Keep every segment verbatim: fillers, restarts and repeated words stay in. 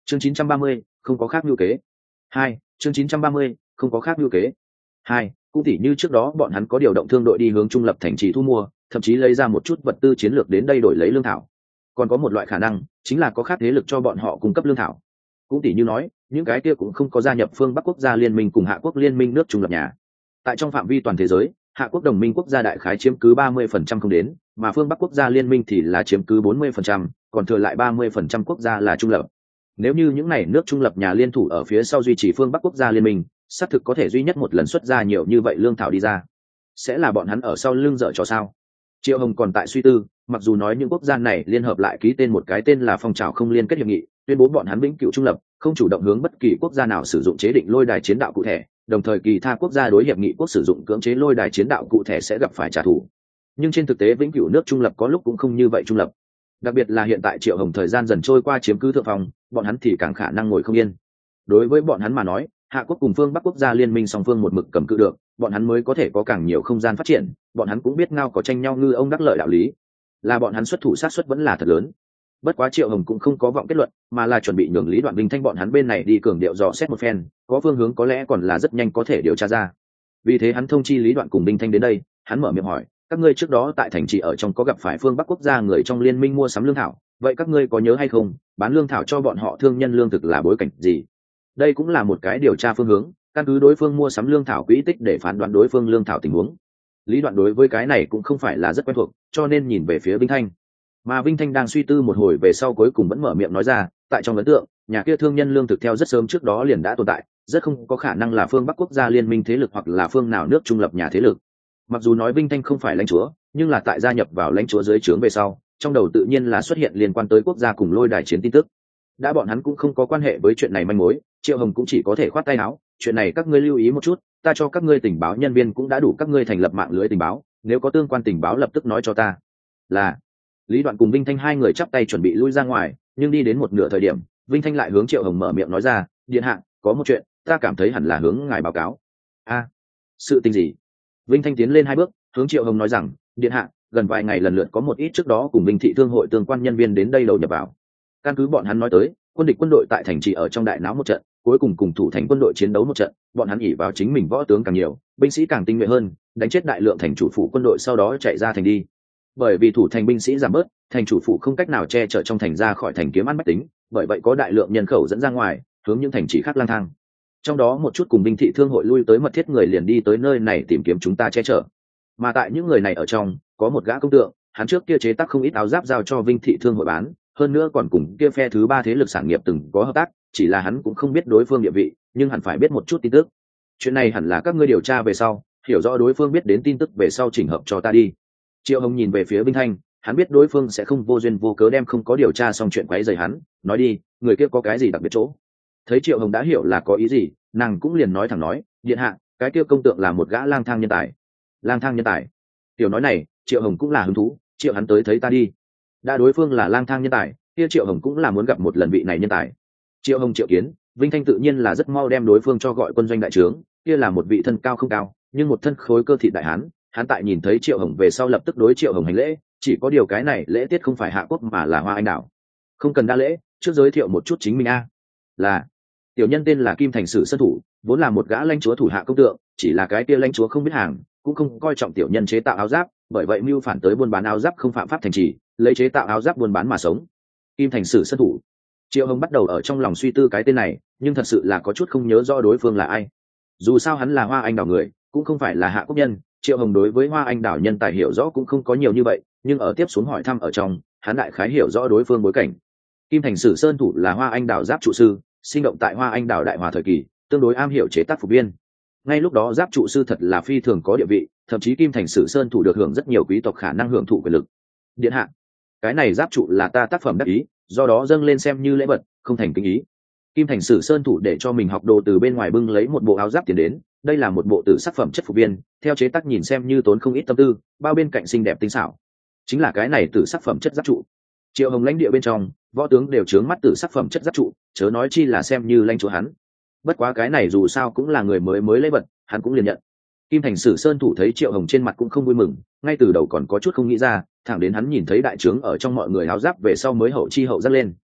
chương chín trăm ba mươi, không có khác lưu kế. Hai, chương chín trăm ba mươi, không có khác lưu kế. Hai, cũng tỉ như trước đó bọn hắn có điều động thương đội đi hướng trung lập thành trì thu mua, thậm chí lấy ra một chút vật tư chiến lược đến đây đổi lấy lương thảo. Còn có một loại khả năng, chính là có khác thế lực cho bọn họ cung cấp lương thảo. Cũng tỉ như nói, những cái kia cũng không có gia nhập phương Bắc quốc gia liên minh cùng Hạ quốc liên minh nước trung lập nhà. Tại trong phạm vi toàn thế giới, Hạ quốc đồng minh quốc gia đại khái chiếm cứ ba mươi phần trăm không đến, mà phương Bắc quốc gia liên minh thì là chiếm cứ bốn mươi phần trăm, còn thừa lại ba mươi phần trăm quốc gia là trung lập. Nếu như những này nước trung lập nhà liên thủ ở phía sau duy trì phương Bắc quốc gia liên minh, xác thực có thể duy nhất một lần xuất ra nhiều như vậy lương thảo đi ra. Sẽ là bọn hắn ở sau lưng dở trò sao? Triệu Hồng còn tại suy tư, mặc dù nói những quốc gia này liên hợp lại ký tên một cái tên là phong trào không liên kết hiệp nghị, tuyên bố bọn hắn vĩnh cửu trung lập, không chủ động hướng bất kỳ quốc gia nào sử dụng chế định lôi đài chiến đạo cụ thể, đồng thời kỳ tha quốc gia đối hiệp nghị quốc sử dụng cưỡng chế lôi đài chiến đạo cụ thể sẽ gặp phải trả thù. Nhưng trên thực tế vĩnh cửu nước trung lập có lúc cũng không như vậy trung lập. Đặc biệt là hiện tại Triệu Hồng thời gian dần trôi qua chiếm cứ thượng phòng, bọn hắn thì càng khả năng ngồi không yên. Đối với bọn hắn mà nói, Hạ quốc cùng phương Bắc quốc gia liên minh song phương một mực cầm cự được, bọn hắn mới có thể có càng nhiều không gian phát triển, bọn hắn cũng biết ngao có tranh nhau ngư ông đắc lợi đạo lý, là bọn hắn xuất thủ sát suất vẫn là thật lớn. Bất quá Triệu Hồng cũng không có vọng kết luận, mà là chuẩn bị nhường Lý Đoạn Vinh Thanh bọn hắn bên này đi cường điệu dò xét một phen, có phương hướng có lẽ còn là rất nhanh có thể điều tra ra. Vì thế hắn thông chi Lý Đoạn cùng Vinh Thanh đến đây, hắn mở miệng hỏi, các ngươi trước đó tại thành trì ở trong có gặp phải phương Bắc quốc gia người trong liên minh mua sắm lương thảo, vậy các ngươi có nhớ hay không, bán lương thảo cho bọn họ thương nhân lương thực là bối cảnh gì? Đây cũng là một cái điều tra phương hướng, căn cứ đối phương mua sắm lương thảo quỹ tích để phán đoán đối phương lương thảo tình huống. Lý Đoạn đối với cái này cũng không phải là rất quen thuộc, cho nên nhìn về phía Vinh Thanh. Mà Vinh Thanh đang suy tư một hồi về sau cuối cùng vẫn mở miệng nói ra, tại trong ấn tượng, nhà kia thương nhân lương thực theo rất sớm trước đó liền đã tồn tại, rất không có khả năng là phương Bắc quốc gia liên minh thế lực hoặc là phương nào nước trung lập nhà thế lực. Mặc dù nói Vinh Thanh không phải lãnh chúa, nhưng là tại gia nhập vào lãnh chúa dưới trướng về sau, trong đầu tự nhiên là xuất hiện liên quan tới quốc gia cùng lôi đài chiến tin tức. Đã bọn hắn cũng không có quan hệ với chuyện này manh mối, Triệu Hồng cũng chỉ có thể khoát tay áo, chuyện này các ngươi lưu ý một chút, ta cho các ngươi tình báo nhân viên cũng đã đủ các ngươi thành lập mạng lưới tình báo, nếu có tương quan tình báo lập tức nói cho ta. Là. Lý Đoạn cùng Vinh Thanh hai người chắp tay chuẩn bị lui ra ngoài, nhưng đi đến một nửa thời điểm, Vinh Thanh lại hướng Triệu Hồng mở miệng nói ra, điện hạ, có một chuyện, ta cảm thấy hẳn là hướng ngài báo cáo. A, sự tình gì? Vinh Thanh tiến lên hai bước, hướng Triệu Hồng nói rằng, điện hạ, gần vài ngày lần lượt có một ít trước đó cùng Vinh thị thương hội tương quan nhân viên đến đây đầu nhập vào. Căn cứ bọn hắn nói tới, quân địch quân đội tại thành trì ở trong đại náo một trận, cuối cùng cùng thủ thành quân đội chiến đấu một trận, bọn hắn ỷ vào chính mình võ tướng càng nhiều, binh sĩ càng tinh nhuệ hơn, đánh chết đại lượng thành chủ phủ quân đội sau đó chạy ra thành đi. Bởi vì thủ thành binh sĩ giảm bớt, thành chủ phủ không cách nào che chở trong thành ra khỏi thành kiếm ăn bách tính, bởi vậy có đại lượng nhân khẩu dẫn ra ngoài, hướng những thành trì khác lang thang. Trong đó một chút cùng binh thị thương hội lui tới mật thiết người liền đi tới nơi này tìm kiếm chúng ta che chở. Mà tại những người này ở trong, có một gã công tượng, hắn trước kia chế tác không ít áo giáp giao cho Vinh thị thương hội bán, hơn nữa còn cùng kia phe thứ ba thế lực sản nghiệp từng có hợp tác, chỉ là hắn cũng không biết đối phương địa vị, nhưng hẳn phải biết một chút tin tức. Chuyện này hẳn là các ngươi điều tra về sau, hiểu rõ đối phương biết đến tin tức về sau chỉnh hợp cho ta đi. Triệu Hồng nhìn về phía Vinh Thanh, hắn biết đối phương sẽ không vô duyên vô cớ đem không có điều tra xong chuyện quấy rầy hắn, nói đi, người kia có cái gì đặc biệt chỗ. Thấy Triệu Hồng đã hiểu là có ý gì, nàng cũng liền nói thẳng nói, điện hạ, cái kia công tượng là một gã lang thang nhân tài. Lang thang nhân tài? Tiểu nói này, Triệu Hồng cũng là hứng thú, Triệu hắn tới thấy ta đi. Đã đối phương là lang thang nhân tài, kia Triệu Hồng cũng là muốn gặp một lần vị này nhân tài. Triệu Hồng triệu kiến, Vinh Thanh tự nhiên là rất mau đem đối phương cho gọi quân doanh đại trướng, kia là một vị thân cao không cao, nhưng một thân khối cơ thịt đại hán. Hắn tại nhìn thấy Triệu Hồng về sau lập tức đối Triệu Hồng hành lễ, chỉ có điều cái này lễ tiết không phải Hạ quốc mà là Hoa Anh đảo. Không cần đa lễ, trước giới thiệu một chút chính mình a. Là tiểu nhân tên là Kim Thành Sử Sơn Thủ, vốn là một gã lãnh chúa thủ hạ công tượng, chỉ là cái kia lãnh chúa không biết hàng, cũng không coi trọng tiểu nhân chế tạo áo giáp, bởi vậy mưu phản tới buôn bán áo giáp không phạm pháp thành trì, lấy chế tạo áo giáp buôn bán mà sống. Kim Thành Sử Sơn Thủ. Triệu Hồng bắt đầu ở trong lòng suy tư cái tên này, nhưng thật sự là có chút không nhớ rõ đối phương là ai. Dù sao hắn là Hoa Anh đảo người, cũng không phải là Hạ quốc nhân, Triệu Hồng đối với Hoa Anh đảo nhân tài hiểu rõ cũng không có nhiều như vậy, nhưng ở tiếp xuống hỏi thăm ở trong, hắn đại khái hiểu rõ đối phương bối cảnh. Kim Thành Sử Sơn Thủ là Hoa Anh đảo giáp trụ sư, sinh động tại Hoa Anh đảo Đại Hòa thời kỳ, tương đối am hiểu chế tác phục viên. Ngay lúc đó giáp trụ sư thật là phi thường có địa vị, thậm chí Kim Thành Sử Sơn Thủ được hưởng rất nhiều quý tộc khả năng hưởng thụ quyền lực. Điện hạ, cái này giáp trụ là ta tác phẩm đắc ý, do đó dâng lên xem như lễ vật, không thành kính ý. Kim Thành Sử Sơn Thủ để cho mình học đồ từ bên ngoài bưng lấy một bộ áo giáp tiền đến, đây là một bộ tử sắc phẩm chất phục viên, theo chế tác nhìn xem như tốn không ít tâm tư, bao bên cạnh xinh đẹp tinh xảo. Chính là cái này tử sắc phẩm chất giáp trụ. Triệu Hồng lãnh địa bên trong, võ tướng đều trướng mắt tử sắc phẩm chất giáp trụ, chớ nói chi là xem như lãnh chúa hắn. Bất quá cái này dù sao cũng là người mới mới lấy vật, hắn cũng liền nhận. Kim Thành Sử Sơn Thủ thấy Triệu Hồng trên mặt cũng không vui mừng, ngay từ đầu còn có chút không nghĩ ra, thẳng đến hắn nhìn thấy đại trướng ở trong mọi người áo giáp về sau mới hậu chi hậu dắt lên.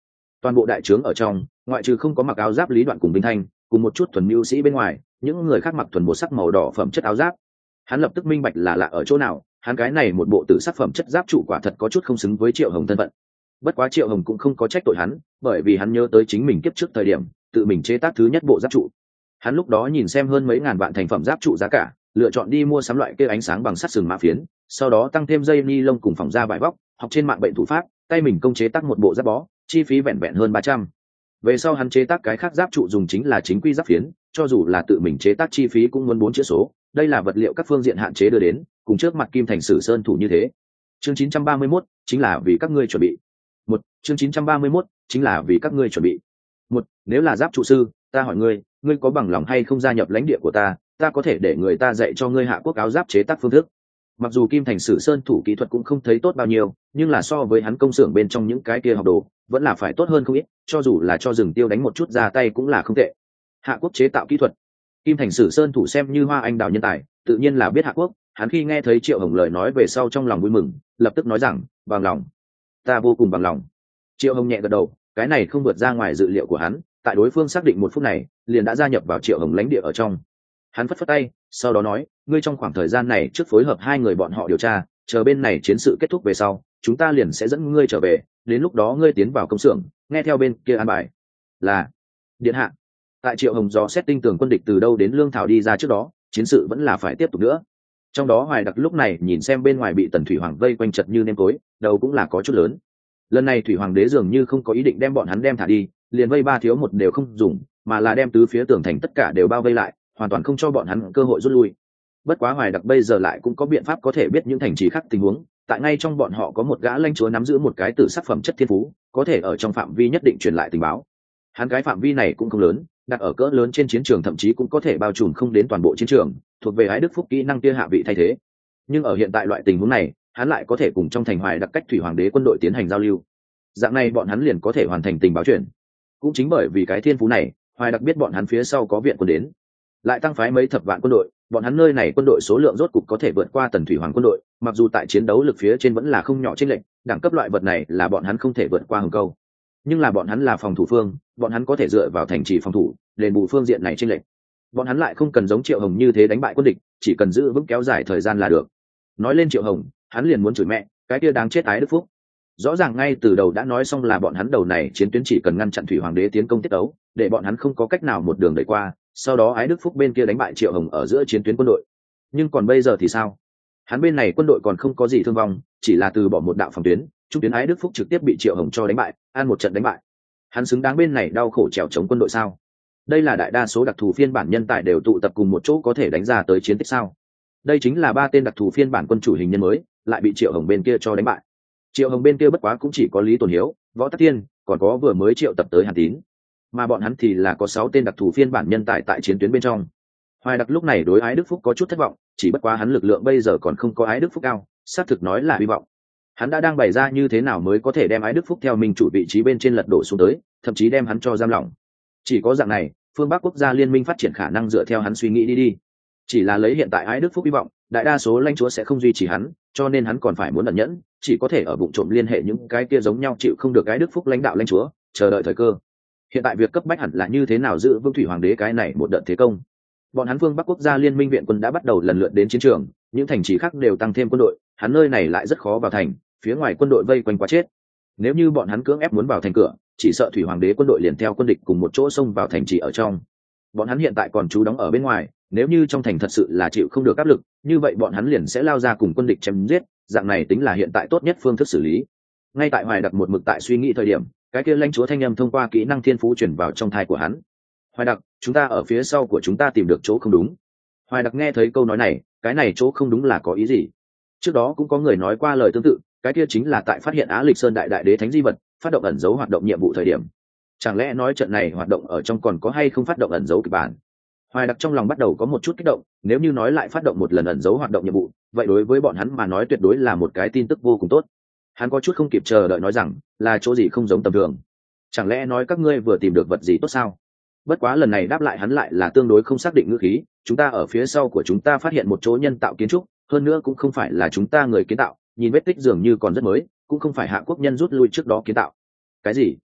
Toàn bộ đại trướng ở trong, ngoại trừ không có mặc áo giáp Lý Đoạn cùng Vinh Thanh cùng một chút thuần mưu sĩ bên ngoài, những người khác mặc thuần một sắc màu đỏ phẩm chất áo giáp. Hắn lập tức minh bạch là lạ ở chỗ nào, hắn cái này một bộ tử sắc phẩm chất giáp trụ quả thật có chút không xứng với Triệu Hồng thân phận. Bất quá Triệu Hồng cũng không có trách tội hắn, bởi vì hắn nhớ tới chính mình kiếp trước thời điểm tự mình chế tác thứ nhất bộ giáp trụ. Hắn lúc đó nhìn xem hơn mấy ngàn vạn thành phẩm giáp trụ giá cả, lựa chọn đi mua sắm loại kia ánh sáng bằng sắt sừng mã phiến, sau đó tăng thêm dây ni lông cùng phòng da vải vóc, học trên mạng bệnh thủ pháp, tay mình công chế tác một bộ giáp bó, chi phí vẹn vẹn hơn ba trăm. Về sau hắn chế tác cái khác giáp trụ dùng chính là chính quy giáp phiến, cho dù là tự mình chế tác chi phí cũng muốn bốn chữ số, đây là vật liệu các phương diện hạn chế đưa đến, cùng trước mặt Kim Thành Sử Sơn thủ như thế. Chương chín trăm ba mươi mốt chính là vì các ngươi chuẩn bị. Một, chương chín trăm ba mươi mốt chính là vì các ngươi chuẩn bị. Một, nếu là giáp trụ sư, ta hỏi ngươi, ngươi có bằng lòng hay không gia nhập lãnh địa của ta, ta có thể để người ta dạy cho ngươi Hạ Quốc áo giáp chế tác phương thức. Mặc dù Kim Thành Sử Sơn thủ kỹ thuật cũng không thấy tốt bao nhiêu, nhưng là so với hắn công xưởng bên trong những cái kia học đồ, vẫn là phải tốt hơn không ít, cho dù là cho rừng tiêu đánh một chút ra tay cũng là không tệ. Hạ Quốc chế tạo kỹ thuật, Kim Thành Sử Sơn thủ xem như hoa anh đào nhân tài, tự nhiên là biết Hạ Quốc. Hắn khi nghe thấy Triệu Hồng lời nói về sau trong lòng vui mừng, lập tức nói rằng, bằng lòng, ta vô cùng bằng lòng. Triệu Hồng nhẹ gật đầu, cái này không vượt ra ngoài dự liệu của hắn, tại đối phương xác định một phút này, liền đã gia nhập vào Triệu Hồng lãnh địa ở trong. Hắn phất phất tay, sau đó nói, ngươi trong khoảng thời gian này trước phối hợp hai người bọn họ điều tra, chờ bên này chiến sự kết thúc về sau, chúng ta liền sẽ dẫn ngươi trở về, đến lúc đó ngươi tiến vào công xưởng, nghe theo bên kia an bài. Là điện hạ. Tại Triệu Hồng dò xét tinh tường quân địch từ đâu đến lương thảo đi ra trước đó, chiến sự vẫn là phải tiếp tục nữa. Trong đó Hoài Đặc lúc này nhìn xem bên ngoài bị Tần Thủy Hoàng vây quanh chật như nêm tối, đầu cũng là có chút lớn. Lần này Thủy Hoàng đế dường như không có ý định đem bọn hắn đem thả đi, liền vây ba thiếu một đều không dùng, mà là đem tứ phía tường thành tất cả đều bao vây lại, hoàn toàn không cho bọn hắn cơ hội rút lui. Bất quá Hoài Đặc bây giờ lại cũng có biện pháp có thể biết những thành trì khác tình huống, tại ngay trong bọn họ có một gã lãnh chúa nắm giữ một cái tử sắc phẩm chất thiên phú, có thể ở trong phạm vi nhất định truyền lại tình báo. Hắn cái phạm vi này cũng không lớn, đặt ở cỡ lớn trên chiến trường thậm chí cũng có thể bao trùm không đến toàn bộ chiến trường, thuộc về Ái Đức Phúc kỹ năng kia hạ vị thay thế. Nhưng ở hiện tại loại tình huống này, hắn lại có thể cùng trong thành Hoài Đặc cách Thủy Hoàng đế quân đội tiến hành giao lưu. Dạng này bọn hắn liền có thể hoàn thành tình báo chuyển. Cũng chính bởi vì cái thiên phú này, Hoài Đặc biết bọn hắn phía sau có viện quân đến, lại tăng phái mấy thập vạn quân đội, bọn hắn nơi này quân đội số lượng rốt cục có thể vượt qua Tần Thủy Hoàng quân đội, mặc dù tại chiến đấu lực phía trên vẫn là không nhỏ chênh lệch, đẳng cấp loại vật này là bọn hắn không thể vượt qua hừng câu. Nhưng là bọn hắn là phòng thủ phương, bọn hắn có thể dựa vào thành trì phòng thủ, đền bù phương diện này chênh lệch. Bọn hắn lại không cần giống Triệu Hồng như thế đánh bại quân địch, chỉ cần giữ vững kéo dài thời gian là được. Nói lên Triệu Hồng, hắn liền muốn chửi mẹ, cái kia đáng chết Ái Đức Phúc. Rõ ràng ngay từ đầu đã nói xong là bọn hắn đầu này chiến tuyến chỉ cần ngăn chặn Thủy Hoàng đế tiến công tiết đấu, để bọn hắn không có cách nào một đường đẩy qua, sau đó Ái Đức Phúc bên kia đánh bại Triệu Hồng ở giữa chiến tuyến quân đội. Nhưng còn bây giờ thì sao? Hắn bên này quân đội còn không có gì thương vong, chỉ là từ bỏ một đạo phòng tuyến, trung tuyến Ái Đức Phúc trực tiếp bị Triệu Hồng cho đánh bại, ăn một trận đánh bại. Hắn xứng đáng bên này đau khổ trèo chống quân đội sao? Đây là đại đa số đặc thù phiên bản nhân tài đều tụ tập cùng một chỗ có thể đánh ra tới chiến tích sao? Đây chính là ba tên đặc thù phiên bản quân chủ hình nhân mới, lại bị Triệu Hồng bên kia cho đánh bại. Triệu Hồng bên kia bất quá cũng chỉ có Lý Tồn Hiếu, Võ Tắc Thiên, còn có vừa mới triệu tập tới Hàn Tín, mà bọn hắn thì là có sáu tên đặc thù phiên bản nhân tài tại chiến tuyến bên trong. Hoài Đặc lúc này đối Ái Đức Phúc có chút thất vọng, chỉ bất quá hắn lực lượng bây giờ còn không có Ái Đức Phúc cao, xác thực nói là hy vọng. Hắn đã đang bày ra như thế nào mới có thể đem Ái Đức Phúc theo mình chủ vị trí bên trên lật đổ xuống tới, thậm chí đem hắn cho giam lỏng. Chỉ có dạng này, phương Bắc quốc gia liên minh phát triển khả năng dựa theo hắn suy nghĩ đi đi. Chỉ là lấy hiện tại Ái Đức Phúc hy vọng, đại đa số lãnh chúa sẽ không duy trì hắn, cho nên hắn còn phải muốn ẩn nhẫn, chỉ có thể ở vụ trộm liên hệ những cái kia giống nhau chịu không được Ái Đức Phúc lãnh đạo lãnh chúa, chờ đợi thời cơ. Hiện tại việc cấp bách hẳn là như thế nào giữ vững Thủy Hoàng đế cái này một đợt thế công. Bọn hắn phương Bắc quốc gia liên minh viện quân đã bắt đầu lần lượt đến chiến trường, những thành trì khác đều tăng thêm quân đội, hắn nơi này lại rất khó vào thành, phía ngoài quân đội vây quanh quá chết. Nếu như bọn hắn cưỡng ép muốn vào thành cửa, chỉ sợ Thủy Hoàng đế quân đội liền theo quân địch cùng một chỗ xông vào thành trì ở trong. Bọn hắn hiện tại còn trú đóng ở bên ngoài, nếu như trong thành thật sự là chịu không được áp lực, như vậy bọn hắn liền sẽ lao ra cùng quân địch chém giết, dạng này tính là hiện tại tốt nhất phương thức xử lý. Ngay tại Hoài Đặc một mực tại suy nghĩ thời điểm, cái kia lãnh chúa thanh âm thông qua kỹ năng thiên phú truyền vào trong thai của hắn. Hoài Đặc, chúng ta ở phía sau của chúng ta tìm được chỗ không đúng. Hoài Đặc nghe thấy câu nói này, cái này chỗ không đúng là có ý gì? Trước đó cũng có người nói qua lời tương tự, cái kia chính là tại phát hiện Á Lịch Sơn đại đại đế thánh di vật, phát động ẩn dấu hoạt động nhiệm vụ thời điểm. Chẳng lẽ nói trận này hoạt động ở trong còn có hay không phát động ẩn dấu kịch bản? Hoài Đặc trong lòng bắt đầu có một chút kích động, nếu như nói lại phát động một lần ẩn dấu hoạt động nhiệm vụ, vậy đối với bọn hắn mà nói tuyệt đối là một cái tin tức vô cùng tốt. Hắn có chút không kịp chờ đợi nói rằng, là chỗ gì không giống tầm thường? Chẳng lẽ nói các ngươi vừa tìm được vật gì tốt sao? Bất quá lần này đáp lại hắn lại là tương đối không xác định ngữ khí, chúng ta ở phía sau của chúng ta phát hiện một chỗ nhân tạo kiến trúc, hơn nữa cũng không phải là chúng ta người kiến tạo, nhìn vết tích dường như còn rất mới, cũng không phải Hạ Quốc nhân rút lui trước đó kiến tạo. Cái gì?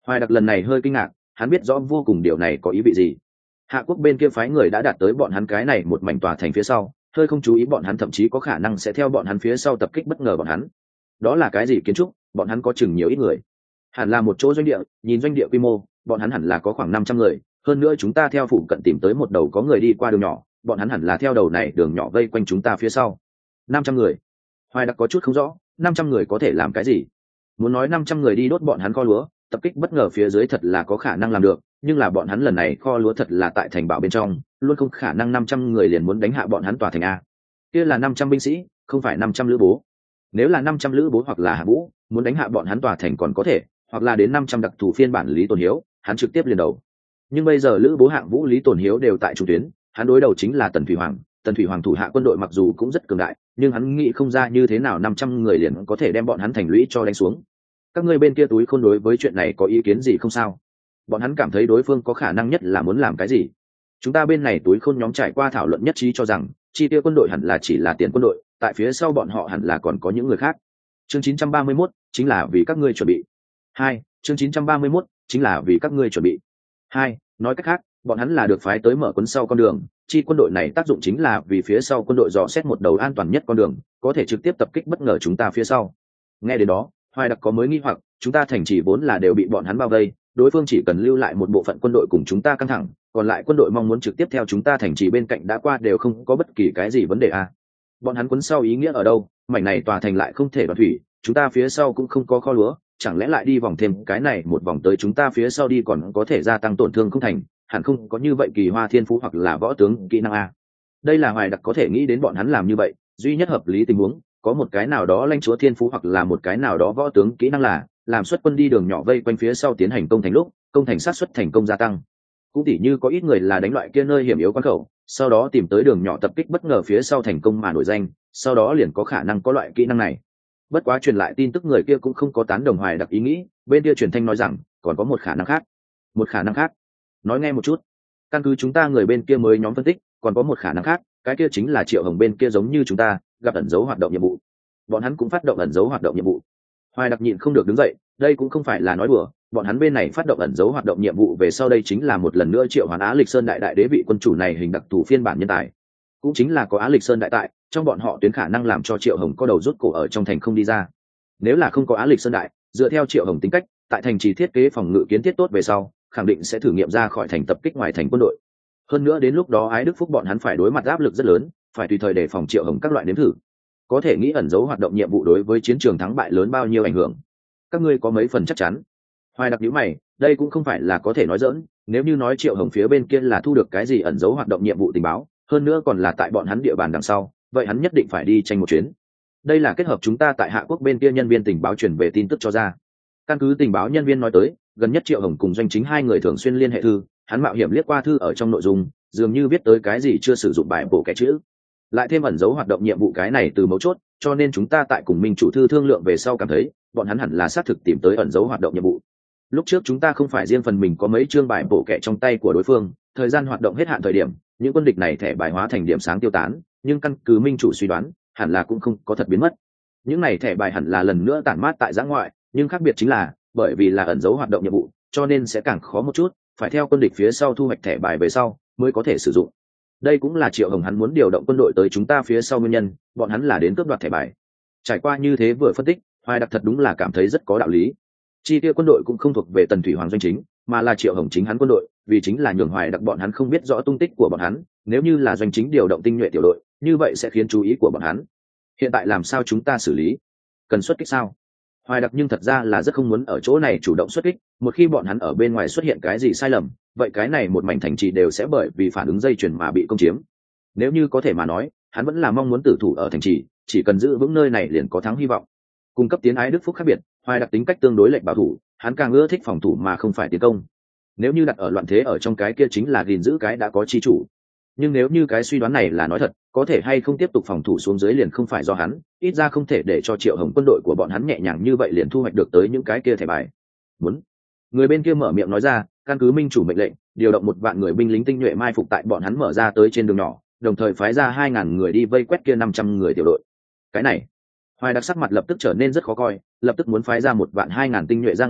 Hoài Đặc lần này hơi kinh ngạc, hắn biết rõ vô cùng điều này có ý vị gì. Hạ quốc bên kia phái người đã đạt tới bọn hắn cái này một mảnh tòa thành phía sau, hơi không chú ý bọn hắn thậm chí có khả năng sẽ theo bọn hắn phía sau tập kích bất ngờ bọn hắn. Đó là cái gì kiến trúc? Bọn hắn có chừng nhiều ít người? Hẳn là một chỗ doanh địa, nhìn doanh địa quy mô, bọn hắn hẳn là có khoảng năm trăm người, hơn nữa chúng ta theo phụ cận tìm tới một đầu có người đi qua đường nhỏ, bọn hắn hẳn là theo đầu này đường nhỏ vây quanh chúng ta phía sau. năm trăm người. Hoài Đặc có chút không rõ, năm trăm người có thể làm cái gì? Muốn nói năm trăm người đi đốt bọn hắn kho lúa, tập kích bất ngờ phía dưới thật là có khả năng làm được, nhưng là bọn hắn lần này kho lúa thật là tại thành bảo bên trong, luôn không khả năng năm trăm người liền muốn đánh hạ bọn hắn tòa thành a. Kia là năm trăm binh sĩ, không phải năm trăm lữ bố. Nếu là năm trăm lữ bố hoặc là hạ vũ, muốn đánh hạ bọn hắn tòa thành còn có thể, hoặc là đến năm trăm đặc thù phiên bản Lý Tồn Hiếu, hắn trực tiếp liền đầu. Nhưng bây giờ lữ bố hạng vũ Lý Tồn Hiếu đều tại trung tuyến, hắn đối đầu chính là Tần Thủy Hoàng. Tần Thủy Hoàng thủ hạ quân đội mặc dù cũng rất cường đại, nhưng hắn nghĩ không ra như thế nào năm trăm người liền có thể đem bọn hắn thành lũy cho đánh xuống. Các ngươi bên kia túi khôn đối với chuyện này có ý kiến gì không sao? Bọn hắn cảm thấy đối phương có khả năng nhất là muốn làm cái gì? Chúng ta bên này túi khôn nhóm trải qua thảo luận nhất trí cho rằng chi tiêu quân đội hẳn là chỉ là tiền quân đội, tại phía sau bọn họ hẳn là còn có những người khác. Chương chín trăm ba mươi mốt chính là vì các ngươi chuẩn bị. Hai, chương chín trăm ba mươi mốt chính là vì các ngươi chuẩn bị. Hai, nói cách khác, bọn hắn là được phái tới mở quân sau con đường, chi quân đội này tác dụng chính là vì phía sau quân đội dò xét một đầu an toàn nhất con đường, có thể trực tiếp tập kích bất ngờ chúng ta phía sau. Nghe đến đó, Hoài Đặc có mới nghi hoặc, chúng ta thành trì vốn là đều bị bọn hắn bao vây, đối phương chỉ cần lưu lại một bộ phận quân đội cùng chúng ta căng thẳng, còn lại quân đội mong muốn trực tiếp theo chúng ta thành trì bên cạnh đã qua đều không có bất kỳ cái gì vấn đề à. Bọn hắn quấn sau ý nghĩa ở đâu? Mảnh này tòa thành lại không thể đoạt thủy, chúng ta phía sau cũng không có kho lúa, chẳng lẽ lại đi vòng thêm cái này một vòng tới chúng ta phía sau đi còn có thể gia tăng tổn thương không thành, hẳn không có như vậy kỳ hoa thiên phú hoặc là võ tướng kỹ năng a. Đây là Hoài Đặc có thể nghĩ đến bọn hắn làm như vậy, duy nhất hợp lý tình huống, có một cái nào đó lãnh chúa thiên phú hoặc là một cái nào đó võ tướng kỹ năng là làm xuất quân đi đường nhỏ vây quanh phía sau tiến hành công thành lúc, công thành sát xuất thành công gia tăng. Cũng tỉ như có ít người là đánh loại kia nơi hiểm yếu quan khẩu, sau đó tìm tới đường nhỏ tập kích bất ngờ phía sau thành công mà nổi danh, sau đó liền có khả năng có loại kỹ năng này. Bất quá truyền lại tin tức người kia cũng không có tán đồng Hoài Đặc ý nghĩ, bên kia truyền thanh nói rằng còn có một khả năng khác. Một khả năng khác? Nói nghe một chút. Căn cứ chúng ta người bên kia mới nhóm phân tích, còn có một khả năng khác, cái kia chính là Triệu Hồng bên kia giống như chúng ta, gặp ẩn dấu hoạt động nhiệm vụ. Bọn hắn cũng phát động ẩn dấu hoạt động nhiệm vụ. Hoài Đặc nhịn không được đứng dậy, đây cũng không phải là nói đùa, bọn hắn bên này phát động ẩn dấu hoạt động nhiệm vụ về sau đây chính là một lần nữa triệu hoán Á Lịch Sơn đại đại đế vị quân chủ này hình đặc thù phiên bản nhân tài. Cũng chính là có Á Lịch Sơn đại tại, trong bọn họ tuyến khả năng làm cho Triệu Hồng có đầu rút cổ ở trong thành không đi ra. Nếu là không có Á Lịch Sơn đại, dựa theo Triệu Hồng tính cách, tại thành trì thiết kế phòng ngự kiến thiết tốt về sau, khẳng định sẽ thử nghiệm ra khỏi thành tập kích ngoài thành quân đội. Hơn nữa đến lúc đó Ái Đức Phúc bọn hắn phải đối mặt áp lực rất lớn, phải tùy thời đề phòng Triệu Hồng các loại nếm thử. Có thể nghĩ ẩn dấu hoạt động nhiệm vụ đối với chiến trường thắng bại lớn bao nhiêu ảnh hưởng. Các ngươi có mấy phần chắc chắn? Hoài Đặc nhíu mày, đây cũng không phải là có thể nói giỡn, nếu như nói Triệu Hồng phía bên kia là thu được cái gì ẩn dấu hoạt động nhiệm vụ tình báo, hơn nữa còn là tại bọn hắn địa bàn đằng sau, vậy hắn nhất định phải đi tranh một chuyến. Đây là kết hợp chúng ta tại Hạ Quốc bên kia nhân viên tình báo truyền về tin tức cho ra. Căn cứ tình báo nhân viên nói tới, gần nhất Triệu Hồng cùng Doanh Chính hai người thường xuyên liên hệ thư, hắn mạo hiểm liếc qua thư ở trong nội dung, dường như viết tới cái gì chưa sử dụng bài bổ kẻ chữ. Lại thêm ẩn dấu hoạt động nhiệm vụ cái này từ mấu chốt, cho nên chúng ta tại cùng Minh chủ thư thương lượng về sau cảm thấy, bọn hắn hẳn là xác thực tìm tới ẩn dấu hoạt động nhiệm vụ. Lúc trước chúng ta không phải riêng phần mình có mấy chương bài bổ kẻ trong tay của đối phương, thời gian hoạt động hết hạn thời điểm, những quân địch này thẻ bài hóa thành điểm sáng tiêu tán, nhưng căn cứ Minh chủ suy đoán, hẳn là cũng không có thật biến mất. Những này thẻ bài hẳn là lần nữa tản mát tại giã ngoại, nhưng khác biệt chính là, bởi vì là ẩn dấu hoạt động nhiệm vụ, cho nên sẽ càng khó một chút, phải theo quân địch phía sau thu hoạch thẻ bài về sau mới có thể sử dụng. Đây cũng là Triệu Hồng hắn muốn điều động quân đội tới chúng ta phía sau nguyên nhân, bọn hắn là đến cướp đoạt thẻ bài. Trải qua như thế vừa phân tích, Hoài Đặc thật đúng là cảm thấy rất có đạo lý. Chi tiêu quân đội cũng không thuộc về Tần Thủy Hoàng Doanh Chính, mà là Triệu Hồng chính hắn quân đội, vì chính là nhường Hoài Đặc bọn hắn không biết rõ tung tích của bọn hắn, nếu như là Doanh Chính điều động tinh nhuệ tiểu đội, như vậy sẽ khiến chú ý của bọn hắn. Hiện tại làm sao chúng ta xử lý? Cần xuất kích sao? Hoài Đặc nhưng thật ra là rất không muốn ở chỗ này chủ động xuất kích, một khi bọn hắn ở bên ngoài xuất hiện cái gì sai lầm, vậy cái này một mảnh thành trì đều sẽ bởi vì phản ứng dây chuyền mà bị công chiếm. Nếu như có thể mà nói, hắn vẫn là mong muốn tử thủ ở thành trì, chỉ cần giữ vững nơi này liền có thắng hy vọng. Cung cấp tiến Ái Đức Phúc khác biệt, Hoài Đặc tính cách tương đối lệch bảo thủ, hắn càng ưa thích phòng thủ mà không phải tiến công. Nếu như đặt ở loạn thế ở trong cái kia chính là gìn giữ cái đã có chi chủ. Nhưng nếu như cái suy đoán này là nói thật, có thể hay không tiếp tục phòng thủ xuống dưới liền không phải do hắn, ít ra không thể để cho Triệu Hồng quân đội của bọn hắn nhẹ nhàng như vậy liền thu hoạch được tới những cái kia thẻ bài. Muốn. Người bên kia mở miệng nói ra, căn cứ Minh chủ mệnh lệnh, điều động một vạn người binh lính tinh nhuệ mai phục tại bọn hắn mở ra tới trên đường nhỏ, đồng thời phái ra hai ngàn người đi vây quét kia năm trăm người tiểu đội. Cái này, Hoài Đặc sắc mặt lập tức trở nên rất khó coi, lập tức muốn phái ra một vạn hai ngàn tinh nhuệ ra ngoài,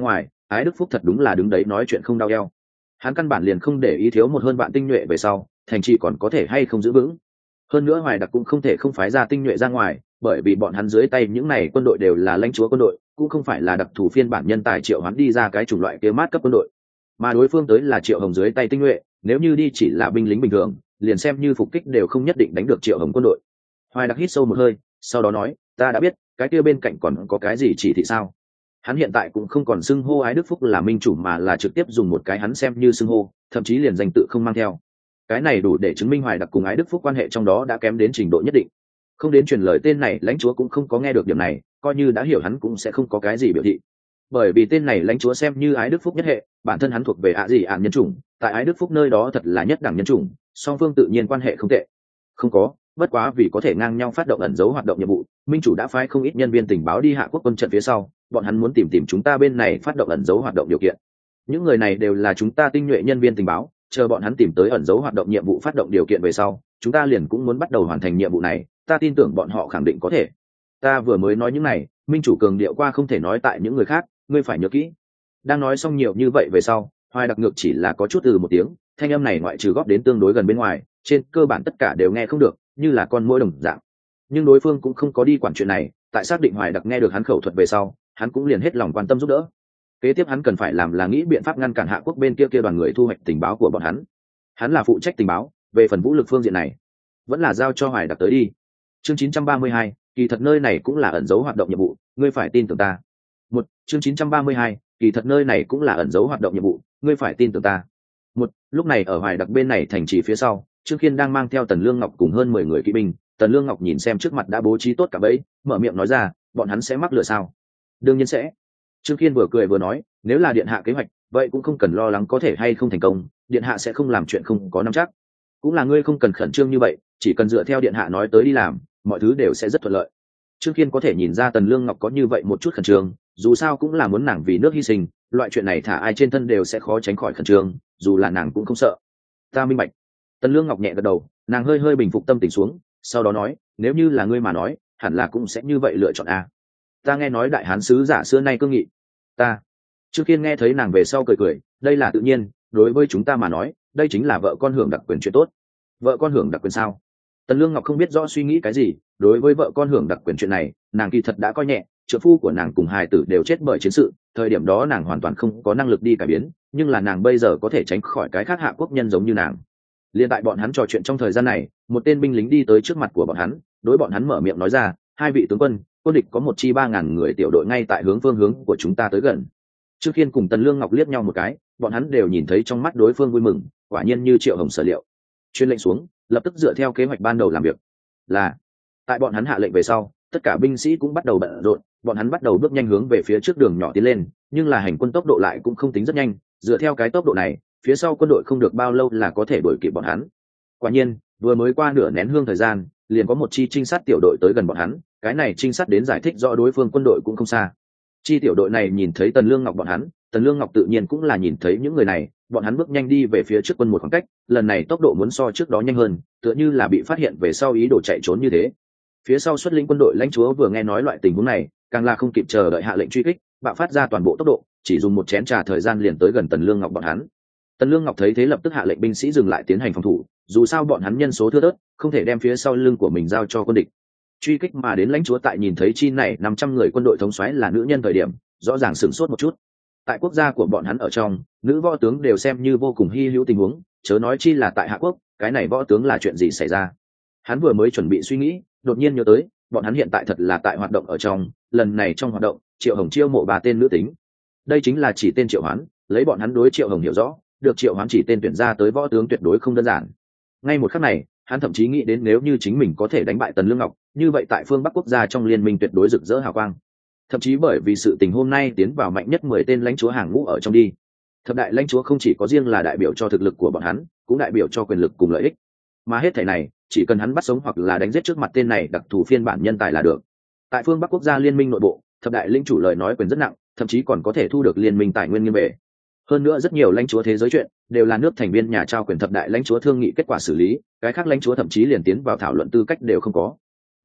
Ái Đức Phúc thật đúng là đứng đấy nói chuyện không đau eo. Hắn căn bản liền không để ý thiếu một hơn vạn tinh nhuệ về sau thành trì còn có thể hay không giữ vững. Hơn nữa Hoài Đặc cũng không thể không phái ra tinh nhuệ ra ngoài, bởi vì bọn hắn dưới tay những này quân đội đều là lãnh chúa quân đội, cũng không phải là đặc thù phiên bản nhân tài triệu hắn đi ra cái chủng loại kia mát cấp quân đội, mà đối phương tới là Triệu Hồng dưới tay tinh nhuệ, nếu như đi chỉ là binh lính bình thường liền xem như phục kích đều không nhất định đánh được Triệu Hồng quân đội. Hoài Đặc hít sâu một hơi, sau đó nói, ta đã biết, cái kia bên cạnh còn có cái gì chỉ thị sao? Hắn hiện tại cũng không còn xưng hô Ái Đức Phúc là minh chủ mà là trực tiếp dùng một cái hắn xem như xưng hô, thậm chí liền danh tự không mang theo. Cái này đủ để chứng minh Hoài Đặc cùng Ái Đức Phúc quan hệ trong đó đã kém đến trình độ nhất định. Không đến truyền lời tên này lãnh chúa cũng không có nghe được điểm này, coi như đã hiểu hắn cũng sẽ không có cái gì biểu thị. Bởi vì tên này lãnh chúa xem như Ái Đức Phúc nhất hệ, bản thân hắn thuộc về ạ gì ạn nhân chủng, tại Ái Đức Phúc nơi đó thật là nhất đẳng nhân chủng, song phương tự nhiên quan hệ không tệ. Không có, bất quá vì có thể ngang nhau phát động ẩn dấu hoạt động nhiệm vụ, minh chủ đã phái không ít nhân viên tình báo đi hạ quốc quân trận phía sau, bọn hắn muốn tìm tìm chúng ta bên này phát động ẩn dấu hoạt động điều kiện. Những người này đều là chúng ta tinh nhuệ nhân viên tình báo, chờ bọn hắn tìm tới ẩn dấu hoạt động nhiệm vụ phát động điều kiện về sau, chúng ta liền cũng muốn bắt đầu hoàn thành nhiệm vụ này, ta tin tưởng bọn họ khẳng định có thể. Ta vừa mới nói những này, minh chủ cường điệu qua không thể nói tại những người khác, ngươi phải nhớ kỹ. Đang nói xong nhiều như vậy về sau, Hoài Đặc ngược chỉ là có chút từ một tiếng, thanh âm này ngoại trừ góp đến tương đối gần bên ngoài, trên cơ bản tất cả đều nghe không được, như là con muỗi đồng dạng. Nhưng đối phương cũng không có đi quản chuyện này, tại xác định Hoài Đặc nghe được hắn khẩu thuật về sau, hắn cũng liền hết lòng quan tâm giúp đỡ. Kế tiếp hắn cần phải làm là nghĩ biện pháp ngăn cản hạ quốc bên kia kia đoàn người thu hoạch tình báo của bọn hắn. Hắn là phụ trách tình báo, về phần vũ lực phương diện này, vẫn là giao cho Hoài Đặc tới đi. Chương chín trăm ba mươi hai, kỳ thật nơi này cũng là ẩn dấu hoạt động nhiệm vụ, ngươi phải tin tưởng ta. Một, chương chín trăm ba mươi hai, kỳ thật nơi này cũng là ẩn dấu hoạt động nhiệm vụ, ngươi phải tin tưởng ta. Một, lúc này ở Hoài Đặc bên này thành trì phía sau, Trương Khiên đang mang theo Tần Lương Ngọc cùng hơn mười người kỵ binh. Tần Lương Ngọc nhìn xem trước mặt đã bố trí tốt cả bẫy, mở miệng nói ra, bọn hắn sẽ mắc lừa sao? Đương nhiên sẽ. Trương Khiên vừa cười vừa nói, nếu là điện hạ kế hoạch, vậy cũng không cần lo lắng có thể hay không thành công, điện hạ sẽ không làm chuyện không có nắm chắc. Cũng là ngươi không cần khẩn trương như vậy, chỉ cần dựa theo điện hạ nói tới đi làm, mọi thứ đều sẽ rất thuận lợi. Trương Khiên có thể nhìn ra Tần Lương Ngọc có như vậy một chút khẩn trương, dù sao cũng là muốn nàng vì nước hy sinh, loại chuyện này thả ai trên thân đều sẽ khó tránh khỏi khẩn trương, dù là nàng cũng không sợ. Ta minh bạch. Tần Lương Ngọc nhẹ gật đầu, nàng hơi hơi bình phục tâm tình xuống, sau đó nói, nếu như là ngươi mà nói, hẳn là cũng sẽ như vậy lựa chọn a. Ta nghe nói đại hán sứ giả xưa nay cương nghị. Ta. Trương Khiên nghe thấy nàng về sau cười cười, đây là tự nhiên, đối với chúng ta mà nói, đây chính là vợ con hưởng đặc quyền chuyện tốt. Vợ con hưởng đặc quyền sao? Tần Lương Ngọc không biết rõ suy nghĩ cái gì, đối với vợ con hưởng đặc quyền chuyện này, nàng kỳ thật đã coi nhẹ, trợ phu của nàng cùng hài tử đều chết bởi chiến sự, thời điểm đó nàng hoàn toàn không có năng lực đi cải biến, nhưng là nàng bây giờ có thể tránh khỏi cái khác hạ quốc nhân giống như nàng. Liên tại bọn hắn trò chuyện trong thời gian này, một tên binh lính đi tới trước mặt của bọn hắn, đối bọn hắn mở miệng nói ra, hai vị tướng quân, quân địch có một chi ba ngàn người tiểu đội ngay tại hướng phương hướng của chúng ta tới gần. Trương Khiên cùng Tần Lương Ngọc liếc nhau một cái, bọn hắn đều nhìn thấy trong mắt đối phương vui mừng, quả nhiên như Triệu Hồng sở liệu. Chuyên lệnh xuống, lập tức dựa theo kế hoạch ban đầu làm việc. Là tại bọn hắn hạ lệnh về sau, tất cả binh sĩ cũng bắt đầu bận rộn, bọn hắn bắt đầu bước nhanh hướng về phía trước đường nhỏ tiến lên, nhưng là hành quân tốc độ lại cũng không tính rất nhanh, dựa theo cái tốc độ này, phía sau quân đội không được bao lâu là có thể đuổi kịp bọn hắn. Quả nhiên, vừa mới qua nửa nén hương thời gian, liền có một chi trinh sát tiểu đội tới gần bọn hắn, cái này trinh sát đến giải thích rõ đối phương quân đội cũng không xa. Chi tiểu đội này nhìn thấy Tần Lương Ngọc bọn hắn, Tần Lương Ngọc tự nhiên cũng là nhìn thấy những người này, bọn hắn bước nhanh đi về phía trước quân một khoảng cách, lần này tốc độ muốn so trước đó nhanh hơn, tựa như là bị phát hiện về sau ý đồ chạy trốn như thế. Phía sau xuất lĩnh quân đội lãnh chúa vừa nghe nói loại tình huống này, càng là không kịp chờ đợi hạ lệnh truy kích, bạo phát ra toàn bộ tốc độ, chỉ dùng một chén trà thời gian liền tới gần Tần Lương Ngọc bọn hắn. Tần Lương Ngọc thấy thế lập tức hạ lệnh binh sĩ dừng lại tiến hành phòng thủ, dù sao bọn hắn nhân số thưa thớt, không thể đem phía sau lưng của mình giao cho quân địch. Truy kích mà đến lãnh chúa tại nhìn thấy chi này năm trăm người quân đội thống soái là nữ nhân thời điểm, rõ ràng sửng sốt một chút. Tại quốc gia của bọn hắn ở trong, nữ võ tướng đều xem như vô cùng hi hữu tình huống, chớ nói chi là tại Hạ Quốc, cái này võ tướng là chuyện gì xảy ra? Hắn vừa mới chuẩn bị suy nghĩ, đột nhiên nhớ tới, bọn hắn hiện tại thật là tại hoạt động ở trong, lần này trong hoạt động, Triệu Hồng chiêu mộ ba tên nữ tính. Đây chính là chỉ tên Triệu Hoán, lấy bọn hắn đối Triệu Hồng hiểu rõ, được Triệu Hoán chỉ tên tuyển ra tới võ tướng tuyệt đối không đơn giản. Ngay một khắc này, hắn thậm chí nghĩ đến nếu như chính mình có thể đánh bại Tần Lương Ngọc, như vậy tại phương Bắc quốc gia trong liên minh tuyệt đối rực rỡ hào quang. Thậm chí bởi vì sự tình hôm nay tiến vào mạnh nhất mười tên lãnh chúa hàng ngũ ở trong đi. Thập đại lãnh chúa không chỉ có riêng là đại biểu cho thực lực của bọn hắn, cũng đại biểu cho quyền lực cùng lợi ích. Mà hết thảy này, chỉ cần hắn bắt sống hoặc là đánh giết trước mặt tên này đặc thù phiên bản nhân tài là được. Tại phương Bắc quốc gia liên minh nội bộ, thập đại lĩnh chủ lời nói quyền rất nặng, thậm chí còn có thể thu được liên minh tài nguyên nghiêm bệ. Hơn nữa rất nhiều lãnh chúa thế giới chuyện đều là nước thành viên nhà trao quyền thập đại lãnh chúa thương nghị kết quả xử lý, cái khác lãnh chúa thậm chí liền tiến vào thảo luận tư cách đều không có.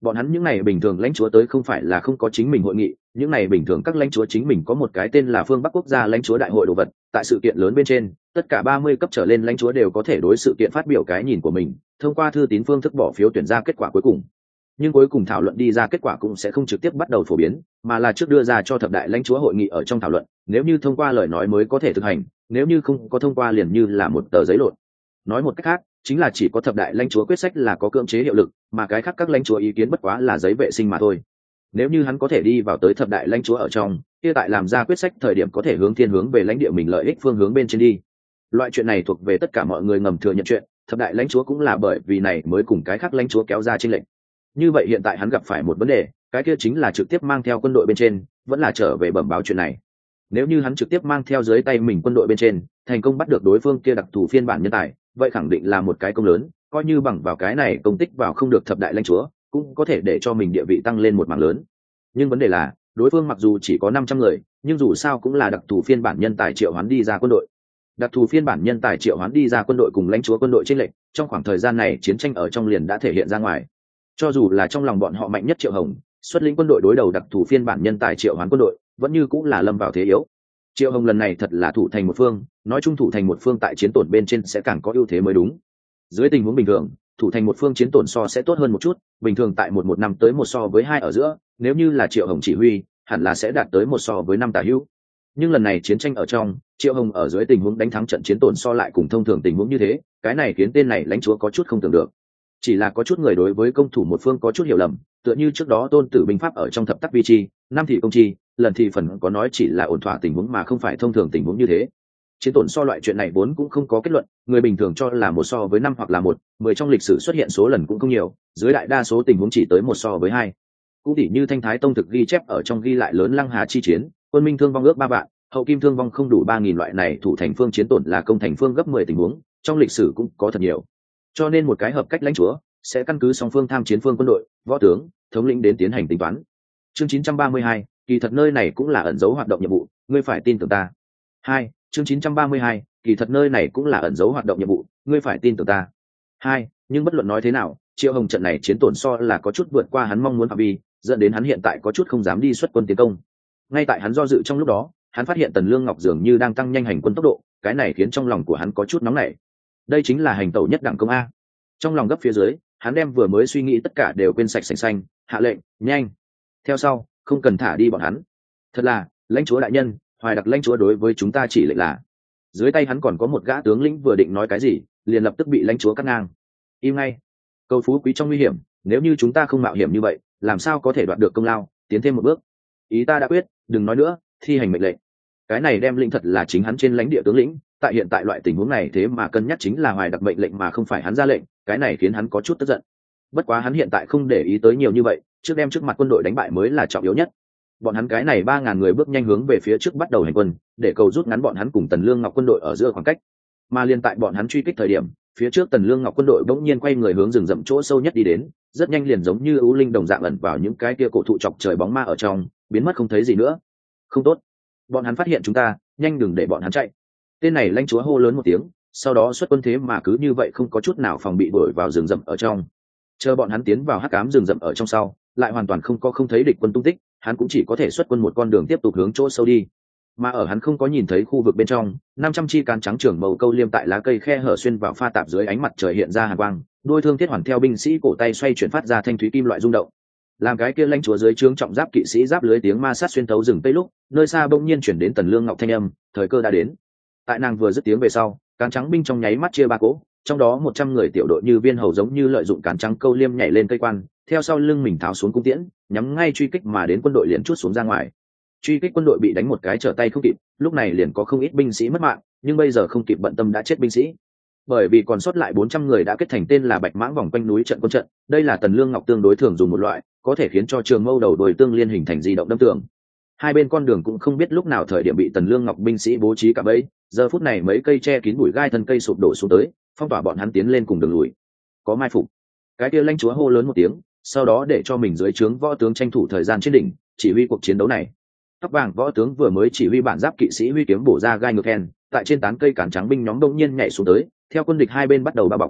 bọn hắn những này bình thường lãnh chúa tới không phải là không có chính mình hội nghị, những này bình thường các lãnh chúa chính mình có một cái tên là phương Bắc quốc gia lãnh chúa đại hội đồ vật. Tại sự kiện lớn bên trên, tất cả ba mươi cấp trở lên lãnh chúa đều có thể đối sự kiện phát biểu cái nhìn của mình, thông qua thư tín phương thức bỏ phiếu tuyển ra kết quả cuối cùng. Nhưng cuối cùng thảo luận đi ra kết quả cũng sẽ không trực tiếp bắt đầu phổ biến, mà là trước đưa ra cho thập đại lãnh chúa hội nghị ở trong thảo luận, nếu như thông qua lời nói mới có thể thực hành, nếu như không có thông qua liền như là một tờ giấy lộn. Nói một cách khác, chính là chỉ có thập đại lãnh chúa quyết sách là có cưỡng chế hiệu lực, mà cái khác các lãnh chúa ý kiến bất quá là giấy vệ sinh mà thôi. Nếu như hắn có thể đi vào tới thập đại lãnh chúa ở trong, kia tại làm ra quyết sách thời điểm có thể hướng thiên hướng về lãnh địa mình lợi ích phương hướng bên trên đi. Loại chuyện này thuộc về tất cả mọi người ngầm thừa nhận chuyện, thập đại lãnh chúa cũng là bởi vì này mới cùng cái khác lãnh chúa kéo ra chênh lệch. Như vậy hiện tại hắn gặp phải một vấn đề, cái kia chính là trực tiếp mang theo quân đội bên trên, vẫn là trở về bẩm báo chuyện này. Nếu như hắn trực tiếp mang theo dưới tay mình quân đội bên trên, thành công bắt được đối phương kia đặc thù phiên bản nhân tài, vậy khẳng định là một cái công lớn, coi như bằng vào cái này công tích vào không được thập đại lãnh chúa, cũng có thể để cho mình địa vị tăng lên một mảng lớn. Nhưng vấn đề là, đối phương mặc dù chỉ có năm trăm người, nhưng dù sao cũng là đặc thù phiên bản nhân tài triệu hoán đi ra quân đội. Đặc thù phiên bản nhân tài triệu hoán đi ra quân đội cùng lãnh chúa quân đội chênh lệch, trong khoảng thời gian này chiến tranh ở trong liền đã thể hiện ra ngoài. Cho dù là trong lòng bọn họ mạnh nhất Triệu Hồng, xuất lĩnh quân đội đối đầu đặc thù phiên bản nhân tài triệu hoán quân đội, vẫn như cũng là lâm vào thế yếu. Triệu Hồng lần này thật là thủ thành một phương, nói chung thủ thành một phương tại chiến tổn bên trên sẽ càng có ưu thế mới đúng. Dưới tình huống bình thường, thủ thành một phương chiến tổn so sẽ tốt hơn một chút, bình thường tại một một năm tới một so với hai ở giữa, nếu như là Triệu Hồng chỉ huy, hẳn là sẽ đạt tới một so với năm tả hữu. Nhưng lần này chiến tranh ở trong, Triệu Hồng ở dưới tình huống đánh thắng trận chiến tổn so lại cùng thông thường tình huống như thế, cái này khiến tên này lãnh chúa có chút không tưởng được. Chỉ là có chút người đối với công thủ một phương có chút hiểu lầm, tựa như trước đó Tôn Tử binh pháp ở trong thập tắc vi chi, năm thì công chi, lần thì phần có nói chỉ là ổn thỏa tình huống mà không phải thông thường tình huống như thế. Chiến tổn so loại chuyện này vốn cũng không có kết luận, người bình thường cho là một so với năm hoặc là một, mười trong lịch sử xuất hiện số lần cũng không nhiều, dưới đại đa số tình huống chỉ tới một so với hai. Cũng tỉ như Thanh Thái Tông thực ghi chép ở trong ghi lại lớn Lăng Hà chi chiến, quân Minh thương vong ước ba vạn, hậu Kim thương vong không đủ ba nghìn, loại này thủ thành phương chiến tổn là công thành phương gấp mười tình huống, trong lịch sử cũng có thật nhiều. Cho nên một cái hợp cách lãnh chúa sẽ căn cứ song phương tham chiến phương quân đội, võ tướng, thống lĩnh đến tiến hành tính toán. Chương chín trăm ba mươi hai, kỳ thật nơi này cũng là ẩn dấu hoạt động nhiệm vụ, ngươi phải tin tưởng ta. Hai, chương chín trăm ba mươi hai, kỳ thật nơi này cũng là ẩn dấu hoạt động nhiệm vụ, ngươi phải tin tưởng ta. Hai, nhưng bất luận nói thế nào, Triệu Hồng trận này chiến tổn so là có chút vượt qua hắn mong muốn phạm vi, dẫn đến hắn hiện tại có chút không dám đi xuất quân tiến công. Ngay tại hắn do dự trong lúc đó, hắn phát hiện Tần Lương Ngọc dường như đang tăng nhanh hành quân tốc độ, cái này khiến trong lòng của hắn có chút nóng nảy. Đây chính là hành tẩu nhất đẳng công a. Trong lòng gấp phía dưới, hắn đem vừa mới suy nghĩ tất cả đều quên sạch sành xanh, hạ lệnh, nhanh. Theo sau, không cần thả đi bọn hắn. Thật là, lãnh chúa đại nhân, Hoài Đặc lãnh chúa đối với chúng ta chỉ lệnh là. Dưới tay hắn còn có một gã tướng lĩnh vừa định nói cái gì, liền lập tức bị lãnh chúa cắt ngang. Im ngay. Cầu phú quý trong nguy hiểm, nếu như chúng ta không mạo hiểm như vậy, làm sao có thể đoạt được công lao, tiến thêm một bước. Ý ta đã quyết, đừng nói nữa, thi hành mệnh lệnh. Cái này đem lĩnh thật là chính hắn trên lãnh địa tướng lĩnh, tại hiện tại loại tình huống này thế mà cân nhắc chính là Hoài Đặc mệnh lệnh mà không phải hắn ra lệnh, cái này khiến hắn có chút tức giận. Bất quá hắn hiện tại không để ý tới nhiều như vậy, trước đem trước mặt quân đội đánh bại mới là trọng yếu nhất. Bọn hắn cái này ba ngàn người bước nhanh hướng về phía trước bắt đầu hành quân, để cầu rút ngắn bọn hắn cùng Tần Lương Ngọc quân đội ở giữa khoảng cách. Mà liên tại bọn hắn truy kích thời điểm, phía trước Tần Lương Ngọc quân đội bỗng nhiên quay người hướng rừng rậm chỗ sâu nhất đi đến, rất nhanh liền giống như ưu linh đồng dạng ẩn vào những cái kia cổ thụ chọc trời bóng ma ở trong, biến mất không thấy gì nữa. Không tốt, bọn hắn phát hiện chúng ta, nhanh đừng để bọn hắn chạy. Tên này lãnh chúa hô lớn một tiếng, sau đó xuất quân thế mà cứ như vậy không có chút nào phòng bị đuổi vào rừng rậm ở trong. Chờ bọn hắn tiến vào hắc ám rừng rậm ở trong sau, lại hoàn toàn không có không thấy địch quân tung tích, hắn cũng chỉ có thể xuất quân một con đường tiếp tục hướng chỗ sâu đi. Mà ở hắn không có nhìn thấy khu vực bên trong, năm trăm chi cán trắng trưởng màu câu liêm tại lá cây khe hở xuyên vào pha tạp dưới ánh mặt trời hiện ra hàn quang, đôi thương thiết hoàn theo binh sĩ cổ tay xoay chuyển phát ra thanh thúy kim loại rung động. Làm cái kia lãnh chúa dưới trướng trọng giáp kỵ sĩ giáp lưới tiếng ma sát xuyên thấu rừng tây lúc, nơi xa bỗng nhiên chuyển đến Tần Lương Ngọc thanh âm, thời cơ đã đến. Tại nàng vừa dứt tiếng về sau, cán trắng binh trong nháy mắt chia ba cỗ, trong đó một trăm người tiểu đội như viên hầu giống như lợi dụng cán trắng câu liêm nhảy lên cây quan, theo sau lưng mình tháo xuống cung tiễn, nhắm ngay truy kích mà đến quân đội liền chuốt xuống ra ngoài. Truy kích quân đội bị đánh một cái trở tay không kịp, lúc này liền có không ít binh sĩ mất mạng, nhưng bây giờ không kịp bận tâm đã chết binh sĩ. Bởi vì còn sót lại bốn trăm người đã kết thành tên là Bạch Mãng vòng quanh núi trận quân trận, đây là Tần Lương Ngọc tương đối thường dùng một loại, có thể khiến cho trường mâu đầu đồi tương liên hình thành di động đâm tường. Hai bên con đường cũng không biết lúc nào thời điểm bị Tần Lương Ngọc binh sĩ bố trí cả bẫy, giờ phút này mấy cây che kín bụi gai thân cây sụp đổ xuống tới, phong tỏa bọn hắn tiến lên cùng đường lùi. Có mai phục. Cái kia lãnh chúa hô lớn một tiếng, sau đó để cho mình dưới trướng võ tướng tranh thủ thời gian trên đỉnh, chỉ huy cuộc chiến đấu này. Tóc vàng võ tướng vừa mới chỉ huy bản giáp kỵ sĩ huy kiếm bổ ra gai ngược khen, tại trên tán cây cản trắng binh nhóm đông nhiên nhảy xuống tới, theo quân địch hai bên bắt đầu bao bọc.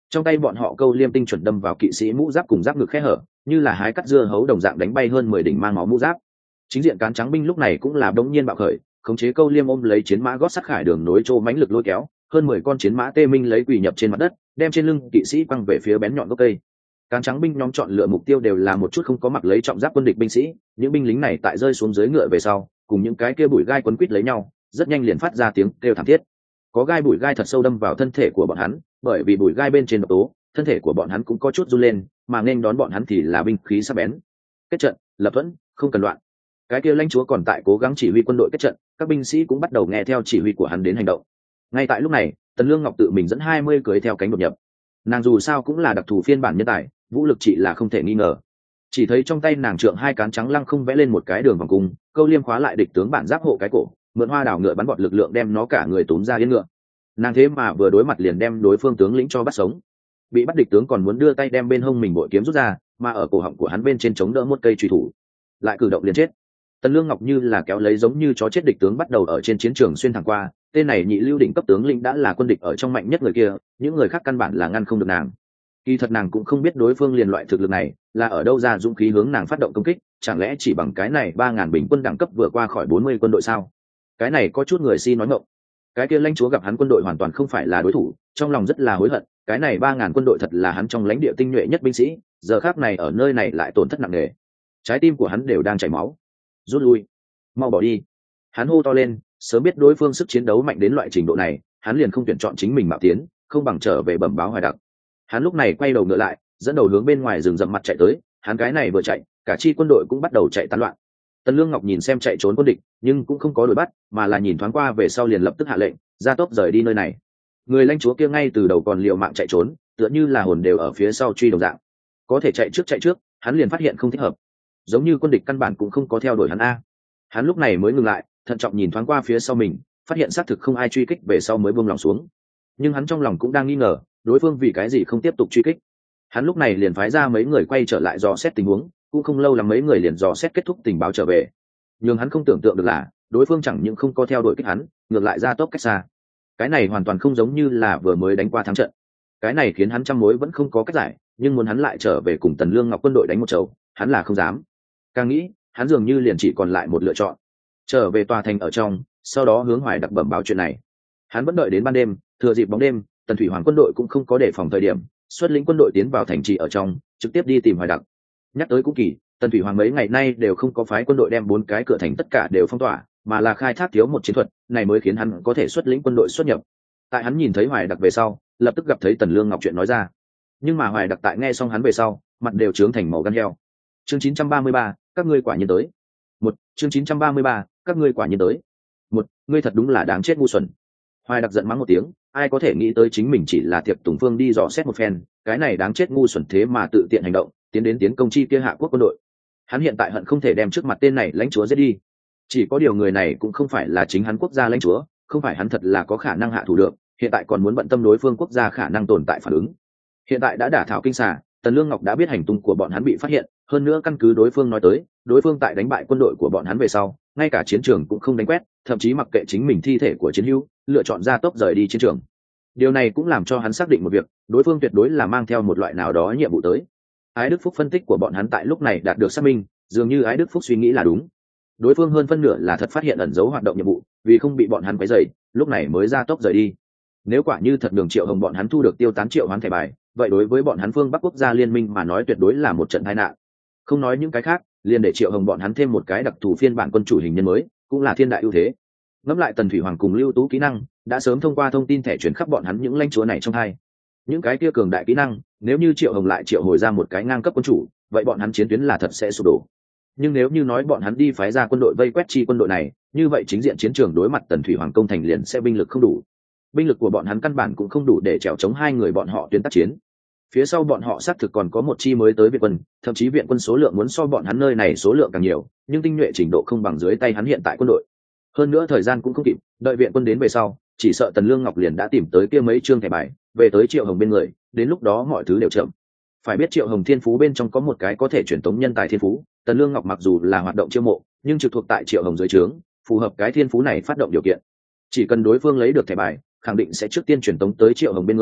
trong tay bọn họ câu liêm tinh chuẩn đâm vào kỵ sĩ mũ giáp cùng giáp ngực khe hở, như là hái cắt dưa hấu đồng dạng đánh bay hơn mười đỉnh mang máu mũ giáp. Chính diện cán trắng binh lúc này cũng là đống nhiên bạo khởi, khống chế câu liêm ôm lấy chiến mã gót sắt khải đường nối trô mãnh lực lôi kéo, hơn mười con chiến mã tê minh lấy quỳ nhập trên mặt đất, đem trên lưng kỵ sĩ quăng về phía bén nhọn gốc cây. Cán trắng binh nhóm chọn lựa mục tiêu đều là một chút không có mặc lấy trọng giáp quân địch binh sĩ, những binh lính này tại rơi xuống dưới ngựa về sau, cùng những cái kia bụi gai quấn quít lấy nhau, rất nhanh liền phát ra tiếng kêu thảm thiết. Có gai bụi gai thật sâu đâm vào thân thể của bọn hắn, bởi vì bụi gai bên trên độc tố, thân thể của bọn hắn cũng có chút run lên, mà nên đón bọn hắn thì là binh khí sắc bén. Kết trận, lập thuẫn, không cần loạn. Cái kia lãnh chúa còn tại cố gắng chỉ huy quân đội kết trận, các binh sĩ cũng bắt đầu nghe theo chỉ huy của hắn đến hành động. Ngay tại lúc này, Tần Lương Ngọc tự mình dẫn hai mươi cưới theo cánh đột nhập. Nàng dù sao cũng là đặc thù phiên bản nhân tài, vũ lực chị là không thể nghi ngờ. Chỉ thấy trong tay nàng trượng hai cán trắng lăng không vẽ lên một cái đường vòng cung, câu liêm khóa lại địch tướng bản giáp hộ cái cổ, mượn hoa đảo ngựa bắn bọt lực lượng đem nó cả người túm ra yên ngựa. Nàng thế mà vừa đối mặt liền đem đối phương tướng lĩnh cho bắt sống. Bị bắt địch tướng còn muốn đưa tay đem bên hông mình bội kiếm rút ra, mà ở cổ họng của hắn bên trên chống đỡ một cây truy thủ, lại cử động liền chết. Tần Lương Ngọc như là kéo lấy giống như chó chết địch tướng bắt đầu ở trên chiến trường xuyên thẳng qua, tên này nhị lưu đỉnh cấp tướng lĩnh đã là quân địch ở trong mạnh nhất người kia, những người khác căn bản là ngăn không được nàng. Kỳ thật nàng cũng không biết đối phương liền loại thực lực này là ở đâu ra dũng khí hướng nàng phát động công kích, chẳng lẽ chỉ bằng cái này ba ngàn bình quân đẳng cấp vừa qua khỏi bốn mươi quân đội sao? Cái này có chút người si nói ngọng. Cái kia lãnh chúa gặp hắn quân đội hoàn toàn không phải là đối thủ, trong lòng rất là hối hận, cái này ba ngàn quân đội thật là hắn trong lãnh địa tinh nhuệ nhất binh sĩ, giờ khắc này ở nơi này lại tổn thất nặng nề. Trái tim của hắn đều đang chảy máu. Rút lui, mau bỏ đi. Hắn hô to lên, sớm biết đối phương sức chiến đấu mạnh đến loại trình độ này, hắn liền không tuyển chọn chính mình mạo tiến, không bằng trở về bẩm báo Hoài Đặc. Hắn lúc này quay đầu ngựa lại, dẫn đầu hướng bên ngoài rừng rậm mặt chạy tới, hắn cái này vừa chạy, cả chi quân đội cũng bắt đầu chạy tán loạn. Tần Lương Ngọc nhìn xem chạy trốn quân địch, nhưng cũng không có đuổi bắt, mà là nhìn thoáng qua về sau liền lập tức hạ lệnh, ra tốc rời đi nơi này. Người lãnh chúa kia ngay từ đầu còn liều mạng chạy trốn, tựa như là hồn đều ở phía sau truy đồng dạng. Có thể chạy trước chạy trước, hắn liền phát hiện không thích hợp. Giống như quân địch căn bản cũng không có theo đuổi hắn a. Hắn lúc này mới ngừng lại, thận trọng nhìn thoáng qua phía sau mình, phát hiện xác thực không ai truy kích về sau mới buông lòng xuống. Nhưng hắn trong lòng cũng đang nghi ngờ, đối phương vì cái gì không tiếp tục truy kích. Hắn lúc này liền phái ra mấy người quay trở lại dò xét tình huống, cũng không lâu lắm mấy người liền dò xét kết thúc tình báo trở về. Nhưng hắn không tưởng tượng được là, đối phương chẳng những không có theo đuổi kích hắn, ngược lại ra tốc cách xa. Cái này hoàn toàn không giống như là vừa mới đánh qua thắng trận. Cái này khiến hắn trăm mối vẫn không có cách giải, nhưng muốn hắn lại trở về cùng Tần Lương Ngọc quân đội đánh một chầu, hắn là không dám. Càng nghĩ, hắn dường như liền chỉ còn lại một lựa chọn, trở về tòa thành ở trong, sau đó hướng Hoài Đặc bẩm báo chuyện này. Hắn vẫn đợi đến ban đêm, thừa dịp bóng đêm, Tần Thủy Hoàng quân đội cũng không có đề phòng thời điểm, xuất lĩnh quân đội tiến vào thành trì ở trong, trực tiếp đi tìm Hoài Đặc. Nhắc tới cũng kỳ, Tần Thủy Hoàng mấy ngày nay đều không có phái quân đội đem bốn cái cửa thành tất cả đều phong tỏa, mà là khai thác thiếu một chiến thuật, này mới khiến hắn có thể xuất lĩnh quân đội xuất nhập. Tại hắn nhìn thấy Hoài Đặc về sau, lập tức gặp thấy Tần Lương Ngọc chuyện nói ra. Nhưng mà Hoài Đặc tại nghe xong hắn về sau, mặt đều trướng thành màu gan heo. Chương chín trăm ba mươi ba, các ngươi quả nhiên tới. Một, chương chín trăm ba mươi ba, các ngươi quả nhiên tới. Một, ngươi thật đúng là đáng chết ngu xuẩn. Hoài Đặc giận mắng một tiếng, ai có thể nghĩ tới chính mình chỉ là tiệp tùng phương đi dò xét một phen, cái này đáng chết ngu xuẩn thế mà tự tiện hành động, tiến đến tiến công chi kia hạ quốc quân đội. Hắn hiện tại hận không thể đem trước mặt tên này lãnh chúa giết đi. Chỉ có điều người này cũng không phải là chính hắn quốc gia lãnh chúa, không phải hắn thật là có khả năng hạ thủ được, hiện tại còn muốn bận tâm đối phương quốc gia khả năng tồn tại phản ứng. Hiện tại đã đả thảo kinh xà, Tần Lương Ngọc đã biết hành tung của bọn hắn bị phát hiện, hơn nữa căn cứ đối phương nói tới, đối phương tại đánh bại quân đội của bọn hắn về sau, ngay cả chiến trường cũng không đánh quét, thậm chí mặc kệ chính mình thi thể của chiến hữu, lựa chọn ra tốc rời đi chiến trường. Điều này cũng làm cho hắn xác định một việc, đối phương tuyệt đối là mang theo một loại nào đó nhiệm vụ tới. Ái Đức Phúc phân tích của bọn hắn tại lúc này đạt được xác minh, dường như Ái Đức Phúc suy nghĩ là đúng. Đối phương hơn phân nửa là thật phát hiện ẩn dấu hoạt động nhiệm vụ, vì không bị bọn hắn quấy rầy, lúc này mới ra tốc rời đi. Nếu quả như thật Đường Triệu Hồng bọn hắn thu được tiêu tán triệu hoán thẻ bài, vậy đối với bọn hắn phương Bắc quốc gia liên minh mà nói tuyệt đối là một trận tai nạn. Không nói những cái khác, liền để Triệu Hồng bọn hắn thêm một cái đặc thù phiên bản quân chủ hình nhân mới, cũng là thiên đại ưu thế. Ngẫm lại Tần Thủy Hoàng cùng Lưu Tú kỹ năng, đã sớm thông qua thông tin thẻ truyền khắp bọn hắn những lãnh chúa này trong hai. Những cái kia cường đại kỹ năng, nếu như Triệu Hồng lại triệu hồi ra một cái ngang cấp quân chủ, vậy bọn hắn chiến tuyến là thật sẽ sụp đổ. Nhưng nếu như nói bọn hắn đi phái ra quân đội vây quét chi quân đội này, như vậy chính diện chiến trường đối mặt Tần Thủy Hoàng công thành liền sẽ binh lực không đủ. Binh lực của bọn hắn căn bản cũng không đủ để chèo chống hai người bọn họ tuyến tác chiến. Phía sau bọn họ xác thực còn có một chi mới tới viện quân, thậm chí viện quân số lượng muốn so bọn hắn nơi này số lượng càng nhiều, nhưng tinh nhuệ trình độ không bằng dưới tay hắn hiện tại quân đội. Hơn nữa thời gian cũng không kịp, đợi viện quân đến về sau, chỉ sợ Tần Lương Ngọc liền đã tìm tới kia mấy chương thẻ bài, về tới Triệu Hồng bên người, đến lúc đó mọi thứ đều chậm. Phải biết Triệu Hồng thiên phú bên trong có một cái có thể truyền tống nhân tài thiên phú, Tần Lương Ngọc mặc dù là hoạt động chiêu mộ, nhưng trực thuộc tại Triệu Hồng dưới trướng, phù hợp cái thiên phú này phát động điều kiện. Chỉ cần đối phương lấy được thẻ bài, khẳng định sẽ trước tiên truyền tống tới Triệu Hồng bên người,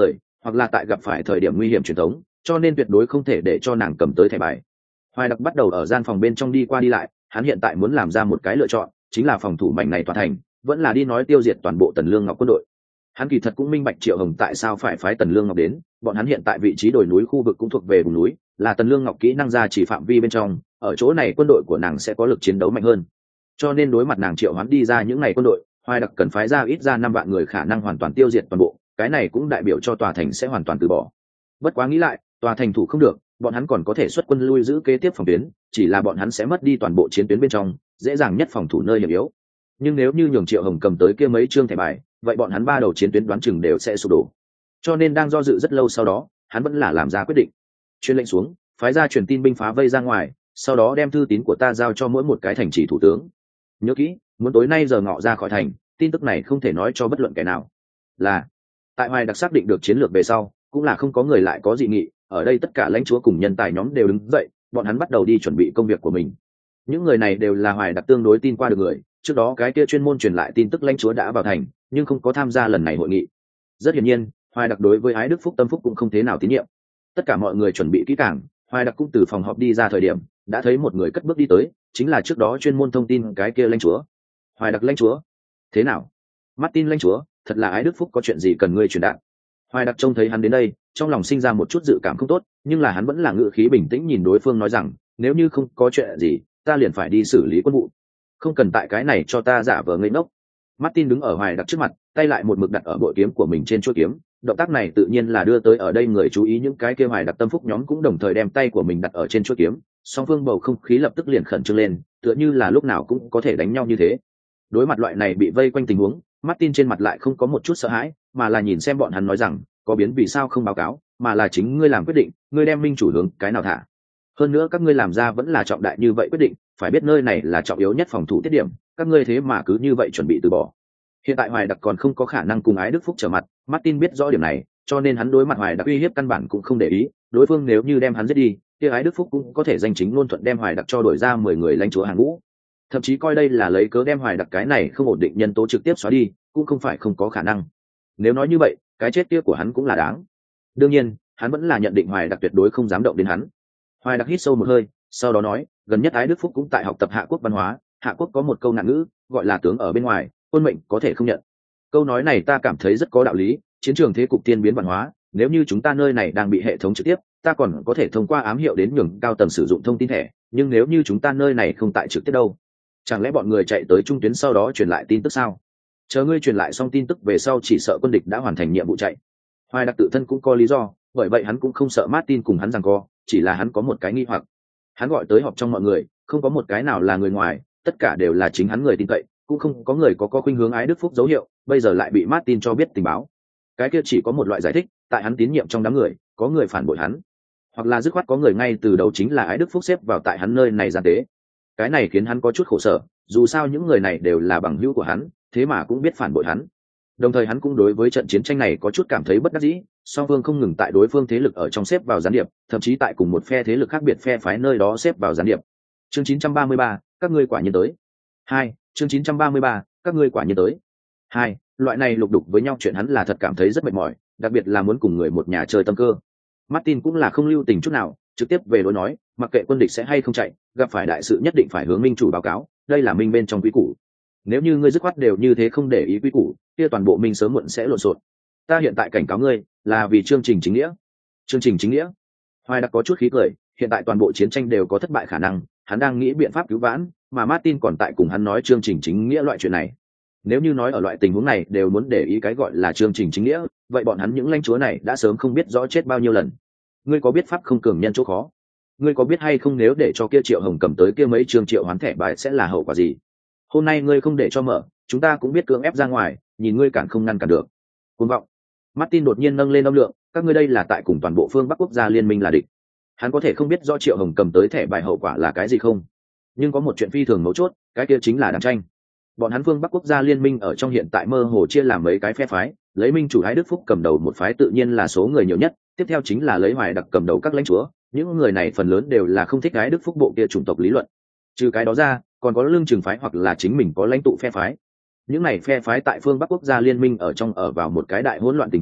hoặc là tại gặp phải thời điểm nguy hiểm truyền thống, cho nên tuyệt đối không thể để cho nàng cầm tới thẻ bài. Hoài Đặc bắt đầu ở gian phòng bên trong đi qua đi lại, hắn hiện tại muốn làm ra một cái lựa chọn, chính là phòng thủ mảnh này tòa thành, vẫn là đi nói tiêu diệt toàn bộ Tần Lương Ngọc quân đội. Hắn kỳ thật cũng minh bạch Triệu Hồng tại sao phải phái Tần Lương Ngọc đến, bọn hắn hiện tại vị trí đồi núi khu vực cũng thuộc về vùng núi, là Tần Lương Ngọc kỹ năng ra chỉ phạm vi bên trong, ở chỗ này quân đội của nàng sẽ có lực chiến đấu mạnh hơn. Cho nên đối mặt nàng triệu hoán đi ra những ngày quân đội, Hoài Đặc cần phái ra ít ra năm vạn người khả năng hoàn toàn tiêu diệt toàn bộ, cái này cũng đại biểu cho tòa thành sẽ hoàn toàn từ bỏ. Bất quá nghĩ lại, tòa thành thủ không được, bọn hắn còn có thể xuất quân lui giữ kế tiếp phòng tuyến, chỉ là bọn hắn sẽ mất đi toàn bộ chiến tuyến bên trong, dễ dàng nhất phòng thủ nơi hiểm yếu. Nhưng nếu như nhường Triệu Hồng cầm tới kia mấy chương thẻ bài, vậy bọn hắn ba đầu chiến tuyến đoán chừng đều sẽ sụp đổ. Cho nên đang do dự rất lâu sau đó, hắn vẫn là làm ra quyết định. Truyền lệnh xuống, phái ra truyền tin binh phá vây ra ngoài, sau đó đem thư tín của ta giao cho mỗi một cái thành trì thủ tướng. Nhớ kỹ, muốn tối nay giờ ngọ ra khỏi thành, tin tức này không thể nói cho bất luận kẻ nào. Là tại Hoài Đặc xác định được chiến lược về sau, cũng là không có người lại có dị nghị, ở đây tất cả lãnh chúa cùng nhân tài nhóm đều đứng dậy, bọn hắn bắt đầu đi chuẩn bị công việc của mình. Những người này đều là Hoài Đặc tương đối tin qua được người, trước đó cái kia chuyên môn truyền lại tin tức lãnh chúa đã vào thành, nhưng không có tham gia lần này hội nghị. Rất hiển nhiên, Hoài Đặc đối với Ái Đức Phúc tâm phúc cũng không thế nào tín nhiệm. Tất cả mọi người chuẩn bị kỹ càng, Hoài Đặc cũng từ phòng họp đi ra thời điểm, đã thấy một người cất bước đi tới, chính là trước đó chuyên môn thông tin cái kia lãnh chúa. Hoài Đặc lãnh chúa, thế nào? Martin lãnh chúa, thật là Ái Đức Phúc có chuyện gì cần ngươi truyền đạt? Hoài Đặc trông thấy hắn đến đây, trong lòng sinh ra một chút dự cảm không tốt, nhưng là hắn vẫn là ngữ khí bình tĩnh nhìn đối phương nói rằng, nếu như không có chuyện gì, ta liền phải đi xử lý quân vụ, không cần tại cái này cho ta giả vờ ngây ngốc. Martin đứng ở Hoài Đặc trước mặt, tay lại một mực đặt ở bội kiếm của mình trên chuôi kiếm, động tác này tự nhiên là đưa tới ở đây người chú ý, những cái kia Hoài Đặc tâm phúc nhóm cũng đồng thời đem tay của mình đặt ở trên chuôi kiếm, song phương bầu không khí lập tức liền khẩn trương lên, tựa như là lúc nào cũng có thể đánh nhau như thế. Đối mặt loại này bị vây quanh tình huống, Martin trên mặt lại không có một chút sợ hãi, mà là nhìn xem bọn hắn nói rằng, có biến vì sao không báo cáo, mà là chính ngươi làm quyết định, ngươi đem minh chủ hướng cái nào thả. Hơn nữa các ngươi làm ra vẫn là trọng đại như vậy quyết định, phải biết nơi này là trọng yếu nhất phòng thủ tiết điểm, các ngươi thế mà cứ như vậy chuẩn bị từ bỏ. Hiện tại Hoài Đặc còn không có khả năng cùng Ái Đức Phúc trở mặt, Martin biết rõ điểm này, cho nên hắn đối mặt Hoài Đặc uy hiếp căn bản cũng không để ý, đối phương nếu như đem hắn giết đi, kia Ái Đức Phúc cũng có thể danh chính ngôn thuận đem Hoài Đặc cho đổi ra mười người lãnh chúa hàng ngũ. Thậm chí coi đây là lấy cớ đem Hoài Đặc cái này không ổn định nhân tố trực tiếp xóa đi, cũng không phải không có khả năng. Nếu nói như vậy, cái chết kia của hắn cũng là đáng. Đương nhiên, hắn vẫn là nhận định Hoài Đặc tuyệt đối không dám động đến hắn. Hoài Đặc hít sâu một hơi, sau đó nói, gần nhất Ái Đức Phúc cũng tại học tập Hạ Quốc văn hóa, Hạ Quốc có một câu nạn ngữ, gọi là tướng ở bên ngoài, quân mệnh có thể không nhận. Câu nói này ta cảm thấy rất có đạo lý, chiến trường thế cục tiên biến văn hóa, nếu như chúng ta nơi này đang bị hệ thống trực tiếp, ta còn có thể thông qua ám hiệu đến nhường cao tầng sử dụng thông tin thẻ, nhưng nếu như chúng ta nơi này không tại trực tiếp đâu, chẳng lẽ bọn người chạy tới trung tuyến sau đó truyền lại tin tức sao? Chờ ngươi truyền lại xong tin tức về sau, chỉ sợ quân địch đã hoàn thành nhiệm vụ chạy. Hoài Đặc tự thân cũng có lý do, bởi vậy hắn cũng không sợ Martin cùng hắn giằng co, chỉ là hắn có một cái nghi hoặc. Hắn gọi tới họp trong mọi người, không có một cái nào là người ngoài, tất cả đều là chính hắn người tin cậy, cũng không có người có có khuynh hướng Ái Đức Phúc dấu hiệu, bây giờ lại bị Martin cho biết tình báo. Cái kia chỉ có một loại giải thích, tại hắn tín nhiệm trong đám người, có người phản bội hắn, hoặc là dứt khoát có người ngay từ đầu chính là Ái Đức Phúc xếp vào tại hắn nơi này gian tế. Cái này khiến hắn có chút khổ sở, dù sao những người này đều là bằng hữu của hắn, thế mà cũng biết phản bội hắn. Đồng thời hắn cũng đối với trận chiến tranh này có chút cảm thấy bất đắc dĩ, song phương không ngừng tại đối phương thế lực ở trong xếp vào gián điệp, thậm chí tại cùng một phe thế lực khác biệt phe phái nơi đó xếp vào gián điệp. Chương chín trăm ba mươi ba, các ngươi quả nhiên tới. Hai, chương chín trăm ba mươi ba, các ngươi quả nhiên tới. Hai, loại này lục đục với nhau chuyện hắn là thật cảm thấy rất mệt mỏi, đặc biệt là muốn cùng người một nhà chơi tâm cơ. Martin cũng là không lưu tình chút nào, trực tiếp về đối nói, mặc kệ quân địch sẽ hay không chạy, gặp phải đại sự nhất định phải hướng minh chủ báo cáo, đây là minh bên trong quý củ. Nếu như ngươi dứt khoát đều như thế không để ý quý củ, kia toàn bộ minh sớm muộn sẽ lộn xộn. Ta hiện tại cảnh cáo ngươi, là vì chương trình chính nghĩa. Chương trình chính nghĩa? Hoài Đặc có chút khí cười, hiện tại toàn bộ chiến tranh đều có thất bại khả năng, hắn đang nghĩ biện pháp cứu vãn, mà Martin còn tại cùng hắn nói chương trình chính nghĩa loại chuyện này. Nếu như nói ở loại tình huống này đều muốn để ý cái gọi là chương trình chính nghĩa, vậy bọn hắn những lãnh chúa này đã sớm không biết rõ chết bao nhiêu lần. Ngươi có biết pháp không cường nhân chỗ khó? Ngươi có biết hay không nếu để cho kia Triệu Hồng cầm tới kia mấy chương triệu hoán thẻ bài sẽ là hậu quả gì? Hôm nay ngươi không để cho mở, chúng ta cũng biết cưỡng ép ra ngoài, nhìn ngươi cản không ngăn cản được. Cuồng vọng. Martin đột nhiên nâng lên âm lượng, các ngươi đây là tại cùng toàn bộ phương Bắc quốc gia liên minh là địch. Hắn có thể không biết do Triệu Hồng cầm tới thẻ bài hậu quả là cái gì không? Nhưng có một chuyện phi thường mấu chốt, cái kia chính là đảng tranh. Bọn hắn phương Bắc quốc gia liên minh ở trong hiện tại mơ hồ chia làm mấy cái phe phái, lấy minh chủ Ái Đức Phúc cầm đầu một phái tự nhiên là số người nhiều nhất, tiếp theo chính là lấy Hoài Đặc cầm đầu các lãnh chúa, những người này phần lớn đều là không thích Ái Đức Phúc bộ kia chủng tộc lý luận. Trừ cái đó ra, còn có lương trường phái hoặc là chính mình có lãnh tụ phe phái. Những này phe phái tại phương Bắc quốc gia liên minh ở trong ở vào một cái đại hỗn loạn tình huống,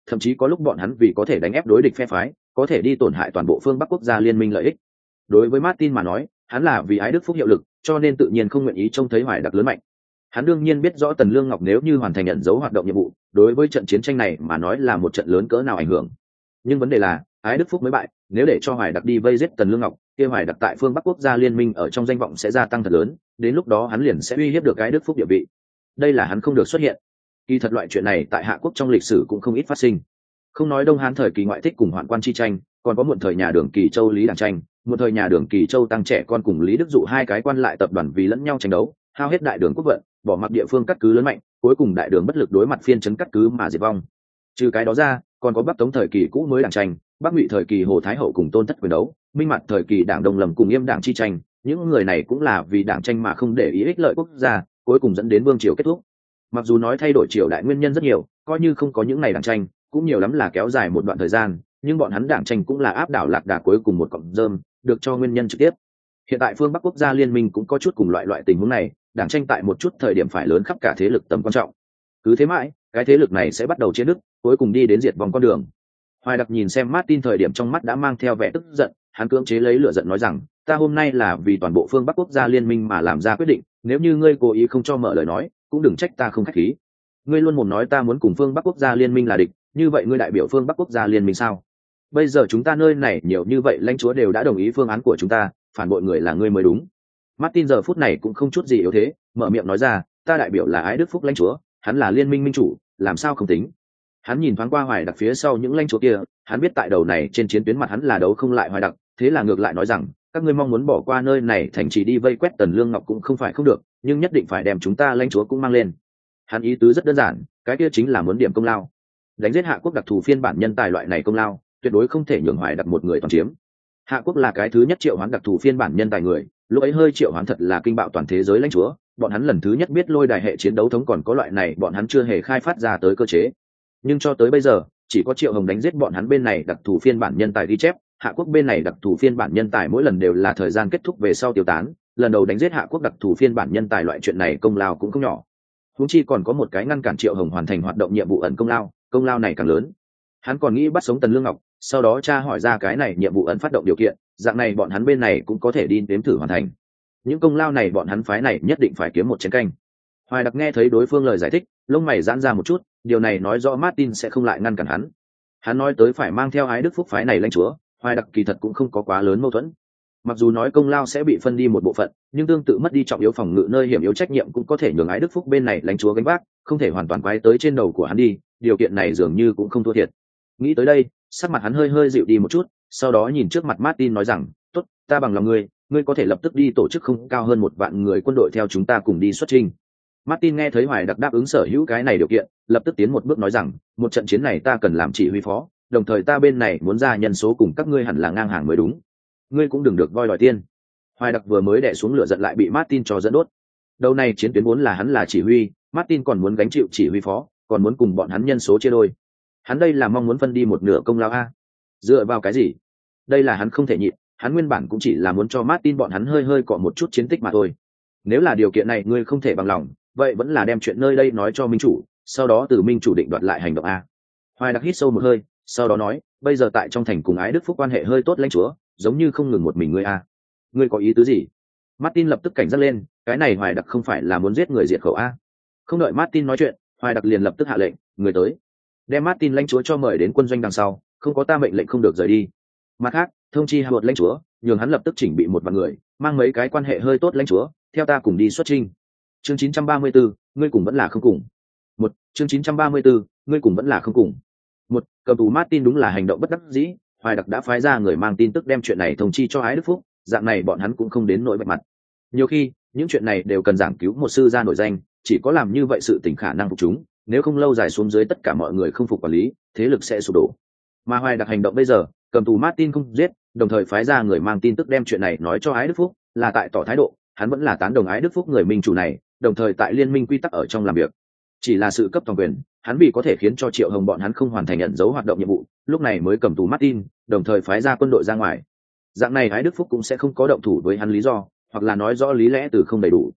thậm chí có lúc bọn hắn vì có thể đánh ép đối địch phe phái có thể đi tổn hại toàn bộ phương Bắc quốc gia liên minh lợi ích. Đối với Martin mà nói, hắn là vì ái đức phúc hiệu lực, cho nên tự nhiên không nguyện ý trông thấy Hoài Đặc lớn mạnh. Hắn đương nhiên biết rõ Tần Lương Ngọc nếu như hoàn thành nhận dấu hoạt động nhiệm vụ, đối với trận chiến tranh này mà nói là một trận lớn cỡ nào ảnh hưởng. Nhưng vấn đề là, ái đức phúc mới bại, nếu để cho Hoài Đặc đi vây giết Tần Lương Ngọc, kia Hoài Đặc tại phương Bắc quốc gia liên minh ở trong danh vọng sẽ gia tăng thật lớn, đến lúc đó hắn liền sẽ uy hiếp được ái đức phúc địa vị. Đây là hắn không được xuất hiện. Kỳ thật loại chuyện này tại Hạ quốc trong lịch sử cũng không ít phát sinh. Không nói Đông Hán thời kỳ ngoại thích cùng Hoạn quan chi tranh, còn có muộn thời nhà Đường Kỳ Châu Lý Đảng tranh, một thời nhà Đường Kỳ Châu tăng trẻ con cùng Lý Đức Dụ hai cái quan lại tập đoàn vì lẫn nhau tranh đấu, hao hết đại đường quốc vận, bỏ mặc địa phương cắt cứ lớn mạnh, cuối cùng đại đường bất lực đối mặt phiên trấn cắt cứ mà diệt vong. Trừ cái đó ra, còn có Bắc Tống thời kỳ cũ mới đảng tranh, Bắc Ngụy thời kỳ Hồ Thái Hậu cùng Tôn Thất quyền đấu, Minh Mặt thời kỳ đảng Đồng Lầm cùng Yêm đảng chi tranh, những người này cũng là vì đảng tranh mà không để ý ích lợi quốc gia, cuối cùng dẫn đến vương triều kết thúc. Mặc dù nói thay đổi triều đại nguyên nhân rất nhiều, coi như không có những ngày đảng tranh, cũng nhiều lắm là kéo dài một đoạn thời gian, nhưng bọn hắn đảng tranh cũng là áp đảo lạc đà cuối cùng một cọng rơm, được cho nguyên nhân trực tiếp. Hiện tại phương Bắc quốc gia liên minh cũng có chút cùng loại loại tình huống này, đảng tranh tại một chút thời điểm phải lớn khắp cả thế lực tầm quan trọng. Cứ thế mãi, cái thế lực này sẽ bắt đầu chia đứt, cuối cùng đi đến diệt vong con đường. Hoài Đặc nhìn xem Martin thời điểm trong mắt đã mang theo vẻ tức giận, hắn cưỡng chế lấy lửa giận nói rằng, ta hôm nay là vì toàn bộ phương Bắc quốc gia liên minh mà làm ra quyết định, nếu như ngươi cố ý không cho mở lời nói, cũng đừng trách ta không khách khí. Ngươi luôn mồm nói ta muốn cùng phương Bắc quốc gia liên minh là địch, như vậy ngươi đại biểu phương Bắc quốc gia liên minh sao? Bây giờ chúng ta nơi này nhiều như vậy lãnh chúa đều đã đồng ý phương án của chúng ta, phản bội người là ngươi mới đúng. Martin giờ phút này cũng không chút gì yếu thế, mở miệng nói ra, ta đại biểu là ái đức phúc lãnh chúa, hắn là liên minh minh chủ, làm sao không tính. Hắn nhìn thoáng qua Hoài Đặc phía sau những lãnh chúa kia, hắn biết tại đầu này trên chiến tuyến mặt hắn là đấu không lại Hoài Đặc, thế là ngược lại nói rằng, các ngươi mong muốn bỏ qua nơi này thành trì đi vây quét Tần Lương Ngọc cũng không phải không được, nhưng nhất định phải đem chúng ta lãnh chúa cũng mang lên. Hắn ý tứ rất đơn giản, cái kia chính là muốn điểm công lao. Đánh giết Hạ quốc đặc thù phiên bản nhân tài loại này công lao, tuyệt đối không thể nhường Hoài Đặc một người toàn chiếm. Hạ quốc là cái thứ nhất triệu hoán đặc thù phiên bản nhân tài người, lúc ấy hơi triệu hoán thật là kinh bạo toàn thế giới lãnh chúa, bọn hắn lần thứ nhất biết lôi đài hệ chiến đấu thống còn có loại này, bọn hắn chưa hề khai phát ra tới cơ chế. Nhưng cho tới bây giờ, chỉ có Triệu Hồng đánh giết bọn hắn bên này đặc thù phiên bản nhân tài ghi chép, Hạ quốc bên này đặc thù phiên bản nhân tài mỗi lần đều là thời gian kết thúc về sau tiêu tán, lần đầu đánh giết Hạ quốc đặc thù phiên bản nhân tài loại chuyện này công lao cũng không nhỏ. Huống chi còn có một cái ngăn cản Triệu Hồng hoàn thành hoạt động nhiệm vụ ẩn công lao, công lao này càng lớn. Hắn còn nghĩ bắt sống Tần Lương Ngọc, sau đó tra hỏi ra cái này nhiệm vụ ẩn phát động điều kiện, dạng này bọn hắn bên này cũng có thể đi đếm thử hoàn thành. Những công lao này bọn hắn phái này nhất định phải kiếm một chén canh. Hoài Đặc nghe thấy đối phương lời giải thích, lông mày giãn ra một chút, điều này nói rõ Martin sẽ không lại ngăn cản hắn. Hắn nói tới phải mang theo ái đức phúc phái này lãnh chúa, Hoài Đặc kỳ thật cũng không có quá lớn mâu thuẫn. Mặc dù nói công lao sẽ bị phân đi một bộ phận, nhưng tương tự mất đi trọng yếu phòng ngự nơi hiểm yếu trách nhiệm cũng có thể nhường ái đức phúc bên này lãnh chúa gánh vác, không thể hoàn toàn quay tới trên đầu của hắn đi, điều kiện này dường như cũng không thua thiệt. Nghĩ tới đây, sắc mặt hắn hơi hơi dịu đi một chút, sau đó nhìn trước mặt Martin nói rằng, tốt, ta bằng lòng ngươi, ngươi có thể lập tức đi tổ chức không cao hơn một vạn người quân đội theo chúng ta cùng đi xuất chinh. Martin nghe thấy Hoài Đặc đáp ứng sở hữu cái này điều kiện, lập tức tiến một bước nói rằng, một trận chiến này ta cần làm chỉ huy phó, đồng thời ta bên này muốn ra nhân số cùng các ngươi hẳn là ngang hàng mới đúng. Ngươi cũng đừng được voi đòi tiên. Hoài Đặc vừa mới đè xuống lửa giận lại bị Martin cho dẫn đốt. Đầu này chiến tuyến vốn là hắn là chỉ huy, Martin còn muốn gánh chịu chỉ huy phó, còn muốn cùng bọn hắn nhân số chia đôi. Hắn đây là mong muốn phân đi một nửa công lao a. Dựa vào cái gì? Đây là hắn không thể nhịn, hắn nguyên bản cũng chỉ là muốn cho Martin bọn hắn hơi hơi cọ một chút chiến tích mà thôi. Nếu là điều kiện này ngươi không thể bằng lòng, vậy vẫn là đem chuyện nơi đây nói cho minh chủ, sau đó từ minh chủ định đoạt lại hành động a. Hoài Đặc hít sâu một hơi, sau đó nói, bây giờ tại trong thành cùng ái đức phúc quan hệ hơi tốt lãnh chúa, giống như không ngừng một mình ngươi a. Ngươi có ý tứ gì? Martin lập tức cảnh giác lên, cái này Hoài Đặc không phải là muốn giết người diệt khẩu a. Không đợi Martin nói chuyện, Hoài Đặc liền lập tức hạ lệnh, người tới, đem Martin lãnh chúa cho mời đến quân doanh đằng sau, không có ta mệnh lệnh không được rời đi. Mặt khác, thông chi hạ bột lãnh chúa, nhường hắn lập tức chỉnh bị một vạn người, mang mấy cái quan hệ hơi tốt lãnh chúa, theo ta cùng đi xuất chinh. Chương chín trăm ba mươi tư, ngươi cùng vẫn là không cùng. Một, chương chín trăm ba mươi tư, ngươi cùng vẫn là không cùng. Một, cầm tù Martin đúng là hành động bất đắc dĩ, Hoài Đặc đã phái ra người mang tin tức đem chuyện này thông chi cho Ái Đức Phúc, dạng này bọn hắn cũng không đến nỗi bạch mặt. Nhiều khi, những chuyện này đều cần giảng cứu một sư gia nổi danh, chỉ có làm như vậy sự tình khả năng phục chúng, nếu không lâu dài xuống dưới tất cả mọi người không phục quản lý, thế lực sẽ sụp đổ. Mà Hoài Đặc hành động bây giờ, cầm tù Martin không giết, đồng thời phái ra người mang tin tức đem chuyện này nói cho Ái Đức Phúc, là tại tỏ thái độ, hắn vẫn là tán đồng Ái Đức Phúc người minh chủ này, đồng thời tại liên minh quy tắc ở trong làm việc. Chỉ là sự cấp toàn quyền, hắn vì có thể khiến cho Triệu Hồng bọn hắn không hoàn thành nhận dấu hoạt động nhiệm vụ, lúc này mới cầm tù Martin, đồng thời phái ra quân đội ra ngoài. Dạng này Ái Đức Phúc cũng sẽ không có động thủ với hắn lý do, hoặc là nói rõ lý lẽ từ không đầy đủ.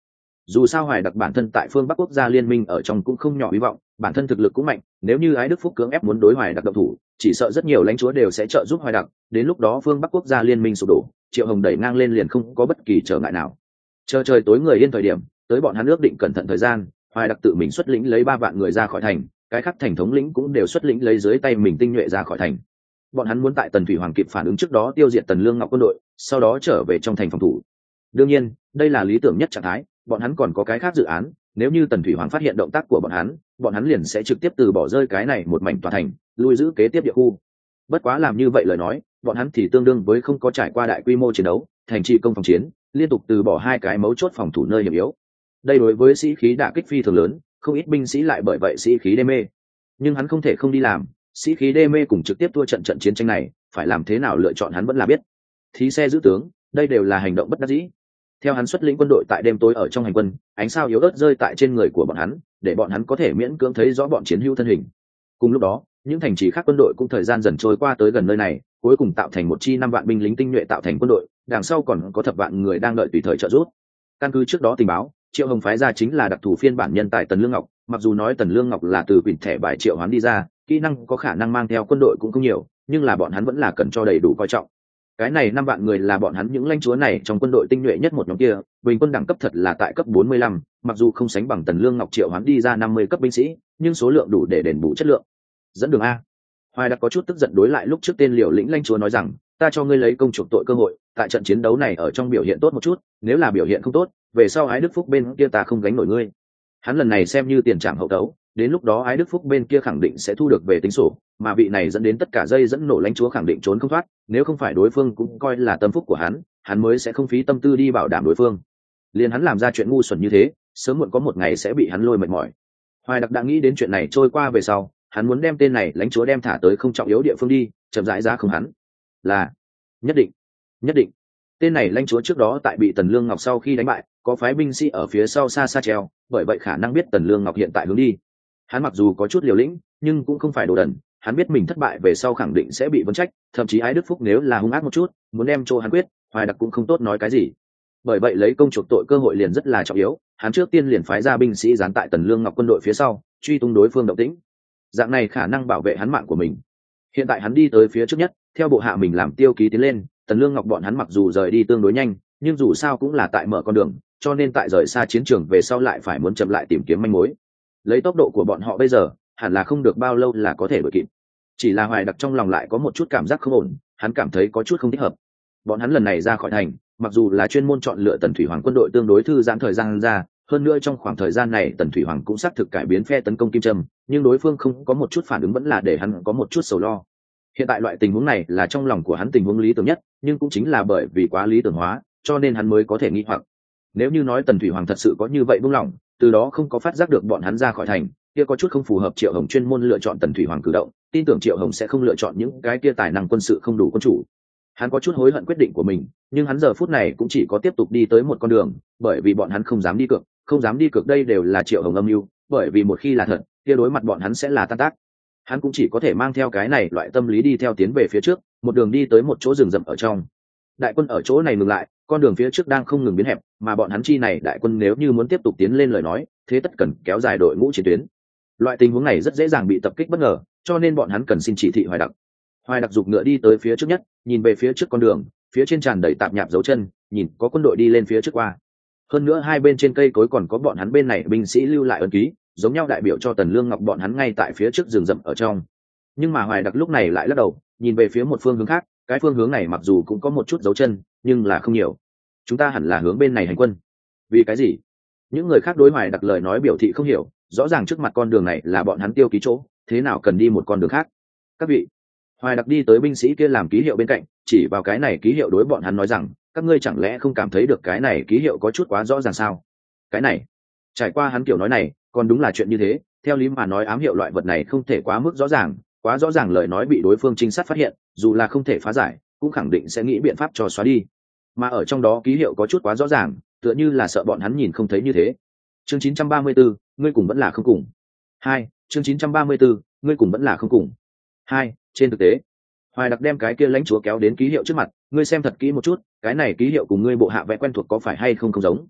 dù sao Hoài Đặc bản thân tại phương Bắc quốc gia liên minh ở trong cũng không nhỏ hy vọng, bản thân thực lực cũng mạnh, nếu như Ái Đức Phúc cưỡng ép muốn đối Hoài Đặc động thủ, chỉ sợ rất nhiều lãnh chúa đều sẽ trợ giúp Hoài Đặc, đến lúc đó phương Bắc quốc gia liên minh sụp đổ, Triệu Hồng đẩy ngang lên liền không có bất kỳ trở ngại nào. Chờ trời tối người yên thời điểm, tới bọn hắn ước định cẩn thận thời gian, Hoài Đặc tự mình xuất lĩnh lấy ba vạn người ra khỏi thành, cái khác thành thống lĩnh cũng đều xuất lĩnh lấy dưới tay mình tinh nhuệ ra khỏi thành. Bọn hắn muốn tại Tần Thủy Hoàng kịp phản ứng trước đó tiêu diệt Tần Lương Ngọc quân đội, sau đó trở về trong thành phòng thủ. Đương nhiên, đây là lý tưởng nhất trạng thái, bọn hắn còn có cái khác dự án, nếu như Tần Thủy Hoàng phát hiện động tác của bọn hắn, bọn hắn liền sẽ trực tiếp từ bỏ rơi cái này một mảnh tòa thành, lui giữ kế tiếp địa khu. Bất quá làm như vậy lời nói, bọn hắn thì tương đương với không có trải qua đại quy mô chiến đấu, thành trì công phòng chiến, liên tục từ bỏ hai cái mấu chốt phòng thủ nơi hiểm yếu. Đây đối với sĩ khí đả kích phi thường lớn, không ít binh sĩ lại bởi vậy sĩ khí đê mê. Nhưng hắn không thể không đi làm, sĩ khí đê mê cùng trực tiếp thua trận trận chiến tranh này, phải làm thế nào lựa chọn hắn vẫn là biết. Thí xe giữ tướng, đây đều là hành động bất đắc dĩ. Theo hắn xuất lĩnh quân đội tại đêm tối ở trong hành quân, ánh sao yếu ớt rơi tại trên người của bọn hắn, để bọn hắn có thể miễn cưỡng thấy rõ bọn chiến hữu thân hình. Cùng lúc đó, những thành trì khác quân đội cũng thời gian dần trôi qua tới gần nơi này, cuối cùng tạo thành một chi năm vạn binh lính tinh nhuệ tạo thành quân đội, đằng sau còn có thập vạn người đang đợi tùy thời trợ giúp. Căn cứ trước đó tình báo, Triệu Hồng phái ra chính là đặc thù phiên bản nhân tài Tần Lương Ngọc, mặc dù nói Tần Lương Ngọc là từ quyển thẻ bài triệu hoán đi ra, kỹ năng có khả năng mang theo quân đội cũng không nhiều, nhưng là bọn hắn vẫn là cần cho đầy đủ coi trọng. Cái này năm vạn người là bọn hắn những lãnh chúa này trong quân đội tinh nhuệ nhất một nhóm kia, bình quân đẳng cấp thật là tại cấp bốn mươi lăm, mặc dù không sánh bằng Tần Lương Ngọc triệu hoán đi ra năm mươi cấp binh sĩ, nhưng số lượng đủ để đền bù chất lượng. Dẫn đường a. Hoài Đặc có chút tức giận đối lại lúc trước tên Liều Lĩnh lãnh chúa nói rằng, ta cho ngươi lấy công chuộc tội cơ hội, tại trận chiến đấu này ở trong biểu hiện tốt một chút, nếu là biểu hiện không tốt, về sau Ái Đức Phúc bên kia ta không gánh nổi ngươi. Hắn lần này xem như tiền trảm hậu tấu, đến lúc đó Ái Đức Phúc bên kia khẳng định sẽ thu được về tính sổ, mà vị này dẫn đến tất cả dây dẫn nổ lãnh chúa khẳng định trốn không thoát, nếu không phải đối phương cũng coi là tâm phúc của hắn, hắn mới sẽ không phí tâm tư đi bảo đảm đối phương. Liền hắn làm ra chuyện ngu xuẩn như thế, sớm muộn có một ngày sẽ bị hắn lôi mệt mỏi. Hoài Đặc đã nghĩ đến chuyện này trôi qua về sau, hắn muốn đem tên này lãnh chúa đem thả tới không trọng yếu địa phương đi, chậm rãi ra không hắn. Là nhất định, nhất định. Tên này lãnh chúa trước đó tại bị Tần Lương Ngọc sau khi đánh bại, có phái binh sĩ ở phía sau xa xa treo, bởi vậy khả năng biết Tần Lương Ngọc hiện tại hướng đi. Hắn mặc dù có chút liều lĩnh, nhưng cũng không phải đồ đần, hắn biết mình thất bại về sau khẳng định sẽ bị vấn trách, thậm chí Ái Đức Phúc nếu là hung ác một chút, muốn đem cho hắn quyết, Hoài Đặc cũng không tốt nói cái gì. Bởi vậy lấy công chuộc tội cơ hội liền rất là trọng yếu, hắn trước tiên liền phái ra binh sĩ dán tại Tần Lương Ngọc quân đội phía sau, truy tung đối phương động tĩnh. Dạng này khả năng bảo vệ hắn mạng của mình. Hiện tại hắn đi tới phía trước nhất, theo bộ hạ mình làm tiêu ký tiến lên, Tần Lương Ngọc bọn hắn mặc dù rời đi tương đối nhanh, nhưng dù sao cũng là tại mở con đường, cho nên tại rời xa chiến trường về sau lại phải muốn chậm lại tìm kiếm manh mối. Lấy tốc độ của bọn họ bây giờ, hẳn là không được bao lâu là có thể đuổi kịp. Chỉ là Hoài Đặc trong lòng lại có một chút cảm giác không ổn, hắn cảm thấy có chút không thích hợp. Bọn hắn lần này ra khỏi thành, mặc dù là chuyên môn chọn lựa Tần Thủy Hoàng quân đội tương đối thư giãn thời gian ra, hơn nữa trong khoảng thời gian này Tần Thủy Hoàng cũng xác thực cải biến phe tấn công Kim Trâm, nhưng đối phương không có một chút phản ứng vẫn là để hắn có một chút sầu lo. Hiện tại loại tình huống này là trong lòng của hắn tình huống lý tưởng nhất, nhưng cũng chính là bởi vì quá lý tưởng hóa, cho nên hắn mới có thể nghi hoặc. Nếu như nói Tần Thủy Hoàng thật sự có như vậy buông lỏng, từ đó không có phát giác được bọn hắn ra khỏi thành, kia có chút không phù hợp Triệu Hồng chuyên môn lựa chọn Tần Thủy Hoàng cử động, tin tưởng Triệu Hồng sẽ không lựa chọn những cái kia tài năng quân sự không đủ quân chủ. Hắn có chút hối hận quyết định của mình, nhưng hắn giờ phút này cũng chỉ có tiếp tục đi tới một con đường, bởi vì bọn hắn không dám đi cược, không dám đi cược đây đều là Triệu Hồng âm mưu, bởi vì một khi là thật, kia đối mặt bọn hắn sẽ là tan tác. Hắn cũng chỉ có thể mang theo cái này loại tâm lý đi theo tiến về phía trước, một đường đi tới một chỗ rừng rậm ở trong. Đại quân ở chỗ này ngừng lại, con đường phía trước đang không ngừng biến hẹp, mà bọn hắn chi này đại quân nếu như muốn tiếp tục tiến lên lời nói, thế tất cần kéo dài đội ngũ chiến tuyến. Loại tình huống này rất dễ dàng bị tập kích bất ngờ, cho nên bọn hắn cần xin chỉ thị Hoài Đặc. Hoài Đặc giục ngựa đi tới phía trước nhất, nhìn về phía trước con đường, phía trên tràn đầy tạp nhạp dấu chân, nhìn có quân đội đi lên phía trước qua. Hơn nữa hai bên trên cây cối còn có bọn hắn bên này binh sĩ lưu lại ấn ký, giống nhau đại biểu cho Tần Lương Ngọc bọn hắn ngay tại phía trước rừng rậm ở trong. Nhưng mà Hoài Đặc lúc này lại lắc đầu, nhìn về phía một phương hướng khác, cái phương hướng này mặc dù cũng có một chút dấu chân, nhưng là không nhiều. Chúng ta hẳn là hướng bên này hành quân. Vì cái gì? Những người khác đối Hoài Đặc lời nói biểu thị không hiểu, rõ ràng trước mặt con đường này là bọn hắn tiêu ký chỗ, thế nào cần đi một con đường khác? Các vị. Hoài Đặc đi tới binh sĩ kia làm ký hiệu bên cạnh, chỉ vào cái này ký hiệu đối bọn hắn nói rằng, các ngươi chẳng lẽ không cảm thấy được cái này ký hiệu có chút quá rõ ràng sao? Cái này. Trải qua hắn kiểu nói này, còn đúng là chuyện như thế, theo lý mà nói ám hiệu loại vật này không thể quá mức rõ ràng, quá rõ ràng lời nói bị đối phương trinh sát phát hiện, dù là không thể phá giải, cũng khẳng định sẽ nghĩ biện pháp cho xóa đi. Mà ở trong đó ký hiệu có chút quá rõ ràng, tựa như là sợ bọn hắn nhìn không thấy như thế. Chương chín trăm ba mươi tư, ngươi cùng vẫn là không cùng. Hai, chương chín trăm ba mươi tư, ngươi cùng vẫn là không cùng. Hai, trên thực tế, Hoài Đặc đem cái kia lãnh chúa kéo đến ký hiệu trước mặt, ngươi xem thật kỹ một chút, cái này ký hiệu cùng ngươi bộ hạ vẽ quen thuộc có phải hay không không giống.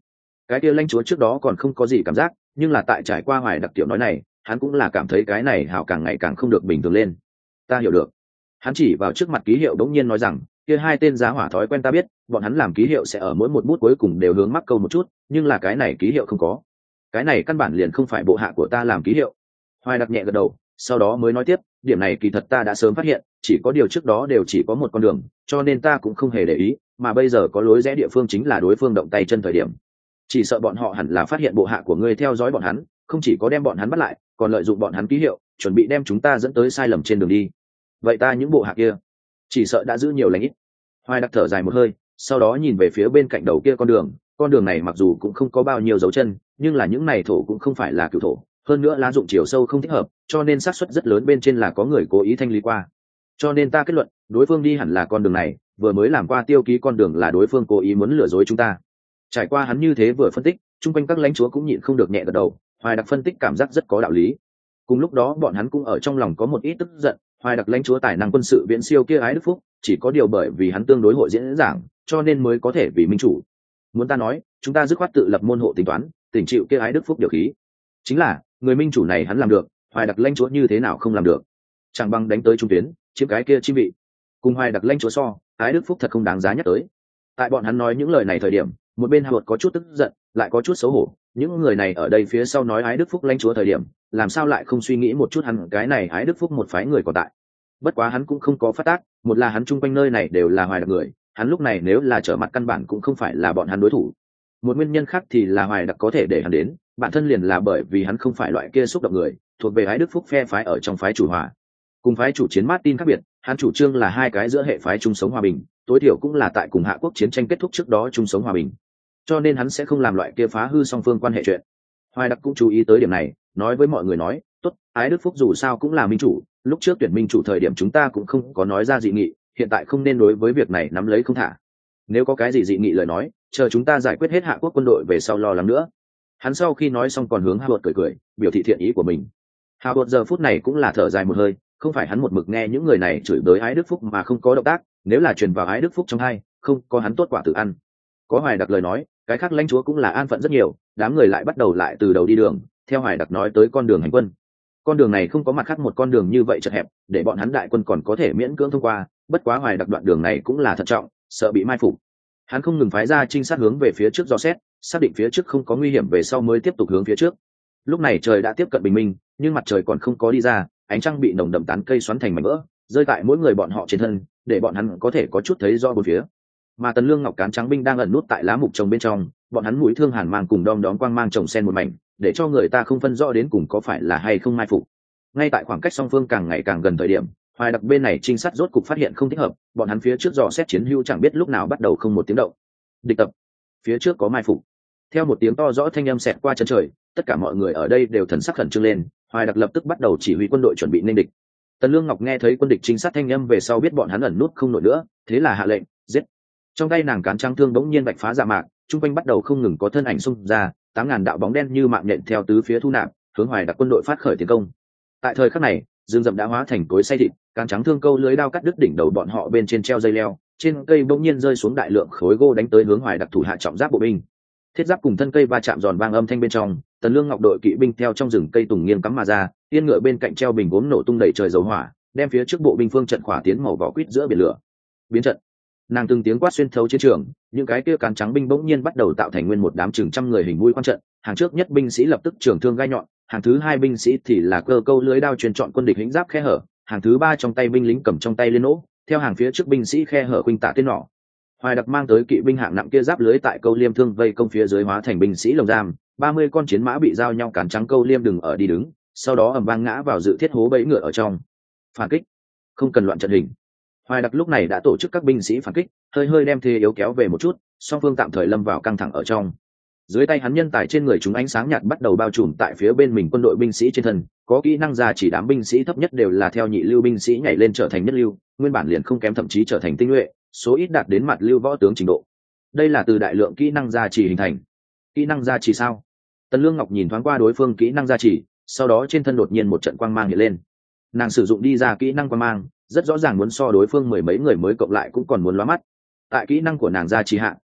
Cái kia lãnh chúa trước đó còn không có gì cảm giác, nhưng là tại trải qua Hoài Đặc tiểu nói này, hắn cũng là cảm thấy cái này hào càng ngày càng không được bình thường lên. Ta hiểu được. Hắn chỉ vào trước mặt ký hiệu đống nhiên nói rằng, kia hai tên giá hỏa thói quen ta biết, bọn hắn làm ký hiệu sẽ ở mỗi một bút cuối cùng đều hướng mắc câu một chút, nhưng là cái này ký hiệu không có. Cái này căn bản liền không phải bộ hạ của ta làm ký hiệu. Hoài Đặc nhẹ gật đầu, sau đó mới nói tiếp, điểm này kỳ thật ta đã sớm phát hiện, chỉ có điều trước đó đều chỉ có một con đường, cho nên ta cũng không hề để ý, mà bây giờ có lối rẽ địa phương chính là đối phương động tay chân thời điểm. Chỉ sợ bọn họ hẳn là phát hiện bộ hạ của ngươi theo dõi bọn hắn, không chỉ có đem bọn hắn bắt lại, còn lợi dụng bọn hắn ký hiệu, chuẩn bị đem chúng ta dẫn tới sai lầm trên đường đi. Vậy ta những bộ hạ kia, chỉ sợ đã giữ nhiều lành ít. Hoài Đặc thở dài một hơi, sau đó nhìn về phía bên cạnh đầu kia con đường, con đường này mặc dù cũng không có bao nhiêu dấu chân, nhưng là những này thổ cũng không phải là cửu thổ, hơn nữa lá dụng chiều sâu không thích hợp, cho nên xác suất rất lớn bên trên là có người cố ý thanh lý qua. Cho nên ta kết luận, đối phương đi hẳn là con đường này, vừa mới làm qua tiêu ký con đường là đối phương cố ý muốn lừa dối chúng ta. Trải qua hắn như thế vừa phân tích, chung quanh các lãnh chúa cũng nhịn không được nhẹ gật đầu. Hoài Đặc phân tích cảm giác rất có đạo lý. Cùng lúc đó bọn hắn cũng ở trong lòng có một ít tức giận. Hoài Đặc lãnh chúa tài năng quân sự viễn siêu kia Ái Đức Phúc, chỉ có điều bởi vì hắn tương đối hội diễn giảng, cho nên mới có thể vì minh chủ. Muốn ta nói, chúng ta dứt khoát tự lập môn hộ tính toán, tỉnh chịu kia Ái Đức Phúc điều khí. Chính là người minh chủ này hắn làm được, Hoài Đặc lãnh chúa như thế nào không làm được? Chẳng bằng đánh tới trung tuyến, chiếm cái kia chi vị. Cùng Hoài Đặc lãnh chúa so, Ái Đức Phúc thật không đáng giá nhắc tới. Tại bọn hắn nói những lời này thời điểm, một bên Hạ Luật có chút tức giận, lại có chút xấu hổ. Những người này ở đây phía sau nói Ái Đức Phúc lãnh chúa thời điểm, làm sao lại không suy nghĩ một chút hắn cái này Ái Đức Phúc một phái người còn tại. Bất quá hắn cũng không có phát tác, một là hắn chung quanh nơi này đều là Hoài Đặc người, hắn lúc này nếu là trở mặt căn bản cũng không phải là bọn hắn đối thủ. Một nguyên nhân khác thì là Hoài Đặc có thể để hắn đến, bản thân liền là bởi vì hắn không phải loại kia xúc động người, thuộc về Ái Đức Phúc phe phái ở trong phái chủ hòa. Cùng phái chủ chiến Martin khác biệt, hắn chủ trương là hai cái giữa hệ phái chung sống hòa bình, tối thiểu cũng là tại cùng Hạ Quốc chiến tranh kết thúc trước đó chung sống hòa bình. Cho nên hắn sẽ không làm loại kia phá hư song phương quan hệ chuyện. Hoài Đặc cũng chú ý tới điểm này, nói với mọi người nói, tốt, Ái Đức Phúc dù sao cũng là minh chủ, lúc trước tuyển minh chủ thời điểm chúng ta cũng không có nói ra dị nghị, hiện tại không nên đối với việc này nắm lấy không thả. Nếu có cái gì dị nghị lời nói, chờ chúng ta giải quyết hết Hạ Quốc quân đội về sau lo lắng nữa. Hắn sau khi nói xong còn hướng Hạ Luật cười cười, biểu thị thiện ý của mình. Hạ Luật giờ phút này cũng là thở dài một hơi, không phải hắn một mực nghe những người này chửi bới Ái Đức Phúc mà không có động tác, nếu là truyền vào Ái Đức Phúc trong hai, không có hắn tốt quả tự ăn. Có Hoài Đặc lời nói, cái khác lãnh chúa cũng là an phận rất nhiều, đám người lại bắt đầu lại từ đầu đi đường, theo Hoài Đặc nói tới con đường hành quân. Con đường này không có mặt khác một con đường như vậy chật hẹp, để bọn hắn đại quân còn có thể miễn cưỡng thông qua, bất quá Hoài Đặc đoạn đường này cũng là thận trọng, sợ bị mai phục. Hắn không ngừng phái ra trinh sát hướng về phía trước dò xét, xác định phía trước không có nguy hiểm về sau mới tiếp tục hướng phía trước. Lúc này trời đã tiếp cận bình minh, nhưng mặt trời còn không có đi ra, ánh trăng bị nồng đậm tán cây xoắn thành mảnh vỡ, rơi tại mỗi người bọn họ trên thân, để bọn hắn có thể có chút thấy rõ bốn phía. Mà Tần Lương Ngọc Cán Trắng binh đang ẩn nút tại lá mục trồng bên trong, bọn hắn mũi thương hàn mang cùng đom đóm quang mang trồng sen một mảnh, để cho người ta không phân rõ đến cùng có phải là hay không mai phục. Ngay tại khoảng cách song phương càng ngày càng gần thời điểm, Hoài Đặc bên này trinh sát rốt cục phát hiện không thích hợp, bọn hắn phía trước dò xét chiến hữu chẳng biết lúc nào bắt đầu không một tiếng động. Địch tập, phía trước có mai phục. Theo một tiếng to rõ thanh âm xẹt qua chân trời, tất cả mọi người ở đây đều thần sắc khẩn trương lên. Hoài Đặc lập tức bắt đầu chỉ huy quân đội chuẩn bị nên địch. Tần Lương Ngọc nghe thấy quân địch trinh sát thanh âm về sau biết bọn hắn ẩn nút không nổi nữa, thế là hạ lệnh giết. Trong tay nàng cán trắng thương bỗng nhiên bạch phá dạ mạc, trung quanh bắt đầu không ngừng có thân ảnh xung ra, tám ngàn đạo bóng đen như mạng nhện theo tứ phía thu nạp, hướng Hoài Đặc quân đội phát khởi tiến công. Tại thời khắc này, rừng rậm đã hóa thành cối xay thịt, cán trắng thương câu lưới đao cắt đứt đỉnh đầu bọn họ bên trên treo dây leo, trên cây bỗng nhiên rơi xuống đại lượng khối gỗ đánh tới hướng Hoài Đặc thủ hạ trọng giáp bộ binh. Thiết giáp cùng thân cây va chạm giòn vang âm thanh bên trong, Tần Lương Ngọc đội kỵ binh theo trong rừng cây tùng nghiêng cắm mà ra, yên ngựa bên cạnh treo bình gốm nổ tung đầy trời dầu hỏa, đem phía trước bộ binh phương trận khỏa tiến màu vỏ quýt giữa biển lửa. Biến trận. Nàng từng tiếng quát xuyên thấu chiến trường, những cái kia cán trắng binh bỗng nhiên bắt đầu tạo thành nguyên một đám chừng trăm người hình mũi quan trận, hàng trước nhất binh sĩ lập tức trường thương gai nhọn, hàng thứ hai binh sĩ thì là cơ câu lưới đao truyền chọn quân địch hĩnh giáp khe hở, hàng thứ ba trong tay binh lính cầm trong tay lên nỗ, theo hàng phía trước binh sĩ khe hở khuynh tả tên nỏ. Hoài Đặc mang tới kỵ binh hạng nặng kia giáp lưới tại câu liêm thương vây công phía dưới hóa thành binh sĩ lồng giam, ba mươi con chiến mã bị giao nhau cản trắng câu liêm đừng ở đi đứng, sau đó ầm vang ngã vào dự thiết hố bẫy ngựa ở trong. Phản kích, không cần loạn trận hình. Hoài Đặc lúc này đã tổ chức các binh sĩ phản kích, hơi hơi đem thế yếu kéo về một chút, song phương tạm thời lâm vào căng thẳng ở trong. Dưới tay hắn nhân tài trên người chúng ánh sáng nhạt bắt đầu bao trùm tại phía bên mình quân đội binh sĩ trên thân, có kỹ năng ra chỉ đám binh sĩ thấp nhất đều là theo nhị lưu binh sĩ nhảy lên trở thành nhất lưu, nguyên bản liền không kém thậm chí trở thành tinh nhuệ, số ít đạt đến mặt lưu võ tướng trình độ. Đây là từ đại lượng kỹ năng gia trì hình thành. Kỹ năng gia trì sao? Tần Lương Ngọc nhìn thoáng qua đối phương kỹ năng gia trì, sau đó trên thân đột nhiên một trận quang mang hiện lên. Nàng sử dụng đi ra kỹ năng quang mang, rất rõ ràng muốn so đối phương mười mấy người mới cộng lại cũng còn muốn lóa mắt. Tại kỹ năng của nàng gia trì hạ,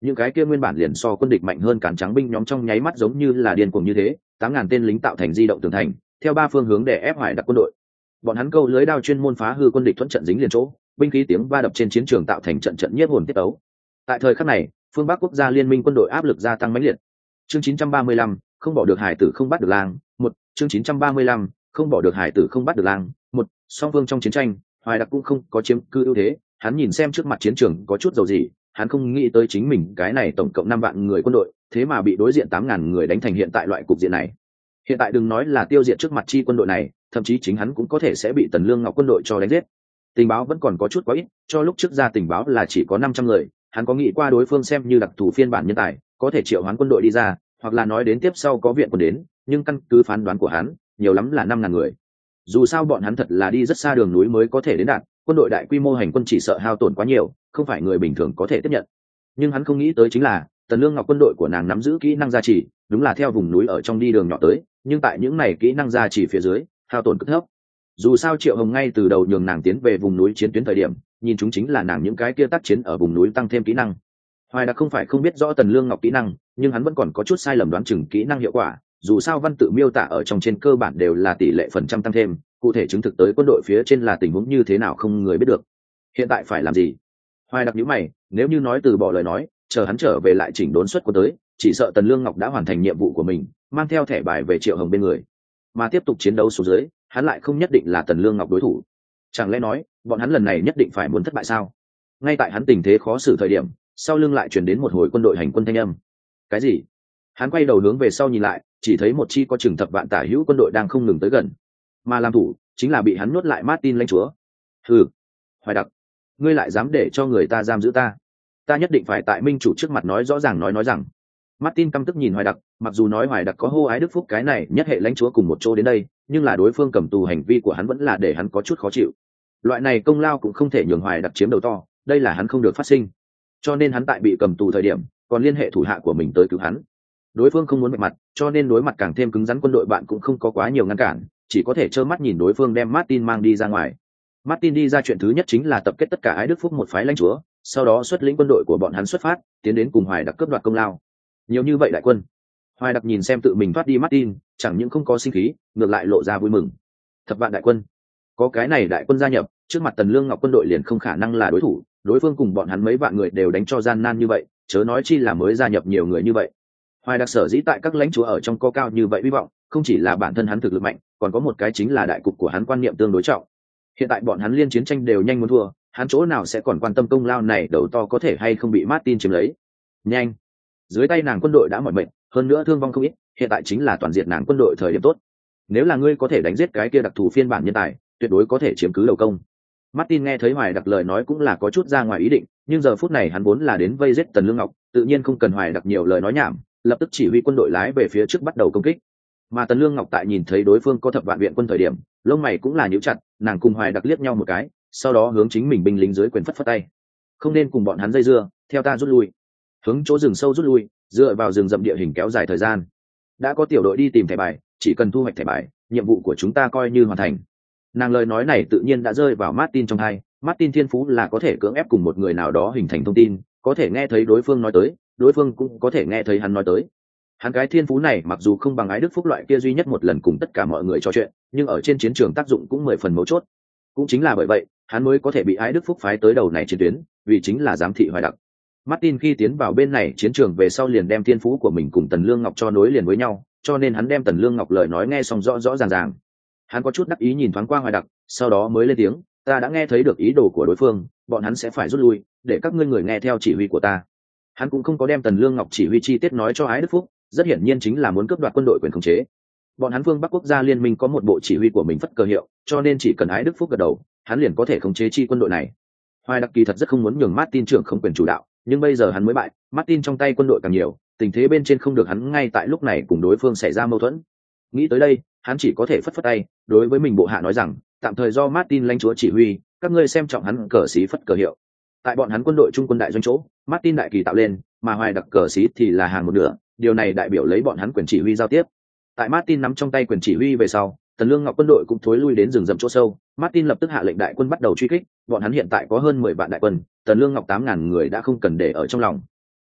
những cái kia nguyên bản liền so quân địch mạnh hơn cản trắng binh nhóm trong nháy mắt giống như là điên cuồng như thế, tám ngàn tên lính tạo thành di động tường thành, theo ba phương hướng để ép Hoài Đặc quân đội. Bọn hắn câu lưới đao chuyên môn phá hư quân địch thuẫn trận dính liền chỗ, binh khí tiếng va đập trên chiến trường tạo thành trận trận nhiếp hồn tiết tấu. Tại thời khắc này, phương Bắc quốc gia liên minh quân đội áp lực gia tăng mãnh liệt. Chương chín trăm ba mươi lăm, không bỏ được hải tử không bắt được lang, một, chương chín trăm ba mươi lăm, không bỏ được hải tử không bắt được lang, một, song phương trong chiến tranh, Hoài Đặc cũng không có chiếm cư ưu thế, hắn nhìn xem trước mặt chiến trường có chút dầu gì, hắn không nghĩ tới chính mình cái này tổng cộng năm vạn người quân đội, thế mà bị đối diện tám ngàn người đánh thành hiện tại loại cục diện này. Hiện tại đừng nói là tiêu diệt trước mặt chi quân đội này, thậm chí chính hắn cũng có thể sẽ bị Tần Lương Ngọc quân đội cho đánh giết. Tình báo vẫn còn có chút quá ít, cho lúc trước ra tình báo là chỉ có năm trăm người, hắn có nghĩ qua đối phương xem như đặc thù phiên bản nhân tài, có thể triệu hoán quân đội đi ra, hoặc là nói đến tiếp sau có viện quân đến, nhưng căn cứ phán đoán của hắn, nhiều lắm là năm ngàn người. Dù sao bọn hắn thật là đi rất xa đường núi mới có thể đến đạt, quân đội đại quy mô hành quân chỉ sợ hao tổn quá nhiều, không phải người bình thường có thể tiếp nhận. Nhưng hắn không nghĩ tới chính là, Tần Lương Ngọc quân đội của nàng nắm giữ kỹ năng gia trì, đúng là theo vùng núi ở trong đi đường nhỏ tới, nhưng tại những này kỹ năng gia trì phía dưới, hao tổn cực thấp. Dù sao Triệu Hồng ngay từ đầu nhường nàng tiến về vùng núi chiến tuyến thời điểm, nhìn chúng chính là nàng những cái kia tác chiến ở vùng núi tăng thêm kỹ năng. Hoài Đặc không phải không biết rõ Tần Lương Ngọc kỹ năng, nhưng hắn vẫn còn có chút sai lầm đoán chừng kỹ năng hiệu quả, dù sao văn tự miêu tả ở trong trên cơ bản đều là tỷ lệ phần trăm tăng thêm, cụ thể chứng thực tới quân đội phía trên là tình huống như thế nào không người biết được. Hiện tại phải làm gì? Hoài Đặc nhíu mày, nếu như nói từ bỏ lời nói, chờ hắn trở về lại chỉnh đốn xuất quân tới, chỉ sợ Tần Lương Ngọc đã hoàn thành nhiệm vụ của mình, mang theo thẻ bài về Triệu Hồng bên người, mà tiếp tục chiến đấu xuống dưới, hắn lại không nhất định là Tần Lương Ngọc đối thủ. Chẳng lẽ nói, bọn hắn lần này nhất định phải muốn thất bại sao? Ngay tại hắn tình thế khó xử thời điểm, sau lưng lại truyền đến một hồi quân đội hành quân thanh âm. Cái gì? Hắn quay đầu hướng về sau nhìn lại, chỉ thấy một chi có chừng thập vạn tả hữu quân đội đang không ngừng tới gần, mà làm thủ chính là bị hắn nuốt lại Martin lãnh chúa. Hừ, Hoài Đặc, ngươi lại dám để cho người ta giam giữ ta? Ta nhất định phải tại minh chủ trước mặt nói rõ ràng nói nói rằng. Martin căm tức nhìn Hoài Đặc, mặc dù nói Hoài Đặc có hô ái đức phúc cái này nhất hệ lãnh chúa cùng một chỗ đến đây, nhưng là đối phương cầm tù hành vi của hắn vẫn là để hắn có chút khó chịu. Loại này công lao cũng không thể nhường Hoài Đặc chiếm đầu to, đây là hắn không được phát sinh. Cho nên hắn tại bị cầm tù thời điểm, còn liên hệ thủ hạ của mình tới cứu hắn. Đối phương không muốn bạch mặt, cho nên đối mặt càng thêm cứng rắn, quân đội bạn cũng không có quá nhiều ngăn cản, chỉ có thể trơ mắt nhìn đối phương đem Martin mang đi ra ngoài. Martin đi ra chuyện thứ nhất chính là tập kết tất cả ái đức phúc một phái lãnh chúa, sau đó xuất lĩnh quân đội của bọn hắn xuất phát, tiến đến cùng Hoài Đặc cướp đoạt công lao. Nhiều như vậy đại quân. Hoài Đặc nhìn xem tự mình thoát đi Martin, chẳng những không có sinh khí, ngược lại lộ ra vui mừng. Thập vạn đại quân, có cái này đại quân gia nhập, trước mặt Tần Lương Ngọc quân đội liền không khả năng là đối thủ, đối phương cùng bọn hắn mấy vạn người đều đánh cho gian nan như vậy, chớ nói chi là mới gia nhập nhiều người như vậy. Hoài Đặc sở dĩ tại các lãnh chúa ở trong co cao như vậy hy vọng, không chỉ là bản thân hắn thực lực mạnh, còn có một cái chính là đại cục của hắn quan niệm tương đối trọng. Hiện tại bọn hắn liên chiến tranh đều nhanh muốn thua, hắn chỗ nào sẽ còn quan tâm công lao này đầu to có thể hay không bị Martin chiếm lấy. Nhanh, dưới tay nàng quân đội đã mỏi mệt, hơn nữa thương vong không ít, hiện tại chính là toàn diện nàng quân đội thời điểm tốt. Nếu là ngươi có thể đánh giết cái kia đặc thù phiên bản nhân tài, tuyệt đối có thể chiếm cứ đầu công. Martin nghe thấy Hoài Đặc lời nói cũng là có chút ra ngoài ý định, nhưng giờ phút này hắn vốn là đến vây giết Tần Lương Ngọc, tự nhiên không cần Hoài Đặc nhiều lời nói nhảm, lập tức chỉ huy quân đội lái về phía trước bắt đầu công kích. Mà Tần Lương Ngọc tại nhìn thấy đối phương có thập vạn viện quân thời điểm, lông mày cũng là nhíu chặt, nàng cùng Hoài Đặc liếc nhau một cái, sau đó hướng chính mình binh lính dưới quyền phất phất tay. Không nên cùng bọn hắn dây dưa, theo ta rút lui. Hướng chỗ rừng sâu rút lui, dựa vào rừng rậm địa hình kéo dài thời gian. Đã có tiểu đội đi tìm thẻ bài, chỉ cần thu hoạch thẻ bài, nhiệm vụ của chúng ta coi như hoàn thành. Nàng lời nói này tự nhiên đã rơi vào Martin trong tai. Martin thiên phú là có thể cưỡng ép cùng một người nào đó hình thành thông tin, có thể nghe thấy đối phương nói tới, đối phương cũng có thể nghe thấy hắn nói tới. Hắn cái thiên phú này mặc dù không bằng ái đức phúc loại kia duy nhất một lần cùng tất cả mọi người trò chuyện, nhưng ở trên chiến trường tác dụng cũng mười phần mấu chốt. Cũng chính là bởi vậy, hắn mới có thể bị ái đức phúc phái tới đầu này chiến tuyến, vì chính là giám thị Hoài Đặc. Martin khi tiến vào bên này chiến trường về sau liền đem thiên phú của mình cùng Tần Lương Ngọc cho nối liền với nhau, cho nên hắn đem Tần Lương Ngọc lời nói nghe xong rõ rõ ràng ràng. Hắn có chút đắc ý nhìn thoáng qua Hoài Đặc, sau đó mới lên tiếng, ta đã nghe thấy được ý đồ của đối phương, bọn hắn sẽ phải rút lui, để các ngươi người nghe theo chỉ huy của ta. Hắn cũng không có đem Tần Lương Ngọc chỉ huy chi tiết nói cho ái đức phúc, rất hiển nhiên chính là muốn cướp đoạt quân đội quyền khống chế. Bọn hắn phương Bắc quốc gia liên minh có một bộ chỉ huy của mình phất cờ hiệu, cho nên chỉ cần ái đức phúc gật đầu, hắn liền có thể khống chế chi quân đội này. Hoài Đặc kỳ thật rất không muốn nhường Martin trưởng không quyền chủ đạo, nhưng bây giờ hắn mới bại, Martin trong tay quân đội càng nhiều, tình thế bên trên không được hắn ngay tại lúc này cùng đối phương xảy ra mâu thuẫn. Nghĩ tới đây, hắn chỉ có thể phất phất tay, đối với mình bộ hạ nói rằng, tạm thời do Martin lãnh chúa chỉ huy, các ngươi xem trọng hắn cờ xí phất cờ hiệu. Tại bọn hắn quân đội trung quân đại doanh chỗ, Martin đại kỳ tạo lên, mà Hoài Đặc cờ xí thì là hàng một nửa, điều này đại biểu lấy bọn hắn quyền chỉ huy giao tiếp. Tại Martin nắm trong tay quyền chỉ huy về sau, Tần Lương Ngọc quân đội cũng thối lui đến rừng rậm chỗ sâu, Martin lập tức hạ lệnh đại quân bắt đầu truy kích, bọn hắn hiện tại có hơn mười vạn đại quân, Tần Lương Ngọc tám ngàn người đã không cần để ở trong lòng.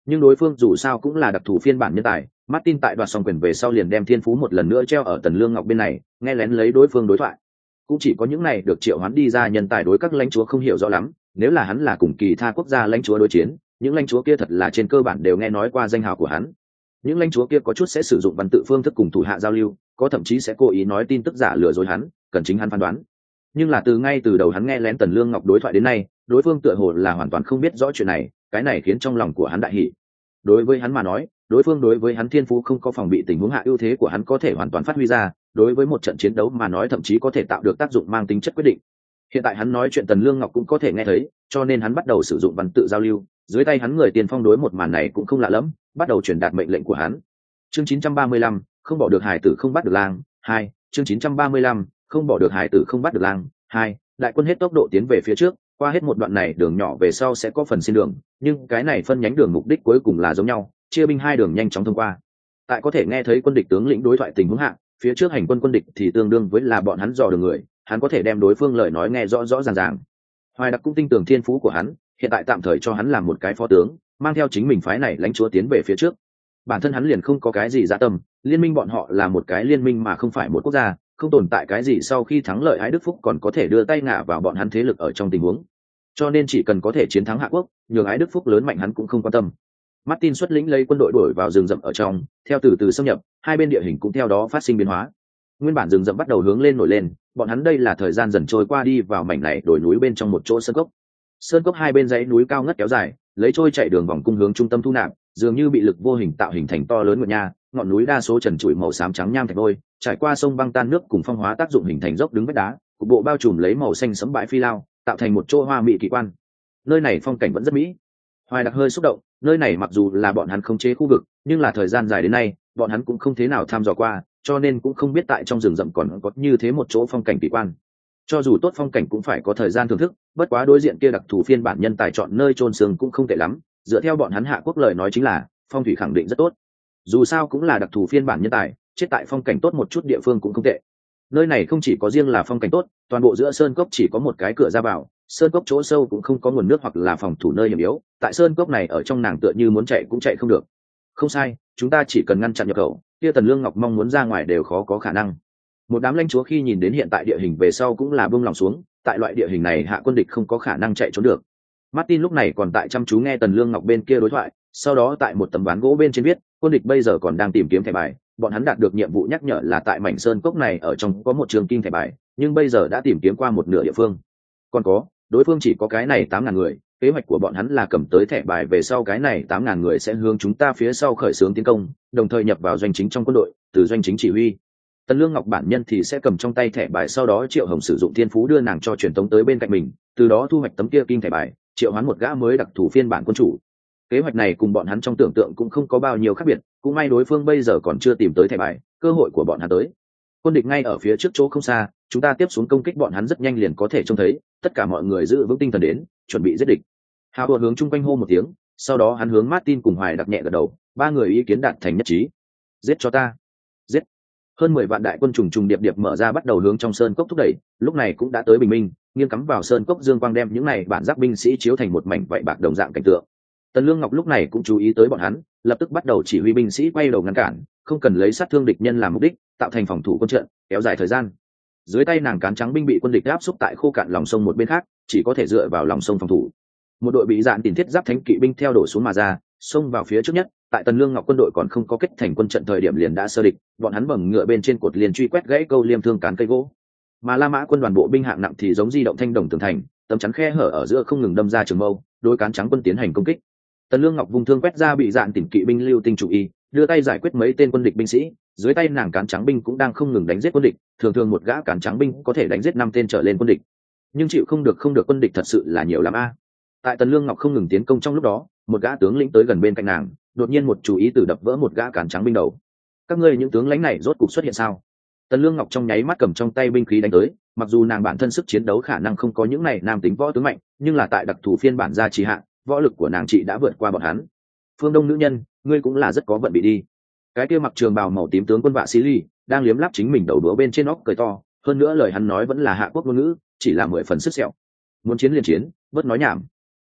nhưng đối phương dù sao cũng là đặc thù phiên bản nhân tài. Martin tại đoạt xong quyền về sau liền đem thiên phú một lần nữa treo ở Tần Lương Ngọc bên này, nghe lén lấy đối phương đối thoại. Cũng chỉ có những này được triệu hoán đi ra nhân tài đối các lãnh chúa không hiểu rõ lắm, nếu là hắn là cùng kỳ tha quốc gia lãnh chúa đối chiến, những lãnh chúa kia thật là trên cơ bản đều nghe nói qua danh hào của hắn. Những lãnh chúa kia có chút sẽ sử dụng văn tự phương thức cùng thủ hạ giao lưu, có thậm chí sẽ cố ý nói tin tức giả lừa dối hắn, cần chính hắn phán đoán. Nhưng là từ ngay từ đầu hắn nghe lén Tần Lương Ngọc đối thoại đến nay, đối phương tựa hồ là hoàn toàn không biết rõ chuyện này, cái này khiến trong lòng của hắn đại hỉ. Đối với hắn mà nói, đối phương đối với hắn thiên phú không có phòng bị tình huống hạ ưu thế của hắn có thể hoàn toàn phát huy ra, đối với một trận chiến đấu mà nói thậm chí có thể tạo được tác dụng mang tính chất quyết định. Hiện tại hắn nói chuyện Tần Lương Ngọc cũng có thể nghe thấy, cho nên hắn bắt đầu sử dụng văn tự giao lưu, dưới tay hắn người tiền phong đối một màn này cũng không lạ lẫm, bắt đầu truyền đạt mệnh lệnh của hắn. Chương chín trăm ba mươi lăm, không bỏ được hải tử không bắt được lang, hai, chương chín trăm ba mươi lăm, không bỏ được hải tử không bắt được lang, hai, đại quân hết tốc độ tiến về phía trước, qua hết một đoạn này đường nhỏ về sau sẽ có phần xin đường, nhưng cái này phân nhánh đường mục đích cuối cùng là giống nhau, chia binh hai đường nhanh chóng thông qua. Tại có thể nghe thấy quân địch tướng lĩnh đối thoại tình huống hạ, phía trước hành quân quân địch thì tương đương với là bọn hắn dò đường người, hắn có thể đem đối phương lời nói nghe rõ rõ ràng ràng. Hoài Đặc cũng tin tưởng thiên phú của hắn, hiện tại tạm thời cho hắn làm một cái phó tướng, mang theo chính mình phái này lãnh chúa tiến về phía trước. Bản thân hắn liền không có cái gì dạ tâm, liên minh bọn họ là một cái liên minh mà không phải một quốc gia, không tồn tại cái gì sau khi thắng lợi Ái Đức Phúc còn có thể đưa tay ngả vào bọn hắn thế lực ở trong tình huống. Cho nên chỉ cần có thể chiến thắng Hạ Quốc, nhường Ái Đức Phúc lớn mạnh hắn cũng không quan tâm. Martin xuất lĩnh lấy quân đội đuổi vào rừng rậm ở trong, theo từ từ xâm nhập, hai bên địa hình cũng theo đó phát sinh biến hóa. Nguyên bản rừng rậm bắt đầu hướng lên nổi lên, bọn hắn đây là thời gian dần trôi qua đi vào mảnh này đồi núi bên trong một chỗ sơn cốc. Sơn cốc hai bên dãy núi cao ngất kéo dài, lấy trôi chạy đường vòng cung hướng trung tâm thu nạp, dường như bị lực vô hình tạo hình thành to lớn nguyệt nha, ngọn núi đa số trần trụi màu xám trắng nham thạch vôi, trải qua sông băng tan nước cùng phong hóa tác dụng hình thành dốc đứng vách đá, cục bộ bao trùm lấy màu xanh sẫm bãi phi lao, tạo thành một chỗ hoa mỹ kỳ quan. Nơi này phong cảnh vẫn rất mỹ. Hoài Đặc hơi xúc động, nơi này mặc dù là bọn hắn khống chế khu vực, nhưng là thời gian dài đến nay, bọn hắn cũng không thế nào tham dò qua, cho nên cũng không biết tại trong rừng rậm còn có như thế một chỗ phong cảnh kỳ quan. Cho dù tốt phong cảnh cũng phải có thời gian thưởng thức, bất quá đối diện kia đặc thù phiên bản nhân tài chọn nơi chôn xương cũng không tệ lắm, dựa theo bọn hắn Hạ Quốc lời nói chính là, phong thủy khẳng định rất tốt. Dù sao cũng là đặc thù phiên bản nhân tài, chết tại phong cảnh tốt một chút địa phương cũng không tệ. Nơi này không chỉ có riêng là phong cảnh tốt, toàn bộ giữa sơn cốc chỉ có một cái cửa ra vào, sơn cốc chỗ sâu cũng không có nguồn nước hoặc là phòng thủ nơi hiểm yếu, tại sơn cốc này ở trong nàng tựa như muốn chạy cũng chạy không được. Không sai, chúng ta chỉ cần ngăn chặn nhập khẩu, kia Tần Lương Ngọc mong muốn ra ngoài đều khó có khả năng. Một đám lãnh chúa khi nhìn đến hiện tại địa hình về sau cũng là buông lòng xuống, tại loại địa hình này hạ quân địch không có khả năng chạy trốn được. Martin lúc này còn tại chăm chú nghe Tần Lương Ngọc bên kia đối thoại, sau đó tại một tấm ván gỗ bên trên viết, quân địch bây giờ còn đang tìm kiếm thẻ bài, bọn hắn đạt được nhiệm vụ nhắc nhở là tại mảnh sơn cốc này ở trong có một trường kinh thẻ bài, nhưng bây giờ đã tìm kiếm qua một nửa địa phương. Còn có, đối phương chỉ có cái này tám ngàn người, kế hoạch của bọn hắn là cầm tới thẻ bài về sau cái này tám ngàn người sẽ hướng chúng ta phía sau khởi xướng tiến công, đồng thời nhập vào doanh chính trong quân đội, từ doanh chính chỉ huy. Tần Lương Ngọc bản nhân thì sẽ cầm trong tay thẻ bài, sau đó Triệu Hồng sử dụng thiên phú đưa nàng cho truyền tống tới bên cạnh mình, từ đó thu hoạch tấm kia kim thẻ bài, triệu hoán một gã mới đặc thù phiên bản quân chủ. Kế hoạch này cùng bọn hắn trong tưởng tượng cũng không có bao nhiêu khác biệt, cũng may đối phương bây giờ còn chưa tìm tới thẻ bài, cơ hội của bọn hắn tới. Quân địch ngay ở phía trước chỗ không xa, chúng ta tiếp xuống công kích bọn hắn rất nhanh liền có thể trông thấy, tất cả mọi người giữ vững tinh thần đến, chuẩn bị giết địch. Hào Hùa hướng chung quanh hô một tiếng, sau đó hắn hướng Martin cùng Hoài Đặc nhẹ gật đầu, ba người ý kiến đạt thành nhất trí. Giết cho ta. Giết. Hơn mười vạn đại quân trùng trùng điệp điệp mở ra bắt đầu hướng trong sơn cốc thúc đẩy, lúc này cũng đã tới bình minh, nghiêng cắm vào sơn cốc dương quang đem những này bản giác binh sĩ chiếu thành một mảnh vậy bạc đồng dạng cảnh tượng. Tần Lương Ngọc lúc này cũng chú ý tới bọn hắn, lập tức bắt đầu chỉ huy binh sĩ quay đầu ngăn cản, không cần lấy sát thương địch nhân làm mục đích, tạo thành phòng thủ quân trận, kéo dài thời gian. Dưới tay nàng cán trắng binh bị quân địch áp xúc tại khô cạn lòng sông một bên khác, chỉ có thể dựa vào lòng sông phòng thủ. Một đội bị dạn tìm thiết giáp thánh kỵ binh theo đổ xuống mà ra, xông vào phía trước nhất. Tại Tần Lương Ngọc quân đội còn không có kết thành quân trận thời điểm liền đã sơ địch, bọn hắn bẩm ngựa bên trên cột liền truy quét gãy câu liêm thương cán cây gỗ. Mà La Mã quân đoàn bộ binh hạng nặng thì giống di động thanh đồng tường thành, tấm chắn khe hở ở giữa không ngừng đâm ra trường mâu, đối cán trắng quân tiến hành công kích. Tần Lương Ngọc vung thương quét ra bị dạn tìm kỵ binh lưu tinh chủ y, đưa tay giải quyết mấy tên quân địch binh sĩ, dưới tay nàng cán trắng binh cũng đang không ngừng đánh giết quân địch, thường thường một gã cán trắng binh có thể đánh giết năm tên trở lên quân địch. Nhưng chịu không được không được quân địch thật sự là nhiều lắm a. Tại Tần Lương Ngọc không ngừng tiến công trong lúc đó, một gã tướng lĩnh tới gần bên cạnh nàng, đột nhiên một chủ ý tử đập vỡ một gã cán trắng binh đầu. Các ngươi những tướng lãnh này rốt cục xuất hiện sao? Tần Lương Ngọc trong nháy mắt cầm trong tay binh khí đánh tới, mặc dù nàng bản thân sức chiến đấu khả năng không có những này nam tính võ tướng mạnh, nhưng là tại đặc thù phiên bản gia trì hạ, võ lực của nàng chị đã vượt qua bọn hắn. Phương Đông nữ nhân, ngươi cũng là rất có vận bị đi. Cái kia mặc trường bào màu tím tướng quân Vạ Xí Ly đang liếm láp chính mình đầu đũa bên trên óc cười to, hơn nữa lời hắn nói vẫn là Hạ Quốc ngôn ngữ, chỉ là mười phần sức sẹo. Muốn chiến liền chiến, bớt nói nhảm.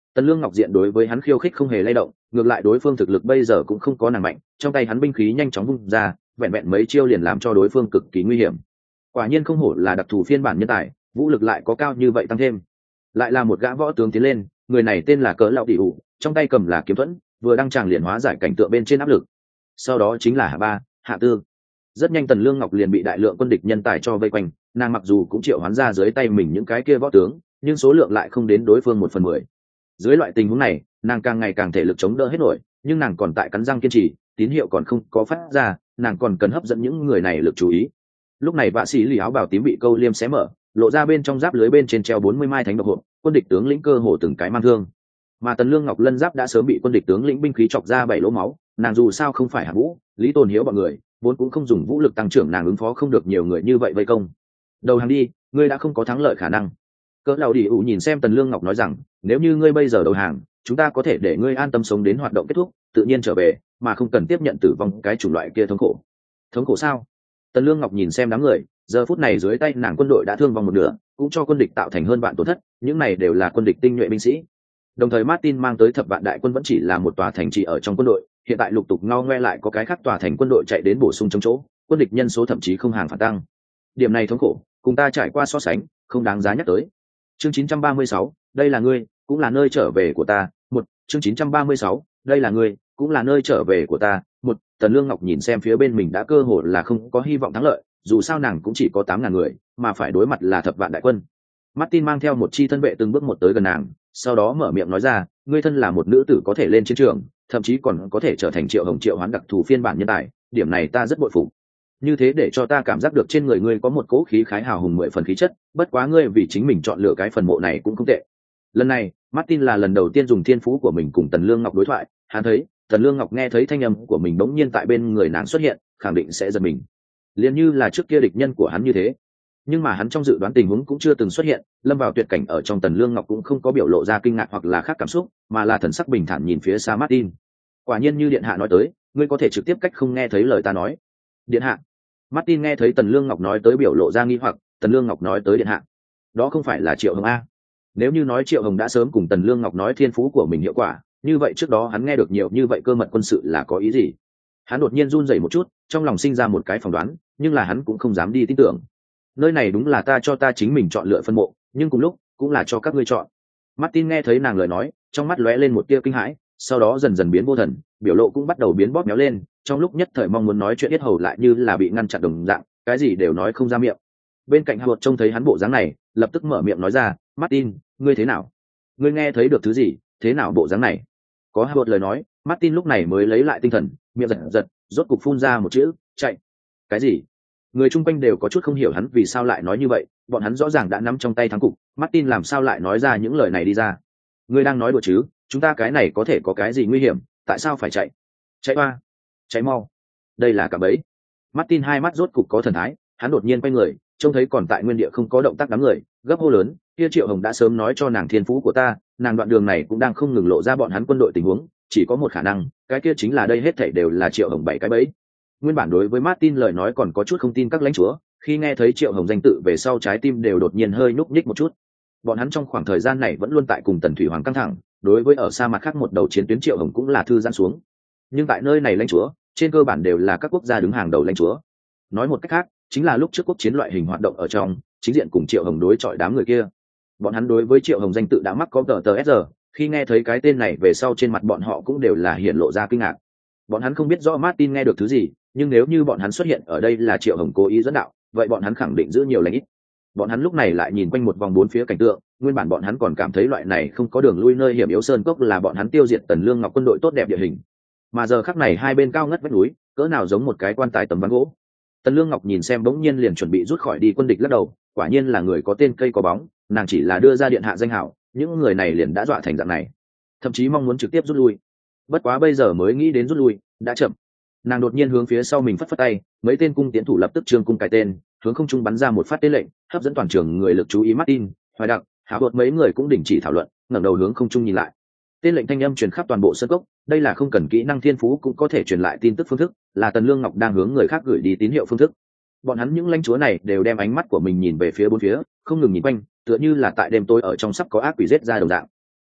Tần Lương Ngọc Diện đối với hắn khiêu khích không hề lay động, ngược lại đối phương thực lực bây giờ cũng không có nàng mạnh, trong tay hắn binh khí nhanh chóng vung ra, vẹn vẹn mấy chiêu liền làm cho đối phương cực kỳ nguy hiểm. Quả nhiên không hổ là đặc thù phiên bản nhân tài, vũ lực lại có cao như vậy tăng thêm. Lại là một gã võ tướng tiến lên, người này tên là Cỡ Lão Tỷ Hủ, trong tay cầm là kiếm thuẫn, vừa đăng tràng liền hóa giải cảnh tượng bên trên áp lực. Sau đó chính là Hạ Ba, Hạ Tư. Rất nhanh Tần Lương Ngọc liền bị đại lượng quân địch nhân tài cho vây quanh, nàng mặc dù cũng triệu hoán ra dưới tay mình những cái kia võ tướng, nhưng số lượng lại không đến đối phương một phần mười. Dưới loại tình huống này, nàng càng ngày càng thể lực chống đỡ hết nổi, nhưng nàng còn tại cắn răng kiên trì, tín hiệu còn không có phát ra, nàng còn cần hấp dẫn những người này lực chú ý. Lúc này vạ sĩ lì áo bào tím bị câu liêm xé mở, lộ ra bên trong giáp lưới bên trên treo bốn mươi mai thánh độc hộp, quân địch tướng lĩnh cơ hồ từng cái mang thương. Mà Tần Lương Ngọc lân giáp đã sớm bị quân địch tướng lĩnh binh khí chọc ra bảy lỗ máu, nàng dù sao không phải Hạ Vũ, Lý Tồn Hiếu bọn người, vốn cũng không dùng vũ lực tăng trưởng, nàng ứng phó không được nhiều người như vậy vây công. Đầu hàng đi, ngươi đã không có thắng lợi khả năng. Cỡ Lão Đi ủ nhìn xem Tần Lương Ngọc nói rằng, nếu như ngươi bây giờ đầu hàng, chúng ta có thể để ngươi an tâm sống đến hoạt động kết thúc, tự nhiên trở về, mà không cần tiếp nhận tử vong cái chủng loại kia thống khổ. Thống khổ sao? Tần Lương Ngọc nhìn xem đám người, giờ phút này dưới tay nàng quân đội đã thương vong một nửa, cũng cho quân địch tạo thành hơn vạn tổn thất, những này đều là quân địch tinh nhuệ binh sĩ. Đồng thời Martin mang tới thập vạn đại quân vẫn chỉ là một tòa thành trì ở trong quân đội, hiện tại lục tục ngao ngoe lại có cái khác tòa thành quân đội chạy đến bổ sung chống chỗ, quân địch nhân số thậm chí không hàng phản tăng. Điểm này thống khổ, cùng ta trải qua so sánh, không đáng giá nhắc tới. Chương chín trăm ba mươi sáu, đây là ngươi, cũng là nơi trở về của ta. Một, chương chín trăm ba mươi sáu, đây là ngươi, cũng là nơi trở về của ta. Một, Tần Lương Ngọc nhìn xem phía bên mình đã cơ hội là không có hy vọng thắng lợi, dù sao nàng cũng chỉ có tám ngàn người, mà phải đối mặt là thập vạn đại quân. Martin mang theo một chi thân vệ từng bước một tới gần nàng, sau đó mở miệng nói ra, ngươi thân là một nữ tử có thể lên chiến trường, thậm chí còn có thể trở thành Triệu Hồng Triệu Hoán đặc thù phiên bản nhân tài, điểm này ta rất bội phục. Như thế để cho ta cảm giác được trên người ngươi có một cỗ khí khái hào hùng mười phần khí chất, bất quá ngươi vì chính mình chọn lựa cái phần mộ này cũng không tệ. Lần này, Martin là lần đầu tiên dùng thiên phú của mình cùng Tần Lương Ngọc đối thoại, hắn thấy, Tần Lương Ngọc nghe thấy thanh âm của mình bỗng nhiên tại bên người nàng xuất hiện, khẳng định sẽ giật mình. Liền như là trước kia địch nhân của hắn như thế. Nhưng mà hắn trong dự đoán tình huống cũng chưa từng xuất hiện, lâm vào tuyệt cảnh ở trong Tần Lương Ngọc cũng không có biểu lộ ra kinh ngạc hoặc là khác cảm xúc, mà là thần sắc bình thản nhìn phía xa Martin. Quả nhiên như điện hạ nói tới, ngươi có thể trực tiếp cách không nghe thấy lời ta nói. Điện hạ. Martin nghe thấy Tần Lương Ngọc nói tới biểu lộ ra nghi hoặc, Tần Lương Ngọc nói tới điện hạ. Đó không phải là Triệu Hồng a? Nếu như nói Triệu Hồng đã sớm cùng Tần Lương Ngọc nói thiên phú của mình hiệu quả, như vậy trước đó hắn nghe được nhiều như vậy cơ mật quân sự là có ý gì? Hắn đột nhiên run rẩy một chút, trong lòng sinh ra một cái phỏng đoán, nhưng là hắn cũng không dám đi tin tưởng. Nơi này đúng là ta cho ta chính mình chọn lựa phân mộ, nhưng cùng lúc cũng là cho các ngươi chọn. Martin nghe thấy nàng lời nói, trong mắt lóe lên một tia kinh hãi, sau đó dần dần biến vô thần, biểu lộ cũng bắt đầu biến bóp méo lên, trong lúc nhất thời mong muốn nói chuyện yết hầu lại như là bị ngăn chặn đồng dạng, cái gì đều nói không ra miệng. Bên cạnh Howard trông thấy hắn bộ dáng này, lập tức mở miệng nói ra, Martin, ngươi thế nào? Ngươi nghe thấy được thứ gì? Thế nào bộ dáng này? Có Howard lời nói, Martin lúc này mới lấy lại tinh thần, miệng giật giật, rốt cục phun ra một chữ, chạy. Cái gì? Người chung quanh đều có chút không hiểu hắn vì sao lại nói như vậy, bọn hắn rõ ràng đã nắm trong tay thắng cục, Martin làm sao lại nói ra những lời này đi ra? Ngươi đang nói đùa chứ? Chúng ta cái này có thể có cái gì nguy hiểm, tại sao phải chạy? Chạy qua, chạy mau. Đây là cả bẫy. Martin hai mắt rốt cục có thần thái, hắn đột nhiên quay người, trông thấy còn tại nguyên địa không có động tác đám người, gấp hô lớn, kia Triệu Hồng đã sớm nói cho nàng thiên phú của ta, nàng đoạn đường này cũng đang không ngừng lộ ra bọn hắn quân đội tình huống, chỉ có một khả năng, cái kia chính là đây hết thảy đều là Triệu Hồng bảy cái bẫy. Nguyên bản đối với Martin lời nói còn có chút không tin các lãnh chúa, khi nghe thấy Triệu Hồng danh tự về sau trái tim đều đột nhiên hơi nhúc nhích một chút. Bọn hắn trong khoảng thời gian này vẫn luôn tại cùng Tần Thủy Hoàng căng thẳng, đối với ở xa mặt khác một đầu chiến tuyến Triệu Hồng cũng là thư giãn xuống. Nhưng tại nơi này lãnh chúa, trên cơ bản đều là các quốc gia đứng hàng đầu lãnh chúa. Nói một cách khác, chính là lúc trước quốc chiến loại hình hoạt động ở trong, chính diện cùng Triệu Hồng đối chọi đám người kia. Bọn hắn đối với Triệu Hồng danh tự đã mắc có tờ tờ s giờ, khi nghe thấy cái tên này về sau trên mặt bọn họ cũng đều là hiển lộ ra kinh ngạc. Bọn hắn không biết rõ Martin nghe được thứ gì, nhưng nếu như bọn hắn xuất hiện ở đây là Triệu Hồng cố ý dẫn đạo, vậy bọn hắn khẳng định giữ nhiều lãnh ít. Bọn hắn lúc này lại nhìn quanh một vòng bốn phía cảnh tượng, nguyên bản bọn hắn còn cảm thấy loại này không có đường lui nơi hiểm yếu sơn cốc là bọn hắn tiêu diệt Tần Lương Ngọc quân đội tốt đẹp địa hình. Mà giờ khắc này hai bên cao ngất vách núi, cỡ nào giống một cái quan tài tấm ván gỗ. Tần Lương Ngọc nhìn xem bỗng nhiên liền chuẩn bị rút khỏi đi quân địch lắc đầu, quả nhiên là người có tên cây có bóng, nàng chỉ là đưa ra điện hạ danh hảo, những người này liền đã dọa thành dạng này, thậm chí mong muốn trực tiếp rút lui. Bất quá bây giờ mới nghĩ đến rút lui, đã chậm. Nàng đột nhiên hướng phía sau mình phất phất tay, mấy tên cung tiến thủ lập tức trương cung cài tên, hướng không trung bắn ra một phát tên lệnh, hấp dẫn toàn trường người lực chú ý. Martin, Hoài Đặc, Hảo Bột mấy người cũng đình chỉ thảo luận, ngẩng đầu hướng không trung nhìn lại. Tên lệnh thanh âm truyền khắp toàn bộ sân cốc, đây là không cần kỹ năng thiên phú cũng có thể truyền lại tin tức phương thức, là Tần Lương Ngọc đang hướng người khác gửi đi tín hiệu phương thức. Bọn hắn những lãnh chúa này đều đem ánh mắt của mình nhìn về phía bốn phía, không ngừng nhìn quanh, tựa như là tại đêm tối ở trong sắp có ác quỷ giết ra đồng dạng.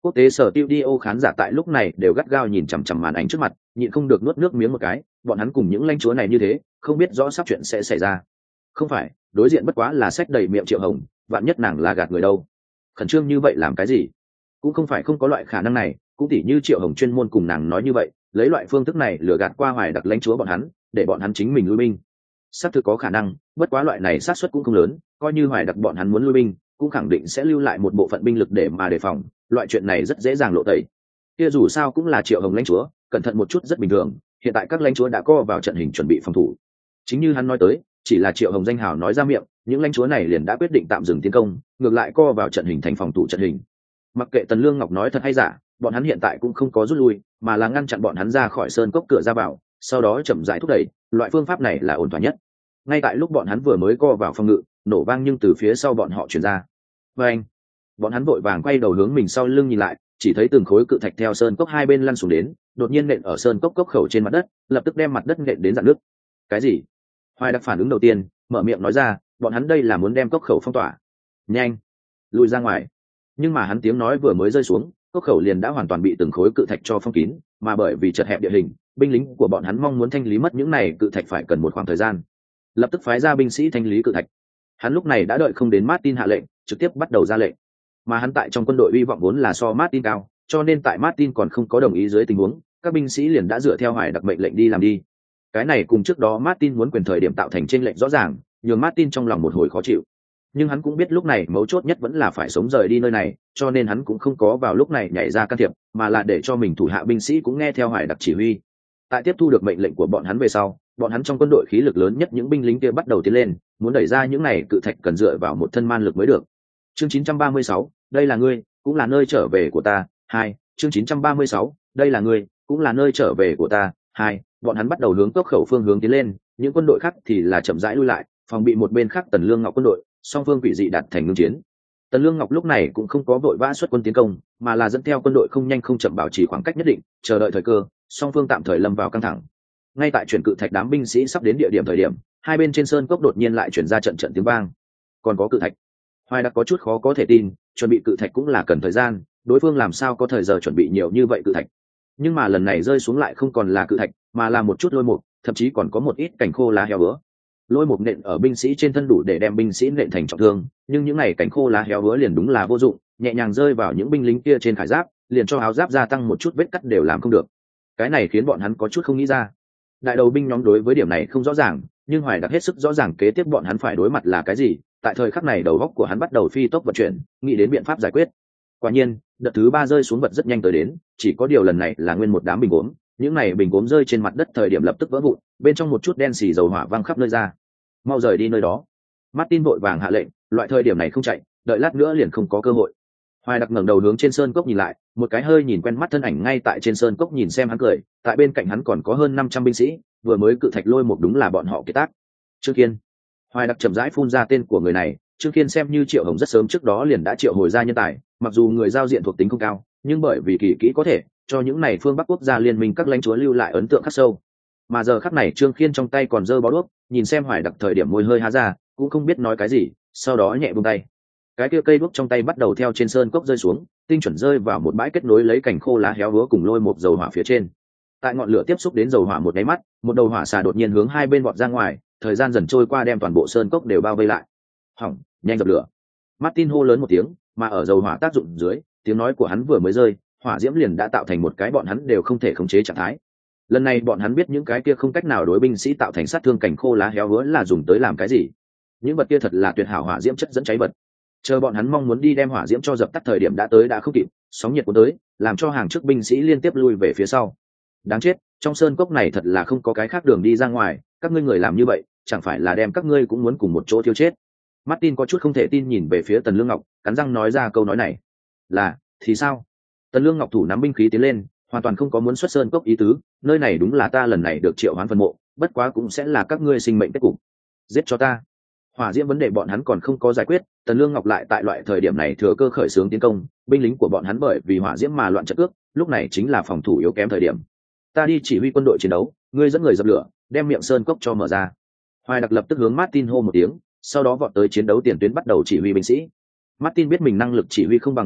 Quốc tế sở tiêu đi ô khán giả tại lúc này đều gắt gao nhìn chằm chằm màn ảnh trước mặt, nhịn không được nuốt nước miếng một cái, bọn hắn cùng những lãnh chúa này như thế, không biết rõ sắp chuyện sẽ xảy ra. Không phải, đối diện bất quá là sách đầy miệng Triệu Hồng, vạn nhất nàng là gạt người đâu. Khẩn trương như vậy làm cái gì? Cũng không phải không có loại khả năng này, cũng tỉ như Triệu Hồng chuyên môn cùng nàng nói như vậy, lấy loại phương thức này lừa gạt qua Hoài Đặc lãnh chúa bọn hắn, để bọn hắn chính mình lui binh. Xác thực có khả năng, bất quá loại này xác suất cũng không lớn, coi như Hoài Đặc bọn hắn muốn lui binh, cũng khẳng định sẽ lưu lại một bộ phận binh lực để mà đề phòng, loại chuyện này rất dễ dàng lộ tẩy. Kia dù sao cũng là Triệu Hồng lãnh chúa, cẩn thận một chút rất bình thường, hiện tại các lãnh chúa đã co vào trận hình chuẩn bị phòng thủ. Chính như hắn nói tới, chỉ là Triệu Hồng danh hào nói ra miệng, những lãnh chúa này liền đã quyết định tạm dừng tiến công, ngược lại co vào trận hình thành phòng thủ trận hình. Mặc kệ Tần Lương Ngọc nói thật hay giả, bọn hắn hiện tại cũng không có rút lui, mà là ngăn chặn bọn hắn ra khỏi sơn cốc cửa ra vào, sau đó chậm rãi thúc đẩy, loại phương pháp này là ổn thỏa nhất. Ngay tại lúc bọn hắn vừa mới co vào phòng ngự, nổ vang nhưng từ phía sau bọn họ truyền ra. Và anh, bọn hắn vội vàng quay đầu hướng mình sau lưng nhìn lại, chỉ thấy từng khối cự thạch theo sơn cốc hai bên lăn xuống đến, đột nhiên nện ở sơn cốc cốc khẩu trên mặt đất, lập tức đem mặt đất nện đến rạn nước. Cái gì? Hoài Đặc phản ứng đầu tiên, mở miệng nói ra, bọn hắn đây là muốn đem cốc khẩu phong tỏa. Nhanh, lùi ra ngoài. Nhưng mà hắn tiếng nói vừa mới rơi xuống, cốc khẩu liền đã hoàn toàn bị từng khối cự thạch cho phong kín, mà bởi vì chật hẹp địa hình, binh lính của bọn hắn mong muốn thanh lý mất những này cự thạch phải cần một khoảng thời gian. Lập tức phái ra binh sĩ thanh lý cự thạch. Hắn lúc này đã đợi không đến Martin hạ lệnh, trực tiếp bắt đầu ra lệnh. Mà hắn tại trong quân đội uy vọng vốn là so Martin cao, cho nên tại Martin còn không có đồng ý dưới tình huống, các binh sĩ liền đã dựa theo Hoài Đặc mệnh lệnh đi làm đi. Cái này cùng trước đó Martin muốn quyền thời điểm tạo thành chênh lệnh rõ ràng, nhường Martin trong lòng một hồi khó chịu. Nhưng hắn cũng biết lúc này mấu chốt nhất vẫn là phải sống rời đi nơi này, cho nên hắn cũng không có vào lúc này nhảy ra can thiệp, mà là để cho mình thủ hạ binh sĩ cũng nghe theo Hoài Đặc chỉ huy. Tại tiếp thu được mệnh lệnh của bọn hắn về sau, bọn hắn trong quân đội khí lực lớn nhất những binh lính kia bắt đầu tiến lên, muốn đẩy ra những này cự thạch cần dựa vào một thân man lực mới được. Chương chín trăm ba mươi sáu, đây là ngươi, cũng là nơi trở về của ta. Hai, chương chín trăm ba mươi sáu, đây là ngươi, cũng là nơi trở về của ta. Hai, bọn hắn bắt đầu hướng cốc khẩu phương hướng tiến lên, những quân đội khác thì là chậm rãi lui lại, phòng bị một bên khác Tần Lương Ngọc quân đội, song phương quỷ dị đạt thành ngưng chiến. Tần Lương Ngọc lúc này cũng không có vội vã xuất quân tiến công, mà là dẫn theo quân đội không nhanh không chậm bảo trì khoảng cách nhất định, chờ đợi thời cơ, song phương tạm thời lâm vào căng thẳng. Ngay tại chuyển cự thạch đám binh sĩ sắp đến địa điểm thời điểm, hai bên trên sơn cốc đột nhiên lại chuyển ra trận trận tiếng vang. Còn có cự thạch. Hoài Đặc có chút khó có thể tin, chuẩn bị cự thạch cũng là cần thời gian, đối phương làm sao có thời giờ chuẩn bị nhiều như vậy cự thạch. Nhưng mà lần này rơi xuống lại không còn là cự thạch, mà là một chút lôi mục, thậm chí còn có một ít cành khô lá heo bứa. Lôi mục nện ở binh sĩ trên thân đủ để đem binh sĩ nện thành trọng thương, nhưng những này cành khô lá heo bứa liền đúng là vô dụng, nhẹ nhàng rơi vào những binh lính kia trên khải giáp, liền cho áo giáp gia tăng một chút vết cắt đều làm không được. Cái này khiến bọn hắn có chút không nghĩ ra. Đại đầu binh nhóm đối với điểm này không rõ ràng, nhưng Hoài Đặc hết sức rõ ràng kế tiếp bọn hắn phải đối mặt là cái gì. Tại thời khắc này đầu óc của hắn bắt đầu phi tốc vận chuyển, nghĩ đến biện pháp giải quyết. Quả nhiên, đợt thứ ba rơi xuống vật rất nhanh tới đến, chỉ có điều lần này là nguyên một đám bình gốm, những này bình gốm rơi trên mặt đất thời điểm lập tức vỡ vụn, bên trong một chút đen xì dầu hỏa văng khắp nơi ra. Mau rời đi nơi đó. Martin vội vàng hạ lệnh, loại thời điểm này không chạy, đợi lát nữa liền không có cơ hội. Hoài Đặc ngẩng đầu hướng trên sơn cốc nhìn lại, một cái hơi nhìn quen mắt thân ảnh ngay tại trên sơn cốc nhìn xem hắn cười, tại bên cạnh hắn còn có hơn năm trăm binh sĩ, vừa mới cự thạch lôi một đúng là bọn họ kiệt tác. Trương Kiên. Hoài Đặc chậm rãi phun ra tên của người này, Trương Kiên xem như Triệu Hồng rất sớm trước đó liền đã triệu hồi ra nhân tài, mặc dù người giao diện thuộc tính không cao, nhưng bởi vì kỳ kỹ có thể cho những này phương Bắc quốc gia liên minh các lãnh chúa lưu lại ấn tượng khắc sâu. Mà giờ khắc này Trương Kiên trong tay còn giơ bó đuốc, nhìn xem Hoài Đặc thời điểm môi hơi há ra, cũng không biết nói cái gì, sau đó nhẹ buông tay. Cái kia cây đuốc trong tay bắt đầu theo trên sơn cốc rơi xuống, tinh chuẩn rơi vào một bãi kết nối lấy cành khô lá héo úa cùng lôi một dầu hỏa phía trên. Tại ngọn lửa tiếp xúc đến dầu hỏa một cái mắt, một đầu hỏa xà đột nhiên hướng hai bên vọt ra ngoài, thời gian dần trôi qua đem toàn bộ sơn cốc đều bao vây lại. Hỏng, nhanh dập lửa. Martin hô lớn một tiếng, mà ở dầu hỏa tác dụng dưới, tiếng nói của hắn vừa mới rơi, hỏa diễm liền đã tạo thành một cái bọn hắn đều không thể khống chế trạng thái. Lần này bọn hắn biết những cái kia không cách nào đối binh sĩ tạo thành sát thương cành khô lá héo úa là dùng tới làm cái gì. Những vật kia thật là tuyệt hảo hỏa diễm chất dẫn cháy vật. Chờ bọn hắn mong muốn đi đem hỏa diễm cho dập tắt thời điểm đã tới đã không kịp, sóng nhiệt cuốn tới, làm cho hàng trước binh sĩ liên tiếp lui về phía sau. Đáng chết, trong sơn cốc này thật là không có cái khác đường đi ra ngoài, các ngươi người làm như vậy, chẳng phải là đem các ngươi cũng muốn cùng một chỗ thiêu chết. Martin có chút không thể tin nhìn về phía Tần Lương Ngọc, cắn răng nói ra câu nói này. Là, thì sao? Tần Lương Ngọc thủ nắm binh khí tiến lên, hoàn toàn không có muốn xuất sơn cốc ý tứ, nơi này đúng là ta lần này được triệu hoán phân mộ, bất quá cũng sẽ là các ngươi sinh mệnh kết cục. Giết cho ta. Hỏa diễm vấn đề bọn hắn còn không có giải quyết, Tần Lương Ngọc lại tại loại thời điểm này thừa cơ khởi xướng tiến công, binh lính của bọn hắn bởi vì hỏa diễm mà loạn trận cước, lúc này chính là phòng thủ yếu kém thời điểm. Ta đi chỉ huy quân đội chiến đấu, ngươi dẫn người dập lửa, đem miệng sơn cốc cho mở ra. Hoài Đặc lập tức hướng Martin hô một tiếng, sau đó vọt tới chiến đấu tiền tuyến bắt đầu chỉ huy binh sĩ. Martin biết mình năng lực chỉ huy không bằng Hoài Đặc,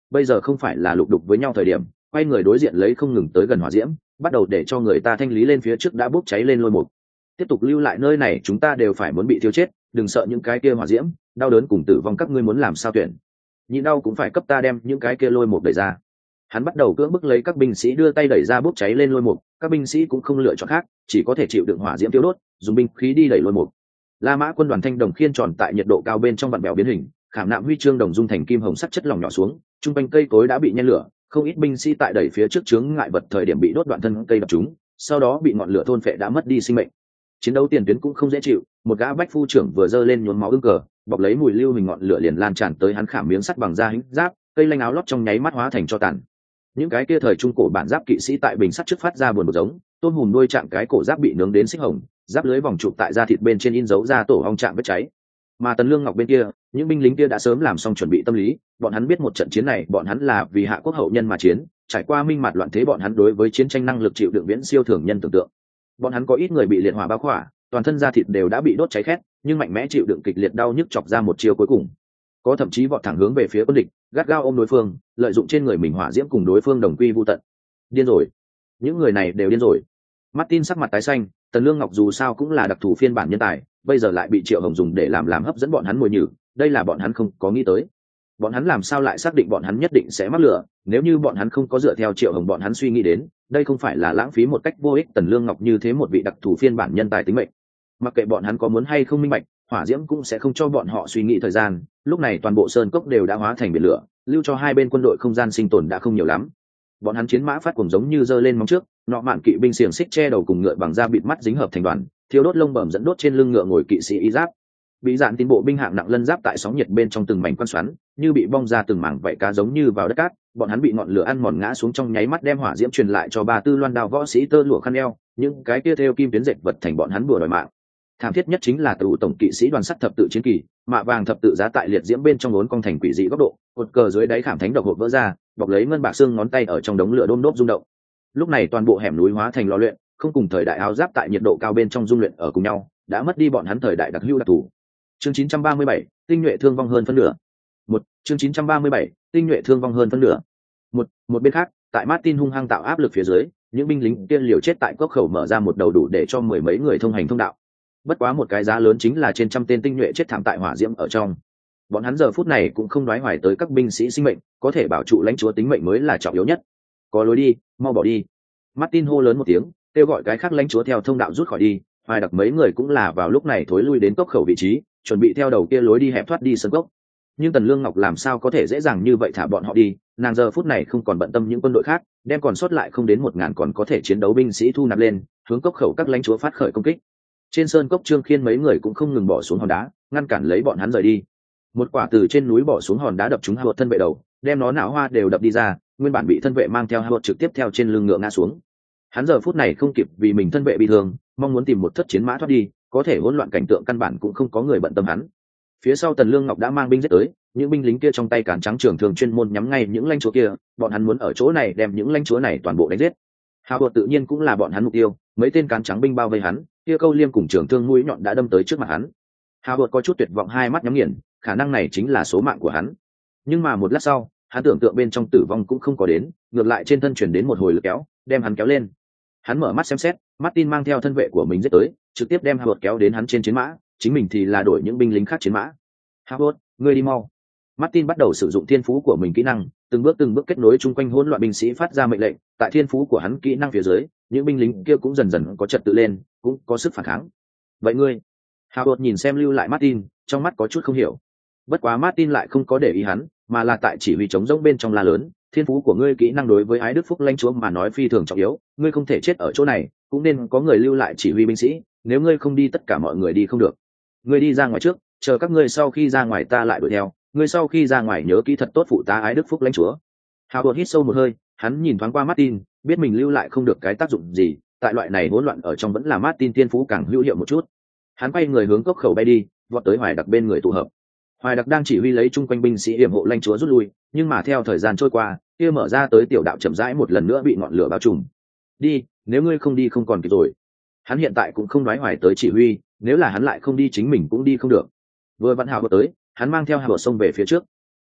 bây giờ không phải là lục đục với nhau thời điểm, quay người đối diện lấy không ngừng tới gần hỏa diễm, bắt đầu để cho người ta thanh lý lên phía trước đã bốc cháy lên lôi mục. Tiếp tục lưu lại nơi này chúng ta đều phải muốn bị thiêu chết, đừng sợ những cái kia hỏa diễm, đau đớn cùng tử vong các ngươi muốn làm sao tuyển. Nhịn đau cũng phải cấp ta đem những cái kia lôi mục đẩy ra. Hắn bắt đầu cưỡng bức lấy các binh sĩ đưa tay đẩy ra bốc cháy lên lôi mục, các binh sĩ cũng không lựa chọn khác, chỉ có thể chịu đựng hỏa diễm tiêu đốt, dùng binh khí đi đẩy lôi mục. La Mã quân đoàn thanh đồng khiên tròn tại nhiệt độ cao bên trong vặn bèo biến hình, khảm nạm huy chương đồng dung thành kim hồng sắt chất lỏng nhỏ xuống, trung quanh cây cối đã bị nhen lửa, không ít binh sĩ tại đẩy phía trước chướng ngại vật thời điểm bị đốt đoạn thân cây đập chúng, sau đó bị ngọn lửa thôn phệ đã mất đi sinh mệnh. Chiến đấu tiền tuyến cũng không dễ chịu, một gã bách phu trưởng vừa giơ lên nhuốm máu ưng cờ, bọc lấy mùi lưu hình ngọn lửa liền lan tràn tới hắn khảm miếng sắt bằng da hính giáp, cây lanh áo lót trong nháy mắt hóa thành tro tàn. Những cái kia thời trung cổ bản giáp kỵ sĩ tại bình sắt trước phát ra buồn bực giống, tôm hùm đuôi chạm cái cổ giáp bị nướng đến xích hồng, giáp lưới vòng trụ tại da thịt bên trên in dấu ra tổ ong chạm vết cháy. Mà Tần Lương Ngọc bên kia, những binh lính kia đã sớm làm xong chuẩn bị tâm lý, bọn hắn biết một trận chiến này bọn hắn là vì hạ quốc hậu nhân mà chiến, trải qua minh mạt loạn thế bọn hắn đối với chiến tranh năng lực chịu đựng viễn siêu thường nhân tưởng tượng. Bọn hắn có ít người bị liệt hỏa bao khỏa, toàn thân da thịt đều đã bị đốt cháy khét, nhưng mạnh mẽ chịu đựng kịch liệt đau nhức chọc ra một chiêu cuối cùng. Có thậm chí vọt thẳng hướng về phía quân địch, gắt gao ôm đối phương, lợi dụng trên người mình hỏa diễm cùng đối phương đồng quy vu tận. Điên rồi, những người này đều điên rồi. Martin sắc mặt tái xanh, Tần Lương Ngọc dù sao cũng là đặc thù phiên bản nhân tài, bây giờ lại bị Triệu Hồng dùng để làm làm hấp dẫn bọn hắn mồi nhử, đây là bọn hắn không có nghĩ tới. Bọn hắn làm sao lại xác định bọn hắn nhất định sẽ mắc lửa, nếu như bọn hắn không có dựa theo Triệu Hồng bọn hắn suy nghĩ đến, đây không phải là lãng phí một cách vô ích Tần Lương Ngọc như thế một vị đặc thù phiên bản nhân tài tính mệnh. Mặc kệ bọn hắn có muốn hay không minh bạch, hỏa diễm cũng sẽ không cho bọn họ suy nghĩ thời gian, lúc này toàn bộ sơn cốc đều đã hóa thành biển lửa, lưu cho hai bên quân đội không gian sinh tồn đã không nhiều lắm. Bọn hắn chiến mã phát cuồng giống như giơ lên móng trước, nọ mạn kỵ binh xiềng xích che đầu cùng ngựa bằng da bịt mắt dính hợp thành đoàn, thiếu đốt lông bẩm dẫn đốt trên lưng ngựa ngồi kỵ sĩ y giáp. Bị dạn tín bộ binh hạng nặng lân giáp tại sóng nhiệt bên trong từng mảnh quan xoắn, như bị bong ra từng mảng vảy cá giống như vào đất cát, bọn hắn bị ngọn lửa ăn mòn ngã xuống trong nháy mắt đem hỏa diễm truyền lại cho ba tư loan đao võ sĩ tơ lụa khăn eo, những cái kia theo kim tuyến dệt vật thành bọn hắn bùa đòi mạng. Thảm thiết nhất chính là tụ tổng kỵ sĩ đoàn sắt thập tự chiến kỳ, mạ vàng thập tự giá tại liệt diễm bên trong uốn cong thành quỷ dị góc độ, cột cờ dưới đáy khảm thánh độc hộp vỡ ra, bọc lấy ngân bạc xương ngón tay ở trong đống lửa đôm đốp rung động. Lúc này toàn bộ hẻm núi hóa thành lò luyện, không cùng thời đại áo giáp tại nhiệt độ cao bên trong dung luyện ở cùng nhau, đã mất đi bọn hắn thời đại đặc hữu đặc thù. Chương chín trăm ba mươi bảy, tinh nhuệ thương vong hơn phân nửa. Một, chương chín trăm ba mươi bảy, tinh nhuệ thương vong hơn phân nửa. Một, một bên khác, tại Martin hung hăng tạo áp lực phía dưới, những binh lính kia liều chết tại cốc khẩu mở ra một đầu đủ để cho mười mấy người thông hành thông đạo. Bất quá một cái giá lớn chính là trên trăm tên tinh nhuệ chết thảm tại hỏa diễm ở trong. Bọn hắn giờ phút này cũng không đoái hoài tới các binh sĩ sinh mệnh, có thể bảo trụ lãnh chúa tính mệnh mới là trọng yếu nhất. Có lối đi, mau bỏ đi. Martin hô lớn một tiếng, kêu gọi cái khác lãnh chúa theo thông đạo rút khỏi đi. Hoài đặc mấy người cũng là vào lúc này thối lui đến cốc khẩu vị trí, chuẩn bị theo đầu kia lối đi hẹp thoát đi sân cốc. Nhưng Tần Lương Ngọc làm sao có thể dễ dàng như vậy thả bọn họ đi, nàng giờ phút này không còn bận tâm những quân đội khác, đem còn sót lại không đến một ngàn còn có thể chiến đấu binh sĩ thu nạp lên, hướng cốc khẩu các lãnh chúa phát khởi công kích. Trên sơn cốc Trương Khiên mấy người cũng không ngừng bỏ xuống hòn đá, ngăn cản lấy bọn hắn rời đi. Một quả từ trên núi bỏ xuống hòn đá đập trúng Howard thân vệ đầu, đem nó não hoa đều đập đi ra, nguyên bản bị thân vệ mang theo Howard trực tiếp theo trên lưng ngựa ngã xuống. Hắn giờ phút này không kịp vì mình thân vệ bị thương, mong muốn tìm một thất chiến mã thoát đi, có thể hỗn loạn cảnh tượng căn bản cũng không có người bận tâm hắn. Phía sau Tần Lương Ngọc đã mang binh giết tới, những binh lính kia trong tay cán trắng trường thường chuyên môn nhắm ngay những lãnh chúa kia, bọn hắn muốn ở chỗ này đem những lãnh chúa này toàn bộ đánh giết. Howard tự nhiên cũng là bọn hắn mục tiêu, mấy tên cán trắng binh bao vây hắn, kia câu liêm cùng trường thương mũi nhọn đã đâm tới trước mặt hắn. Howard có chút tuyệt vọng, hai mắt nhắm nghiền, khả năng này chính là số mạng của hắn. Nhưng mà một lát sau, hắn tưởng tượng bên trong tử vong cũng không có đến, ngược lại trên thân chuyển đến một hồi lực kéo, đem hắn kéo lên. Hắn mở mắt xem xét, Martin mang theo thân vệ của mình giết tới, trực tiếp đem Howard kéo đến hắn trên chiến mã, chính mình thì là đổi những binh lính khác chiến mã. Howard, ngươi đi mau. Martin bắt đầu sử dụng thiên phú của mình kỹ năng, từng bước từng bước kết nối chung quanh hỗn loạn binh sĩ phát ra mệnh lệnh, tại thiên phú của hắn kỹ năng phía dưới, những binh lính kia cũng dần dần có trật tự lên, cũng có sức phản kháng. Vậy ngươi? Howard nhìn xem lưu lại Martin, trong mắt có chút không hiểu. Bất quá Martin lại không có để ý hắn, mà là tại chỉ huy chống rỗng bên trong la lớn, thiên phú của ngươi kỹ năng đối với ái đức phúc lãnh chúa mà nói phi thường trọng yếu, ngươi không thể chết ở chỗ này, cũng nên có người lưu lại chỉ huy binh sĩ, nếu ngươi không đi tất cả mọi người đi không được. Ngươi đi ra ngoài trước, chờ các ngươi sau khi ra ngoài ta lại đuổi theo, ngươi sau khi ra ngoài nhớ kỹ thật tốt phụ tá ái đức phúc lãnh chúa. Howard hít sâu một hơi, hắn nhìn thoáng qua Martin, biết mình lưu lại không được cái tác dụng gì, tại loại này hỗn loạn ở trong vẫn là Martin thiên phú càng hữu hiệu một chút. Hắn quay người hướng cốc khẩu bay đi, vọt tới Hoài Đặc bên người tụ hợp. Hoài Đặc đang chỉ huy lấy chung quanh binh sĩ yểm hộ lãnh chúa rút lui, nhưng mà theo thời gian trôi qua, kia mở ra tới tiểu đạo chậm rãi một lần nữa bị ngọn lửa bao trùm. Đi, nếu ngươi không đi không còn kịp rồi. Hắn hiện tại cũng không nói hoài tới chỉ huy, nếu là hắn lại không đi chính mình cũng đi không được. Vừa vặn Hào tới, hắn mang theo Hào xông về phía trước.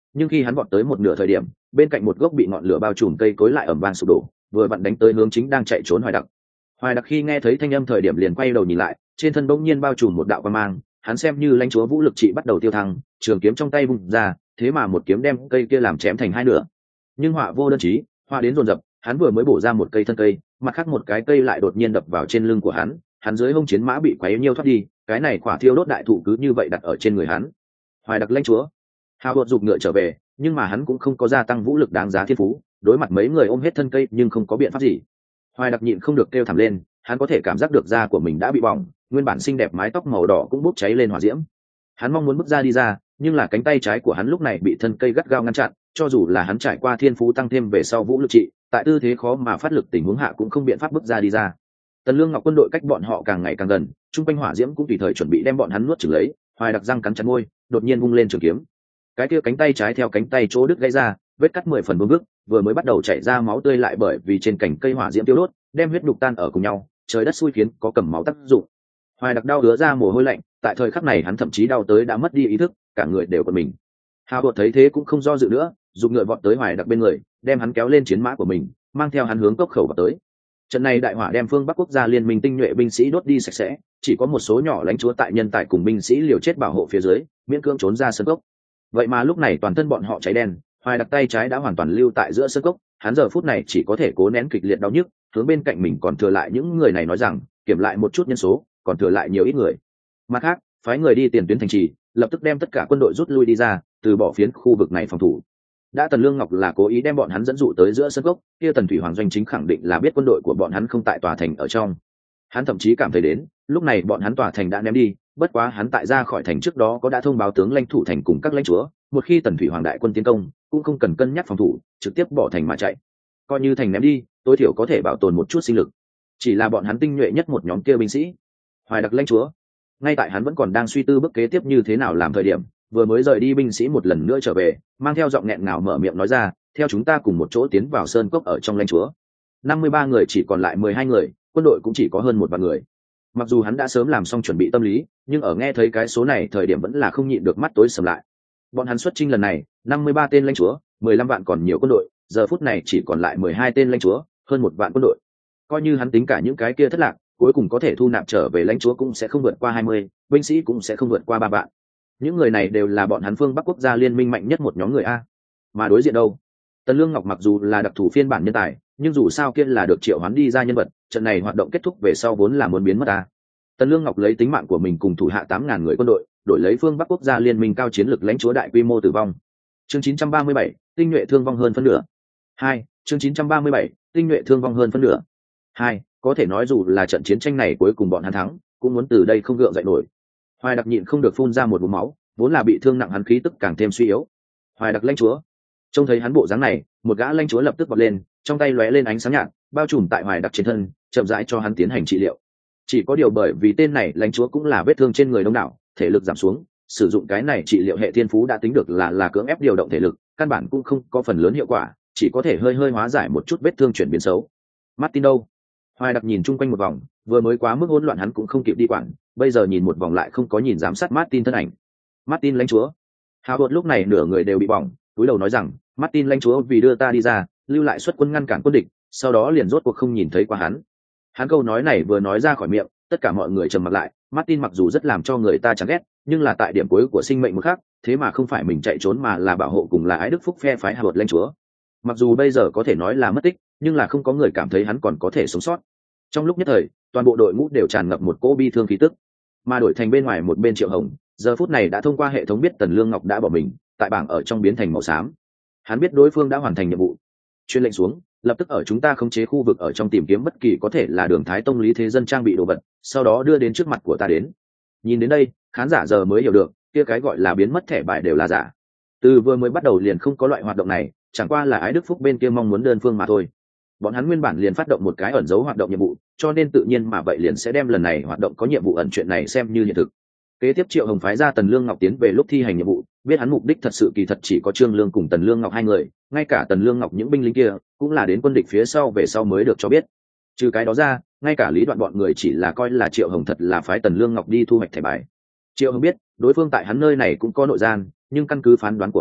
nhưng khi hắn vọt tới một nửa thời điểm, bên cạnh một gốc bị ngọn lửa bao trùm cây cối lại ầm vang sụp đổ, vừa vặn đánh tới hướng chính đang chạy trốn Hoài Đặc. Hoài Đặc khi nghe thấy thanh âm thời điểm liền quay đầu nhìn lại, trên thân bỗng nhiên bao trùm một đạo quang mang, hắn xem như lãnh chúa vũ lực trị bắt đầu tiêu thăng, trường kiếm trong tay vung ra, thế mà một kiếm đem cây kia làm chém thành hai nửa. Nhưng họa vô đơn chí, họa đến dồn dập, hắn vừa mới bổ ra một cây thân cây, mặt khác một cái cây lại đột nhiên đập vào trên lưng của hắn, hắn dưới hông chiến mã bị quấy nhiêu thoát đi, cái này quả thiêu đốt đại thụ cứ như vậy đặt ở trên người hắn. Hoài Đặc lãnh chúa, hào bột giục ngựa trở về, nhưng mà hắn cũng không có gia tăng vũ lực đáng giá thiên phú, đối mặt mấy người ôm hết thân cây nhưng không có biện pháp gì. Hoài Đặc nhịn không được kêu thảm lên, hắn có thể cảm giác được da của mình đã bị bỏng, nguyên bản xinh đẹp mái tóc màu đỏ cũng bốc cháy lên hỏa diễm. Hắn mong muốn bước ra đi ra, nhưng là cánh tay trái của hắn lúc này bị thân cây gắt gao ngăn chặn, cho dù là hắn trải qua thiên phú tăng thêm về sau vũ lực trị, tại tư thế khó mà phát lực tình huống hạ cũng không biện pháp bước ra đi ra. Tần Lương Ngọc quân đội cách bọn họ càng ngày càng gần, trung quanh hỏa diễm cũng tùy thời chuẩn bị đem bọn hắn nuốt chửng lấy. Hoài Đặc răng cắn chặt môi, đột nhiên vung lên trường kiếm. Cái kia cánh tay trái theo cánh tay chỗ đứt gãy ra, vết cắt mười phần vương vức, vừa mới bắt đầu chảy ra máu tươi lại bởi vì trên cành cây hỏa diễm tiêu đốt, đem huyết nhục tan ở cùng nhau, trời đất xui khiến có cầm máu tác dụng. Hoài Đặc đau đứa ra mồ hôi lạnh, tại thời khắc này hắn thậm chí đau tới đã mất đi ý thức, cả người đều còn mình. Hào Bột thấy thế cũng không do dự nữa, dùng ngựa vọt tới Hoài Đặc bên người, đem hắn kéo lên chiến mã của mình, mang theo hắn hướng cốc khẩu vào tới. Trận này đại hỏa đem phương Bắc quốc gia liên minh tinh nhuệ binh sĩ đốt đi sạch sẽ, chỉ có một số nhỏ lãnh chúa tại nhân tài cùng binh sĩ liều chết bảo hộ phía dưới, miễn cưỡng trốn ra sân cốc. Vậy mà lúc này toàn thân bọn họ cháy đen, Hoài Đặc tay trái đã hoàn toàn lưu tại giữa sân cốc, hắn giờ phút này chỉ có thể cố nén kịch liệt đau nhức, hướng bên cạnh mình còn thừa lại những người này nói rằng, kiểm lại một chút nhân số, còn thừa lại nhiều ít người. Mặt khác, phái người đi tiền tuyến thành trì, lập tức đem tất cả quân đội rút lui đi ra, từ bỏ phiến khu vực này phòng thủ. Đã Tần Lương Ngọc là cố ý đem bọn hắn dẫn dụ tới giữa sân cốc, kia Tần Thủy Hoàng doanh chính khẳng định là biết quân đội của bọn hắn không tại tòa thành ở trong. Hắn thậm chí cảm thấy đến, lúc này bọn hắn tòa thành đã ném đi, bất quá hắn tại ra khỏi thành trước đó có đã thông báo tướng lãnh thủ thành cùng các lãnh chúa, một khi Tần Thủy Hoàng đại quân tiến công, cũng không cần cân nhắc phòng thủ, trực tiếp bỏ thành mà chạy. Coi như thành ném đi, tối thiểu có thể bảo tồn một chút sinh lực. Chỉ là bọn hắn tinh nhuệ nhất một nhóm kia binh sĩ. Hoài Đặc lãnh chúa, ngay tại hắn vẫn còn đang suy tư bước kế tiếp như thế nào làm thời điểm, vừa mới rời đi binh sĩ một lần nữa trở về, mang theo giọng nghẹn ngào mở miệng nói ra, theo chúng ta cùng một chỗ tiến vào sơn cốc ở trong lãnh chúa. năm mươi ba người chỉ còn lại mười hai người, quân đội cũng chỉ có hơn một vạn người. Mặc dù hắn đã sớm làm xong chuẩn bị tâm lý, nhưng ở nghe thấy cái số này thời điểm vẫn là không nhịn được mắt tối sầm lại. Bọn hắn xuất chinh lần này, năm mươi ba tên lãnh chúa, mười lăm vạn còn nhiều quân đội, giờ phút này chỉ còn lại mười hai tên lãnh chúa, hơn một vạn quân đội. Coi như hắn tính cả những cái kia thất lạc, cuối cùng có thể thu nạp trở về lãnh chúa cũng sẽ không vượt qua hai mươi, binh sĩ cũng sẽ không vượt qua ba vạn. Những người này đều là bọn hắn phương Bắc quốc gia liên minh mạnh nhất một nhóm người a. Mà đối diện đâu? Tần Lương Ngọc mặc dù là đặc thù phiên bản nhân tài, nhưng dù sao kia là được triệu hoán đi ra nhân vật, trận này hoạt động kết thúc về sau vốn là muốn biến mất a. Tần Lương Ngọc lấy tính mạng của mình cùng thủ hạ tám ngàn người quân đội, đổi lấy phương Bắc quốc gia liên minh cao chiến lực lãnh chúa đại quy mô tử vong. Chương chín trăm ba mươi bảy, tinh nhuệ thương vong hơn phân nửa. Hai, chương chín trăm ba mươi bảy, tinh nhuệ thương vong hơn phân nửa. Hai, có thể nói dù là trận chiến tranh này cuối cùng bọn hắn thắng, cũng muốn từ đây không gượng dậy nổi. Hoài Đặc nhịn không được phun ra một ngụm máu, vốn là bị thương nặng hắn khí tức càng thêm suy yếu. Hoài Đặc lãnh chúa, trông thấy hắn bộ dáng này, một gã lãnh chúa lập tức vọt lên, trong tay lóe lên ánh sáng nhạt, bao trùm tại Hoài Đặc trên thân, chậm rãi cho hắn tiến hành trị liệu. Chỉ có điều bởi vì tên này lãnh chúa cũng là vết thương trên người đông đảo, thể lực giảm xuống, sử dụng cái này trị liệu hệ thiên phú đã tính được là là cưỡng ép điều động thể lực, căn bản cũng không có phần lớn hiệu quả, chỉ có thể hơi hơi hóa giải một chút vết thương chuyển biến xấu. Martin đâu? Hoài Đặc nhìn chung quanh một vòng, vừa mới quá mức hỗn loạn hắn cũng không kịp đi quản, bây giờ nhìn một vòng lại không có nhìn giám sát Martin thân ảnh. Martin lãnh chúa. Hào Bột lúc này nửa người đều bị bỏng, túi đầu nói rằng, Martin lãnh chúa vì đưa ta đi ra, lưu lại xuất quân ngăn cản quân địch, sau đó liền rốt cuộc không nhìn thấy qua hắn. Hắn câu nói này vừa nói ra khỏi miệng, tất cả mọi người trầm mặc lại. Martin mặc dù rất làm cho người ta chán ghét, nhưng là tại điểm cuối của sinh mệnh một khác, thế mà không phải mình chạy trốn mà là bảo hộ cùng là ái đức phúc phe phái Hào Bột lãnh chúa. Mặc dù bây giờ có thể nói là mất tích, nhưng là không có người cảm thấy hắn còn có thể sống sót. Trong lúc nhất thời, toàn bộ đội ngũ đều tràn ngập một cỗ bi thương khí tức. Mà đổi thành bên ngoài một bên Triệu Hồng, giờ phút này đã thông qua hệ thống biết Tần Lương Ngọc đã bỏ mình, tại bảng ở trong biến thành màu xám. Hắn biết đối phương đã hoàn thành nhiệm vụ, truyền lệnh xuống, lập tức ở chúng ta khống chế khu vực ở trong tìm kiếm bất kỳ có thể là Đường Thái Tông Lý Thế Dân trang bị đồ vật, sau đó đưa đến trước mặt của ta đến. Nhìn đến đây, khán giả giờ mới hiểu được, kia cái gọi là biến mất thẻ bài đều là giả. Từ vừa mới bắt đầu liền không có loại hoạt động này, chẳng qua là ái đức phúc bên kia mong muốn đơn phương mà thôi. Bọn hắn nguyên bản liền phát động một cái ẩn dấu hoạt động nhiệm vụ, cho nên tự nhiên mà vậy liền sẽ đem lần này hoạt động có nhiệm vụ ẩn chuyện này xem như hiện thực. Kế tiếp Triệu Hồng phái ra Tần Lương Ngọc tiến về lúc thi hành nhiệm vụ, biết hắn mục đích thật sự kỳ thật chỉ có Trương Lương cùng Tần Lương Ngọc hai người, ngay cả Tần Lương Ngọc những binh lính kia cũng là đến quân địch phía sau về sau mới được cho biết. Trừ cái đó ra, ngay cả Lý Đoạn bọn người chỉ là coi là Triệu Hồng thật là phái Tần Lương Ngọc đi thu hoạch thẻ bài. Triệu Hồng biết, đối phương tại hắn nơi này cũng có nội gian, nhưng căn cứ phán đoán của hắn,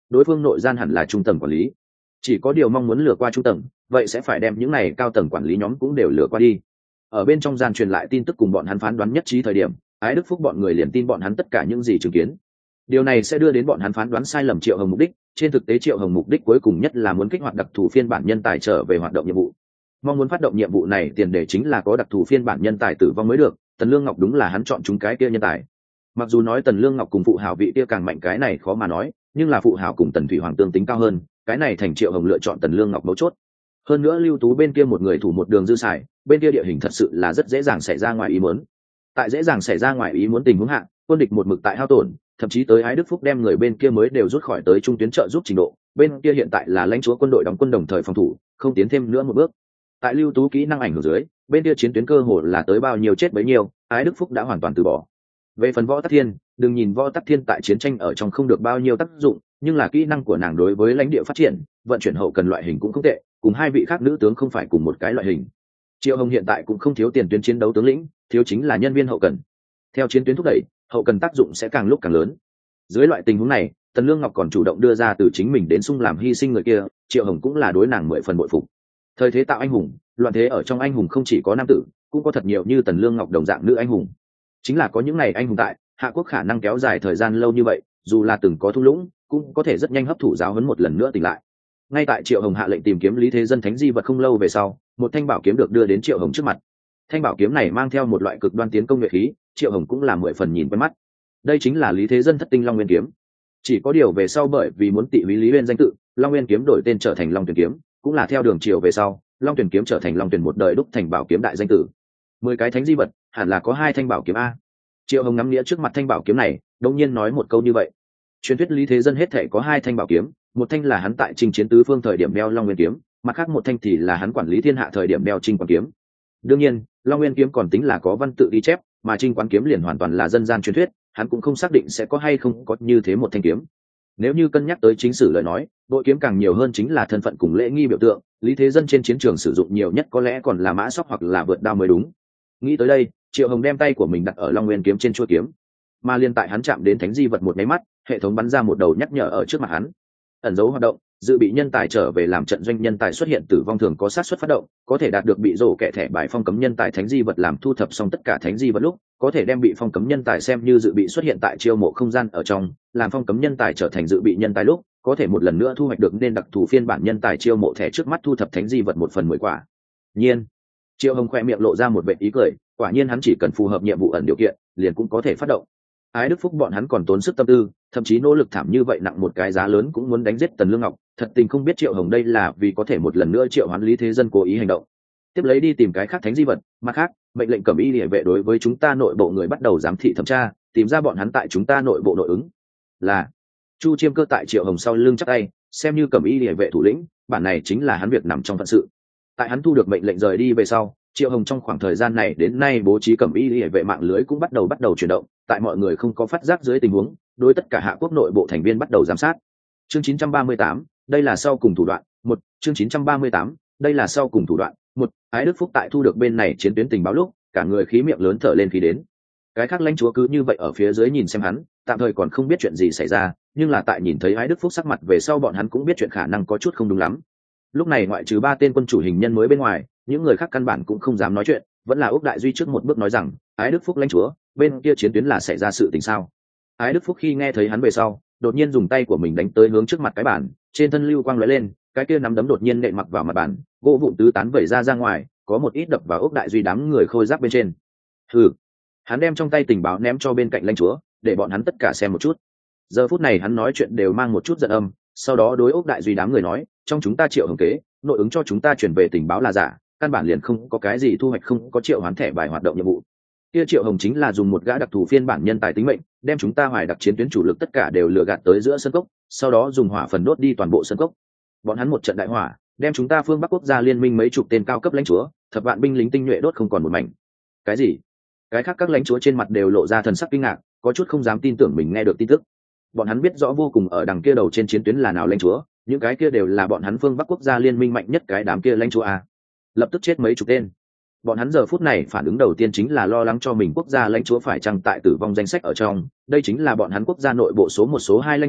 đối phương nội gian hẳn là trung tầng quản lý, chỉ có điều mong muốn lừa qua trung tầng vậy sẽ phải đem những này cao tầng quản lý nhóm cũng đều lừa qua đi. Ở bên trong gian truyền lại tin tức cùng bọn hắn phán đoán nhất trí thời điểm, Ái Đức Phúc bọn người liền tin bọn hắn tất cả những gì chứng kiến. Điều này sẽ đưa đến bọn hắn phán đoán sai lầm Triệu Hồng mục đích, trên thực tế Triệu Hồng mục đích cuối cùng nhất là muốn kích hoạt đặc thù phiên bản nhân tài trở về hoạt động nhiệm vụ. Mong muốn phát động nhiệm vụ này tiền đề chính là có đặc thù phiên bản nhân tài tử vong mới được, Tần Lương Ngọc đúng là hắn chọn chúng cái kia nhân tài. Mặc dù nói Tần Lương Ngọc cùng phụ hảo vị kia càng mạnh cái này khó mà nói, nhưng là phụ hảo cùng Tần Thủy Hoàng tương tính cao hơn, cái này thành Triệu Hồng lựa chọn Tần Lương Ngọc mấu chốt. Hơn nữa Lưu Tú bên kia một người thủ một đường dư xài, bên kia địa hình thật sự là rất dễ dàng xảy ra ngoài ý muốn. Tại dễ dàng xảy ra ngoài ý muốn tình huống hạ, quân địch một mực tại hao tổn, thậm chí tới Ái Đức Phúc đem người bên kia mới đều rút khỏi tới trung tuyến trợ giúp trình độ, bên kia hiện tại là lãnh chúa quân đội đóng quân đồng thời phòng thủ, không tiến thêm nữa một bước. Tại Lưu Tú kỹ năng ảnh hưởng dưới, bên kia chiến tuyến cơ hồ là tới bao nhiêu chết bấy nhiêu, Ái Đức Phúc đã hoàn toàn từ bỏ. Về phần Võ Tắc Thiên, đừng nhìn Võ Tắc Thiên tại chiến tranh ở trong không được bao nhiêu tác dụng, nhưng là kỹ năng của nàng đối với lãnh địa phát triển, vận chuyển hậu cần loại hình cũng không tệ, cùng hai vị khác nữ tướng không phải cùng một cái loại hình. Triệu Hồng hiện tại cũng không thiếu tiền tuyến chiến đấu tướng lĩnh, thiếu chính là nhân viên hậu cần. Theo chiến tuyến thúc đẩy, hậu cần tác dụng sẽ càng lúc càng lớn. Dưới loại tình huống này, Tần Lương Ngọc còn chủ động đưa ra từ chính mình đến sung làm hy sinh người kia, Triệu Hồng cũng là đối nàng mười phần bội phục. Thời thế tạo anh hùng, loạn thế ở trong anh hùng không chỉ có nam tử, cũng có thật nhiều như Tần Lương Ngọc đồng dạng nữ anh hùng. Chính là có những này anh hùng tại, Hạ Quốc khả năng kéo dài thời gian lâu như vậy, dù là từng có thung lũng, cũng có thể rất nhanh hấp thụ giáo huấn một lần nữa tỉnh lại. Ngay tại Triệu Hồng hạ lệnh tìm kiếm Lý Thế Dân thánh di vật không lâu về sau, một thanh bảo kiếm được đưa đến Triệu Hồng trước mặt. Thanh bảo kiếm này mang theo một loại cực đoan tiến công nhuệ khí, Triệu Hồng cũng là mười phần nhìn quen mắt. Đây chính là Lý Thế Dân thất tinh Long Nguyên kiếm. Chỉ có điều về sau bởi vì muốn tị húy Lý Uyên danh tự, Long Nguyên kiếm đổi tên trở thành Long Tuyển kiếm, cũng là theo đường triều về sau, Long Tuyển kiếm trở thành Long Tuyển một đời đúc thành bảo kiếm đại danh tử. Mười cái thánh di vật, hẳn là có hai thanh bảo kiếm a. Triệu Hồng ngắm nghĩa trước mặt thanh bảo kiếm này, đột nhiên nói một câu như vậy. Truyền thuyết Lý Thế Dân hết thể có hai thanh bảo kiếm, một thanh là hắn tại chinh chiến tứ phương thời điểm đeo Long Nguyên kiếm, mặt khác một thanh thì là hắn quản lý thiên hạ thời điểm đeo Trinh Quán kiếm. Đương nhiên, Long Nguyên kiếm còn tính là có văn tự ghi chép, mà Trinh Quán kiếm liền hoàn toàn là dân gian truyền thuyết, hắn cũng không xác định sẽ có hay không có như thế một thanh kiếm. Nếu như cân nhắc tới chính sử lời nói, bội kiếm càng nhiều hơn chính là thân phận cùng lễ nghi biểu tượng, Lý Thế Dân trên chiến trường sử dụng nhiều nhất có lẽ còn là mã sóc hoặc là vượt đao mới đúng. Nghĩ tới đây, Triệu Hồng đem tay của mình đặt ở Long Nguyên kiếm trên chuôi kiếm, mà liên tại hắn chạm đến thánh di vật một máy mắt, hệ thống bắn ra một đầu nhắc nhở ở trước mặt hắn. Ẩn dấu hoạt động, dự bị nhân tài trở về làm trận doanh nhân tài xuất hiện tử vong thường có sát suất phát động, có thể đạt được bị rổ kẻ thẻ bài phong cấm nhân tài thánh di vật làm thu thập xong tất cả thánh di vật lúc, có thể đem bị phong cấm nhân tài xem như dự bị xuất hiện tại chiêu mộ không gian ở trong, làm phong cấm nhân tài trở thành dự bị nhân tài lúc, có thể một lần nữa thu hoạch được nên đặc thù phiên bản nhân tài chiêu mộ thẻ trước mắt thu thập thánh di vật một phần mười quả. Nhiên, Triệu Hồng khoe miệng lộ ra một vẻ ý cười, quả nhiên hắn chỉ cần phù hợp nhiệm vụ ẩn điều kiện, liền cũng có thể phát động. Ái Đức Phúc bọn hắn còn tốn sức tâm tư, thậm chí nỗ lực thảm như vậy nặng một cái giá lớn cũng muốn đánh giết Tần Lương Ngọc, thật tình không biết Triệu Hồng đây là vì có thể một lần nữa triệu hoán Lý Thế Dân cố ý hành động. Tiếp lấy đi tìm cái khác thánh di vật, mặt khác, mệnh lệnh Cẩm Y Liễu vệ đối với chúng ta nội bộ người bắt đầu giám thị thẩm tra, tìm ra bọn hắn tại chúng ta nội bộ nội ứng. Là Chu Chiêm Cơ tại Triệu Hồng sau lưng chắp tay, xem như Cẩm Y Liễu vệ thủ lĩnh, bản này chính là hắn việc nằm trong phận sự. Tại hắn thu được mệnh lệnh rời đi về sau, Triệu Hồng trong khoảng thời gian này đến nay bố trí Cẩm Y Liễu vệ mạng lưới cũng bắt đầu bắt đầu chuyển động, tại mọi người không có phát giác dưới tình huống, đối tất cả Hạ Quốc nội bộ thành viên bắt đầu giám sát. Chương chín trăm ba mươi tám, đây là sau cùng thủ đoạn. Một, chương chín trăm ba mươi tám, đây là sau cùng thủ đoạn. Một, Ái Đức Phúc tại thu được bên này chiến tuyến tình báo lúc, cả người khí miệng lớn thở lên khí đến. Cái khác lãnh chúa cứ như vậy ở phía dưới nhìn xem hắn, tạm thời còn không biết chuyện gì xảy ra, nhưng là tại nhìn thấy Ái Đức Phúc sắc mặt về sau bọn hắn cũng biết chuyện khả năng có chút không đúng lắm. Lúc này ngoại trừ ba tên quân chủ hình nhân mới bên ngoài, những người khác căn bản cũng không dám nói chuyện, vẫn là Úc Đại Duy trước một bước nói rằng, Ái Đức Phúc lãnh chúa, bên kia chiến tuyến là xảy ra sự tình sao? Ái Đức Phúc khi nghe thấy hắn về sau, đột nhiên dùng tay của mình đánh tới hướng trước mặt cái bàn, trên thân lưu quang lóe lên, cái kia nắm đấm đột nhiên nện mặc vào mặt bàn, gỗ vụn tứ tán vẩy ra ra ngoài, có một ít đập vào Úc Đại Duy đám người khôi giáp bên trên. Hừ, hắn đem trong tay tình báo ném cho bên cạnh lãnh chúa, để bọn hắn tất cả xem một chút. Giờ phút này hắn nói chuyện đều mang một chút giận âm, sau đó đối Úc Đại Duy đám người nói, trong chúng ta Triệu Hồng kế, nội ứng cho chúng ta chuyển về tình báo là giả, căn bản liền không có cái gì thu hoạch, không có triệu hoán thẻ bài hoạt động nhiệm vụ. Kia Triệu Hồng chính là dùng một gã đặc thù phiên bản nhân tài tính mệnh, đem chúng ta hoài đặc chiến tuyến chủ lực tất cả đều lừa gạt tới giữa sân cốc, sau đó dùng hỏa phần đốt đi toàn bộ sân cốc. Bọn hắn một trận đại hỏa, đem chúng ta phương Bắc quốc gia liên minh mấy chục tên cao cấp lãnh chúa, thập vạn binh lính tinh nhuệ đốt không còn một mảnh. Cái gì? Cái khác các lãnh chúa trên mặt đều lộ ra thần sắc kinh ngạc, có chút không dám tin tưởng mình nghe được tin tức. Bọn hắn biết rõ vô cùng ở đằng kia đầu trên chiến tuyến là nào lãnh chúa, những cái kia đều là bọn hắn phương Bắc quốc gia liên minh mạnh nhất cái đám kia lãnh chúa a. Lập tức chết mấy chục tên. Bọn hắn giờ phút này phản ứng đầu tiên chính là lo lắng cho mình quốc gia lãnh chúa phải chăng tại tử vong danh sách ở trong, đây chính là bọn hắn quốc gia nội bộ số một số hai lãnh chúa,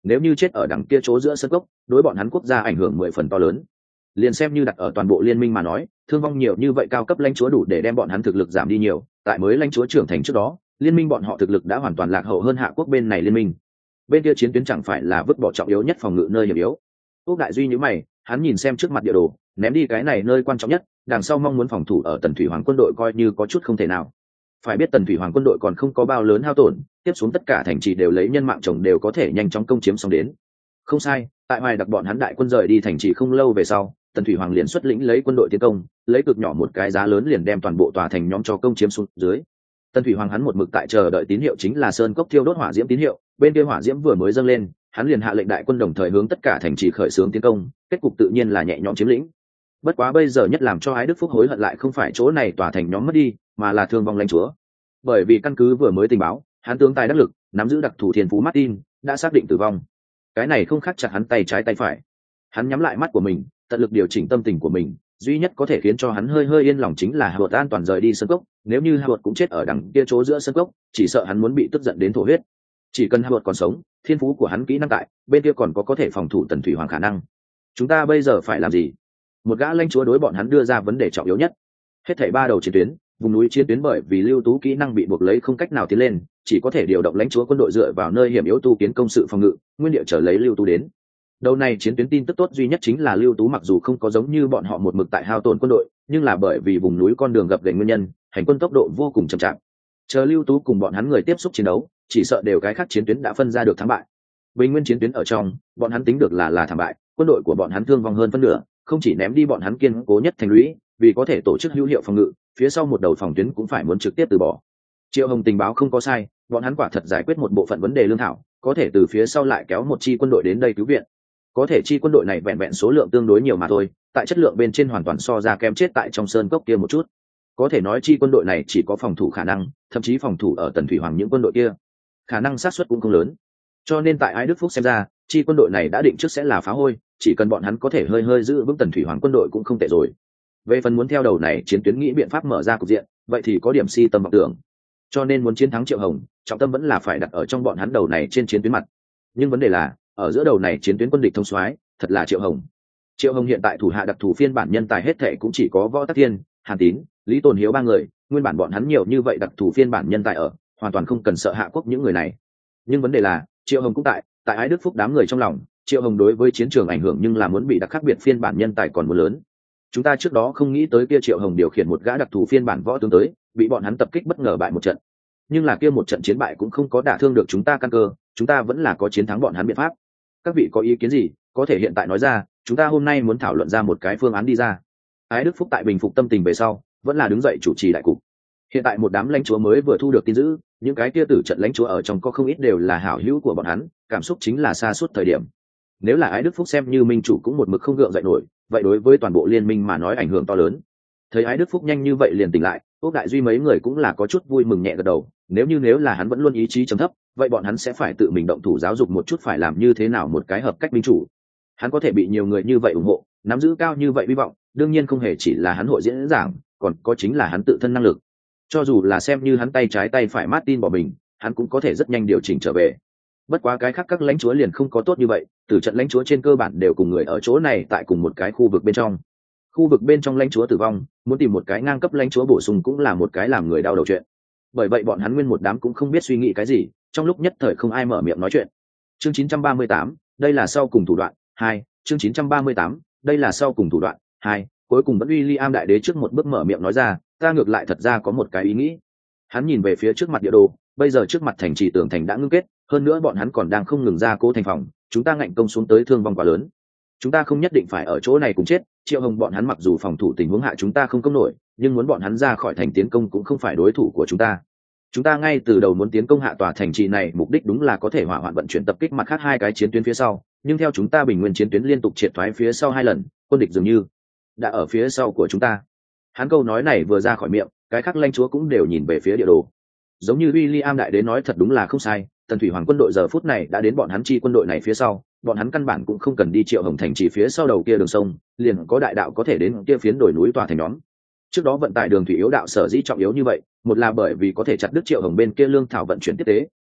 nếu như chết ở đằng kia chỗ giữa sân cốc, đối bọn hắn quốc gia ảnh hưởng mười phần to lớn. Liền xem như đặt ở toàn bộ liên minh mà nói, thương vong nhiều như vậy cao cấp lãnh chúa đủ để đem bọn hắn thực lực giảm đi nhiều. Tại mới lãnh chúa trưởng thành trước đó, liên minh bọn họ thực lực đã hoàn toàn lạc hậu hơn hạ quốc bên này liên minh. Bên kia chiến tuyến chẳng phải là vứt bỏ trọng yếu nhất phòng ngự nơi hiểm yếu. Úc Đại Duy nhíu mày, hắn nhìn xem trước mặt địa đồ, ném đi cái này nơi quan trọng nhất, đằng sau mong muốn phòng thủ ở Tần Thủy Hoàng quân đội coi như có chút không thể nào. Phải biết Tần Thủy Hoàng quân đội còn không có bao lớn hao tổn, tiếp xuống tất cả thành trì đều lấy nhân mạng chồng đều có thể nhanh chóng công chiếm xong đến. Không sai, tại Hoài Đặc bọn hắn đại quân rời đi thành trì không lâu về sau, Tần Thủy Hoàng liền xuất lĩnh lấy quân đội tiến công, lấy cực nhỏ một cái giá lớn liền đem toàn bộ tòa thành nhóm cho công chiếm xuống dưới. Tần Thủy Hoàng hắn một mực tại chờ đợi tín hiệu chính là sơn cốc thiêu đốt hỏa diễm tín hiệu, bên kia hỏa diễm vừa mới dâng lên, hắn liền hạ lệnh đại quân đồng thời hướng tất cả thành trì khởi xướng tiến công, kết cục tự nhiên là nhẹ nhõm chiếm lĩnh. Bất quá bây giờ nhất làm cho Ái Đức Phúc hối hận lại không phải chỗ này tòa thành nhóm mất đi, mà là thương vong lãnh chúa. Bởi vì căn cứ vừa mới tình báo, hắn tướng tài đắc lực, nắm giữ đặc thủ thiên phú Martin, đã xác định tử vong. Cái này không khác chặt hắn tay trái tay phải. Hắn nhắm lại mắt của mình, tận lực điều chỉnh tâm tình của mình, duy nhất có thể khiến cho hắn hơi hơi yên lòng chính là Howard an toàn rời đi sân cốc, nếu như Howard cũng chết ở đằng kia chỗ giữa sân cốc, chỉ sợ hắn muốn bị tức giận đến thổ huyết. Chỉ cần Howard còn sống, thiên phú của hắn kỹ năng tại, bên kia còn có có thể phòng thủ Tần Thủy Hoàng khả năng. Chúng ta bây giờ phải làm gì? Một gã lãnh chúa đối bọn hắn đưa ra vấn đề trọng yếu nhất. Hết thảy ba đầu chiến tuyến, vùng núi chiến tuyến bởi vì Lưu Tú kỹ năng bị buộc lấy không cách nào tiến lên, chỉ có thể điều động lãnh chúa quân đội dựa vào nơi hiểm yếu tu kiến công sự phòng ngự, nguyên địa trở lấy Lưu Tú đến. Đầu này chiến tuyến tin tức tốt duy nhất chính là Lưu Tú mặc dù không có giống như bọn họ một mực tại hao tổn quân đội, nhưng là bởi vì vùng núi con đường gập ghềnh nguyên nhân, hành quân tốc độ vô cùng chậm chạp. Chờ Lưu Tú cùng bọn hắn người tiếp xúc chiến đấu, chỉ sợ đều cái khác chiến tuyến đã phân ra được thắng bại. Bình nguyên chiến tuyến ở trong, bọn hắn tính được là là thảm bại, quân đội của bọn hắn thương vong hơn phân nửa, không chỉ ném đi bọn hắn kiên cố nhất thành lũy, vì có thể tổ chức hữu hiệu phòng ngự, phía sau một đầu phòng tuyến cũng phải muốn trực tiếp từ bỏ. Triệu Hồng tình báo không có sai, bọn hắn quả thật giải quyết một bộ phận vấn đề lương thảo, có thể từ phía sau lại kéo một chi quân đội đến đây cứu viện. Có thể chi quân đội này vẹn vẹn số lượng tương đối nhiều mà thôi, tại chất lượng bên trên hoàn toàn so ra kém chết tại trong sơn cốc kia một chút. Có thể nói chi quân đội này chỉ có phòng thủ khả năng, thậm chí phòng thủ ở Tần Thủy Hoàng những quân đội kia, khả năng sát suất cũng không lớn. Cho nên tại Ái Đức Phúc xem ra, chi quân đội này đã định trước sẽ là phá hôi, chỉ cần bọn hắn có thể hơi hơi giữ vững Tần Thủy Hoàng quân đội cũng không tệ rồi. Về phần muốn theo đầu này chiến tuyến nghĩ biện pháp mở ra cục diện, vậy thì có điểm si tâm vọng tưởng. Cho nên muốn chiến thắng Triệu Hồng, trọng tâm vẫn là phải đặt ở trong bọn hắn đầu này trên chiến tuyến mặt. Nhưng vấn đề là, ở giữa đầu này chiến tuyến quân địch thông soái, thật là Triệu Hồng. Triệu Hồng hiện tại thủ hạ đặc thù phiên bản nhân tài hết thệ cũng chỉ có Võ Tắc Thiên, Hàn Tín, Lý Tồn Hiếu ba người, nguyên bản bọn hắn nhiều như vậy đặc thù phiên bản nhân tài ở, hoàn toàn không cần sợ hạ quốc những người này. Nhưng vấn đề là, Triệu Hồng cũng tại, tại Ái Đức Phúc đám người trong lòng, Triệu Hồng đối với chiến trường ảnh hưởng nhưng là muốn bị đặc khác biệt phiên bản nhân tài còn muốn lớn. Chúng ta trước đó không nghĩ tới kia Triệu Hồng điều khiển một gã đặc thù phiên bản võ tướng tới, bị bọn hắn tập kích bất ngờ bại một trận. Nhưng là kia một trận chiến bại cũng không có đả thương được chúng ta căn cơ, chúng ta vẫn là có chiến thắng bọn hắn biện pháp. Các vị có ý kiến gì, có thể hiện tại nói ra, chúng ta hôm nay muốn thảo luận ra một cái phương án đi ra. Ái Đức Phúc tại bình phục tâm tình về sau, vẫn là đứng dậy chủ trì đại cục. Hiện tại một đám lãnh chúa mới vừa thu được tin dữ, những cái kia tử trận lãnh chúa ở trong có không ít đều là hảo hữu của bọn hắn, cảm xúc chính là xa suốt thời điểm. Nếu là Ái Đức Phúc xem như minh chủ cũng một mực không gượng dậy nổi, vậy đối với toàn bộ liên minh mà nói ảnh hưởng to lớn. Thấy Ái Đức Phúc nhanh như vậy liền tỉnh lại, Úc Đại Duy mấy người cũng là có chút vui mừng nhẹ gật đầu. Nếu như nếu là hắn vẫn luôn ý chí trầm thấp, vậy bọn hắn sẽ phải tự mình động thủ giáo dục một chút phải làm như thế nào một cái hợp cách minh chủ. Hắn có thể bị nhiều người như vậy ủng hộ, nắm giữ cao như vậy hy vọng, đương nhiên không hề chỉ là hắn hội diễn giảng, còn có chính là hắn tự thân năng lực. Cho dù là xem như hắn tay trái tay phải Martin bỏ mình, hắn cũng có thể rất nhanh điều chỉnh trở về. Bất quá cái khác các lãnh chúa liền không có tốt như vậy, từ trận lãnh chúa trên cơ bản đều cùng người ở chỗ này tại cùng một cái khu vực bên trong. Khu vực bên trong lãnh chúa tử vong, muốn tìm một cái ngang cấp lãnh chúa bổ sung cũng là một cái làm người đau đầu chuyện. Bởi vậy bọn hắn nguyên một đám cũng không biết suy nghĩ cái gì, trong lúc nhất thời không ai mở miệng nói chuyện. Chương chín trăm ba mươi tám, đây là sau cùng thủ đoạn hai. Chương chín trăm ba mươi tám, đây là sau cùng thủ đoạn hai. Cuối cùng vẫn William đại đế trước một bước mở miệng nói ra, ta ngược lại thật ra có một cái ý nghĩ. Hắn nhìn về phía trước mặt địa đồ, bây giờ trước mặt thành trì tường thành đã ngưng kết, hơn nữa bọn hắn còn đang không ngừng ra cố thành phòng, chúng ta ngạnh công xuống tới thương vong quá lớn. Chúng ta không nhất định phải ở chỗ này cùng chết, Triệu Hồng bọn hắn mặc dù phòng thủ tình huống hạ chúng ta không công nổi, nhưng muốn bọn hắn ra khỏi thành tiến công cũng không phải đối thủ của chúng ta. Chúng ta ngay từ đầu muốn tiến công hạ tòa thành trì này, mục đích đúng là có thể hỏa hoạn vận chuyển tập kích mặt khác hai cái chiến tuyến phía sau, nhưng theo chúng ta bình nguyên chiến tuyến liên tục triệt thoái phía sau hai lần, quân địch dường như đã ở phía sau của chúng ta. Hắn câu nói này vừa ra khỏi miệng, cái khác lãnh chúa cũng đều nhìn về phía địa đồ. Giống như William đại đế nói thật đúng là không sai, Tần Thủy Hoàng quân đội giờ phút này đã đến bọn hắn chi quân đội này phía sau, bọn hắn căn bản cũng không cần đi Triệu Hồng thành chỉ phía sau đầu kia đường sông, liền có đại đạo có thể đến kia phiến đồi núi tòa thành nhóm. Trước đó vận tải đường thủy yếu đạo sở dĩ trọng yếu như vậy, một là bởi vì có thể chặt đứt Triệu Hồng bên kia lương thảo vận chuyển tiếp tế,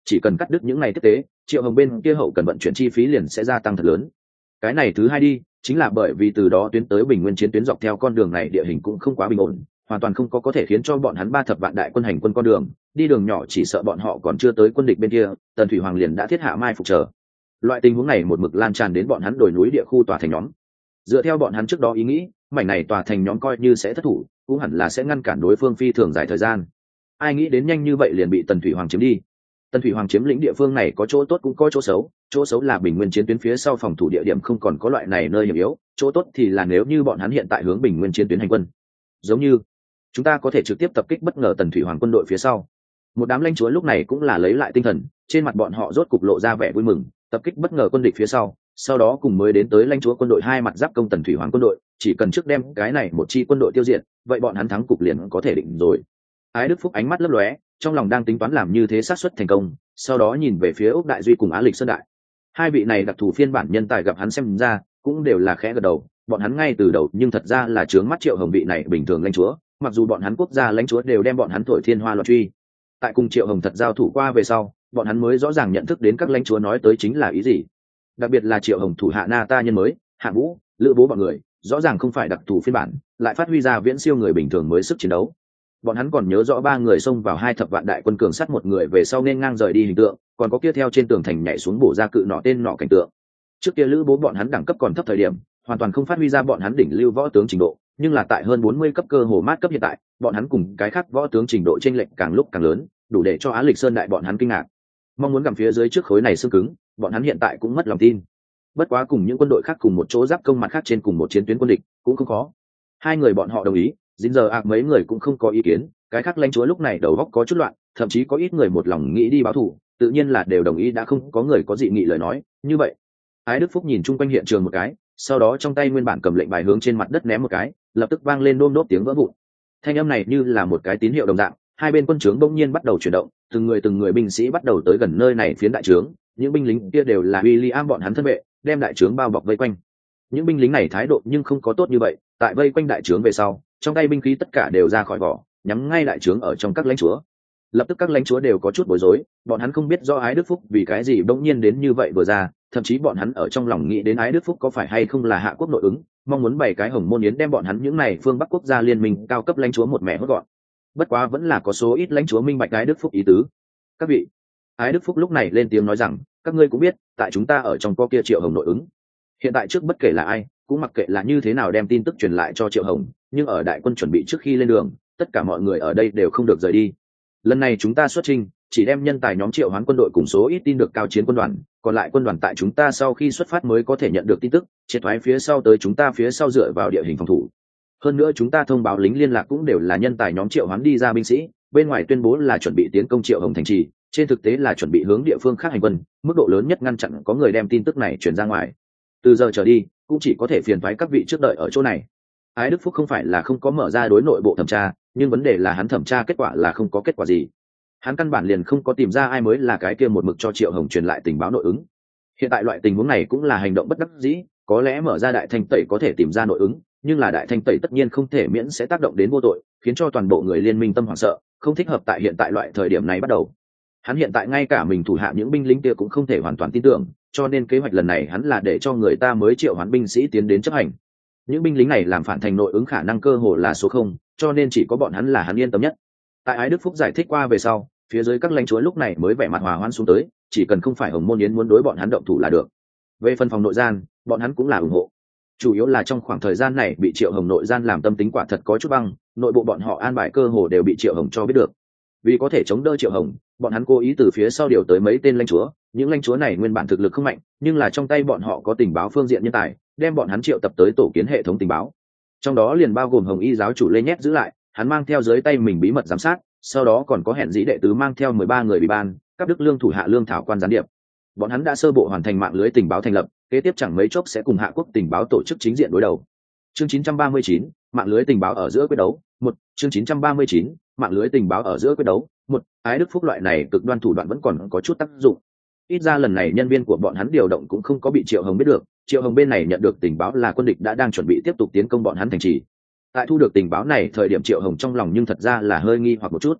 chỉ cần cắt đứt những ngày tiếp tế, Triệu Hồng bên kia hậu cần vận chuyển chi phí liền sẽ gia tăng thật lớn. Cái này thứ hai đi, chính là bởi vì từ đó tuyến tới Bình Nguyên chiến tuyến dọc theo con đường này địa hình cũng không quá bình ổn, hoàn toàn không có có thể khiến cho bọn hắn ba thập vạn đại quân hành quân con đường, đi đường nhỏ chỉ sợ bọn họ còn chưa tới quân địch bên kia, Tần Thủy Hoàng liền đã thiết hạ mai phục chờ. Loại tình huống này một mực lan tràn đến bọn hắn đồi núi địa khu tòa thành nhóm. Dựa theo bọn hắn trước đó ý nghĩ, mảnh này tòa thành nhóm coi như sẽ thất thủ, cũng hẳn là sẽ ngăn cản đối phương phi thường dài thời gian. Ai nghĩ đến nhanh như vậy liền bị Tần Thủy Hoàng chiếm đi. Tần Thủy Hoàng chiếm lĩnh địa phương này có chỗ tốt cũng có chỗ xấu, chỗ xấu là Bình Nguyên chiến tuyến phía sau phòng thủ địa điểm không còn có loại này nơi hiểm yếu, chỗ tốt thì là nếu như bọn hắn hiện tại hướng Bình Nguyên chiến tuyến hành quân, giống như chúng ta có thể trực tiếp tập kích bất ngờ Tần Thủy Hoàng quân đội phía sau. Một đám lãnh chúa lúc này cũng là lấy lại tinh thần, trên mặt bọn họ rốt cục lộ ra vẻ vui mừng, tập kích bất ngờ quân địch phía sau, sau đó cùng mới đến tới lãnh chúa quân đội hai mặt giáp công Tần Thủy Hoàng quân đội, chỉ cần trước đem cái này một chi quân đội tiêu diệt, vậy bọn hắn thắng cục liền có thể định rồi. Ái Đức Phúc ánh mắt lấp lóe, trong lòng đang tính toán làm như thế xác suất thành công, sau đó nhìn về phía Úc Đại Duy cùng Á Lịch Sơn Đại. Hai vị này đặc thù phiên bản nhân tài gặp hắn xem ra, cũng đều là khẽ gật đầu, bọn hắn ngay từ đầu nhưng thật ra là trướng mắt Triệu Hồng vị này bình thường lãnh chúa, mặc dù bọn hắn quốc gia lãnh chúa đều đem bọn hắn thổi thiên hoa loạn truy. Tại cùng Triệu Hồng thật giao thủ qua về sau, bọn hắn mới rõ ràng nhận thức đến các lãnh chúa nói tới chính là ý gì. Đặc biệt là Triệu Hồng thủ hạ Na Ta nhân mới, Hạ Vũ, Lữ Bố bọn người, rõ ràng không phải đặc thù phiên bản, lại phát huy ra viễn siêu người bình thường mới sức chiến đấu. Bọn hắn còn nhớ rõ ba người xông vào hai thập vạn đại quân cường sát một người về sau nên ngang rời đi hình tượng, còn có kia theo trên tường thành nhảy xuống bổ ra cự nọ tên nọ cảnh tượng. Trước kia Lữ Bố bọn hắn đẳng cấp còn thấp thời điểm, hoàn toàn không phát huy ra bọn hắn đỉnh lưu võ tướng trình độ, nhưng là tại hơn bốn mươi cấp cơ hồ mát cấp hiện tại, bọn hắn cùng cái khác võ tướng trình độ chênh lệch càng lúc càng lớn, đủ để cho Á Lịch Sơn Đại bọn hắn kinh ngạc. Mong muốn gặm phía dưới trước khối này xương cứng, bọn hắn hiện tại cũng mất lòng tin. Bất quá cùng những quân đội khác cùng một chỗ giáp công mặt khác trên cùng một chiến tuyến quân địch, cũng không khó. Hai người bọn họ đồng ý, dính giờ ạc mấy người cũng không có ý kiến, cái khác lãnh chúa lúc này đầu óc có chút loạn, thậm chí có ít người một lòng nghĩ đi báo thù, tự nhiên là đều đồng ý, đã không có người có dị nghị lời nói. Như vậy, Ái Đức Phúc nhìn chung quanh hiện trường một cái, sau đó trong tay nguyên bản cầm lệnh bài hướng trên mặt đất ném một cái, lập tức vang lên đôm đốp tiếng vỡ vụn. Thanh âm này như là một cái tín hiệu đồng dạng, hai bên quân trướng bỗng nhiên bắt đầu chuyển động, từng người từng người binh sĩ bắt đầu tới gần nơi này phiến đại trướng, những binh lính kia đều là William bọn hắn thân vệ, đem đại trướng bao bọc vây quanh. Những binh lính này thái độ nhưng không có tốt như vậy, tại vây quanh đại trướng về sau, trong tay binh khí tất cả đều ra khỏi vỏ, nhắm ngay đại trướng ở trong các lãnh chúa. Lập tức các lãnh chúa đều có chút bối rối, bọn hắn không biết do Ái Đức Phúc vì cái gì bỗng nhiên đến như vậy vừa ra, thậm chí bọn hắn ở trong lòng nghĩ đến Ái Đức Phúc có phải hay không là hạ quốc nội ứng, mong muốn bày cái hồng môn yến đem bọn hắn những này phương Bắc quốc gia liên minh cao cấp lãnh chúa một mẹ hốt gọn. Bất quá vẫn là có số ít lãnh chúa minh bạch Ái Đức Phúc ý tứ. Các vị, Ái Đức Phúc lúc này lên tiếng nói rằng, các ngươi cũng biết, tại chúng ta ở trong co kia Triệu Hồng nội ứng. Hiện tại trước bất kể là ai, cũng mặc kệ là như thế nào đem tin tức truyền lại cho Triệu Hồng, nhưng ở đại quân chuẩn bị trước khi lên đường, tất cả mọi người ở đây đều không được rời đi. Lần này chúng ta xuất chinh, chỉ đem nhân tài nhóm Triệu Hoán quân đội cùng số ít tin được cao chiến quân đoàn, còn lại quân đoàn tại chúng ta sau khi xuất phát mới có thể nhận được tin tức, triệt thoái phía sau tới chúng ta phía sau dựa vào địa hình phòng thủ. Hơn nữa chúng ta thông báo lính liên lạc cũng đều là nhân tài nhóm Triệu Hoán đi ra binh sĩ, bên ngoài tuyên bố là chuẩn bị tiến công Triệu Hồng thành trì, trên thực tế là chuẩn bị hướng địa phương khác hành quân, mức độ lớn nhất ngăn chặn có người đem tin tức này truyền ra ngoài. Từ giờ trở đi, cũng chỉ có thể phiền toái các vị trước đợi ở chỗ này. Ái Đức Phúc không phải là không có mở ra đối nội bộ thẩm tra, nhưng vấn đề là hắn thẩm tra kết quả là không có kết quả gì. Hắn căn bản liền không có tìm ra ai mới là cái kia một mực cho Triệu Hồng truyền lại tình báo nội ứng. Hiện tại loại tình huống này cũng là hành động bất đắc dĩ, có lẽ mở ra đại thanh tẩy có thể tìm ra nội ứng, nhưng là đại thanh tẩy tất nhiên không thể miễn sẽ tác động đến vô tội, khiến cho toàn bộ người liên minh tâm hoảng sợ, không thích hợp tại hiện tại loại thời điểm này bắt đầu. Hắn hiện tại ngay cả mình thủ hạ những binh lính kia cũng không thể hoàn toàn tin tưởng, cho nên kế hoạch lần này hắn là để cho người ta mới triệu hoán binh sĩ tiến đến chấp hành. Những binh lính này làm phản thành nội ứng khả năng cơ hồ là số không, cho nên chỉ có bọn hắn là hắn yên tâm nhất. Tại Ái Đức Phúc giải thích qua về sau, phía dưới các lãnh chúa lúc này mới vẻ mặt hòa hoãn xuống tới, chỉ cần không phải Hồng Môn Yến muốn đối bọn hắn động thủ là được. Về phần phòng nội gian, bọn hắn cũng là ủng hộ. Chủ yếu là trong khoảng thời gian này bị Triệu Hồng nội gian làm tâm tính quả thật có chút băng, nội bộ bọn họ an bài cơ hồ đều bị Triệu Hồng cho biết được. Vì có thể chống đỡ Triệu Hồng, bọn hắn cố ý từ phía sau điều tới mấy tên lãnh chúa, những lãnh chúa này nguyên bản thực lực không mạnh, nhưng là trong tay bọn họ có tình báo phương diện nhân tài, đem bọn hắn triệu tập tới tổ kiến hệ thống tình báo. Trong đó liền bao gồm Hồng Y giáo chủ Lê Nhét giữ lại, hắn mang theo dưới tay mình bí mật giám sát, sau đó còn có hẹn dĩ đệ tứ mang theo mười ba người bị ban, các đức lương thủ hạ lương thảo quan gián điệp. Bọn hắn đã sơ bộ hoàn thành mạng lưới tình báo thành lập, kế tiếp chẳng mấy chốc sẽ cùng Hạ Quốc tình báo tổ chức chính diện đối đầu. Chương chín trăm ba mươi chín, mạng lưới tình báo ở giữa quyết đấu. Một, chương chín trăm ba mươi chín, mạng lưới tình báo ở giữa quyết đấu. Một, Ái Đức Phúc loại này cực đoan thủ đoạn vẫn còn có chút tác dụng. Ít ra lần này nhân viên của bọn hắn điều động cũng không có bị Triệu Hồng biết được, Triệu Hồng bên này nhận được tình báo là quân địch đã đang chuẩn bị tiếp tục tiến công bọn hắn thành trì. Tại thu được tình báo này thời điểm Triệu Hồng trong lòng nhưng thật ra là hơi nghi hoặc một chút.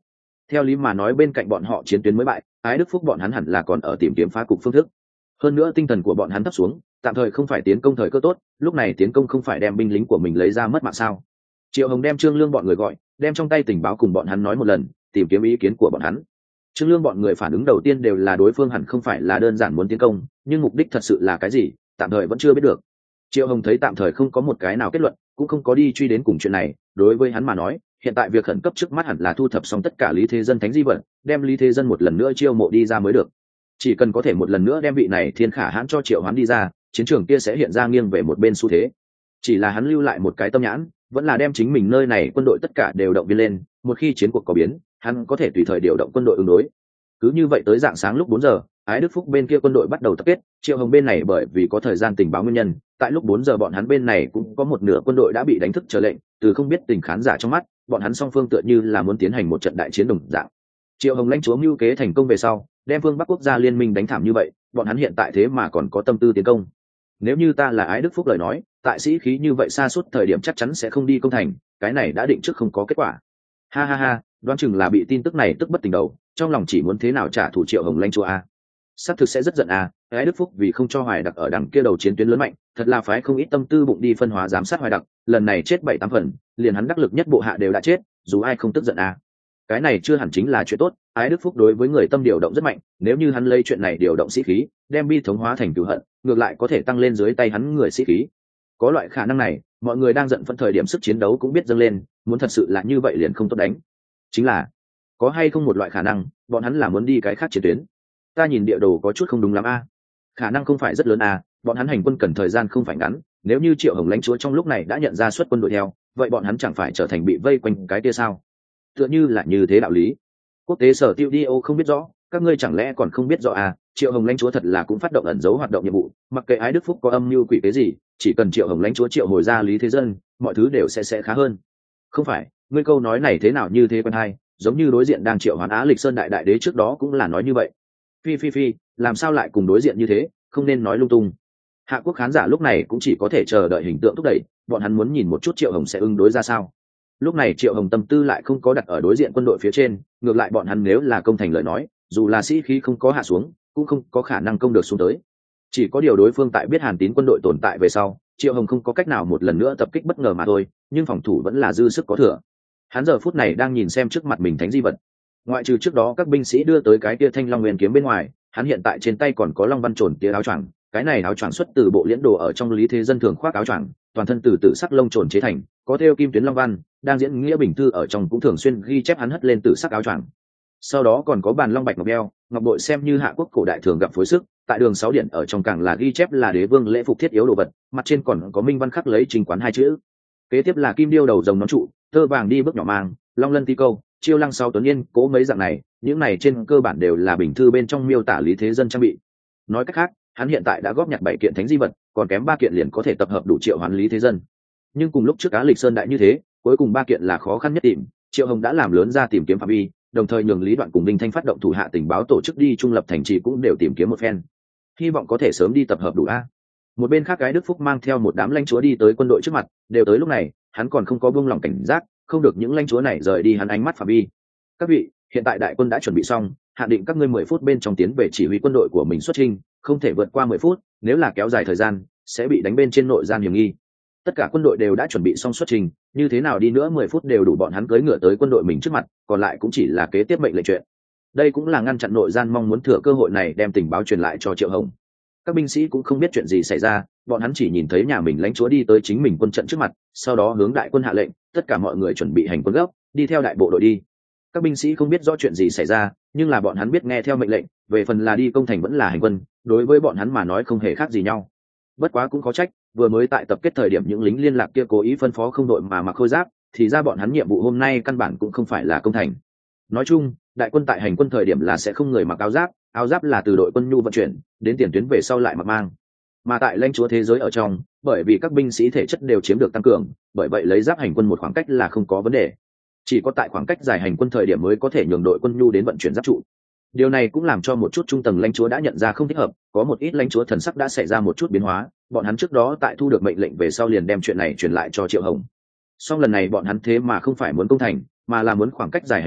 Theo lý mà nói bên cạnh bọn họ chiến tuyến mới bại, Ái Đức Phúc bọn hắn hẳn là còn ở tìm kiếm phá cục phương thức. Hơn nữa tinh thần của bọn hắn thấp xuống, tạm thời không phải tiến công thời cơ tốt, lúc này tiến công không phải đem binh lính của mình lấy ra mất mạng sao? Triệu Hồng đem Trương Lương bọn người gọi, đem trong tay tình báo cùng bọn hắn nói một lần, tìm kiếm ý kiến của bọn hắn. Trương Lương bọn người phản ứng đầu tiên đều là đối phương hẳn không phải là đơn giản muốn tiến công, nhưng mục đích thật sự là cái gì, tạm thời vẫn chưa biết được. Triệu Hồng thấy tạm thời không có một cái nào kết luận, cũng không có đi truy đến cùng chuyện này. Đối với hắn mà nói, hiện tại việc khẩn cấp trước mắt hẳn là thu thập xong tất cả Lý Thế Dân thánh di vật, đem Lý Thế Dân một lần nữa chiêu mộ đi ra mới được. Chỉ cần có thể một lần nữa đem vị này thiên khả hãn cho Triệu Hoán đi ra, chiến trường kia sẽ hiện ra nghiêng về một bên xu thế. Chỉ là hắn lưu lại một cái tâm nhãn, vẫn là đem chính mình nơi này quân đội tất cả đều động viên lên, một khi chiến cuộc có biến, hắn có thể tùy thời điều động quân đội ứng đối. Cứ như vậy tới dạng sáng lúc bốn giờ, Ái Đức Phúc bên kia quân đội bắt đầu tập kết, Triệu Hồng bên này bởi vì có thời gian tình báo nguyên nhân, tại lúc bốn giờ bọn hắn bên này cũng có một nửa quân đội đã bị đánh thức chờ lệnh, từ không biết tình khán giả trong mắt, bọn hắn song phương tựa như là muốn tiến hành một trận đại chiến đồng dạng. Triệu Hồng lãnh chúa mưu kế thành công về sau, đem phương Bắc quốc gia liên minh đánh thảm như vậy, bọn hắn hiện tại thế mà còn có tâm tư tiến công. Nếu như ta là Ái Đức Phúc lời nói, tại sĩ khí như vậy xa suốt thời điểm chắc chắn sẽ không đi công thành, cái này đã định trước không có kết quả. Ha ha ha, đoán chừng là bị tin tức này tức bất tỉnh đầu, trong lòng chỉ muốn thế nào trả thù Triệu Hồng lãnh chúa a. Xác thực sẽ rất giận a, Ái Đức Phúc vì không cho Hoài Đặc ở đằng kia đầu chiến tuyến lớn mạnh, thật là phái không ít tâm tư bụng đi phân hóa giám sát Hoài Đặc, lần này chết bảy tám phần, liền hắn đắc lực nhất bộ hạ đều đã chết, dù ai không tức giận a. Cái này chưa hẳn chính là chuyện tốt, Ái Đức Phúc đối với người tâm điều động rất mạnh, nếu như hắn lấy chuyện này điều động sĩ khí, đem bi thống hóa thành cửu hận, ngược lại có thể tăng lên dưới tay hắn người sĩ khí. Có loại khả năng này, mọi người đang giận phẫn thời điểm sức chiến đấu cũng biết dâng lên, muốn thật sự là như vậy liền không tốt đánh. Chính là, có hay không một loại khả năng, bọn hắn là muốn đi cái khác chiến tuyến. Ta nhìn địa đồ có chút không đúng lắm a. Khả năng không phải rất lớn a, bọn hắn hành quân cần thời gian không phải ngắn, nếu như Triệu Hồng lãnh chúa trong lúc này đã nhận ra xuất quân đội theo, vậy bọn hắn chẳng phải trở thành bị vây quanh cái kia sao? Tựa như là như thế đạo lý. Quốc tế sở tiêu đi ô không biết rõ, các ngươi chẳng lẽ còn không biết rõ à? Triệu Hồng lãnh chúa thật là cũng phát động ẩn dấu hoạt động nhiệm vụ, mặc kệ Ái Đức Phúc có âm mưu quỷ cái gì, chỉ cần Triệu Hồng lãnh chúa triệu hồi ra Lý Thế Dân, mọi thứ đều sẽ sẽ khá hơn. Không phải, ngươi câu nói này thế nào như thế quen hay, giống như đối diện đang triệu hoán Á Lịch Sơn đại đại đế trước đó cũng là nói như vậy. Phi phi phi, làm sao lại cùng đối diện như thế, không nên nói lung tung. Hạ quốc khán giả lúc này cũng chỉ có thể chờ đợi hình tượng thúc đẩy, bọn hắn muốn nhìn một chút Triệu Hồng sẽ ứng đối ra sao. Lúc này Triệu Hồng tâm tư lại không có đặt ở đối diện quân đội phía trên, ngược lại bọn hắn nếu là công thành lời nói, dù là sĩ khí không có hạ xuống, cũng không có khả năng công được xuống tới. Chỉ có điều đối phương tại biết Hàn Tín quân đội tồn tại về sau, Triệu Hồng không có cách nào một lần nữa tập kích bất ngờ mà thôi, nhưng phòng thủ vẫn là dư sức có thừa. Hắn giờ phút này đang nhìn xem trước mặt mình thánh di vật. Ngoại trừ trước đó các binh sĩ đưa tới cái kia thanh long nguyên kiếm bên ngoài, hắn hiện tại trên tay còn có long văn trồn tia áo choàng, cái này áo choàng xuất từ bộ liễn đồ ở trong Lý Thế Dân thường khoác áo choàng, toàn thân từ tử sắc lông trồn chế thành, có thêu kim tuyến long văn, đang diễn nghĩa bình thư ở trong cũng thường xuyên ghi chép hắn hất lên tử sắc áo choàng. Sau đó còn có bàn long bạch ngọc đeo, ngọc bội xem như hạ quốc cổ đại thường gặp phối sức, tại đường sáu điện ở trong càng là ghi chép là đế vương lễ phục thiết yếu đồ vật, mặt trên còn có minh văn khắc lấy trình quán hai chữ. Kế tiếp là kim điêu đầu rồng nón trụ, tơ vàng đi bước nhỏ mang, long lân ti câu, chiêu lăng sau tuấn yên, cố mấy dạng này, những này trên cơ bản đều là bình thư bên trong miêu tả Lý Thế Dân trang bị. Nói cách khác, hắn hiện tại đã góp nhặt bảy kiện thánh di vật, còn kém ba kiện liền có thể tập hợp đủ triệu hoán Lý Thế Dân. Nhưng cùng lúc trước Á Lịch Sơn đại như thế, cuối cùng ba kiện là khó khăn nhất tìm, Triệu Hồng đã làm lớn ra tìm kiếm phạm vi, đồng thời nhường Lý Đoạn cùng Vinh Thanh phát động thủ hạ tình báo tổ chức đi trung lập thành trì cũng đều tìm kiếm một phen, hy vọng có thể sớm đi tập hợp đủ a. Một bên khác Ái Đức Phúc mang theo một đám lãnh chúa đi tới quân đội trước mặt, đều tới lúc này, hắn còn không có buông lỏng cảnh giác, không được những lãnh chúa này rời đi hắn ánh mắt phạm vi. Các vị, hiện tại đại quân đã chuẩn bị xong, hạn định các ngươi mười phút bên trong tiến về chỉ huy quân đội của mình xuất chinh, không thể vượt qua mười phút, nếu là kéo dài thời gian, sẽ bị đánh bên trên nội gian hiểm nghi. Tất cả quân đội đều đã chuẩn bị xong xuất trình, như thế nào đi nữa mười phút đều đủ bọn hắn cưỡi ngựa tới quân đội mình trước mặt, còn lại cũng chỉ là kế tiếp mệnh lệnh chuyện. Đây cũng là ngăn chặn nội gian mong muốn thừa cơ hội này đem tình báo truyền lại cho Triệu Hồng. Các binh sĩ cũng không biết chuyện gì xảy ra, bọn hắn chỉ nhìn thấy nhà mình lãnh chúa đi tới chính mình quân trận trước mặt, sau đó hướng đại quân hạ lệnh, tất cả mọi người chuẩn bị hành quân gấp, đi theo đại bộ đội đi. Các binh sĩ không biết rõ chuyện gì xảy ra, nhưng là bọn hắn biết nghe theo mệnh lệnh, về phần là đi công thành vẫn là hành quân, đối với bọn hắn mà nói không hề khác gì nhau. Bất quá cũng có trách, vừa mới tại tập kết thời điểm những lính liên lạc kia cố ý phân phó không đội mà mặc khôi giáp, thì ra bọn hắn nhiệm vụ hôm nay căn bản cũng không phải là công thành. Nói chung, đại quân tại hành quân thời điểm là sẽ không người mặc áo giáp, áo giáp là từ đội quân nhu vận chuyển đến tiền tuyến về sau lại mặc mang. Mà tại lãnh chúa thế giới ở trong, bởi vì các binh sĩ thể chất đều chiếm được tăng cường, bởi vậy lấy giáp hành quân một khoảng cách là không có vấn đề. Chỉ có tại khoảng cách dài hành quân thời điểm mới có thể nhường đội quân nhu đến vận chuyển giáp trụ. Điều này cũng làm cho một chút trung tầng lãnh chúa đã nhận ra không thích hợp, có một ít lãnh chúa thần sắc đã xảy ra một chút biến hóa, bọn hắn trước đó tại thu được mệnh lệnh về sau liền đem chuyện này truyền lại cho Triệu Hồng. Song lần này bọn hắn thế mà không phải muốn công thành, mà là muốn khoảng cách dài hành quân,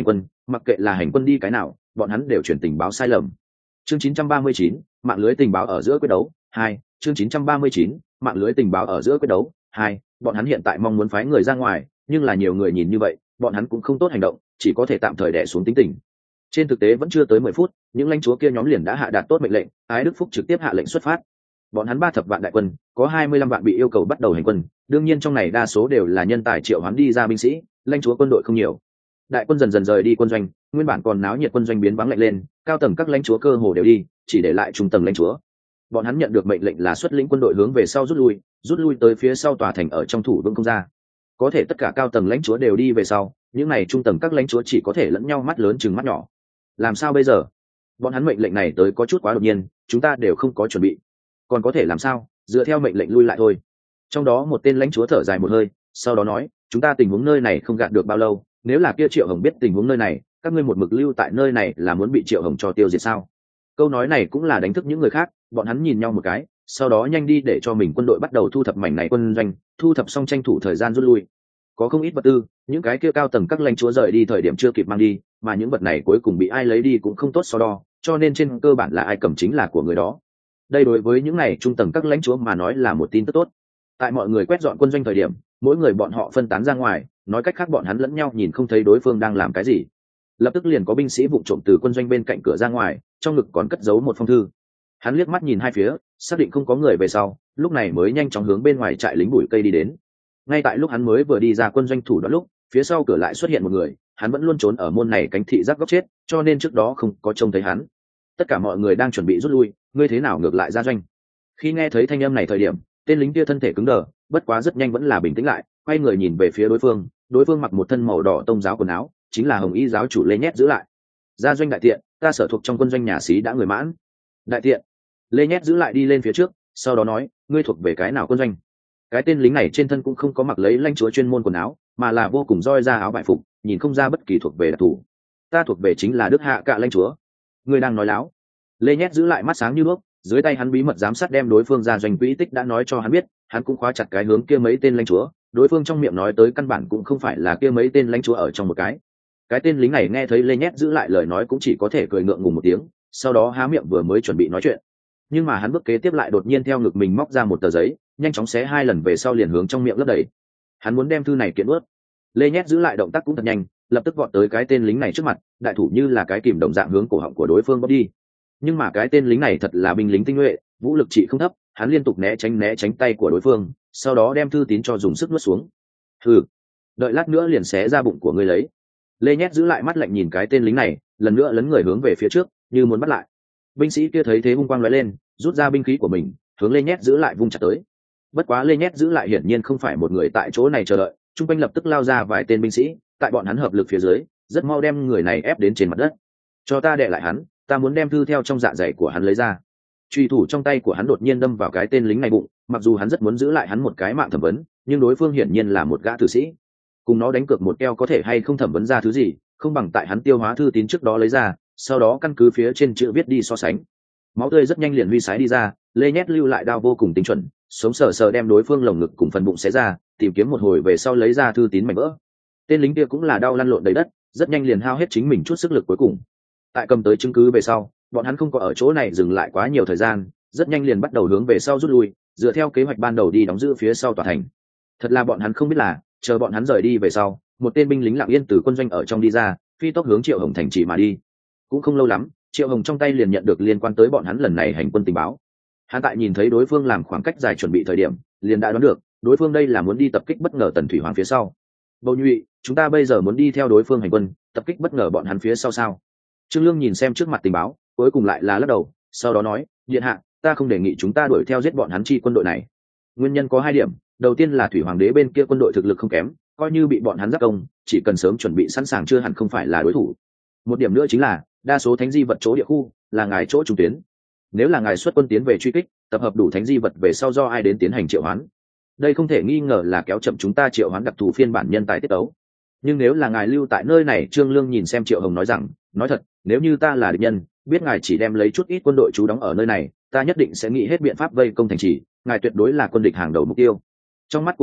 mặc kệ là hành quân đi cái nào, bọn hắn đều chuyển tình báo sai lầm. Chương chín trăm ba mươi chín, mạng lưới tình báo ở giữa quyết đấu hai. Chương chín trăm ba mươi chín, mạng lưới tình báo ở giữa quyết đấu hai. Bọn hắn hiện tại mong muốn phái người ra ngoài, nhưng là nhiều người nhìn như vậy, bọn hắn cũng không tốt hành động, chỉ có thể tạm thời đè xuống tính tình. Trên thực tế vẫn chưa tới mười phút, những lãnh chúa kia nhóm liền đã hạ đạt tốt mệnh lệnh, Ái Đức Phúc trực tiếp hạ lệnh xuất phát. Bọn hắn ba thập vạn đại quân, có hai mươi lăm vạn bị yêu cầu bắt đầu hành quân, đương nhiên trong này đa số đều là nhân tài triệu hoán đi ra binh sĩ, lãnh chúa quân đội không nhiều. Đại quân dần dần rời đi quân doanh, nguyên bản còn náo nhiệt quân doanh biến vắng lạnh lên, cao tầng các lãnh chúa cơ hồ đều đi, chỉ để lại trung tầng lãnh chúa. Bọn hắn nhận được mệnh lệnh là xuất lĩnh quân đội hướng về sau rút lui, rút lui tới phía sau tòa thành ở trong thủ vương không ra. Có thể tất cả cao tầng lãnh chúa đều đi về sau, những này trung tầng các lãnh chúa chỉ có thể lẫn nhau mắt lớn chừng mắt nhỏ. Làm sao bây giờ? Bọn hắn mệnh lệnh này tới có chút quá đột nhiên, chúng ta đều không có chuẩn bị. Còn có thể làm sao? Dựa theo mệnh lệnh lui lại thôi. Trong đó một tên lãnh chúa thở dài một hơi, sau đó nói, chúng ta tình huống nơi này không gạt được bao lâu, nếu là kia Triệu Hồng biết tình huống nơi này, các ngươi một mực lưu tại nơi này là muốn bị Triệu Hồng cho tiêu diệt sao? Câu nói này cũng là đánh thức những người khác, bọn hắn nhìn nhau một cái, sau đó nhanh đi để cho mình quân đội bắt đầu thu thập mảnh này quân doanh, thu thập xong tranh thủ thời gian rút lui. Có không ít vật tư, những cái kia cao tầng các lãnh chúa rời đi thời điểm chưa kịp mang đi, mà những vật này cuối cùng bị ai lấy đi cũng không tốt so đo, cho nên trên cơ bản là ai cầm chính là của người đó. Đây đối với những này trung tầng các lãnh chúa mà nói là một tin tức tốt. Tại mọi người quét dọn quân doanh thời điểm, mỗi người bọn họ phân tán ra ngoài, nói cách khác bọn hắn lẫn nhau nhìn không thấy đối phương đang làm cái gì. Lập tức liền có binh sĩ vụng trộm từ quân doanh bên cạnh cửa ra ngoài, trong ngực còn cất giấu một phong thư. Hắn liếc mắt nhìn hai phía, xác định không có người về sau, lúc này mới nhanh chóng hướng bên ngoài trại lính bụi cây đi đến. Ngay tại lúc hắn mới vừa đi ra quân doanh thủ đoạn lúc, phía sau cửa lại xuất hiện một người, hắn vẫn luôn trốn ở môn này cánh thị giác góc chết, cho nên trước đó không có trông thấy hắn. Tất cả mọi người đang chuẩn bị rút lui, ngươi thế nào ngược lại ra doanh? Khi nghe thấy thanh âm này thời điểm, tên lính kia thân thể cứng đờ, bất quá rất nhanh vẫn là bình tĩnh lại, quay người nhìn về phía đối phương, đối phương mặc một thân màu đỏ tông giáo quần áo, chính là Hồng Y giáo chủ Lê Nhét giữ lại. Ra doanh đại tiện, ta sở thuộc trong quân doanh nhà sĩ đã người mãn. Đại tiện. Lê Nhét giữ lại đi lên phía trước, sau đó nói, ngươi thuộc về cái nào quân doanh? Cái tên lính này trên thân cũng không có mặc lấy lãnh chúa chuyên môn quần áo, mà là vô cùng roi ra áo bại phục, nhìn không ra bất kỳ thuộc về đặc thù. Ta thuộc về chính là Đức Hạ Cạ lãnh chúa. Ngươi đang nói láo. Lê Nhét giữ lại mắt sáng như đuốc, dưới tay hắn bí mật giám sát đem đối phương ra doanh quỹ tích đã nói cho hắn biết, hắn cũng khóa chặt cái hướng kia mấy tên lãnh chúa, đối phương trong miệng nói tới căn bản cũng không phải là kia mấy tên lãnh chúa ở trong một cái. Cái tên lính này nghe thấy Lê Nhét giữ lại lời nói cũng chỉ có thể cười ngượng ngùng một tiếng, sau đó há miệng vừa mới chuẩn bị nói chuyện, nhưng mà hắn bước kế tiếp lại đột nhiên theo ngực mình móc ra một tờ giấy, nhanh chóng xé hai lần về sau liền hướng trong miệng lấp đầy. Hắn muốn đem thư này kiện ướt. Lê Nhét giữ lại động tác cũng thật nhanh, lập tức vọt tới cái tên lính này trước mặt, đại thủ như là cái kìm đồng dạng hướng cổ họng của đối phương bóp đi. Nhưng mà cái tên lính này thật là binh lính tinh nhuệ, vũ lực trị không thấp, hắn liên tục né tránh né tránh tay của đối phương, sau đó đem thư tín cho dùng sức nuốt xuống. Hừ, đợi lát nữa liền xé ra bụng của ngươi lấy. Lê Nhét giữ lại mắt lạnh nhìn cái tên lính này, lần nữa lấn người hướng về phía trước, như muốn bắt lại. Binh sĩ kia thấy thế hung quang lóe lên, rút ra binh khí của mình, hướng Lê Nhét giữ lại vung chặt tới. Bất quá Lê Nhét giữ lại hiển nhiên không phải một người tại chỗ này chờ đợi, trung quanh lập tức lao ra vài tên binh sĩ, tại bọn hắn hợp lực phía dưới, rất mau đem người này ép đến trên mặt đất. Cho ta đè lại hắn, ta muốn đem thư theo trong dạ dày của hắn lấy ra. Truy thủ trong tay của hắn đột nhiên đâm vào cái tên lính này bụng, mặc dù hắn rất muốn giữ lại hắn một cái mạng thẩm vấn, nhưng đối phương hiển nhiên là một gã tử sĩ, cùng nó đánh cược một keo có thể hay không thẩm vấn ra thứ gì, không bằng tại hắn tiêu hóa thư tín trước đó lấy ra, sau đó căn cứ phía trên chữ viết đi so sánh. Máu tươi rất nhanh liền huy sái đi ra, Lê Nhét lưu lại đao vô cùng tinh chuẩn, sống sờ sờ đem đối phương lồng ngực cùng phần bụng xé ra, tìm kiếm một hồi về sau lấy ra thư tín mảnh vỡ. Tên lính kia cũng là đau lăn lộn đầy đất, rất nhanh liền hao hết chính mình chút sức lực cuối cùng. Tại cầm tới chứng cứ về sau, bọn hắn không có ở chỗ này dừng lại quá nhiều thời gian, rất nhanh liền bắt đầu hướng về sau rút lui, dựa theo kế hoạch ban đầu đi đóng giữ phía sau tòa thành. Thật là bọn hắn không biết là, chờ bọn hắn rời đi về sau, một tên binh lính lặng yên từ quân doanh ở trong đi ra, phi tốc hướng Triệu Hồng thành chỉ mà đi. Cũng không lâu lắm, Triệu Hồng trong tay liền nhận được liên quan tới bọn hắn lần này hành quân tình báo. Hắn tại nhìn thấy đối phương làm khoảng cách dài chuẩn bị thời điểm, liền đã đoán được đối phương đây là muốn đi tập kích bất ngờ Tần Thủy Hoàng phía sau. Bầu Nhụy, chúng ta bây giờ muốn đi theo đối phương hành quân, tập kích bất ngờ bọn hắn phía sau sao? Trương Lương nhìn xem trước mặt tình báo, cuối cùng lại là lắc đầu, sau đó nói, điện hạ, ta không đề nghị chúng ta đuổi theo giết bọn hắn chi quân đội này. Nguyên nhân có hai điểm, đầu tiên là Thủy Hoàng đế bên kia quân đội thực lực không kém, coi như bị bọn hắn giáp công, chỉ cần sớm chuẩn bị sẵn sàng chưa hẳn không phải là đối thủ. Một điểm nữa chính là, đa số thánh di vật chỗ địa khu là ngài chỗ trung tuyến. Nếu là ngài xuất quân tiến về truy kích, tập hợp đủ thánh di vật về sau do ai đến tiến hành triệu hoán, đây không thể nghi ngờ là kéo chậm chúng ta triệu hoán đặc thù phiên bản nhân tài tiết tấu. Nhưng nếu là ngài lưu tại nơi này, Trương Lương nhìn xem Triệu Hồng nói rằng, nói thật, nếu như ta là địch nhân, biết ngài chỉ đem lấy chút ít quân đội trú đóng ở nơi này, ta nhất định sẽ nghĩ hết biện pháp vây công thành trì, ngài tuyệt đối là quân địch hàng đầu mục tiêu. Trong mắt của ta,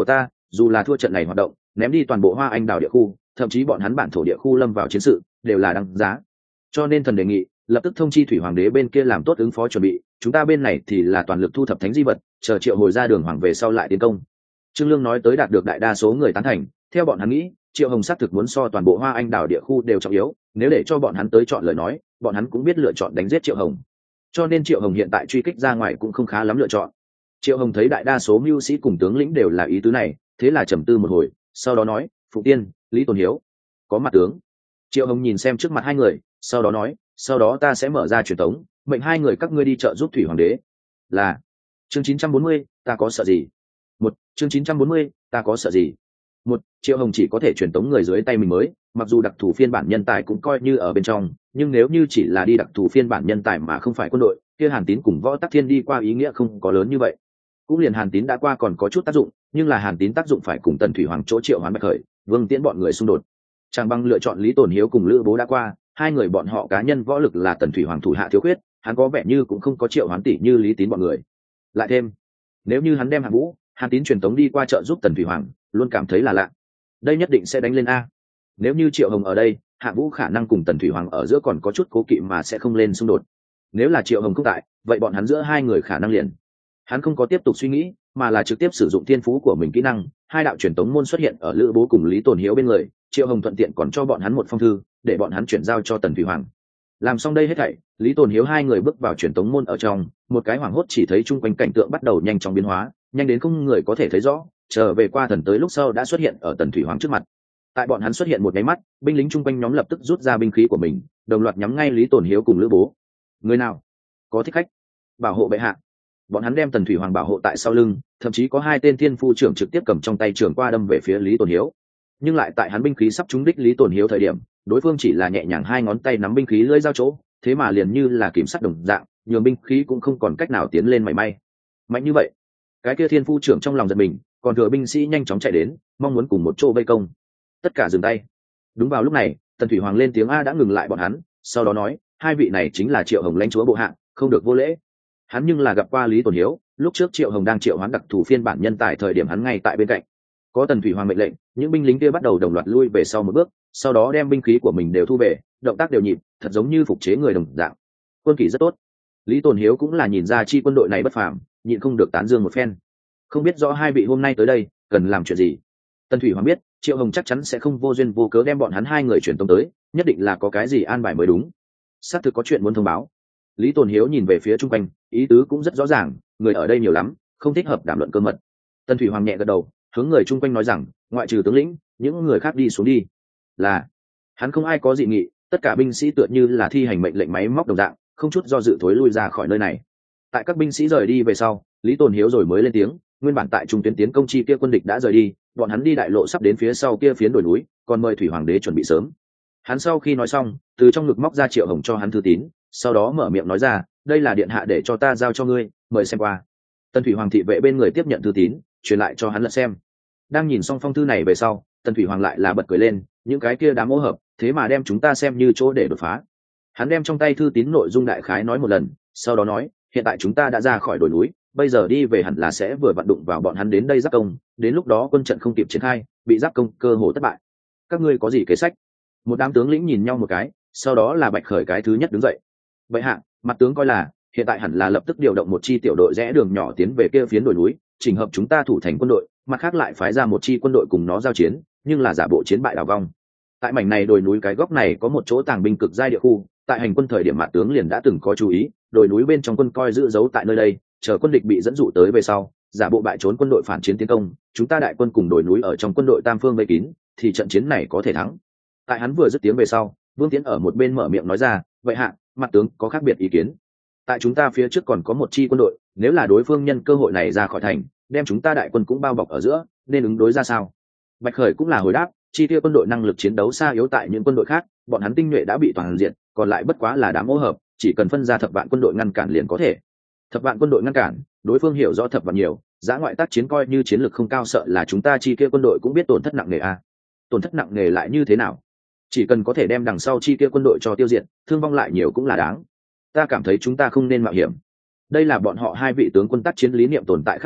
dù là thua trận này hoạt động, ném đi toàn bộ Hoa Anh đảo địa khu, thậm chí bọn hắn bản thổ địa khu lâm vào chiến sự đều là đáng giá. Cho nên thần đề nghị lập tức thông chi thủy hoàng đế bên kia làm tốt ứng phó chuẩn bị, chúng ta bên này thì là toàn lực thu thập thánh di vật, chờ triệu hồi ra đường hoàng về sau lại tiến công. Trương Lương nói tới đạt được đại đa số người tán thành, theo bọn hắn nghĩ triệu hồng xác thực muốn so toàn bộ Hoa Anh đảo địa khu đều trọng yếu, nếu để cho bọn hắn tới chọn lời nói, bọn hắn cũng biết lựa chọn đánh giết triệu hồng, cho nên triệu hồng hiện tại truy kích ra ngoài cũng không khá lắm lựa chọn. Triệu hồng thấy đại đa số mưu sĩ cùng tướng lĩnh đều là ý tứ này, thế là trầm tư một hồi, sau đó nói, Phụ Tiên, Lý Tồn Hiếu, có mặt tướng. Triệu hồng nhìn xem trước mặt hai người, sau đó nói, sau đó ta sẽ mở ra truyền tống, mệnh hai người các ngươi đi trợ giúp thủy hoàng đế. Là. Chương chín trăm bốn mươi, ta có sợ gì? Một. Chương chín trăm bốn mươi, ta có sợ gì? Một. Triệu hồng chỉ có thể truyền tống người dưới tay mình mới, mặc dù đặc thù phiên bản nhân tài cũng coi như ở bên trong, nhưng nếu như chỉ là đi đặc thù phiên bản nhân tài mà không phải quân đội, kia Hàn Tín cùng Võ Tắc Thiên đi qua ý nghĩa không có lớn như vậy. Cũng liền Hàn Tín đã qua còn có chút tác dụng, nhưng là Hàn Tín tác dụng phải cùng Tần Thủy Hoàng chỗ Triệu Hoán Bạch Khởi, Vương Tiễn bọn người xung đột. Trang Băng lựa chọn Lý Tồn Hiếu cùng Lữ Bố đã qua, hai người bọn họ cá nhân võ lực là Tần Thủy Hoàng thủ hạ thiếu khuyết, hắn có vẻ như cũng không có Triệu Hoán tỷ như Lý Tín bọn người. Lại thêm, nếu như hắn đem Hàn Vũ, Hàn Tín truyền tống đi qua trợ giúp Tần Thủy Hoàng, luôn cảm thấy là lạ. Đây nhất định sẽ đánh lên a. Nếu như Triệu Hồng ở đây, Hạ Vũ khả năng cùng Tần Thủy Hoàng ở giữa còn có chút cố kỵ mà sẽ không lên xung đột. Nếu là Triệu Hồng không tại, vậy bọn hắn giữa hai người khả năng liền. Hắn không có tiếp tục suy nghĩ, mà là trực tiếp sử dụng thiên phú của mình kỹ năng, hai đạo truyền tống môn xuất hiện ở Lữ Bố cùng Lý Tồn Hiếu bên người, Triệu Hồng thuận tiện còn cho bọn hắn một phong thư, để bọn hắn chuyển giao cho Tần Thủy Hoàng. Làm xong đây hết thảy, Lý Tồn Hiếu hai người bước vào truyền tống môn ở trong, một cái hoảng hốt chỉ thấy chung quanh cảnh tượng bắt đầu nhanh chóng biến hóa, nhanh đến không người có thể thấy rõ, trở về qua thần tới lúc sau đã xuất hiện ở Tần Thủy Hoàng trước mặt. Tại bọn hắn xuất hiện một cái mắt, binh lính chung quanh nhóm lập tức rút ra binh khí của mình, đồng loạt nhắm ngay Lý Tồn Hiếu cùng Lữ Bố. Người nào có thích khách, bảo hộ bệ hạ. Bọn hắn đem Tần Thủy Hoàng bảo hộ tại sau lưng, thậm chí có hai tên thiên phu trưởng trực tiếp cầm trong tay trường qua đâm về phía Lý Tồn Hiếu. Nhưng lại tại hắn binh khí sắp trúng đích Lý Tồn Hiếu thời điểm, đối phương chỉ là nhẹ nhàng hai ngón tay nắm binh khí lưỡi dao chỗ, thế mà liền như là kiểm sắt đồng dạng, nhường binh khí cũng không còn cách nào tiến lên mảy may. Mạnh như vậy, cái kia thiên phu trưởng trong lòng giật mình, còn thừa binh sĩ nhanh chóng chạy đến, mong muốn cùng một chỗ vây công. Tất cả dừng tay. Đúng vào lúc này, Tần Thủy Hoàng lên tiếng a đã ngừng lại bọn hắn, sau đó nói, hai vị này chính là Triệu Hồng lãnh chúa bộ hạ, không được vô lễ. Hắn nhưng là gặp qua Lý Tồn Hiếu, lúc trước Triệu Hồng đang triệu hoán đặc thù phiên bản nhân tài thời điểm hắn ngay tại bên cạnh. Có Tần Thủy Hoàng mệnh lệnh, những binh lính kia bắt đầu đồng loạt lui về sau một bước, sau đó đem binh khí của mình đều thu về, động tác đều nhịp, thật giống như phục chế người đồng dạng. Quân kỷ rất tốt. Lý Tồn Hiếu cũng là nhìn ra chi quân đội này bất phàm, nhịn không được tán dương một phen. Không biết rõ hai vị hôm nay tới đây cần làm chuyện gì. Tần Thủy Hoàng biết Triệu Hồng chắc chắn sẽ không vô duyên vô cớ đem bọn hắn hai người chuyển tông tới, nhất định là có cái gì an bài mới đúng. Xác thực có chuyện muốn thông báo. Lý Tồn Hiếu nhìn về phía trung quanh, ý tứ cũng rất rõ ràng, người ở đây nhiều lắm, không thích hợp đàm luận cơ mật. Tần Thủy Hoàng nhẹ gật đầu, hướng người trung quanh nói rằng, ngoại trừ tướng lĩnh, những người khác đi xuống đi. Là. Hắn không ai có dị nghị, tất cả binh sĩ tựa như là thi hành mệnh lệnh máy móc đồng dạng, không chút do dự thối lui ra khỏi nơi này. Tại các binh sĩ rời đi về sau, Lý Tồn Hiếu rồi mới lên tiếng, nguyên bản tại trung tuyến tiến công chi kia quân địch đã rời đi, bọn hắn đi đại lộ sắp đến phía sau kia phiến đồi núi, còn mời thủy hoàng đế chuẩn bị sớm. Hắn sau khi nói xong, từ trong ngực móc ra Triệu Hồng cho hắn thư tín, sau đó mở miệng nói ra, đây là điện hạ để cho ta giao cho ngươi, mời xem qua. Tần Thủy Hoàng thị vệ bên người tiếp nhận thư tín, truyền lại cho hắn lật xem. Đang nhìn xong phong thư này về sau, Tần Thủy Hoàng lại là bật cười lên, những cái kia đám ô hợp, thế mà đem chúng ta xem như chỗ để đột phá. Hắn đem trong tay thư tín nội dung đại khái nói một lần, sau đó nói, hiện tại chúng ta đã ra khỏi đồi núi, bây giờ đi về hẳn là sẽ vừa vặn đụng vào bọn hắn đến đây giáp công, đến lúc đó quân trận không kịp triển khai, bị giáp công cơ hồ thất bại. Các ngươi có gì kế sách? Một đám tướng lĩnh nhìn nhau một cái, sau đó là Bạch Khởi cái thứ nhất đứng dậy. Vậy hạ, mặt tướng coi là hiện tại hẳn là lập tức điều động một chi tiểu đội rẽ đường nhỏ tiến về kia phiến đồi núi, chỉnh hợp chúng ta thủ thành quân đội, mặt khác lại phái ra một chi quân đội cùng nó giao chiến, nhưng là giả bộ chiến bại đào vong. Tại mảnh này đồi núi cái góc này có một chỗ tàng binh cực giai địa khu, tại hành quân thời điểm mặt tướng liền đã từng có chú ý, đồi núi bên trong quân coi giữ giấu tại nơi đây, chờ quân địch bị dẫn dụ tới về sau, giả bộ bại trốn quân đội phản chiến tiến công, chúng ta đại quân cùng đồi núi ở trong quân đội tam phương vây kín, thì trận chiến này có thể thắng. Tại hắn vừa dứt tiếng về sau, Vương Tiến ở một bên mở miệng nói ra, vậy hạ, mặt tướng có khác biệt ý kiến. Tại chúng ta phía trước còn có một chi quân đội, nếu là đối phương nhân cơ hội này ra khỏi thành, đem chúng ta đại quân cũng bao bọc ở giữa, nên ứng đối ra sao? Bạch Khởi cũng là hồi đáp, chi tiêu quân đội năng lực chiến đấu xa yếu tại những quân đội khác, bọn hắn tinh nhuệ đã bị toàn diện, còn lại bất quá là đám ô hợp, chỉ cần phân ra thập vạn quân đội ngăn cản liền có thể. Thập vạn quân đội ngăn cản, đối phương hiểu rõ thập vạn nhiều, giã ngoại tác chiến coi như chiến lược không cao sợ là chúng ta chi kia quân đội cũng biết tổn thất nặng nề a. Tổn thất nặng nề lại như thế nào? Chỉ cần có thể đem đằng sau chi kia quân đội cho tiêu diệt, thương vong lại nhiều cũng là đáng. Ta cảm thấy chúng ta không nên mạo hiểm. Đây là bọn họ hai vị tướng quân tác chiến lý niệm tồn tại khác biệt,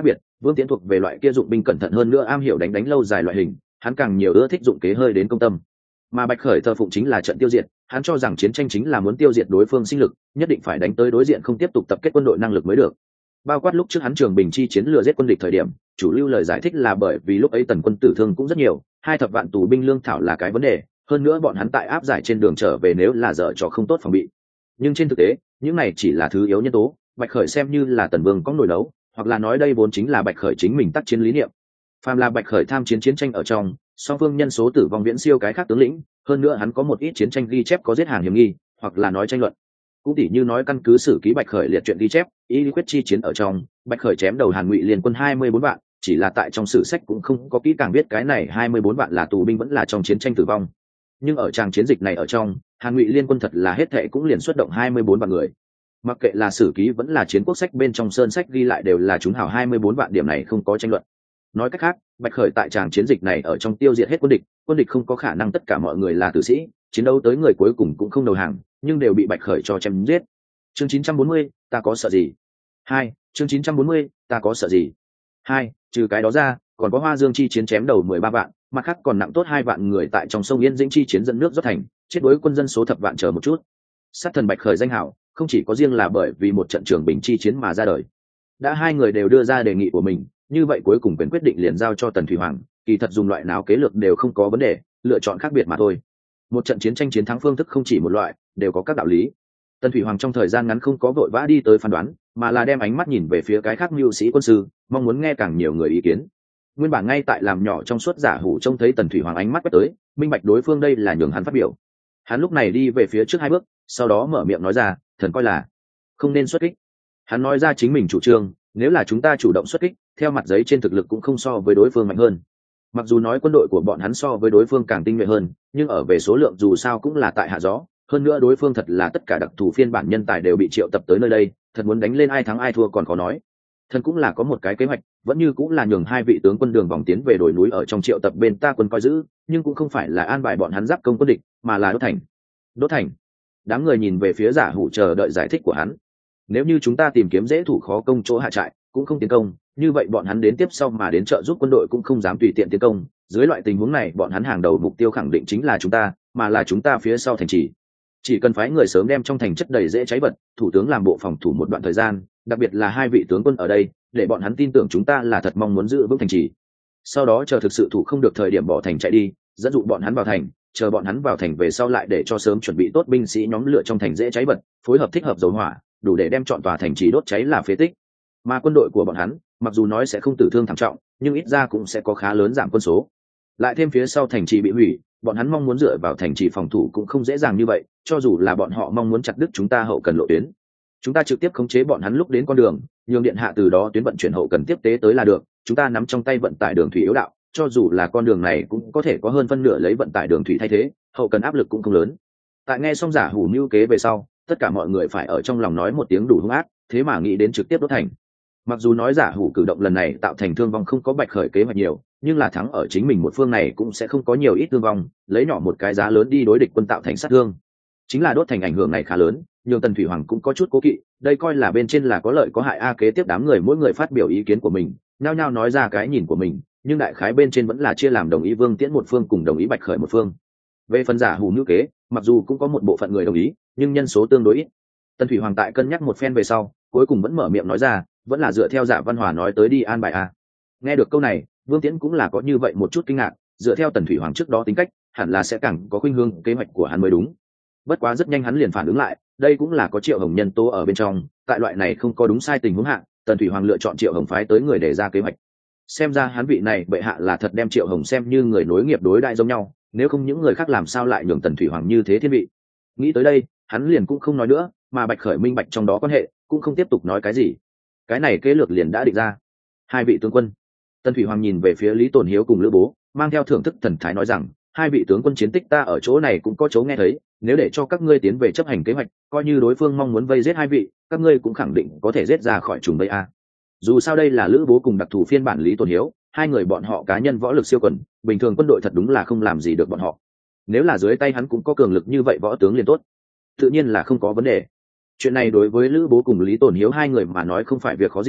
Vương Tiễn thuộc về loại kia dụng binh cẩn thận hơn nữa am hiểu đánh đánh lâu dài loại hình, hắn càng nhiều ưa thích dụng kế hơi đến công tâm. Mà Bạch Khởi thờ phụng chính là trận tiêu diệt, hắn cho rằng chiến tranh chính là muốn tiêu diệt đối phương sinh lực, nhất định phải đánh tới đối diện không tiếp tục tập kết quân đội năng lực mới được. Bao quát lúc trước hắn Trường Bình chi chiến lừa giết quân địch thời điểm, chủ lưu lời giải thích là bởi vì lúc ấy tần quân tử thương cũng rất nhiều, hai thập vạn tù binh lương thảo là cái vấn đề, hơn nữa bọn hắn tại áp giải trên đường trở về nếu là dở trò không tốt phòng bị. Nhưng trên thực tế, những này chỉ là thứ yếu nhân tố, Bạch Khởi xem như là tần vương có nổi đấu, hoặc là nói đây vốn chính là Bạch Khởi chính mình tác chiến lý niệm. Phàm là Bạch Khởi tham chiến chiến tranh ở trong, song phương nhân số tử vong viễn siêu cái khác tướng lĩnh, hơn nữa hắn có một ít chiến tranh ghi chép có giết hàng hiểm nghi, hoặc là nói tranh luận. Cũng tỉ như nói căn cứ sử ký Bạch Khởi liệt truyện ghi chép, y lý quyết chi chiến ở trong, Bạch Khởi chém đầu Hàn Ngụy liên quân hai mươi bốn vạn, chỉ là tại trong sử sách cũng không có kỹ càng biết cái này hai mươi bốn vạn là tù binh vẫn là trong chiến tranh tử vong. Nhưng ở tràng chiến dịch này ở trong, Hàn Ngụy liên quân thật là hết thệ cũng liền xuất động hai mươi bốn vạn người. Mặc kệ là sử ký vẫn là chiến quốc sách bên trong sơn sách ghi lại đều là chúng hào hai mươi bốn vạn, điểm này không có tranh luận. Nói cách khác, Bạch Khởi tại tràng chiến dịch này ở trong tiêu diệt hết quân địch, quân địch không có khả năng tất cả mọi người là tử sĩ, chiến đấu tới người cuối cùng cũng không đầu hàng, nhưng đều bị Bạch Khởi cho chém giết. Chương chín trăm bốn mươi, ta có sợ gì? Hai, chương chín trăm bốn mươi, ta có sợ gì? Hai, trừ cái đó ra, còn có Hoa Dương chi chiến chém đầu mười ba vạn, mặt khác còn nặng tốt hai vạn người tại trong sông Yên Dĩnh chi chiến dẫn nước rót thành, chết đối quân dân số thập vạn chờ một chút. Sát thần Bạch Khởi danh hảo, không chỉ có riêng là bởi vì một trận Trường Bình chi chiến mà ra đời. Đã hai người đều đưa ra đề nghị của mình, như vậy cuối cùng quyền quyết định liền giao cho Tần Thủy Hoàng, kỳ thật dùng loại nào kế lược đều không có vấn đề, lựa chọn khác biệt mà thôi. Một trận chiến tranh chiến thắng phương thức không chỉ một loại, đều có các đạo lý. Tần Thủy Hoàng trong thời gian ngắn không có vội vã đi tới phán đoán, mà là đem ánh mắt nhìn về phía cái khác mưu sĩ quân sư, mong muốn nghe càng nhiều người ý kiến. Nguyên bản ngay tại làm nhỏ trong suốt giả hủ trông thấy Tần Thủy Hoàng ánh mắt quét tới, minh bạch đối phương đây là nhường hắn phát biểu. Hắn lúc này đi về phía trước hai bước, sau đó mở miệng nói ra, thần coi là không nên xuất kích. Hắn nói ra chính mình chủ trương, nếu là chúng ta chủ động xuất kích, theo mặt giấy trên thực lực cũng không so với đối phương mạnh hơn. Mặc dù nói quân đội của bọn hắn so với đối phương càng tinh nhuệ hơn, nhưng ở về số lượng dù sao cũng là tại hạ gió, hơn nữa đối phương thật là tất cả đặc thù phiên bản nhân tài đều bị triệu tập tới nơi đây, thật muốn đánh lên ai thắng ai thua còn khó nói. Thần cũng là có một cái kế hoạch, vẫn như cũng là nhường hai vị tướng quân đường vòng tiến về đồi núi ở trong triệu tập bên ta quân coi giữ, nhưng cũng không phải là an bài bọn hắn giáp công quân địch, mà là đốt thành. Đốt thành. Đám người nhìn về phía giả hủ chờ đợi giải thích của hắn. Nếu như chúng ta tìm kiếm dễ thủ khó công chỗ hạ trại, cũng không tiến công, như vậy bọn hắn đến tiếp sau mà đến trợ giúp quân đội cũng không dám tùy tiện tiến công. Dưới loại tình huống này, bọn hắn hàng đầu mục tiêu khẳng định chính là chúng ta, mà là chúng ta phía sau thành trì. Chỉ cần phái người sớm đem trong thành chất đầy dễ cháy vật, thủ tướng làm bộ phòng thủ một đoạn thời gian, đặc biệt là hai vị tướng quân ở đây, để bọn hắn tin tưởng chúng ta là thật mong muốn giữ vững thành trì. Sau đó chờ thực sự thủ không được thời điểm bỏ thành chạy đi, dẫn dụ bọn hắn vào thành, chờ bọn hắn vào thành về sau lại để cho sớm chuẩn bị tốt binh sĩ nhóm lửa trong thành dễ cháy vật, phối hợp thích hợp dầu hỏa, đủ để đem trọn tòa thành trì đốt cháy là phế tích. Mà quân đội của bọn hắn, mặc dù nói sẽ không tử thương thảm trọng, nhưng ít ra cũng sẽ có khá lớn giảm quân số. Lại thêm phía sau thành trì bị hủy, bọn hắn mong muốn dựa vào thành trì phòng thủ cũng không dễ dàng như vậy, cho dù là bọn họ mong muốn chặt đứt chúng ta hậu cần lộ tuyến. Chúng ta trực tiếp khống chế bọn hắn lúc đến con đường, nhường điện hạ từ đó tuyến vận chuyển hậu cần tiếp tế tới là được, chúng ta nắm trong tay vận tải đường thủy yếu đạo, cho dù là con đường này cũng có thể có hơn phân nửa lấy vận tải đường thủy thay thế, hậu cần áp lực cũng không lớn. Tại nghe xong giả hủ mưu kế về sau, tất cả mọi người phải ở trong lòng nói một tiếng đủ hung ác, thế mà nghĩ đến trực tiếp đốt thành. Mặc dù nói giả hủ cử động lần này tạo thành thương vong không có Bạch Khởi kế hoạch nhiều, nhưng là thắng ở chính mình một phương này cũng sẽ không có nhiều ít thương vong, lấy nhỏ một cái giá lớn đi đối địch quân tạo thành sát thương. Chính là đốt thành ảnh hưởng này khá lớn, nhưng Tần Thủy Hoàng cũng có chút cố kỵ, đây coi là bên trên là có lợi có hại a. Kế tiếp đám người mỗi người phát biểu ý kiến của mình, nhao nhao nói ra cái nhìn của mình, nhưng đại khái bên trên vẫn là chia làm đồng ý Vương Tiễn một phương cùng đồng ý Bạch Khởi một phương. Về phần giả hủ ngữ kế, mặc dù cũng có một bộ phận người đồng ý, nhưng nhân số tương đối ít. Tần Thủy Hoàng tại cân nhắc một phen về sau, cuối cùng vẫn mở miệng nói ra, vẫn là dựa theo Dạ Văn Hòa nói tới đi an bài a. Nghe được câu này, Vương Tiễn cũng là có như vậy một chút kinh ngạc, dựa theo Tần Thủy Hoàng trước đó tính cách, hẳn là sẽ càng có khuynh hướng kế hoạch của hắn mới đúng. Bất quá rất nhanh hắn liền phản ứng lại, đây cũng là có Triệu Hồng nhân tố ở bên trong, tại loại này không có đúng sai tình huống hạ, Tần Thủy Hoàng lựa chọn Triệu Hồng phái tới người để ra kế hoạch. Xem ra hắn vị này bệ hạ là thật đem Triệu Hồng xem như người nối nghiệp đối đại giống nhau, nếu không những người khác làm sao lại nhường Tần Thủy Hoàng như thế thiên vị. Nghĩ tới đây, hắn liền cũng không nói nữa, mà Bạch Khởi minh bạch trong đó quan hệ, cũng không tiếp tục nói cái gì. Cái này kế lược liền đã định ra. Hai vị tướng quân. Tần Thủy Hoàng nhìn về phía Lý Tồn Hiếu cùng Lữ Bố, mang theo thưởng thức thần thái nói rằng, hai vị tướng quân chiến tích ta ở chỗ này cũng có chỗ nghe thấy, nếu để cho các ngươi tiến về chấp hành kế hoạch, coi như đối phương mong muốn vây giết hai vị, các ngươi cũng khẳng định có thể giết ra khỏi trùng vây a. Dù sao đây là Lữ Bố cùng đặc thù phiên bản Lý Tồn Hiếu, hai người bọn họ cá nhân võ lực siêu quần, bình thường quân đội thật đúng là không làm gì được bọn họ. Nếu là dưới tay hắn cũng có cường lực như vậy võ tướng liền tốt, tự nhiên là không có vấn đề. Chuyện này đối với Lữ Bố cùng Lý Tồn Hiếu hai người mà nói không phải việc khó gì,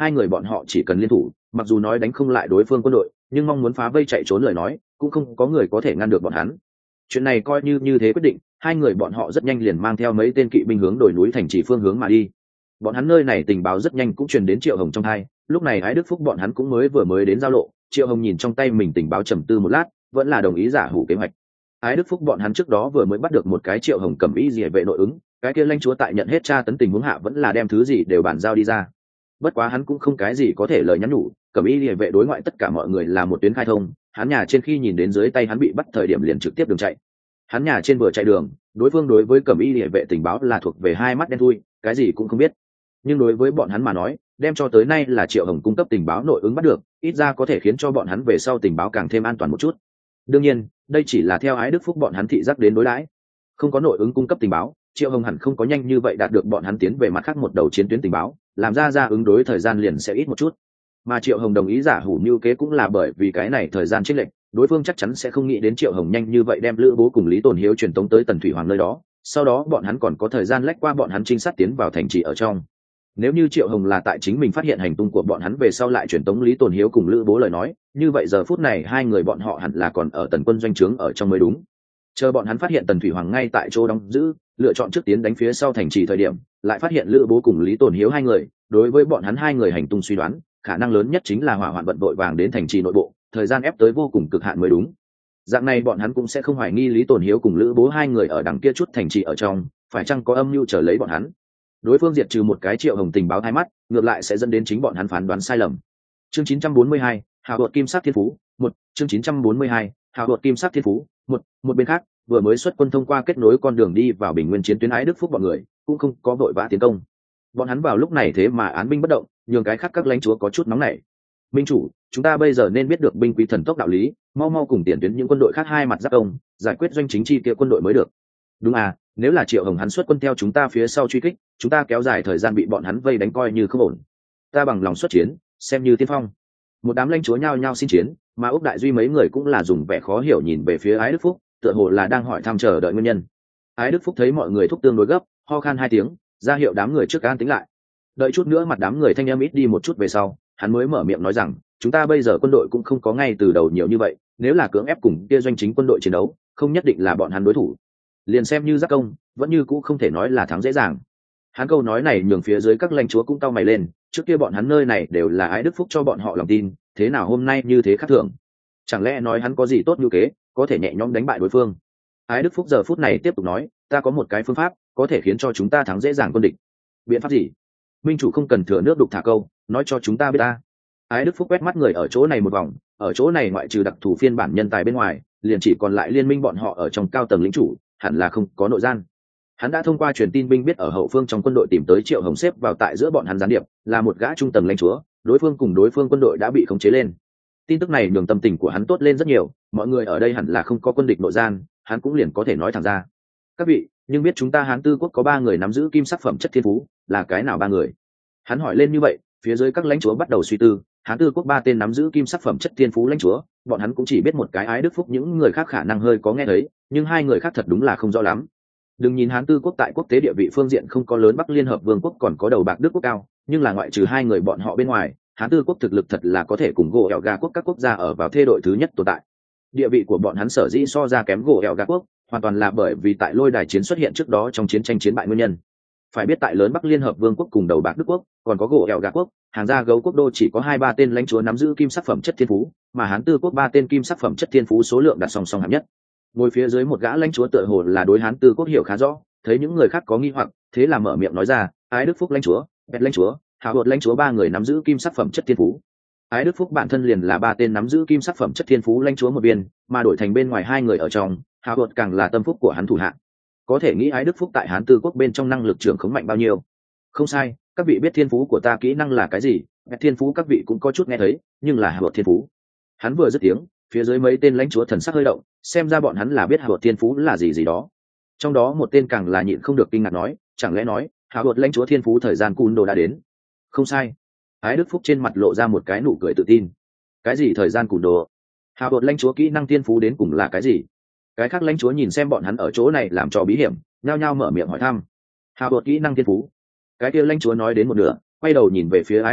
hai người bọn họ chỉ cần liên thủ, mặc dù nói đánh không lại đối phương quân đội, nhưng mong muốn phá vây chạy trốn lời nói cũng không có người có thể ngăn được bọn hắn. Chuyện này coi như như thế quyết định, hai người bọn họ rất nhanh liền mang theo mấy tên kỵ binh hướng đồi núi thành trì phương hướng mà đi. Bọn hắn nơi này tình báo rất nhanh cũng truyền đến Triệu Hồng trong tai. Lúc này Ái Đức Phúc bọn hắn cũng mới vừa mới đến giao lộ. Triệu Hồng nhìn trong tay mình tình báo trầm tư một lát, vẫn là đồng ý giả hủ kế hoạch. Ái Đức Phúc bọn hắn trước đó vừa mới bắt được một cái Triệu Hồng cầm ý gì vệ nội ứng, cái kia lãnh chúa tại nhận hết tra tấn tình huống hạ vẫn là đem thứ gì đều bản giao đi ra. Bất quá hắn cũng không cái gì có thể lời nhắn nhủ, cầm ý liề vệ đối ngoại tất cả mọi người là một tuyến khai thông. Hắn nhà trên khi nhìn đến dưới tay hắn bị bắt thời điểm liền trực tiếp đường chạy. Hắn nhà trên vừa chạy đường, đối phương đối với cầm ý liề vệ tình báo là thuộc về hai mắt đen thui, cái gì cũng không biết. Nhưng đối với bọn hắn mà nói, đem cho tới nay là Triệu Hồng cung cấp tình báo nội ứng bắt được, ít ra có thể khiến cho bọn hắn về sau tình báo càng thêm an toàn một chút. Đương nhiên, đây chỉ là theo Ái Đức Phúc bọn hắn thị giác đến đối đãi. Không có nội ứng cung cấp tình báo, Triệu Hồng hẳn không có nhanh như vậy đạt được bọn hắn tiến về mặt khác một đầu chiến tuyến tình báo, làm ra ra ứng đối thời gian liền sẽ ít một chút. Mà Triệu Hồng đồng ý giả hủ mưu kế cũng là bởi vì cái này thời gian chênh lệch, đối phương chắc chắn sẽ không nghĩ đến Triệu Hồng nhanh như vậy đem Lữ Bố cùng Lý Tồn Hiếu truyền tống tới Tần Thủy Hoàng nơi đó, sau đó bọn hắn còn có thời gian lách qua bọn hắn trinh sát tiến vào thành trì ở trong. Nếu như Triệu Hồng là tại chính mình phát hiện hành tung của bọn hắn về sau lại truyền tống Lý Tồn Hiếu cùng Lữ Bố lời nói, như vậy giờ phút này hai người bọn họ hẳn là còn ở Tần quân doanh trướng ở trong mới đúng. Chờ bọn hắn phát hiện Tần Thủy Hoàng ngay tại chỗ đóng giữ, lựa chọn trước tiến đánh phía sau thành trì thời điểm, lại phát hiện Lữ Bố cùng Lý Tồn Hiếu hai người, đối với bọn hắn hai người hành tung suy đoán, khả năng lớn nhất chính là hỏa hoạn vận vội vàng đến thành trì nội bộ, thời gian ép tới vô cùng cực hạn mới đúng. Dạng này bọn hắn cũng sẽ không hoài nghi Lý Tồn Hiếu cùng Lữ Bố hai người ở đằng kia chút thành trì ở trong, phải chăng có âm mưu chờ lấy bọn hắn. Đối phương diệt trừ một cái Triệu Hồng tình báo hai mắt, ngược lại sẽ dẫn đến chính bọn hắn phán đoán sai lầm. Chương chín trăm bốn mươi hai, Hào Đột Kim Sắc Thiên Phú, một, chương chín trăm bốn mươi hai, Hào Đột Kim Sắc Thiên Phú, một, một bên khác, vừa mới xuất quân thông qua kết nối con đường đi vào Bình Nguyên chiến tuyến Ái Đức Phúc bọn người, cũng không có vội vã tiến công. Bọn hắn vào lúc này thế mà án binh bất động, nhường cái khác các lãnh chúa có chút nóng nảy. Minh chủ, chúng ta bây giờ nên biết được binh quý thần tốc đạo lý, mau mau cùng tiền tuyến những quân đội khác hai mặt giáp công, giải quyết doanh chính chi kia quân đội mới được. Đúng à, nếu là Triệu Hồng hắn xuất quân theo chúng ta phía sau truy kích, chúng ta kéo dài thời gian bị bọn hắn vây đánh coi như không ổn. Ta bằng lòng xuất chiến, xem như tiên phong. Một đám lãnh chúa nhao nhao xin chiến, mà Úc Đại Duy mấy người cũng là dùng vẻ khó hiểu nhìn về phía Ái Đức Phúc, tựa hồ là đang hỏi thăm chờ đợi nguyên nhân. Ái Đức Phúc thấy mọi người thúc tương đối gấp, ho khan hai tiếng, ra hiệu đám người trước an tĩnh lại. Đợi chút nữa mặt đám người thanh âm ít đi một chút về sau, hắn mới mở miệng nói rằng, chúng ta bây giờ quân đội cũng không có ngay từ đầu nhiều như vậy, nếu là cưỡng ép cùng kia doanh chính quân đội chiến đấu, không nhất định là bọn hắn đối thủ. Liền xem như giác công, vẫn như cũ không thể nói là thắng dễ dàng. Hắn câu nói này nhường phía dưới các lãnh chúa cũng cau mày lên, trước kia bọn hắn nơi này đều là Ái Đức Phúc cho bọn họ lòng tin, thế nào hôm nay như thế khác thường? Chẳng lẽ nói hắn có gì tốt như kế, có thể nhẹ nhõm đánh bại đối phương? Ái Đức Phúc giờ phút này tiếp tục nói, ta có một cái phương pháp, có thể khiến cho chúng ta thắng dễ dàng quân địch. Biện pháp gì? Minh chủ không cần thừa nước đục thả câu, nói cho chúng ta biết ta. Ái Đức Phúc quét mắt người ở chỗ này một vòng, ở chỗ này ngoại trừ đặc thù phiên bản nhân tài bên ngoài, liền chỉ còn lại liên minh bọn họ ở trong cao tầng lĩnh chủ, hẳn là không có nội gian. Hắn đã thông qua truyền tin binh biết ở hậu phương trong quân đội tìm tới Triệu Hồng xếp vào tại giữa bọn hắn gián điệp, là một gã trung tầng lãnh chúa, đối phương cùng đối phương quân đội đã bị khống chế lên. Tin tức này nhường tâm tình của hắn tốt lên rất nhiều, mọi người ở đây hẳn là không có quân địch nội gian, hắn cũng liền có thể nói thẳng ra. Các vị, nhưng biết chúng ta Hán Tư quốc có ba người nắm giữ kim sắc phẩm chất thiên phú, là cái nào ba người? Hắn hỏi lên như vậy, phía dưới các lãnh chúa bắt đầu suy tư, Hán Tư quốc ba tên nắm giữ kim sắc phẩm chất thiên phú lãnh chúa, bọn hắn cũng chỉ biết một cái Ái Đức Phúc, những người khác khả năng hơi có nghe thấy, nhưng hai người khác thật đúng là không rõ lắm. Đừng nhìn Hán Tư quốc tại quốc tế địa vị phương diện không có lớn Bắc Liên Hợp Vương quốc còn có đầu bạc Đức quốc cao, nhưng là ngoại trừ hai người bọn họ bên ngoài, Hán Tư quốc thực lực thật là có thể cùng gỗ ẻo gà quốc các quốc gia ở vào thê đội thứ nhất tồn tại. Địa vị của bọn hắn sở dĩ so ra kém gỗ ẻo gà quốc, hoàn toàn là bởi vì tại lôi đài chiến xuất hiện trước đó trong chiến tranh chiến bại nguyên nhân. Phải biết tại lớn Bắc Liên Hợp Vương quốc cùng đầu bạc Đức quốc, còn có gỗ ẻo gà quốc, hàng gia gấu quốc đô chỉ có hai ba tên lãnh chúa nắm giữ kim sắc phẩm chất thiên phú, mà Hán Tư quốc ba tên kim sắc phẩm chất thiên phú số lượng đặt song song hạng nhất. Ngồi phía dưới một gã lãnh chúa tựa hồ là đối Hán Tư quốc hiểu khá rõ, thấy những người khác có nghi hoặc, thế là mở miệng nói ra, Ái Đức Phúc lãnh chúa, Bẹt lãnh chúa, Hào Đột lãnh chúa ba người nắm giữ kim sắc phẩm chất thiên phú. Ái Đức Phúc bản thân liền là ba tên nắm giữ kim sắc phẩm chất thiên phú lãnh chúa một viên, mà đổi thành bên ngoài hai người ở trong, Hào Đột càng là tâm phúc của hắn thủ hạ. Có thể nghĩ Ái Đức Phúc tại Hán Tư quốc bên trong năng lực trưởng khống mạnh bao nhiêu? Không sai, các vị biết thiên phú của ta kỹ năng là cái gì? Bẹt thiên phú các vị cũng có chút nghe thấy, nhưng là Hào Đột thiên phú. Hắn vừa dứt tiếng, phía dưới mấy tên lãnh chúa thần sắc hơi động, xem ra bọn hắn là biết Hào Đột thiên phú là gì gì đó. Trong đó một tên càng là nhịn không được kinh ngạc nói, chẳng lẽ nói Hào Đột lãnh chúa thiên phú thời gian cùn đồ đã đến? Không sai. Ái Đức Phúc trên mặt lộ ra một cái nụ cười tự tin. Cái gì thời gian cùn đồ? Hào Đột lãnh chúa kỹ năng thiên phú đến cùng là cái gì? Cái khác lãnh chúa nhìn xem bọn hắn ở chỗ này làm trò bí hiểm, nhao nhao mở miệng hỏi thăm. Hào Đột kỹ năng thiên phú. Cái kia lãnh chúa nói đến một nửa, quay đầu nhìn về phía Ái Đức Phúc,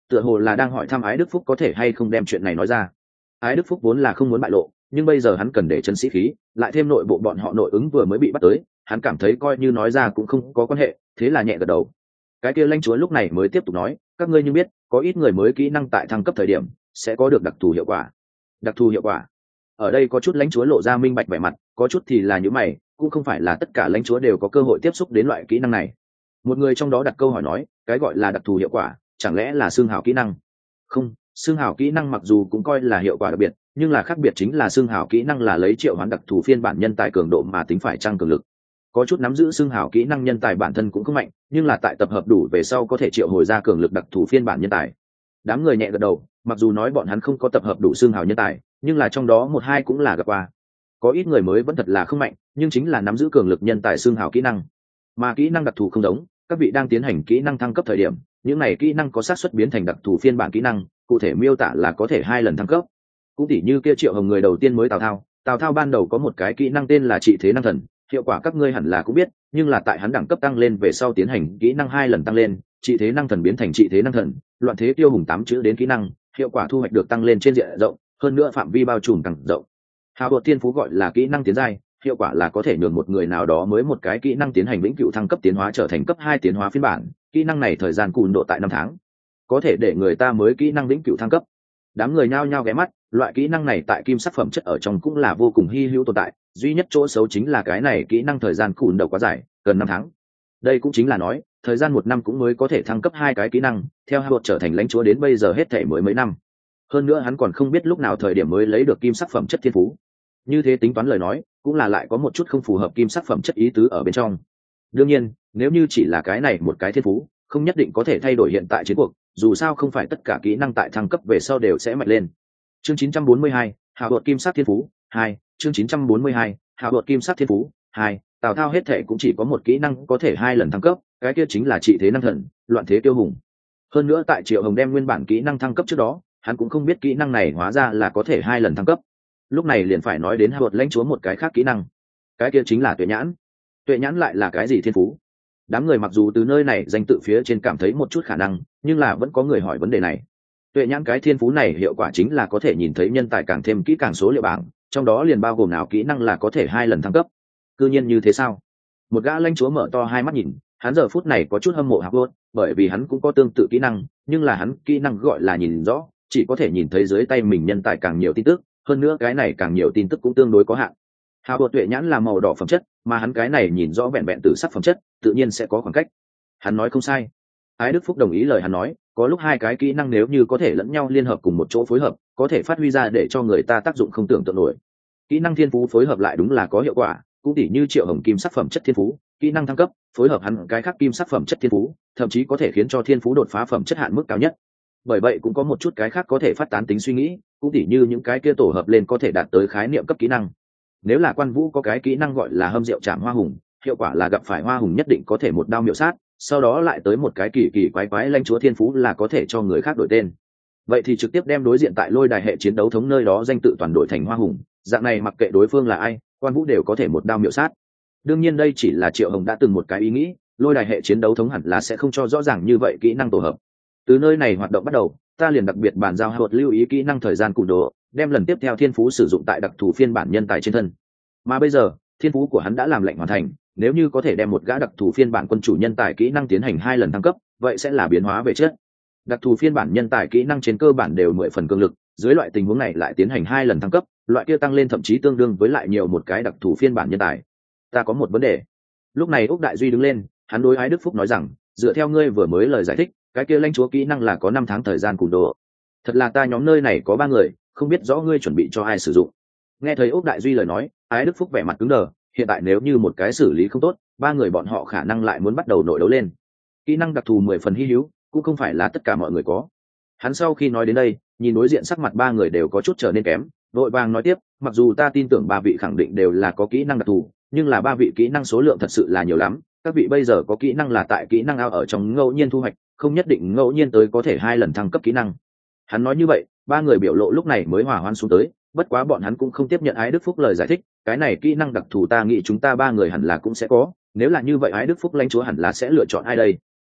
tựa hồ là đang hỏi thăm Ái Đức Phúc có thể hay không đem chuyện này nói ra. Ái Đức Phúc vốn là không muốn bại lộ, nhưng bây giờ hắn cần để chân sĩ khí, lại thêm nội bộ bọn họ nội ứng vừa mới bị bắt tới, hắn cảm thấy coi như nói ra cũng không có quan hệ, thế là nhẹ gật đầu. Cái kia lãnh chúa lúc này mới tiếp tục nói, các ngươi như biết, có ít người mới kỹ năng tại thăng cấp thời điểm sẽ có được đặc thù hiệu quả. Đặc thù hiệu quả? Ở đây có chút lãnh chúa lộ ra minh bạch vẻ mặt, có chút thì là những mày, cũng không phải là tất cả lãnh chúa đều có cơ hội tiếp xúc đến loại kỹ năng này. Một người trong đó đặt câu hỏi nói, cái gọi là đặc thù hiệu quả, chẳng lẽ là xương hào kỹ năng? Không, xương hào kỹ năng mặc dù cũng coi là hiệu quả đặc biệt, nhưng là khác biệt chính là xương hào kỹ năng là lấy triệu hoán đặc thù phiên bản nhân tài cường độ mà tính phải trang cường lực. Có chút nắm giữ xương hào kỹ năng nhân tài bản thân cũng không mạnh, nhưng là tại tập hợp đủ về sau có thể triệu hồi ra cường lực đặc thù phiên bản nhân tài. Đám người nhẹ gật đầu, mặc dù nói bọn hắn không có tập hợp đủ xương hào nhân tài, nhưng là trong đó một hai cũng là gặp qua. Có ít người mới vẫn thật là không mạnh, nhưng chính là nắm giữ cường lực nhân tài xương hào kỹ năng. Mà kỹ năng đặc thù không giống, các vị đang tiến hành kỹ năng thăng cấp thời điểm, những này kỹ năng có xác suất biến thành đặc thù phiên bản kỹ năng, cụ thể miêu tả là có thể hai lần thăng cấp. Cũng tỉ như kia Triệu Hồng người đầu tiên mới Tào Thao, Tào Thao ban đầu có một cái kỹ năng tên là trị thế năng thần, hiệu quả các ngươi hẳn là cũng biết, nhưng là tại hắn đẳng cấp tăng lên về sau tiến hành kỹ năng hai lần tăng lên, trị thế năng thần biến thành trị thế năng thần, loạn thế tiêu hùng tám chữ đến kỹ năng, hiệu quả thu hoạch được tăng lên trên diện rộng, hơn nữa phạm vi bao trùm càng rộng. Hào đột thiên phú gọi là kỹ năng tiến giai, hiệu quả là có thể nhường một người nào đó mới một cái kỹ năng tiến hành vĩnh cửu thăng cấp tiến hóa trở thành cấp hai tiến hóa phiên bản, kỹ năng này thời gian cùn độ tại năm tháng, có thể để người ta mới kỹ năng vĩnh cửu thăng cấp. Đám người nhao nhao ghé mắt, loại kỹ năng này tại kim sắc phẩm chất ở trong cũng là vô cùng hy hữu tồn tại, duy nhất chỗ xấu chính là cái này kỹ năng thời gian cùn độ quá dài, gần năm tháng. Đây cũng chính là nói, thời gian một năm cũng mới có thể thăng cấp hai cái kỹ năng, theo Hào trở thành lãnh chúa đến bây giờ hết thể mới mấy năm. Hơn nữa hắn còn không biết lúc nào thời điểm mới lấy được kim sắc phẩm chất thiên phú. Như thế tính toán lời nói, cũng là lại có một chút không phù hợp kim sắc phẩm chất ý tứ ở bên trong. Đương nhiên, nếu như chỉ là cái này một cái thiên phú, không nhất định có thể thay đổi hiện tại chiến cuộc, dù sao không phải tất cả kỹ năng tại thăng cấp về sau đều sẽ mạnh lên. Chương chín trăm bốn mươi hai, Hào đột kim sắc thiên phú hai, chương chín trăm bốn mươi hai, Hào đột kim sắc thiên phú hai, Tào Thao hết thể cũng chỉ có một kỹ năng có thể hai lần thăng cấp, cái kia chính là trị thế năng thần, loạn thế tiêu hùng. Hơn nữa tại Triệu Hồng đem nguyên bản kỹ năng thăng cấp trước đó, hắn cũng không biết kỹ năng này hóa ra là có thể hai lần thăng cấp. Lúc này liền phải nói đến Hào đột lãnh chúa một cái khác kỹ năng, cái kia chính là tuệ nhãn. Tuệ nhãn lại là cái gì thiên phú? Đám người mặc dù từ nơi này danh tự phía trên cảm thấy một chút khả năng, nhưng là vẫn có người hỏi vấn đề này. Tuệ nhãn cái thiên phú này hiệu quả chính là có thể nhìn thấy nhân tài càng thêm kỹ càng số liệu bảng, trong đó liền bao gồm nào kỹ năng là có thể hai lần thăng cấp. Cư nhiên như thế sao? Một gã lãnh chúa mở to hai mắt nhìn, hắn giờ phút này có chút hâm mộ Hào đột, bởi vì hắn cũng có tương tự kỹ năng, nhưng là hắn kỹ năng gọi là nhìn rõ, chỉ có thể nhìn thấy dưới tay mình nhân tài càng nhiều tin tức, hơn nữa cái này càng nhiều tin tức cũng tương đối có hạn. Hào đột tuệ nhãn là màu đỏ phẩm chất, mà hắn cái này nhìn rõ vẹn vẹn từ sắc phẩm chất, tự nhiên sẽ có khoảng cách. Hắn nói không sai. Ái Đức Phúc đồng ý lời hắn nói, có lúc hai cái kỹ năng nếu như có thể lẫn nhau liên hợp cùng một chỗ phối hợp, có thể phát huy ra để cho người ta tác dụng không tưởng tượng nổi. Kỹ năng thiên phú phối hợp lại đúng là có hiệu quả, cũng tỉ như Triệu Hồng kim sắc phẩm chất thiên phú, kỹ năng thăng cấp, phối hợp hắn cái khác kim sắc phẩm chất thiên phú, thậm chí có thể khiến cho thiên phú đột phá phẩm chất hạn mức cao nhất. Bởi vậy cũng có một chút cái khác có thể phát tán tính suy nghĩ, cũng tỉ như những cái kia tổ hợp lên có thể đạt tới khái niệm cấp kỹ năng. Nếu là Quan Vũ có cái kỹ năng gọi là hâm rượu chạm hoa hùng, hiệu quả là gặp phải hoa hùng nhất định có thể một đao miểu sát, sau đó lại tới một cái kỳ kỳ quái quái lãnh chúa thiên phú là có thể cho người khác đổi tên. Vậy thì trực tiếp đem đối diện tại lôi đài hệ chiến đấu thống nơi đó danh tự toàn đổi thành hoa hùng, dạng này mặc kệ đối phương là ai, Quan Vũ đều có thể một đao miểu sát. Đương nhiên đây chỉ là Triệu Hồng đã từng một cái ý nghĩ, lôi đài hệ chiến đấu thống hẳn là sẽ không cho rõ ràng như vậy kỹ năng tổ hợp. Từ nơi này hoạt động bắt đầu, ta liền đặc biệt bàn giao Hào lưu ý kỹ năng thời gian cùn độ, đem lần tiếp theo thiên phú sử dụng tại đặc thù phiên bản nhân tài trên thân. Mà bây giờ, thiên phú của hắn đã làm lệnh hoàn thành, nếu như có thể đem một gã đặc thù phiên bản quân chủ nhân tài kỹ năng tiến hành hai lần thăng cấp, vậy sẽ là biến hóa về chất. Đặc thù phiên bản nhân tài kỹ năng trên cơ bản đều mười phần cường lực, dưới loại tình huống này lại tiến hành hai lần thăng cấp, loại kia tăng lên thậm chí tương đương với lại nhiều một cái đặc thù phiên bản nhân tài. Ta có một vấn đề. Lúc này Úc Đại Duy đứng lên, hắn đối Ái Đức Phúc nói rằng, dựa theo ngươi vừa mới lời giải thích, cái kia lãnh chúa kỹ năng là có năm tháng thời gian cùn độ. Thật là ta nhóm nơi này có ba người, không biết rõ ngươi chuẩn bị cho ai sử dụng. Nghe thấy Úc Đại Duy lời nói, Ái Đức Phúc vẻ mặt cứng đờ, hiện tại nếu như một cái xử lý không tốt, ba người bọn họ khả năng lại muốn bắt đầu nội đấu lên. Kỹ năng đặc thù mười phần hy hữu, cũng không phải là tất cả mọi người có. Hắn sau khi nói đến đây, nhìn đối diện sắc mặt ba người đều có chút trở nên kém, vội vàng nói tiếp, mặc dù ta tin tưởng ba vị khẳng định đều là có kỹ năng đặc thù, nhưng là ba vị kỹ năng số lượng thật sự là nhiều lắm, các vị bây giờ có kỹ năng là tại kỹ năng ao ở trong ngẫu nhiên thu hoạch, không nhất định ngẫu nhiên tới có thể hai lần thăng cấp kỹ năng. Hắn nói như vậy, ba người biểu lộ lúc này mới hòa hoan xuống tới, bất quá bọn hắn cũng không tiếp nhận Ái Đức Phúc lời giải thích, cái này kỹ năng đặc thù ta nghĩ chúng ta ba người hẳn là cũng sẽ có, nếu là như vậy Ái Đức Phúc lãnh chúa hẳn là sẽ lựa chọn ai đây?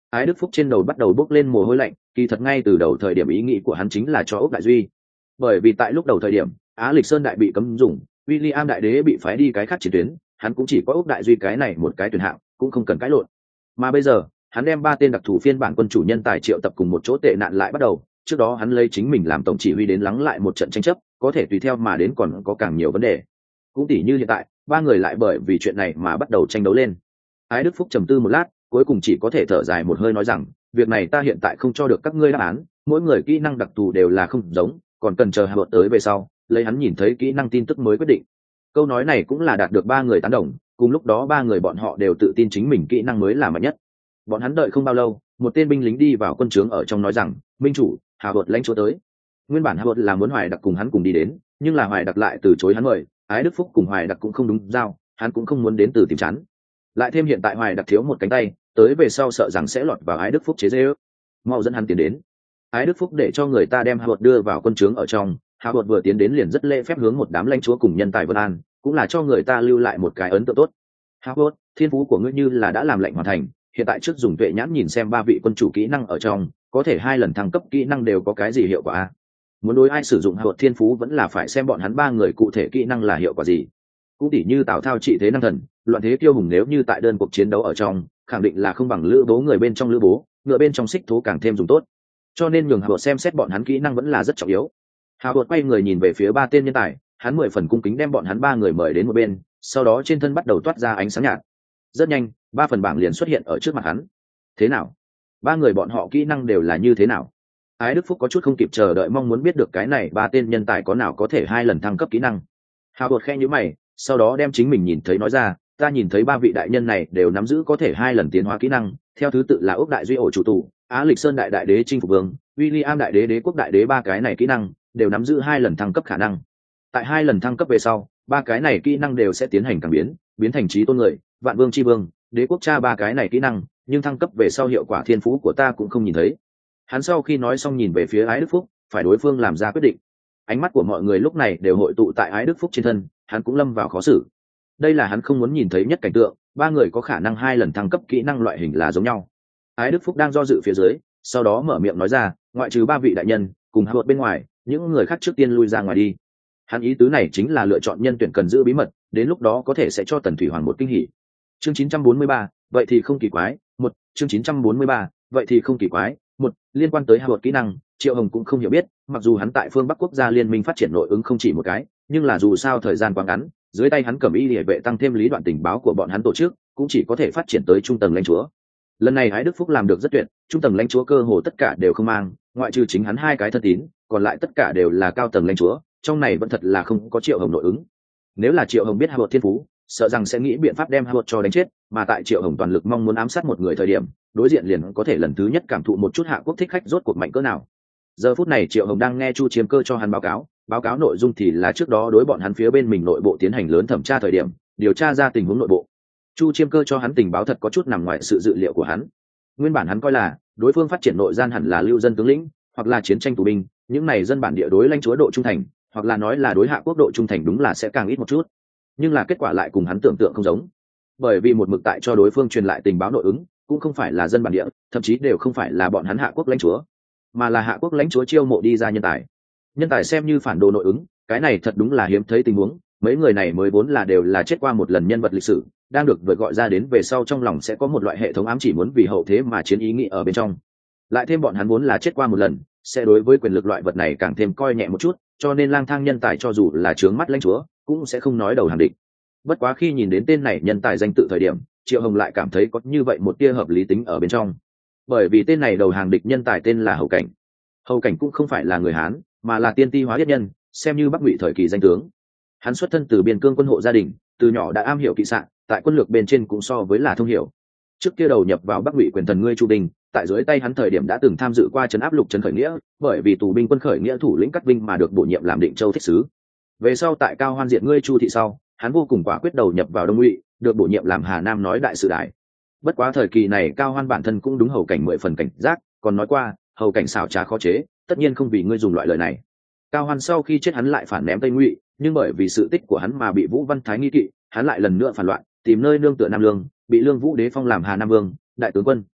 Ái Đức Phúc trên đầu bắt đầu bốc lên mồ hôi lạnh, kỳ thật ngay từ đầu thời điểm ý nghĩ của hắn chính là cho Úc Đại Duy. Bởi vì tại lúc đầu thời điểm, Á Lịch Sơn đại bị cấm dùng, William đại đế bị phái đi cái khác chiến tuyến, hắn cũng chỉ có Úc Đại Duy cái này một cái tuyển hạng, cũng không cần cãi lộn. Mà bây giờ, hắn đem ba tên đặc thù phiên bản quân chủ nhân tài triệu tập cùng một chỗ tệ nạn lại bắt đầu, trước đó hắn lấy chính mình làm tổng chỉ huy đến lắng lại một trận tranh chấp, có thể tùy theo mà đến còn có càng nhiều vấn đề. Cũng tỉ như hiện tại, ba người lại bởi vì chuyện này mà bắt đầu tranh đấu lên. Ái Đức Phúc trầm tư một lát, cuối cùng chỉ có thể thở dài một hơi nói rằng, việc này ta hiện tại không cho được các ngươi đáp án, mỗi người kỹ năng đặc thù đều là không giống, còn cần chờ Hà Bột tới về sau, lấy hắn nhìn thấy kỹ năng tin tức mới quyết định. Câu nói này cũng là đạt được ba người tán đồng, cùng lúc đó ba người bọn họ đều tự tin chính mình kỹ năng mới là mạnh nhất. Bọn hắn đợi không bao lâu, một tên binh lính đi vào quân trướng ở trong nói rằng, minh chủ, Hà Bột lãnh chúa tới. Nguyên bản Hà Bột là muốn Hoài Đặc cùng hắn cùng đi đến, nhưng là Hoài Đặc lại từ chối hắn mời. Ái Đức Phúc cùng Hoài Đặc cũng không đúng giao, hắn cũng không muốn đến từ tìm chắn. Lại thêm hiện tại Hoài Đặc thiếu một cánh tay, tới về sau sợ rằng sẽ lọt vào Ái Đức Phúc chế giễu. Mau dẫn hắn tiến đến. Ái Đức Phúc để cho người ta đem Hà Bột đưa vào quân trướng ở trong. Hà Bột vừa tiến đến liền rất lễ phép hướng một đám lãnh chúa cùng nhân tài vân an, cũng là cho người ta lưu lại một cái ấn tượng tốt. Hà Bột, thiên phú của ngươi như là đã làm lệnh hoàn thành, hiện tại trước dùng tuệ nhãn nhìn xem ba vị quân chủ kỹ năng ở trong, có thể hai lần thăng cấp kỹ năng đều có cái gì hiệu quả a? Muốn đối ai sử dụng Hà Bột thiên phú vẫn là phải xem bọn hắn ba người cụ thể kỹ năng là hiệu quả gì. Cũng tỉ như Tào Thao trị thế năng thần, loạn thế kiêu hùng nếu như tại đơn cuộc chiến đấu ở trong, khẳng định là không bằng lữ bố người bên trong lữ bố, ngựa bên trong xích thố càng thêm dùng tốt. Cho nên nhường Hà Bột xem xét bọn hắn kỹ năng vẫn là rất trọng yếu. Hà Bột quay người nhìn về phía ba tên nhân tài, hắn mười phần cung kính đem bọn hắn ba người mời đến một bên, sau đó trên thân bắt đầu toát ra ánh sáng nhạt. Rất nhanh, ba phần bảng liền xuất hiện ở trước mặt hắn. Thế nào? Ba người bọn họ kỹ năng đều là như thế nào? Ái Đức Phúc có chút không kịp chờ đợi mong muốn biết được cái này ba tên nhân tài có nào có thể hai lần thăng cấp kỹ năng. Hà Bột khẽ nhíu mày, sau đó đem chính mình nhìn thấy nói ra, ta nhìn thấy ba vị đại nhân này đều nắm giữ có thể hai lần tiến hóa kỹ năng, theo thứ tự là Úc Đại Duy ổ chủ tụ, Á Lịch Sơn đại đại đế chinh phục vương, William đại đế đế quốc đại đế, ba cái này kỹ năng đều nắm giữ hai lần thăng cấp khả năng. Tại hai lần thăng cấp về sau, ba cái này kỹ năng đều sẽ tiến hành càng biến, biến thành trí tôn người, vạn vương chi vương, đế quốc cha ba cái này kỹ năng, nhưng thăng cấp về sau hiệu quả thiên phú của ta cũng không nhìn thấy. Hắn sau khi nói xong nhìn về phía Ái Đức Phúc, phải đối phương làm ra quyết định. Ánh mắt của mọi người lúc này đều hội tụ tại Ái Đức Phúc trên thân, hắn cũng lâm vào khó xử. Đây là hắn không muốn nhìn thấy nhất cảnh tượng, ba người có khả năng hai lần thăng cấp kỹ năng loại hình là giống nhau. Ái Đức Phúc đang do dự phía dưới, sau đó mở miệng nói ra, ngoại trừ ba vị đại nhân cùng Hà Bột bên ngoài, những người khác trước tiên lui ra ngoài đi. Hắn ý tứ này chính là lựa chọn nhân tuyển cần giữ bí mật, đến lúc đó có thể sẽ cho Tần Thủy Hoàng một kinh hỉ. Chương chín trăm bốn mươi ba, vậy thì không kỳ quái. Một, chương chín trăm bốn mươi ba, vậy thì không kỳ quái. Một, liên quan tới Hà Bột kỹ năng, Triệu Hồng cũng không hiểu biết, mặc dù hắn tại phương Bắc quốc gia liên minh phát triển nội ứng không chỉ một cái, nhưng là dù sao thời gian quá ngắn, dưới tay hắn cầm y liễu vệ tăng thêm lý đoạn tình báo của bọn hắn tổ chức, cũng chỉ có thể phát triển tới trung tầng lãnh chúa. Lần này Ái Đức Phúc làm được rất tuyệt, trung tầng lãnh chúa cơ hồ tất cả đều không mang, ngoại trừ chính hắn hai cái thân tín, còn lại tất cả đều là cao tầng lãnh chúa, trong này vẫn thật là không có Triệu Hồng nội ứng. Nếu là Triệu Hồng biết Hà Bột thiên phú, sợ rằng sẽ nghĩ biện pháp đem Hà Bột cho đánh chết, mà tại Triệu Hồng toàn lực mong muốn ám sát một người thời điểm, đối diện liền có thể lần thứ nhất cảm thụ một chút hạ quốc thích khách rốt cuộc mạnh cỡ nào. Giờ phút này Triệu Hồng đang nghe Chu Chiêm Cơ cho hắn báo cáo, báo cáo nội dung thì là trước đó đối bọn hắn phía bên mình nội bộ tiến hành lớn thẩm tra thời điểm, điều tra ra tình huống nội bộ. Chu Chiêm Cơ cho hắn tình báo thật có chút nằm ngoài sự dự liệu của hắn. Nguyên bản hắn coi là đối phương phát triển nội gian hẳn là lưu dân tướng lĩnh, hoặc là chiến tranh tù binh, những này dân bản địa đối lãnh chúa độ trung thành, hoặc là nói là đối hạ quốc độ trung thành đúng là sẽ càng ít một chút. Nhưng là kết quả lại cùng hắn tưởng tượng không giống. Bởi vì một mực tại cho đối phương truyền lại tình báo nội ứng, cũng không phải là dân bản địa, thậm chí đều không phải là bọn hắn hạ quốc lãnh chúa, mà là hạ quốc lãnh chúa chiêu mộ đi ra nhân tài. Nhân tài xem như phản đồ nội ứng, cái này thật đúng là hiếm thấy tình huống, mấy người này mới vốn là đều là chết qua một lần nhân vật lịch sử, đang được vượt gọi ra đến về sau trong lòng sẽ có một loại hệ thống ám chỉ muốn vì hậu thế mà chiến ý nghĩ ở bên trong. Lại thêm bọn hắn vốn là chết qua một lần, sẽ đối với quyền lực loại vật này càng thêm coi nhẹ một chút, cho nên lang thang nhân tài cho dù là trướng mắt lãnh chúa, cũng sẽ không nói đầu hàng địch. Bất quá khi nhìn đến tên này nhân tài danh tự thời điểm, Triệu Hồng lại cảm thấy có như vậy một tia hợp lý tính ở bên trong. Bởi vì tên này đầu hàng địch nhân tài tên là Hầu Cảnh. Hầu Cảnh cũng không phải là người Hán, mà là tiên ti hóa yết nhân, xem như Bắc Ngụy thời kỳ danh tướng. Hắn xuất thân từ biên cương quân hộ gia đình, từ nhỏ đã am hiểu kỵ xạ, tại quân lược bên trên cũng so với là thông hiểu. Trước kia đầu nhập vào Bắc Ngụy quyền thần ngươi Chu Bình, tại dưới tay hắn thời điểm đã từng tham dự qua trấn áp lục trấn khởi nghĩa, bởi vì tù binh quân khởi nghĩa thủ lĩnh Cát Vinh mà được bổ nhiệm làm Định Châu thích sứ. Về sau tại Cao Hoan diệt ngươi Chu thị sau, hắn vô cùng quả quyết đầu nhập vào Đông Ngụy, được bổ nhiệm làm Hà Nam nói đại sự đại. Bất quá thời kỳ này Cao Hoan bản thân cũng đúng Hầu Cảnh mười phần cảnh giác, còn nói qua, Hầu Cảnh xảo trá khó chế, tất nhiên không vì ngươi dùng loại lời này. Cao Hoan sau khi chết hắn lại phản ném Tây Ngụy, nhưng bởi vì sự tích của hắn mà bị Vũ Văn Thái nghi kỵ, hắn lại lần nữa phản loạn, tìm nơi nương tựa Nam Lương, bị Lương Vũ Đế phong làm Hà Nam Vương, đại tướng quân.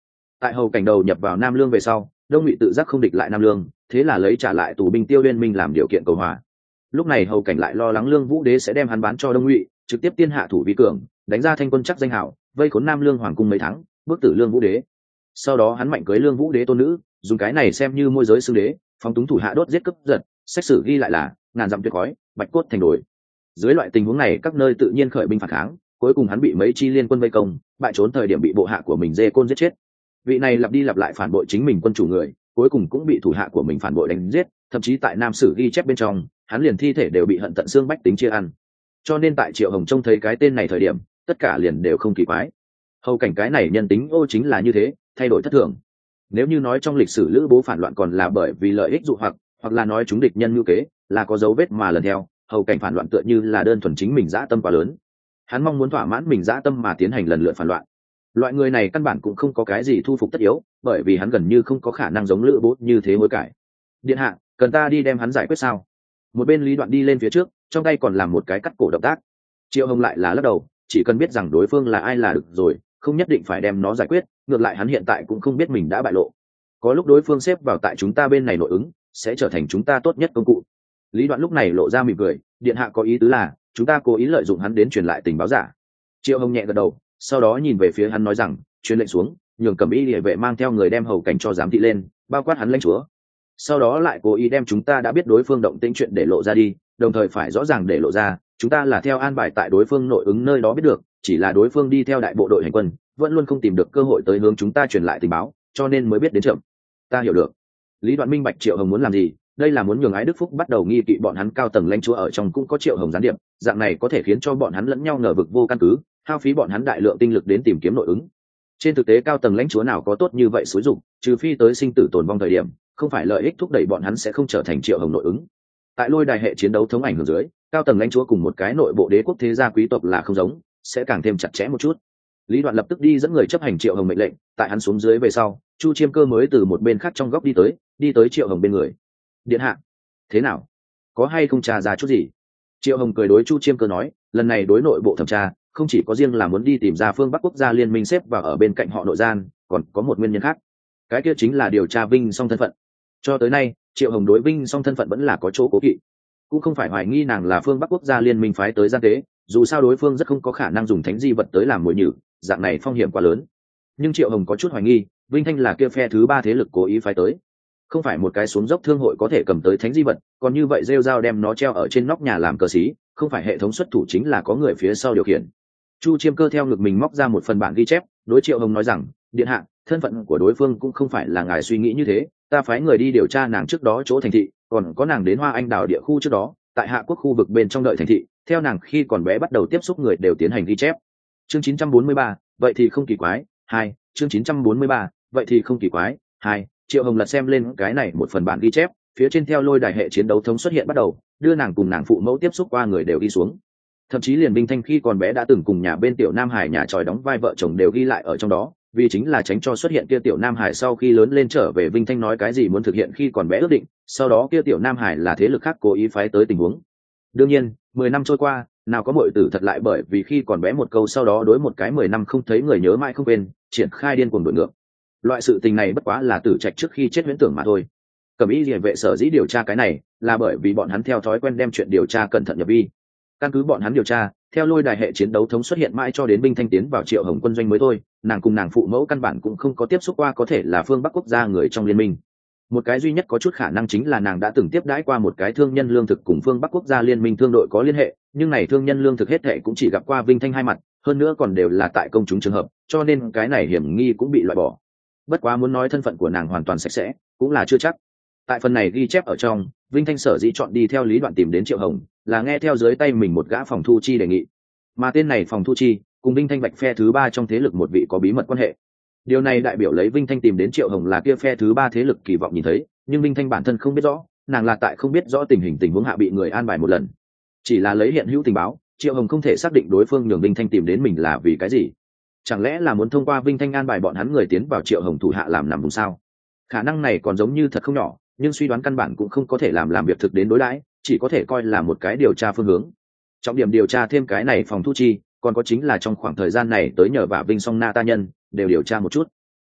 Tại hầu cảnh đầu nhập vào Nam Lương về sau, Đông Ngụy tự giác không địch lại Nam Lương, thế là lấy trả lại tù binh Tiêu Uyên Minh làm điều kiện cầu hòa. Lúc này hầu cảnh lại lo lắng Lương Vũ Đế sẽ đem hắn bán cho Đông Ngụy, trực tiếp tiên hạ thủ vi cường, đánh ra thanh quân chắc danh hảo, vây khốn Nam Lương hoàng cung mấy tháng, bước tử Lương Vũ Đế. Sau đó hắn mạnh cưới Lương Vũ Đế tôn nữ, dùng cái này xem như môi giới xưng đế, phóng túng thủ hạ đốt giết cướp giật, xét xử ghi lại là ngàn dặm tuyệt khói, bạch cốt thành đồi. Dưới loại tình huống này, các nơi tự nhiên khởi binh phản kháng, cuối cùng hắn bị mấy chi liên quân vây công, bại trốn thời điểm bị bộ hạ của mình Dê Côn giết chết. Vị này lặp đi lặp lại phản bội chính mình quân chủ người, cuối cùng cũng bị thủ hạ của mình phản bội đánh giết, thậm chí tại Nam Sử ghi chép bên trong, hắn liền thi thể đều bị hận tận xương bách tính chia ăn. Cho nên tại Triệu Hồng trông thấy cái tên này thời điểm, tất cả liền đều không kỳ quái. Hầu cảnh cái này nhân tính ô chính là như thế, thay đổi thất thường. Nếu như nói trong lịch sử Lữ Bố phản loạn còn là bởi vì lợi ích dụ hoặc, hoặc là nói chúng địch nhân mưu kế, là có dấu vết mà lần theo, hầu cảnh phản loạn tựa như là đơn thuần chính mình dã tâm quá lớn. Hắn mong muốn thỏa mãn mình dã tâm mà tiến hành lần lượt phản loạn. Loại người này căn bản cũng không có cái gì thu phục tất yếu, bởi vì hắn gần như không có khả năng giống Lữ Bố như thế hối cải. Điện hạ, cần ta đi đem hắn giải quyết sao? Một bên Lý Đoạn đi lên phía trước, trong tay còn làm một cái cắt cổ động tác. Triệu Hồng lại là lắc đầu, chỉ cần biết rằng đối phương là ai là được rồi, không nhất định phải đem nó giải quyết, ngược lại hắn hiện tại cũng không biết mình đã bại lộ. Có lúc đối phương xếp vào tại chúng ta bên này nội ứng, sẽ trở thành chúng ta tốt nhất công cụ. Lý Đoạn lúc này lộ ra mỉm cười, điện hạ có ý tứ là chúng ta cố ý lợi dụng hắn đến truyền lại tình báo giả. Triệu Hồng nhẹ gật đầu, sau đó nhìn về phía hắn nói rằng, truyền lệnh xuống, nhường Cẩm Y Liễu vệ mang theo người đem hầu cảnh cho giám thị lên, bao quát hắn lãnh chúa. Sau đó lại cố ý đem chúng ta đã biết đối phương động tĩnh chuyện để lộ ra đi, đồng thời phải rõ ràng để lộ ra, chúng ta là theo an bài tại đối phương nội ứng nơi đó biết được, chỉ là đối phương đi theo đại bộ đội hành quân, vẫn luôn không tìm được cơ hội tới hướng chúng ta truyền lại tình báo, cho nên mới biết đến chậm. Ta hiểu được. Lý Đoạn minh bạch Triệu Hồng muốn làm gì, đây là muốn nhường Ái Đức Phúc bắt đầu nghi kỵ bọn hắn cao tầng lãnh chúa ở trong cũng có Triệu Hồng gián điệp, dạng này có thể khiến cho bọn hắn lẫn nhau ngờ vực vô căn cứ, hao phí bọn hắn đại lượng tinh lực đến tìm kiếm nội ứng. Trên thực tế cao tầng lãnh chúa nào có tốt như vậy xúi dụng, trừ phi tới sinh tử tồn vong thời điểm, không phải lợi ích thúc đẩy bọn hắn sẽ không trở thành Triệu Hồng nội ứng. Tại lôi đài hệ chiến đấu thống ảnh hưởng dưới, cao tầng lãnh chúa cùng một cái nội bộ đế quốc thế gia quý tộc là không giống, sẽ càng thêm chặt chẽ một chút. Lý Đoạn lập tức đi dẫn người chấp hành Triệu Hồng mệnh lệnh, tại hắn xuống dưới về sau, Chu Chiêm Cơ mới từ một bên khác trong góc đi tới, đi tới Triệu Hồng bên người. Điện hạ, thế nào, có hay không tra ra chút gì? Triệu Hồng cười đối Chu Chiêm Cơ nói, lần này đối nội bộ thẩm tra, không chỉ có riêng là muốn đi tìm ra phương Bắc quốc gia liên minh xếp vào ở bên cạnh họ nội gian, còn có một nguyên nhân khác, cái kia chính là điều tra Vinh Song thân phận. Cho tới nay, Triệu Hồng đối Vinh Song thân phận vẫn là có chỗ cố kỵ, cũng không phải hoài nghi nàng là phương Bắc quốc gia liên minh phái tới gian tế, dù sao đối phương rất không có khả năng dùng thánh di vật tới làm mồi nhử, dạng này phong hiểm quá lớn. Nhưng Triệu Hồng có chút hoài nghi, Vinh Thanh là kia phe thứ ba thế lực cố ý phái tới, không phải một cái xuống dốc thương hội có thể cầm tới thánh di vật, còn như vậy rêu dao đem nó treo ở trên nóc nhà làm cờ xí, không phải hệ thống xuất thủ chính là có người phía sau điều khiển. Chu Chiêm Cơ theo ngực mình móc ra một phần bản ghi chép, đối Triệu Hồng nói rằng, điện hạ, thân phận của đối phương cũng không phải là ngài suy nghĩ như thế, ta phái người đi điều tra nàng trước đó chỗ thành thị, còn có nàng đến Hoa Anh đảo địa khu trước đó, tại Hạ Quốc khu vực bên trong đợi thành thị, theo nàng khi còn bé bắt đầu tiếp xúc người đều tiến hành ghi chép. Chương chín trăm bốn mươi ba, vậy thì không kỳ quái. Hai, chương chín trăm bốn mươi ba, vậy thì không kỳ quái. Hai, Triệu Hồng lật xem lên cái này một phần bản ghi chép, phía trên theo lôi đài hệ chiến đấu thống xuất hiện bắt đầu, đưa nàng cùng nàng phụ mẫu tiếp xúc qua người đều đi xuống. Thậm chí liền Vinh Thanh khi còn bé đã từng cùng nhà bên tiểu Nam Hải nhà tròi đóng vai vợ chồng đều ghi lại ở trong đó, vì chính là tránh cho xuất hiện kia tiểu Nam Hải sau khi lớn lên trở về Vinh Thanh nói cái gì muốn thực hiện khi còn bé ước định, sau đó kia tiểu Nam Hải là thế lực khác cố ý phái tới tình huống. Đương nhiên, mười năm trôi qua, nào có muội tử thật lại bởi vì khi còn bé một câu sau đó đối một cái mười năm không thấy người nhớ mãi không quên, triển khai điên cuồng đổi ngược. Loại sự tình này bất quá là tử trạch trước khi chết huyễn tưởng mà thôi. Cẩm Y Liễu vệ sở dĩ điều tra cái này, là bởi vì bọn hắn theo thói quen đem chuyện điều tra cẩn thận nhập vi. Căn cứ bọn hắn điều tra, theo lôi đài hệ chiến đấu thống xuất hiện mãi cho đến Binh Thanh tiến vào Triệu Hồng quân doanh mới thôi, nàng cùng nàng phụ mẫu căn bản cũng không có tiếp xúc qua có thể là phương Bắc quốc gia người trong liên minh. Một cái duy nhất có chút khả năng chính là nàng đã từng tiếp đãi qua một cái thương nhân lương thực cùng phương Bắc quốc gia liên minh thương đội có liên hệ, nhưng này thương nhân lương thực hết thệ cũng chỉ gặp qua Vinh Thanh hai mặt, hơn nữa còn đều là tại công chúng trường hợp, cho nên cái này hiểm nghi cũng bị loại bỏ. Bất quá muốn nói thân phận của nàng hoàn toàn sạch sẽ, cũng là chưa chắc. Tại phần này ghi chép ở trong, Vinh Thanh sở dĩ chọn đi theo Lý Đoạn tìm đến Triệu Hồng, là nghe theo dưới tay mình một gã phòng thu chi đề nghị, mà tên này phòng thu chi cùng Vinh Thanh bạch phe thứ ba trong thế lực một vị có bí mật quan hệ. Điều này đại biểu lấy Vinh Thanh tìm đến Triệu Hồng là kia phe thứ ba thế lực kỳ vọng nhìn thấy, nhưng Vinh Thanh bản thân không biết rõ, nàng là tại không biết rõ tình hình tình huống hạ bị người an bài một lần. Chỉ là lấy hiện hữu tình báo, Triệu Hồng không thể xác định đối phương nhường Vinh Thanh tìm đến mình là vì cái gì. Chẳng lẽ là muốn thông qua Vinh Thanh an bài bọn hắn người tiến vào Triệu Hồng thủ hạ làm nằm vùng sao? Khả năng này còn giống như thật không nhỏ, nhưng suy đoán căn bản cũng không có thể làm làm việc thực đến đối đãi, chỉ có thể coi là một cái điều tra phương hướng. Trọng điểm điều tra thêm cái này phòng thu chi, còn có chính là trong khoảng thời gian này tới nhờ vả Vinh Song Na ta nhân đều điều tra một chút.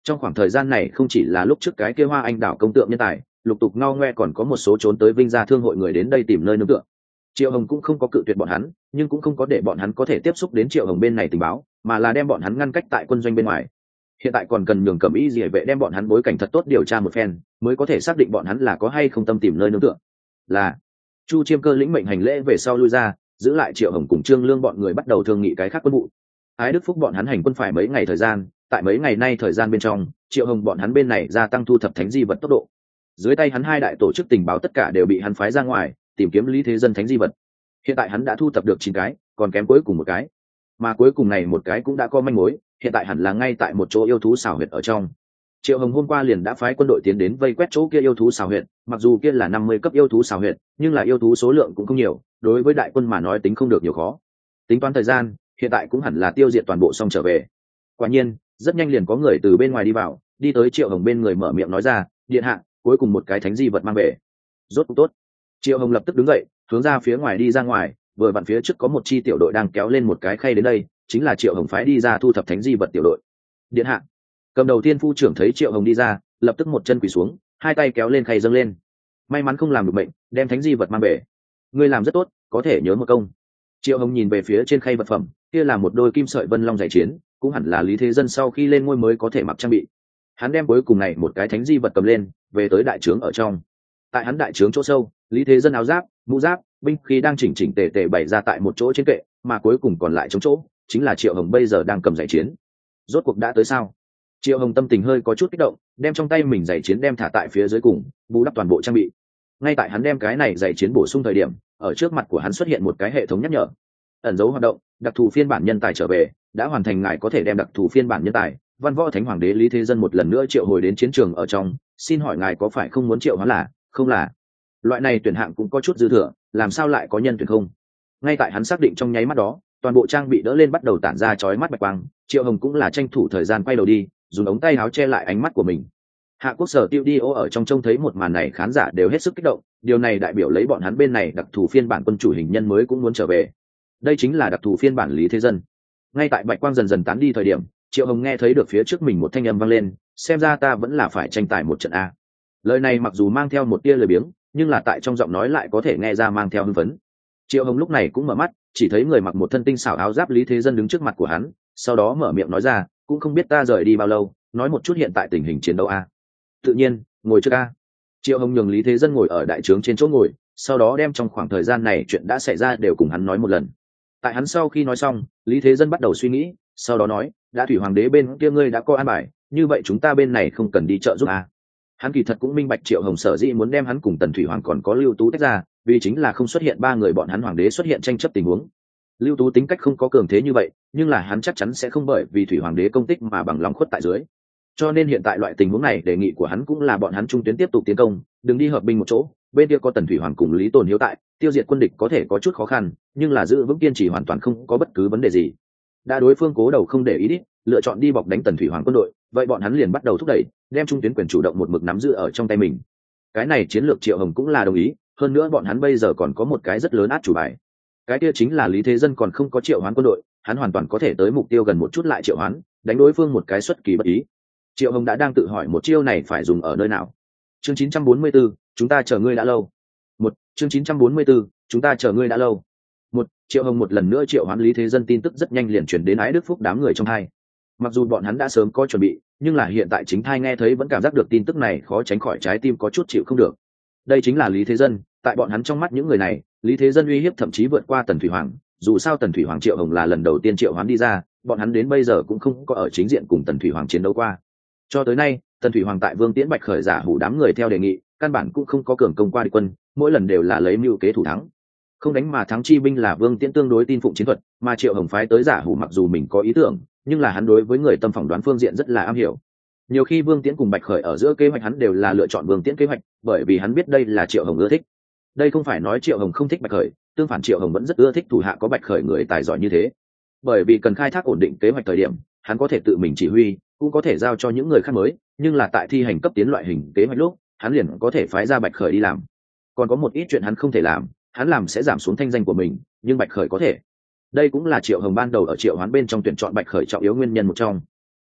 Trong khoảng thời gian này không chỉ là lúc trước cái kia Hoa Anh đảo công tượng nhân tài lục tục ngao ngoe, còn có một số trốn tới Vinh Gia Thương hội người đến đây tìm nơi nương tựa. Triệu Hồng cũng không có cự tuyệt bọn hắn, nhưng cũng không có để bọn hắn có thể tiếp xúc đến Triệu Hồng bên này tình báo, mà là đem bọn hắn ngăn cách tại quân doanh bên ngoài. Hiện tại còn cần nhường Cẩm Y Liễu vệ đem bọn hắn bối cảnh thật tốt điều tra một phen, mới có thể xác định bọn hắn là có hay không tâm tìm nơi nương tựa. Là Chu Chiêm Cơ lĩnh mệnh hành lễ về sau lui ra, giữ lại Triệu Hồng cùng Trương Lương bọn người bắt đầu thương nghị cái khác quân vụ. Ái Đức Phúc bọn hắn hành quân phải mấy ngày thời gian, tại mấy ngày nay thời gian bên trong, Triệu Hồng bọn hắn bên này gia tăng thu thập thánh di vật tốc độ. Dưới tay hắn hai đại tổ chức tình báo tất cả đều bị hắn phái ra ngoài tìm kiếm Lý Thế Dân thánh di vật. Hiện tại hắn đã thu thập được chín cái, còn kém cuối cùng một cái, mà cuối cùng này một cái cũng đã có manh mối, hiện tại hẳn là ngay tại một chỗ yêu thú xào huyệt ở trong. Triệu Hồng hôm qua liền đã phái quân đội tiến đến vây quét chỗ kia yêu thú xào huyệt, mặc dù kia là năm mươi cấp yêu thú xào huyệt, nhưng là yêu thú số lượng cũng không nhiều, đối với đại quân mà nói tính không được nhiều khó. Tính toán thời gian, hiện tại cũng hẳn là tiêu diệt toàn bộ xong trở về. Quả nhiên, rất nhanh liền có người từ bên ngoài đi vào, đi tới Triệu Hồng bên người mở miệng nói ra, điện hạ, cuối cùng một cái thánh di vật mang về. Rốt cuộc tốt. Triệu Hồng lập tức đứng dậy, hướng ra phía ngoài đi ra ngoài, vừa vặn phía trước có một chi tiểu đội đang kéo lên một cái khay đến đây, chính là Triệu Hồng phái đi ra thu thập thánh di vật tiểu đội. Điện hạ. Cầm đầu tiên phu trưởng thấy Triệu Hồng đi ra, lập tức một chân quỳ xuống, hai tay kéo lên khay dâng lên. May mắn không làm được bệnh, đem thánh di vật mang về. Ngươi làm rất tốt, có thể nhớ một công. Triệu Hồng nhìn về phía trên khay vật phẩm, kia là một đôi kim sợi vân long giải chiến, cũng hẳn là Lý Thế Dân sau khi lên ngôi mới có thể mặc trang bị. Hắn đem cuối cùng này một cái thánh di vật cầm lên, về tới đại trướng ở trong. Tại hắn đại trướng chỗ sâu, Lý Thế Dân áo giáp, mũ giáp, binh khí đang chỉnh chỉnh tề tề bày ra tại một chỗ trên kệ, mà cuối cùng còn lại trống chỗ, chính là Triệu Hồng bây giờ đang cầm giải chiến. Rốt cuộc đã tới sao? Triệu Hồng tâm tình hơi có chút kích động, đem trong tay mình giải chiến đem thả tại phía dưới cùng, bù đắp toàn bộ trang bị. Ngay tại hắn đem cái này giải chiến bổ sung thời điểm, ở trước mặt của hắn xuất hiện một cái hệ thống nhắc nhở. Ẩn dấu hoạt động, đặc thù phiên bản nhân tài trở về, đã hoàn thành, ngài có thể đem đặc thù phiên bản nhân tài, Văn Võ Thánh Hoàng đế Lý Thế Dân một lần nữa triệu hồi đến chiến trường ở trong, xin hỏi ngài có phải không muốn triệu hoán là, không là. Loại này tuyển hạng cũng có chút dư thừa, làm sao lại có nhân tuyển không? Ngay tại hắn xác định trong nháy mắt đó, toàn bộ trang bị đỡ lên bắt đầu tản ra chói mắt bạch quang, Triệu Hồng cũng là tranh thủ thời gian quay đầu đi, dùng ống tay áo che lại ánh mắt của mình. Hạ Quốc Sở Tiêu Đi ô ở trong trông thấy một màn này, khán giả đều hết sức kích động, điều này đại biểu lấy bọn hắn bên này đặc thù phiên bản quân chủ hình nhân mới cũng muốn trở về. Đây chính là đặc thù phiên bản Lý Thế Dân. Ngay tại bạch quang dần dần tán đi thời điểm, Triệu Hồng nghe thấy được phía trước mình một thanh âm vang lên, xem ra ta vẫn là phải tranh tài một trận a. Lời này mặc dù mang theo một tia lười biếng, nhưng là tại trong giọng nói lại có thể nghe ra mang theo hưng phấn. Triệu Hồng lúc này cũng mở mắt, chỉ thấy người mặc một thân tinh xảo áo giáp Lý Thế Dân đứng trước mặt của hắn, sau đó mở miệng nói ra, cũng không biết ta rời đi bao lâu, nói một chút hiện tại tình hình chiến đấu a. Tự nhiên, ngồi trước a. Triệu Hồng nhường Lý Thế Dân ngồi ở đại trướng trên chỗ ngồi, sau đó đem trong khoảng thời gian này chuyện đã xảy ra đều cùng hắn nói một lần. Tại hắn sau khi nói xong, Lý Thế Dân bắt đầu suy nghĩ, sau đó nói, đã thủy hoàng đế bên kia ngươi đã có an bài, như vậy chúng ta bên này không cần đi trợ giúp a. Hắn kỳ thật cũng minh bạch Triệu Hồng sở dĩ muốn đem hắn cùng Tần Thủy Hoàng còn có Lưu Tú tách ra, vì chính là không xuất hiện ba người bọn hắn hoàng đế xuất hiện tranh chấp tình huống. Lưu Tú tính cách không có cường thế như vậy, nhưng là hắn chắc chắn sẽ không bởi vì Thủy Hoàng đế công tích mà bằng lòng khuất tại dưới. Cho nên hiện tại loại tình huống này, đề nghị của hắn cũng là bọn hắn trung tuyến tiếp tục tiến công, đừng đi hợp binh một chỗ, bên kia có Tần Thủy Hoàng cùng Lý Tồn Hiếu tại, tiêu diệt quân địch có thể có chút khó khăn, nhưng là giữ vững kiên trì hoàn toàn không có bất cứ vấn đề gì. Đã đối phương cố đầu không để ý đi, lựa chọn đi bọc đánh Tần Thủy Hoàng quân đội, vậy bọn hắn liền bắt đầu thúc đẩy, đem trung tuyến quyền chủ động một mực nắm giữ ở trong tay mình. Cái này chiến lược Triệu Hồng cũng là đồng ý, hơn nữa bọn hắn bây giờ còn có một cái rất lớn át chủ bài. Cái kia chính là Lý Thế Dân còn không có triệu hoán quân đội, hắn hoàn toàn có thể tới mục tiêu gần một chút lại triệu hoán, đánh đối phương một cái xuất kỳ bất ý. Triệu Hồng đã đang tự hỏi một chiêu này phải dùng ở nơi nào. Chương chín trăm bốn mươi tư, chúng ta chờ ngươi đã lâu. Một, chương chín trăm bốn mươi tư, chúng ta chờ ngươi đã lâu. Một, Triệu Hồng một lần nữa triệu hoán Lý Thế Dân tin tức rất nhanh liền truyền đến Ái Đức Phúc đám người trong hai. Mặc dù bọn hắn đã sớm có chuẩn bị, nhưng là hiện tại chính thai nghe thấy vẫn cảm giác được tin tức này, khó tránh khỏi trái tim có chút chịu không được. Đây chính là Lý Thế Dân, tại bọn hắn trong mắt những người này, Lý Thế Dân uy hiếp thậm chí vượt qua Tần Thủy Hoàng. Dù sao Tần Thủy Hoàng Triệu Hồng là lần đầu tiên triệu hoán đi ra, bọn hắn đến bây giờ cũng không có ở chính diện cùng Tần Thủy Hoàng chiến đấu qua. Cho tới nay, Tần Thủy Hoàng tại Vương Tiễn Bạch Khởi giả hủ đám người theo đề nghị, căn bản cũng không có cường công qua địch quân, mỗi lần đều là lấy mưu kế thủ thắng. Không đánh mà thắng chi binh là Vương Tiễn tương đối tin phụng chiến thuật, mà Triệu Hồng phái tới giả hủ mặc dù mình có ý tưởng, nhưng là hắn đối với người tâm phỏng đoán phương diện rất là am hiểu. Nhiều khi Vương Tiễn cùng Bạch Khởi ở giữa kế hoạch hắn đều là lựa chọn Vương Tiễn kế hoạch, bởi vì hắn biết đây là Triệu Hồng ưa thích. Đây không phải nói Triệu Hồng không thích Bạch Khởi, tương phản Triệu Hồng vẫn rất ưa thích thủ hạ có Bạch Khởi người tài giỏi như thế. Bởi vì cần khai thác ổn định kế hoạch thời điểm, hắn có thể tự mình chỉ huy, cũng có thể giao cho những người khác mới, nhưng là tại thi hành cấp tiến loại hình kế hoạch lúc, hắn liền có thể phái ra Bạch Khởi đi làm. Còn có một ít chuyện hắn không thể làm, hắn làm sẽ giảm xuống thanh danh của mình, nhưng Bạch Khởi có thể. Đây cũng là Triệu Hồng ban đầu ở triệu hoán bên trong tuyển chọn Bạch Khởi trọng yếu nguyên nhân một trong.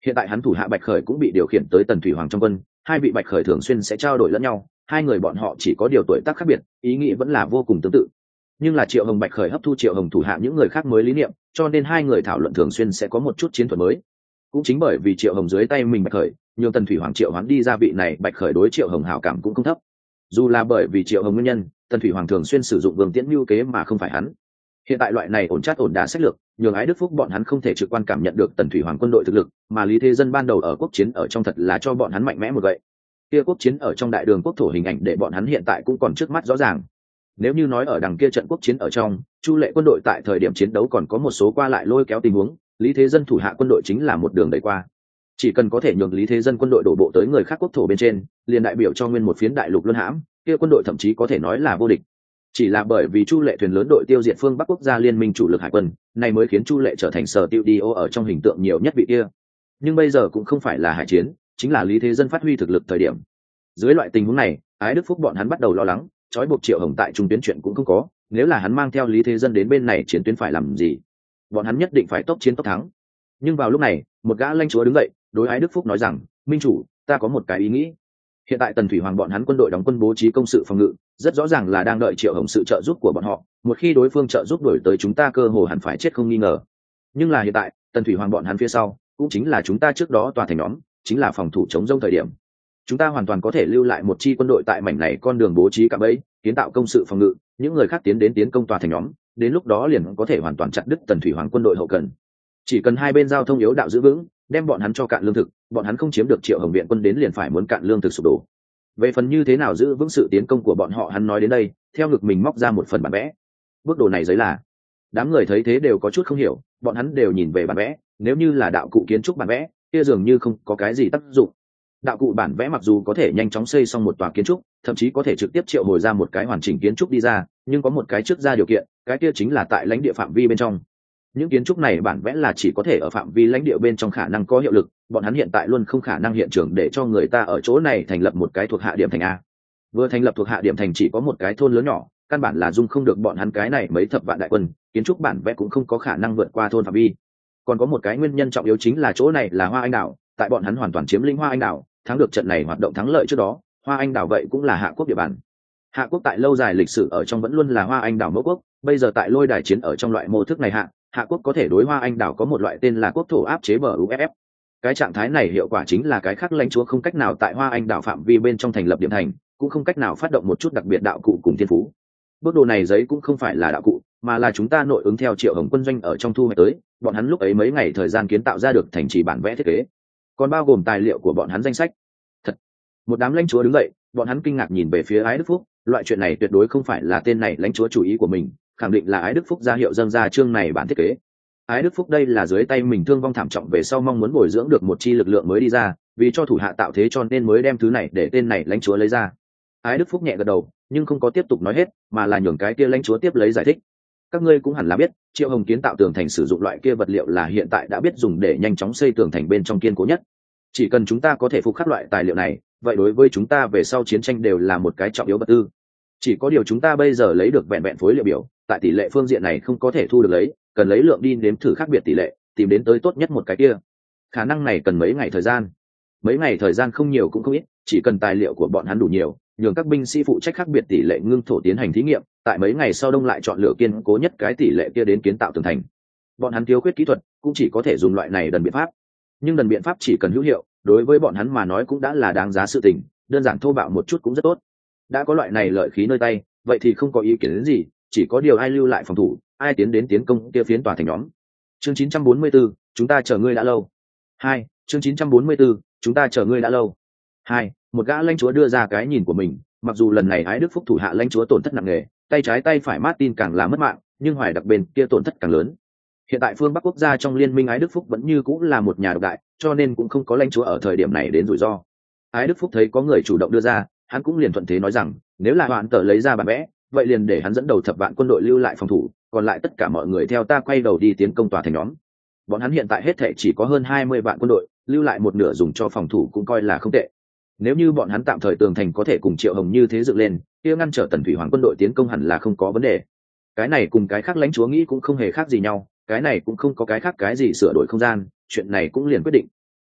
Hiện tại hắn thủ hạ Bạch Khởi cũng bị điều khiển tới Tần Thủy Hoàng trong quân, hai vị Bạch Khởi thường xuyên sẽ trao đổi lẫn nhau, hai người bọn họ chỉ có điều tuổi tác khác biệt, ý nghĩ vẫn là vô cùng tương tự. Nhưng là Triệu Hồng Bạch Khởi hấp thu Triệu Hồng thủ hạ những người khác mới lý niệm, cho nên hai người thảo luận thường xuyên sẽ có một chút chiến thuật mới. Cũng chính bởi vì Triệu Hồng dưới tay mình Bạch Khởi, nhường Tần Thủy Hoàng Triệu Hoán đi ra vị này Bạch Khởi đối Triệu Hồng hảo cảm cũng không thấp. Dù là bởi vì Triệu Hồng nguyên nhân, Tần Thủy Hoàng thường xuyên sử dụng Vương Tiễn mưu kế mà không phải hắn. Hiện tại loại này ổn chát ổn đả sách lược, nhường Ái Đức Phúc bọn hắn không thể trực quan cảm nhận được Tần Thủy Hoàng quân đội thực lực, mà Lý Thế Dân ban đầu ở quốc chiến ở trong thật là cho bọn hắn mạnh mẽ một gậy. Kia quốc chiến ở trong đại đường quốc thổ hình ảnh để bọn hắn hiện tại cũng còn trước mắt rõ ràng. Nếu như nói ở đằng kia trận quốc chiến ở trong, Chu Lệ quân đội tại thời điểm chiến đấu còn có một số qua lại lôi kéo tình huống, Lý Thế Dân thủ hạ quân đội chính là một đường đẩy qua. Chỉ cần có thể nhường Lý Thế Dân quân đội đổ bộ tới người khác quốc thổ bên trên, liền đại biểu cho nguyên một phiến đại lục luân hãm, kia quân đội thậm chí có thể nói là vô địch. Chỉ là bởi vì Chu Lệ thuyền lớn đội tiêu diệt phương Bắc quốc gia liên minh chủ lực hải quân, này mới khiến Chu Lệ trở thành sở tiêu đi ô ở trong hình tượng nhiều nhất vị kia. Nhưng bây giờ cũng không phải là hải chiến, chính là Lý Thế Dân phát huy thực lực thời điểm. Dưới loại tình huống này, Ái Đức Phúc bọn hắn bắt đầu lo lắng, trói buộc Triệu Hồng tại trung tuyến chuyện cũng không có, nếu là hắn mang theo Lý Thế Dân đến bên này chiến tuyến phải làm gì? Bọn hắn nhất định phải tốc chiến tốc thắng. Nhưng vào lúc này, một gã lãnh chúa đứng dậy, đối Ái Đức Phúc nói rằng, minh chủ, ta có một cái ý nghĩ. Hiện tại Tần Thủy Hoàng bọn hắn quân đội đóng quân bố trí công sự phòng ngự, rất rõ ràng là đang đợi Triệu Hồng sự trợ giúp của bọn họ, một khi đối phương trợ giúp đuổi tới chúng ta cơ hồ hẳn phải chết không nghi ngờ. Nhưng là hiện tại, Tần Thủy Hoàng bọn hắn phía sau, cũng chính là chúng ta trước đó tòa thành nhóm, chính là phòng thủ chống rông thời điểm. Chúng ta hoàn toàn có thể lưu lại một chi quân đội tại mảnh này con đường bố trí cả bẫy, kiến tạo công sự phòng ngự, những người khác tiến đến tiến công tòa thành nhóm, đến lúc đó liền có thể hoàn toàn chặn đứt Tần Thủy Hoàng quân đội hậu cần. Chỉ cần hai bên giao thông yếu đạo giữ vững, đem bọn hắn cho cạn lương thực, bọn hắn không chiếm được Triệu Hồng viện quân đến liền phải muốn cạn lương thực sụp đổ. Về phần như thế nào giữ vững sự tiến công của bọn họ, hắn nói đến đây, theo ngực mình móc ra một phần bản vẽ. Bước đồ này giấy là, đám người thấy thế đều có chút không hiểu, bọn hắn đều nhìn về bản vẽ, nếu như là đạo cụ kiến trúc bản vẽ, kia dường như không có cái gì tác dụng. Đạo cụ bản vẽ mặc dù có thể nhanh chóng xây xong một tòa kiến trúc, thậm chí có thể trực tiếp triệu hồi ra một cái hoàn chỉnh kiến trúc đi ra, nhưng có một cái trước ra điều kiện, cái kia chính là tại lãnh địa phạm vi bên trong. Những kiến trúc này bản vẽ là chỉ có thể ở phạm vi lãnh địa bên trong khả năng có hiệu lực, bọn hắn hiện tại luôn không khả năng hiện trường để cho người ta ở chỗ này thành lập một cái thuộc hạ điểm thành a. Vừa thành lập thuộc hạ điểm thành chỉ có một cái thôn lớn nhỏ, căn bản là dung không được bọn hắn cái này mấy thập vạn đại quân, kiến trúc bản vẽ cũng không có khả năng vượt qua thôn phạm vi. Còn có một cái nguyên nhân trọng yếu chính là chỗ này là Hoa Anh đảo, tại bọn hắn hoàn toàn chiếm lĩnh Hoa Anh đảo, thắng được trận này hoạt động thắng lợi trước đó, Hoa Anh đảo vậy cũng là Hạ quốc địa bàn. Hạ quốc tại lâu dài lịch sử ở trong vẫn luôn là Hoa Anh đảo mẫu quốc, bây giờ tại lôi đài chiến ở trong loại mô thức này hạ, Hạ quốc có thể đối Hoa Anh đảo có một loại tên là quốc thổ áp chế bờ u ép ép. Cái trạng thái này hiệu quả chính là cái khác lãnh chúa không cách nào tại Hoa Anh đảo phạm vi bên trong thành lập điểm thành, cũng không cách nào phát động một chút đặc biệt đạo cụ cùng thiên phú. Bước đồ này giấy cũng không phải là đạo cụ, mà là chúng ta nội ứng theo Triệu Hồng quân doanh ở trong thu hoạch tới, bọn hắn lúc ấy mấy ngày thời gian kiến tạo ra được thành trì bản vẽ thiết kế, còn bao gồm tài liệu của bọn hắn danh sách. Thật, một đám lãnh chúa đứng dậy, bọn hắn kinh ngạc nhìn về phía Ái Đức Phúc, loại chuyện này tuyệt đối không phải là tên này lãnh chúa chủ ý của mình, khẳng định là Ái Đức Phúc ra hiệu dâng ra chương này bản thiết kế. Ái Đức Phúc đây là dưới tay mình thương vong thảm trọng về sau mong muốn bồi dưỡng được một chi lực lượng mới đi ra, vì cho thủ hạ tạo thế cho nên mới đem thứ này để tên này lãnh chúa lấy ra. Ái Đức Phúc nhẹ gật đầu, nhưng không có tiếp tục nói hết, mà là nhường cái kia lãnh chúa tiếp lấy giải thích. Các ngươi cũng hẳn là biết, Triệu Hồng kiến tạo tường thành sử dụng loại kia vật liệu là hiện tại đã biết dùng để nhanh chóng xây tường thành bên trong kiên cố nhất. Chỉ cần chúng ta có thể phục khắc loại tài liệu này, vậy đối với chúng ta về sau chiến tranh đều là một cái trọng yếu vật tư. Chỉ có điều chúng ta bây giờ lấy được vẹn vẹn phối liệu biểu, tại tỷ lệ phương diện này không có thể thu được lấy, cần lấy lượng đi nếm thử khác biệt tỷ lệ, tìm đến tới tốt nhất một cái kia. Khả năng này cần mấy ngày thời gian. Mấy ngày thời gian không nhiều cũng không ít, chỉ cần tài liệu của bọn hắn đủ nhiều, nhường các binh sĩ phụ trách khác biệt tỷ lệ ngưng thổ tiến hành thí nghiệm, tại mấy ngày sau đông lại chọn lựa kiên cố nhất cái tỷ lệ kia đến kiến tạo tường thành. Bọn hắn thiếu khuyết kỹ thuật, cũng chỉ có thể dùng loại này đần biện pháp. Nhưng đần biện pháp chỉ cần hữu hiệu, đối với bọn hắn mà nói cũng đã là đáng giá sự tình, đơn giản thô bạo một chút cũng rất tốt. Đã có loại này lợi khí nơi tay, vậy thì không có ý kiến đến gì, chỉ có điều ai lưu lại phòng thủ, ai tiến đến tiến công kia phiến tòa thành nhóm. Chương chín trăm bốn mươi tư, chúng ta chờ ngươi đã lâu. Hai, chương chín trăm bốn mươi tư, chúng ta chờ ngươi đã lâu. Hai, một gã lãnh chúa đưa ra cái nhìn của mình, mặc dù lần này Ái Đức Phúc thủ hạ lãnh chúa tổn thất nặng nề, tay trái tay phải Martin càng là mất mạng, nhưng Hoài Đặc bên kia tổn thất càng lớn. Hiện tại phương Bắc quốc gia trong liên minh Ái Đức Phúc vẫn như cũng là một nhà độc đại, cho nên cũng không có lãnh chúa ở thời điểm này đến rủi ro. Ái Đức Phúc thấy có người chủ động đưa ra, hắn cũng liền thuận thế nói rằng, nếu là Hoạn Tở lấy ra bản vẽ, vậy liền để hắn dẫn đầu thập vạn quân đội lưu lại phòng thủ, còn lại tất cả mọi người theo ta quay đầu đi tiến công tòa thành nhóm. Bọn hắn hiện tại hết thảy chỉ có hơn hai mươi vạn quân đội, lưu lại một nửa dùng cho phòng thủ cũng coi là không tệ. Nếu như bọn hắn tạm thời tường thành có thể cùng Triệu Hồng như thế dựng lên, kia ngăn trở Tần Thủy Hoàng quân đội tiến công hẳn là không có vấn đề. Cái này cùng cái khác lãnh chúa nghĩ cũng không hề khác gì nhau, cái này cũng không có cái khác cái gì sửa đổi không gian, chuyện này cũng liền quyết định.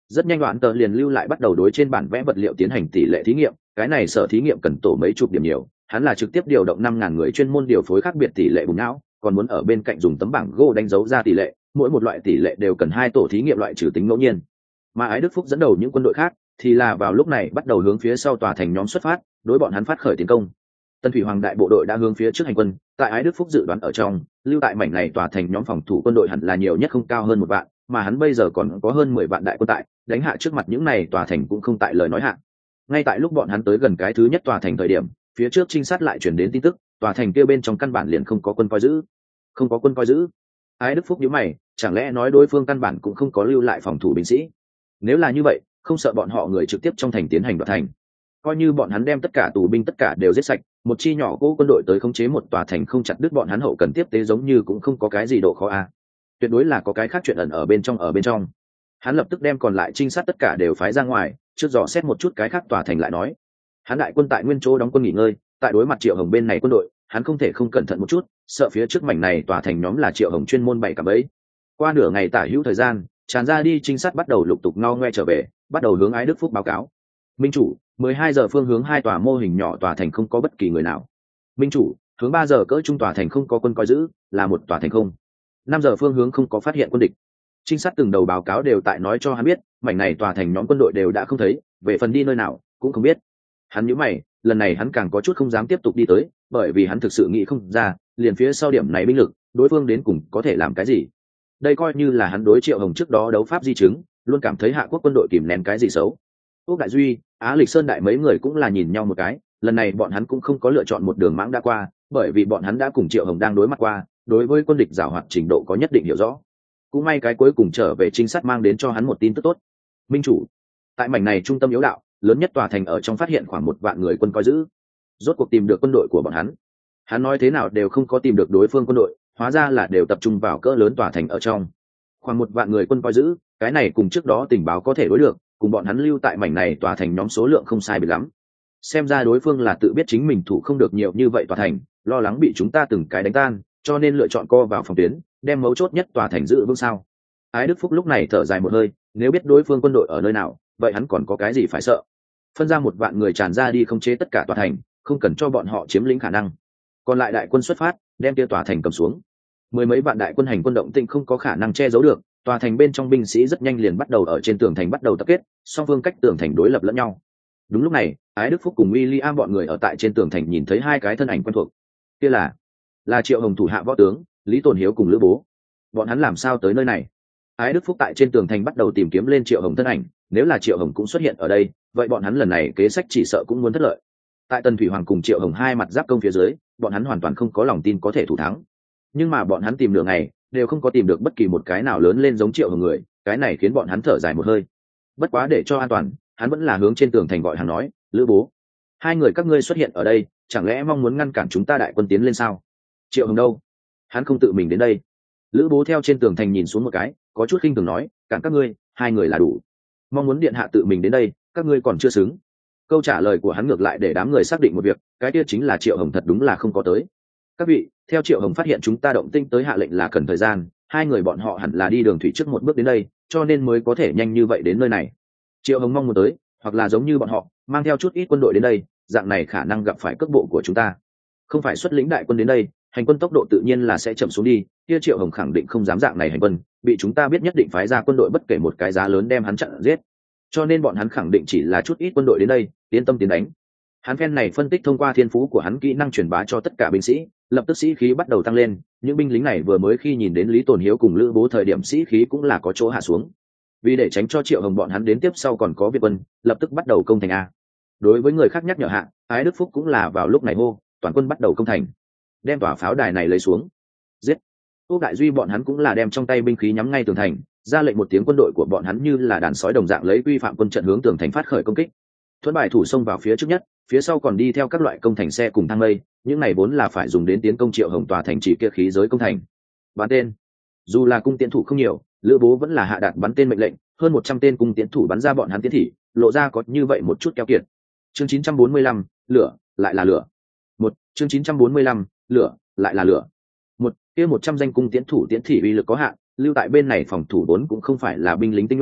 Rất nhanh đoạn tờ liền lưu lại bắt đầu đối trên bản vẽ vật liệu tiến hành tỷ lệ thí nghiệm, cái này sở thí nghiệm cần tổ mấy chục điểm nhiều, hắn là trực tiếp điều động năm ngàn người chuyên môn điều phối khác biệt tỷ lệ bùng não, còn muốn ở bên cạnh dùng tấm bảng gỗ đánh dấu ra tỷ lệ, mỗi một loại tỷ lệ đều cần hai tổ thí nghiệm loại trừ tính ngẫu nhiên. Mà Ái Đức Phúc dẫn đầu những quân đội khác thì là vào lúc này bắt đầu hướng phía sau tòa thành nhóm xuất phát, đối bọn hắn phát khởi tiến công. Tân Thủy Hoàng đại bộ đội đã hướng phía trước hành quân, tại Ái Đức Phúc dự đoán ở trong, lưu tại mảnh này tòa thành nhóm phòng thủ quân đội hẳn là nhiều nhất không cao hơn một vạn, mà hắn bây giờ còn có hơn mười vạn đại quân tại, đánh hạ trước mặt những này tòa thành cũng không tại lời nói hạ. Ngay tại lúc bọn hắn tới gần cái thứ nhất tòa thành thời điểm, phía trước trinh sát lại chuyển đến tin tức, tòa thành kia bên trong căn bản liền không có quân coi giữ. Không có quân coi giữ? Ái Đức Phúc nhíu mày, chẳng lẽ nói đối phương căn bản cũng không có lưu lại phòng thủ binh sĩ? Nếu là như vậy, không sợ bọn họ người trực tiếp trong thành tiến hành đoạt thành. Coi như bọn hắn đem tất cả tù binh tất cả đều giết sạch, một chi nhỏ cỗ quân đội tới khống chế một tòa thành không chặt đứt bọn hắn hậu cần tiếp tế giống như cũng không có cái gì độ khó a. Tuyệt đối là có cái khác chuyện ẩn ở bên trong ở bên trong. Hắn lập tức đem còn lại trinh sát tất cả đều phái ra ngoài, trước dò xét một chút cái khác tòa thành lại nói. Hắn đại quân tại nguyên chỗ đóng quân nghỉ ngơi, tại đối mặt Triệu Hồng bên này quân đội, hắn không thể không cẩn thận một chút, sợ phía trước mảnh này tòa thành nhóm là Triệu Hồng chuyên môn bày cả bẫy. Qua nửa ngày tả hữu thời gian, tràn ra đi trinh sát bắt đầu lục tục ngo ngoe trở về, bắt đầu hướng Ái Đức Phúc báo cáo. Minh chủ, mười hai giờ phương hướng hai tòa mô hình nhỏ tòa thành không có bất kỳ người nào. Minh chủ, hướng ba giờ cỡ trung tòa thành không có quân coi giữ, là một tòa thành không. Năm giờ phương hướng không có phát hiện quân địch. Trinh sát từng đầu báo cáo đều tại nói cho hắn biết, mảnh này tòa thành nhóm quân đội đều đã không thấy, về phần đi nơi nào cũng không biết. Hắn nhíu mày, lần này hắn càng có chút không dám tiếp tục đi tới, bởi vì hắn thực sự nghĩ không ra, liền phía sau điểm này binh lực, đối phương đến cùng có thể làm cái gì. Đây coi như là hắn đối Triệu Hồng trước đó đấu pháp di chứng, luôn cảm thấy Hạ Quốc quân đội kìm nén cái gì xấu. Úc Đại Duy, Á Lịch Sơn đại mấy người cũng là nhìn nhau một cái, lần này bọn hắn cũng không có lựa chọn một đường mãng đã qua, bởi vì bọn hắn đã cùng Triệu Hồng đang đối mặt qua, đối với quân địch giảo hoạt trình độ có nhất định hiểu rõ. Cũng may cái cuối cùng trở về trinh sát mang đến cho hắn một tin tức tốt. Minh chủ, tại mảnh này trung tâm yếu đạo, lớn nhất tòa thành ở trong phát hiện khoảng một vạn người quân coi giữ. Rốt cuộc tìm được quân đội của bọn hắn. Hắn nói thế nào đều không có tìm được đối phương quân đội, hóa ra là đều tập trung vào cỡ lớn tòa thành ở trong. Khoảng một vạn người quân coi giữ, cái này cùng trước đó tình báo có thể đối được, cùng bọn hắn lưu tại mảnh này tòa thành nhóm số lượng không sai biệt lắm. Xem ra đối phương là tự biết chính mình thủ không được nhiều như vậy tòa thành, lo lắng bị chúng ta từng cái đánh tan, cho nên lựa chọn co vào phòng tuyến, đem mấu chốt nhất tòa thành giữ vững sao. Ái Đức Phúc lúc này thở dài một hơi, nếu biết đối phương quân đội ở nơi nào, vậy hắn còn có cái gì phải sợ. Phân ra một vạn người tràn ra đi khống chế tất cả tòa thành, không cần cho bọn họ chiếm lĩnh khả năng. Còn lại đại quân xuất phát, đem kia tòa thành cầm xuống. Mười mấy vạn đại quân hành quân động tĩnh không có khả năng che giấu được, tòa thành bên trong binh sĩ rất nhanh liền bắt đầu ở trên tường thành bắt đầu tập kết, song phương cách tường thành đối lập lẫn nhau. Đúng lúc này, Ái Đức Phúc cùng William bọn người ở tại trên tường thành nhìn thấy hai cái thân ảnh quen thuộc. Kia là là Triệu Hồng thủ hạ võ tướng Lý Tồn Hiếu cùng Lữ Bố. Bọn hắn làm sao tới nơi này? Ái Đức Phúc tại trên tường thành bắt đầu tìm kiếm lên Triệu Hồng thân ảnh, nếu là Triệu Hồng cũng xuất hiện ở đây, vậy bọn hắn lần này kế sách chỉ sợ cũng muốn thất lợi. Tại Tần Thủy Hoàng cùng Triệu Hồng hai mặt giáp công phía dưới, bọn hắn hoàn toàn không có lòng tin có thể thủ thắng. Nhưng mà bọn hắn tìm nửa ngày, đều không có tìm được bất kỳ một cái nào lớn lên giống Triệu Hồng người, cái này khiến bọn hắn thở dài một hơi. Bất quá để cho an toàn, hắn vẫn là hướng trên tường thành gọi hàng nói, Lữ Bố, hai người các ngươi xuất hiện ở đây, chẳng lẽ mong muốn ngăn cản chúng ta đại quân tiến lên sao? Triệu Hồng đâu? Hắn không tự mình đến đây. Lữ Bố theo trên tường thành nhìn xuống một cái, có chút khinh thường nói, cản các ngươi, hai người là đủ. Mong muốn điện hạ tự mình đến đây, các ngươi còn chưa xứng. Câu trả lời của hắn ngược lại để đám người xác định một việc, cái kia chính là Triệu Hồng thật đúng là không có tới. Các vị, theo Triệu Hồng phát hiện chúng ta động tinh tới hạ lệnh là cần thời gian, hai người bọn họ hẳn là đi đường thủy trước một bước đến đây, cho nên mới có thể nhanh như vậy đến nơi này. Triệu Hồng mong muốn tới, hoặc là giống như bọn họ, mang theo chút ít quân đội đến đây, dạng này khả năng gặp phải cước bộ của chúng ta. Không phải xuất lĩnh đại quân đến đây, hành quân tốc độ tự nhiên là sẽ chậm xuống đi, kia Triệu Hồng khẳng định không dám dạng này hành quân, bị chúng ta biết nhất định phái ra quân đội bất kể một cái giá lớn đem hắn chặn giết. Cho nên bọn hắn khẳng định chỉ là chút ít quân đội đến đây, yên tâm tiến đánh. Hắn phen này phân tích thông qua thiên phú của hắn kỹ năng truyền bá cho tất cả binh sĩ, lập tức sĩ khí bắt đầu tăng lên, những binh lính này vừa mới khi nhìn đến Lý Tồn Hiếu cùng Lữ Bố thời điểm sĩ khí cũng là có chỗ hạ xuống. Vì để tránh cho Triệu Hồng bọn hắn đến tiếp sau còn có Việt quân, lập tức bắt đầu công thành a. Đối với người khác nhắc nhở hạ, Ái Đức Phúc cũng là vào lúc này hô, toàn quân bắt đầu công thành. Đem tòa pháo đài này lấy xuống. Giết. Úc Đại Duy bọn hắn cũng là đem trong tay binh khí nhắm ngay tường thành, ra lệnh một tiếng quân đội của bọn hắn như là đàn sói đồng dạng lấy quy phạm quân trận hướng tường thành phát khởi công kích. Thuẫn bài thủ xông vào phía trước nhất, phía sau còn đi theo các loại công thành xe cùng thang lây, những này vốn là phải dùng đến tiến công Triệu Hồng tòa thành trì kia khí giới công thành. Bắn tên. Dù là cung tiễn thủ không nhiều, Lữ Bố vẫn là hạ đạt bắn tên mệnh lệnh, hơn một trăm tên cung tiễn thủ bắn ra bọn hắn tiến thị, lộ ra có như vậy một chút keo kiệt. Chương chín trăm bốn mươi lăm, lửa, lại là lửa. Một, chương chín trăm bốn mươi lăm, lửa, lại là lửa. Một, kia một trăm danh cung tiễn thủ tiễn thị uy lực có hạn, lưu tại bên này phòng thủ vốn cũng không phải là binh lính tinh nhuệ,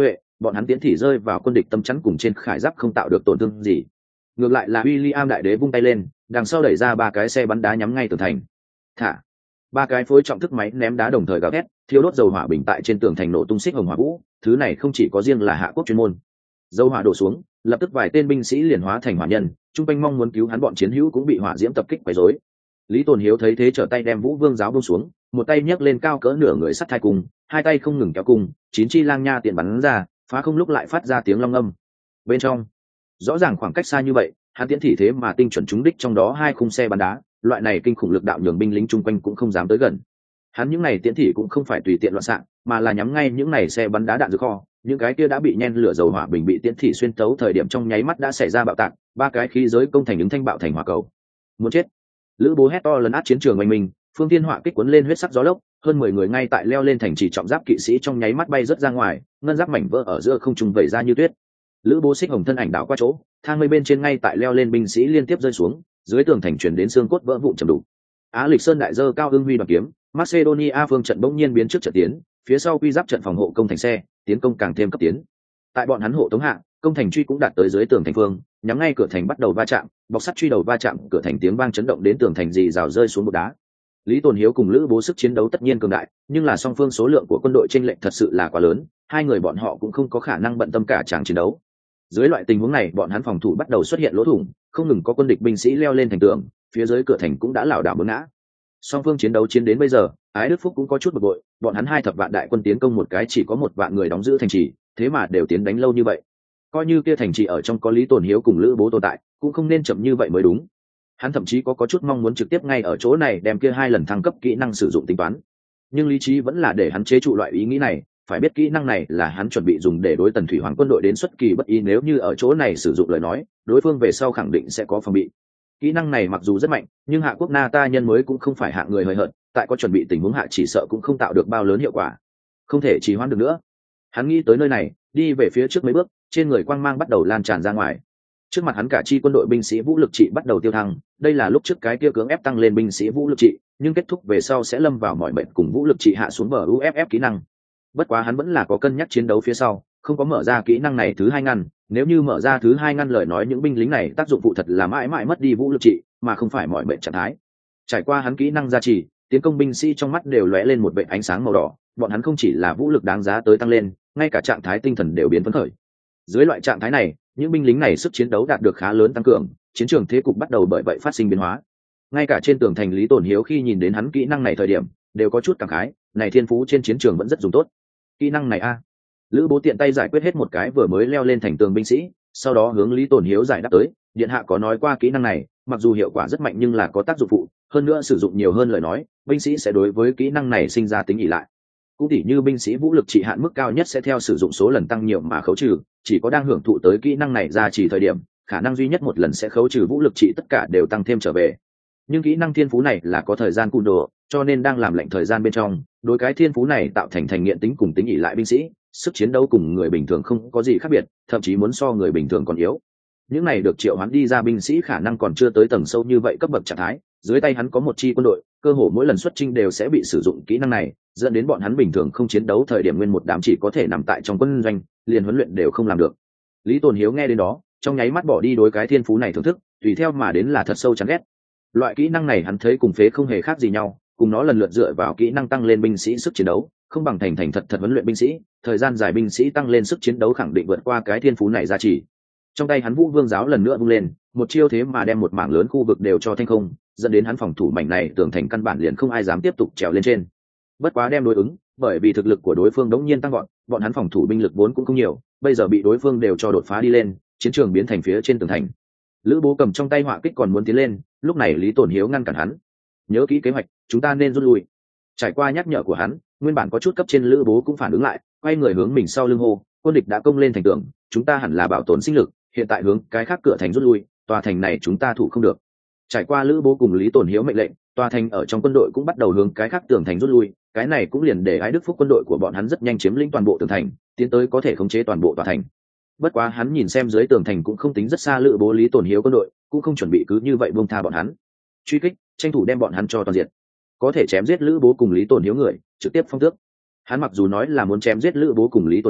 bọn hắn tiến thị rơi vào quân địch tâm chắn cùng trên khải giáp không tạo được tổn thương gì. Ngược lại là William đại đế vung tay lên, đằng sau đẩy ra ba cái xe bắn đá nhắm ngay tường thành. Thả ba cái phối trọng thức máy ném đá đồng thời gào thét, thiếu đốt dầu hỏa bình tại trên tường thành nổ tung xích hồng hỏa vũ. Thứ này không chỉ có riêng là hạ quốc chuyên môn. Dầu hỏa đổ xuống, lập tức vài tên binh sĩ liền hóa thành hỏa nhân, trung quanh mong muốn cứu hắn bọn chiến hữu cũng bị hỏa diễm tập kích quấy rối. Lý Tồn Hiếu thấy thế trở tay đem Vũ Vương giáo buông xuống, một tay nhấc lên cao cỡ nửa người sắt thai cung, hai tay không ngừng kéo cung, chín chi lang nha tiện bắn ra, phá không lúc lại phát ra tiếng long âm. Bên trong, rõ ràng khoảng cách xa như vậy, hắn tiến thị thế mà tinh chuẩn trúng đích trong đó hai khung xe bắn đá, loại này kinh khủng lực đạo nhường binh lính chung quanh cũng không dám tới gần. Hắn những này tiến thị cũng không phải tùy tiện loạn xạ, mà là nhắm ngay những này xe bắn đá đạn dược kho, những cái kia đã bị nhen lửa dầu hỏa bình bị tiến thị xuyên tấu thời điểm trong nháy mắt đã xảy ra bạo tạc, ba cái khí giới công thành ứng thanh bạo thành hỏa cầu. Muốn chết! Lữ Bố hét to lấn át chiến trường oanh minh, phương thiên họa kích cuốn lên huyết sắc gió lốc, hơn mười người ngay tại leo lên thành trì trọng giáp kỵ sĩ trong nháy mắt bay rớt ra ngoài, ngân giáp mảnh vỡ ở giữa không trung vẩy ra như tuyết. Lữ Bố xích hồng thân ảnh đảo qua chỗ, thang mây bên trên ngay tại leo lên binh sĩ liên tiếp rơi xuống, dưới tường thành truyền đến xương cốt vỡ vụn trầm đục. Á Lịch Sơn đại dơ cao ưng huy đoàn kiếm, Macedonia phương trận bỗng nhiên biến trước trận tiến, phía sau quy giáp trận phòng hộ công thành xe, tiến công càng thêm cấp tiến. Tại bọn hắn hộ tống hạ, công thành truy cũng đạt tới dưới tường thành phương, nhắm ngay cửa thành bắt đầu va chạm, bọc sắt truy đầu va chạm, cửa thành tiếng vang chấn động đến tường thành dì rào rơi xuống một đá. Lý Tồn Hiếu cùng Lữ Bố sức chiến đấu tất nhiên cường đại, nhưng là song phương số lượng của quân đội chênh lệch thật sự là quá lớn, hai người bọn họ cũng không có khả năng bận tâm cả tràng chiến đấu. Dưới loại tình huống này, bọn hắn phòng thủ bắt đầu xuất hiện lỗ thủng, không ngừng có quân địch binh sĩ leo lên thành tường, phía dưới cửa thành cũng đã lảo đảo bướng ngã. Song phương chiến đấu chiến đến bây giờ, Ái Đức Phúc cũng có chút bực bội, bọn hắn hai thập vạn đại quân tiến công một cái chỉ có một vạn người đóng giữ thành trì, thế mà đều tiến đánh lâu như vậy. Coi như kia thành trì ở trong có Lý Tồn Hiếu cùng Lữ Bố tồn tại, cũng không nên chậm như vậy mới đúng. Hắn thậm chí có có chút mong muốn trực tiếp ngay ở chỗ này đem kia hai lần thăng cấp kỹ năng sử dụng tính toán, nhưng lý trí vẫn là để hắn chế trụ loại ý nghĩ này. Phải biết kỹ năng này là hắn chuẩn bị dùng để đối Tần Thủy Hoàng quân đội đến xuất kỳ bất ý, nếu như ở chỗ này sử dụng lời nói, đối phương về sau khẳng định sẽ có phòng bị. Kỹ năng này mặc dù rất mạnh, nhưng Hạ Quốc Na ta nhân mới cũng không phải hạng người hời hợt, tại có chuẩn bị tình huống hạ chỉ sợ cũng không tạo được bao lớn hiệu quả. Không thể trì hoãn được nữa. Hắn nghĩ tới nơi này, đi về phía trước mấy bước, trên người quang mang bắt đầu lan tràn ra ngoài. Trước mặt hắn cả chi quân đội binh sĩ vũ lực trị bắt đầu tiêu thăng, đây là lúc trước cái kia cưỡng ép tăng lên binh sĩ vũ lực trị, nhưng kết thúc về sau sẽ lâm vào mọi mệnh cùng vũ lực trị hạ xuống bờ u ép ép kỹ năng. Bất quá hắn vẫn là có cân nhắc chiến đấu phía sau, không có mở ra kỹ năng này thứ hai ngăn, nếu như mở ra thứ hai ngăn lời nói những binh lính này tác dụng phụ thật là mãi mãi mất đi vũ lực trị, mà không phải mọi mệnh trạng thái. Trải qua hắn kỹ năng gia trì, tiến công binh sĩ trong mắt đều lóe lên một vệt ánh sáng màu đỏ, bọn hắn không chỉ là vũ lực đáng giá tới tăng lên, ngay cả trạng thái tinh thần đều biến phấn khởi. Dưới loại trạng thái này, những binh lính này sức chiến đấu đạt được khá lớn tăng cường, chiến trường thế cục bắt đầu bởi vậy phát sinh biến hóa. Ngay cả trên tường thành Lý Tồn Hiếu khi nhìn đến hắn kỹ năng này thời điểm, đều có chút cảm khái, này thiên phú trên chiến trường vẫn rất dùng tốt. Kỹ năng này a. Lữ Bố tiện tay giải quyết hết một cái vừa mới leo lên thành tường binh sĩ, sau đó hướng Lý Tồn Hiếu giải đáp tới, điện hạ có nói qua kỹ năng này, mặc dù hiệu quả rất mạnh nhưng là có tác dụng phụ, hơn nữa sử dụng nhiều hơn lời nói, binh sĩ sẽ đối với kỹ năng này sinh ra tính ỷ lại. Cũng tỉ như binh sĩ vũ lực trị hạn mức cao nhất sẽ theo sử dụng số lần tăng nhiều mà khấu trừ, chỉ có đang hưởng thụ tới kỹ năng này ra chỉ thời điểm, khả năng duy nhất một lần sẽ khấu trừ vũ lực trị tất cả đều tăng thêm trở về. Nhưng kỹ năng thiên phú này là có thời gian cùn đồ, cho nên đang làm lệnh thời gian bên trong, đối cái thiên phú này tạo thành thành nghiện tính cùng tính ỷ lại binh sĩ, sức chiến đấu cùng người bình thường không có gì khác biệt, thậm chí muốn so người bình thường còn yếu. Những này được triệu hoán đi ra binh sĩ khả năng còn chưa tới tầng sâu như vậy cấp bậc trạng thái, dưới tay hắn có một chi quân đội, cơ hồ mỗi lần xuất chinh đều sẽ bị sử dụng kỹ năng này, dẫn đến bọn hắn bình thường không chiến đấu thời điểm nguyên một đám chỉ có thể nằm tại trong quân doanh, liền huấn luyện đều không làm được. Lý Tồn Hiếu nghe đến đó, trong nháy mắt bỏ đi đối cái thiên phú này thưởng thức, tùy theo mà đến là thật sâu chán ghét. Loại kỹ năng này hắn thấy cùng phế không hề khác gì nhau, cùng nó lần lượt dựa vào kỹ năng tăng lên binh sĩ sức chiến đấu, không bằng thành thành thật thật huấn luyện binh sĩ, thời gian dài binh sĩ tăng lên sức chiến đấu khẳng định vượt qua cái thiên phú này giá trị. Trong tay hắn Vũ Vương giáo lần nữa vung lên, một chiêu thế mà đem một mảng lớn khu vực đều cho thanh không, dẫn đến hắn phòng thủ mảnh này tưởng thành căn bản liền không ai dám tiếp tục trèo lên trên. Bất quá đem đối ứng, bởi vì thực lực của đối phương đống nhiên tăng vọt, bọn hắn phòng thủ binh lực vốn cũng không nhiều, bây giờ bị đối phương đều cho đột phá đi lên, chiến trường biến thành phía trên tường thành. Lữ Bố cầm trong tay họa kích còn muốn tiến lên, lúc này Lý Tồn Hiếu ngăn cản hắn. Nhớ kỹ kế hoạch, chúng ta nên rút lui. Trải qua nhắc nhở của hắn, nguyên bản có chút cấp trên Lữ Bố cũng phản ứng lại, quay người hướng mình sau lưng hô, quân địch đã công lên thành tường, chúng ta hẳn là bảo tồn sinh lực, hiện tại hướng cái khác cửa thành rút lui, tòa thành này chúng ta thủ không được. Trải qua Lữ Bố cùng Lý Tồn Hiếu mệnh lệnh, tòa thành ở trong quân đội cũng bắt đầu hướng cái khác tường thành rút lui, cái này cũng liền để Ái Đức Phúc quân đội của bọn hắn rất nhanh chiếm lĩnh toàn bộ tường thành, tiến tới có thể khống chế toàn bộ tòa thành. Bất quá hắn nhìn xem dưới tường thành cũng không tính rất xa Lữ Bố Lý Tồn Hiếu quân đội, cũng không chuẩn bị cứ như vậy buông tha bọn hắn. Truy kích, tranh thủ đem bọn hắn cho toàn diện. Có thể chém giết Lữ Bố cùng Lý Tồn Hiếu người, trực tiếp phong tước. Hắn mặc dù nói là muốn chém giết Lữ Bố cùng Lý Tồn Hiếu,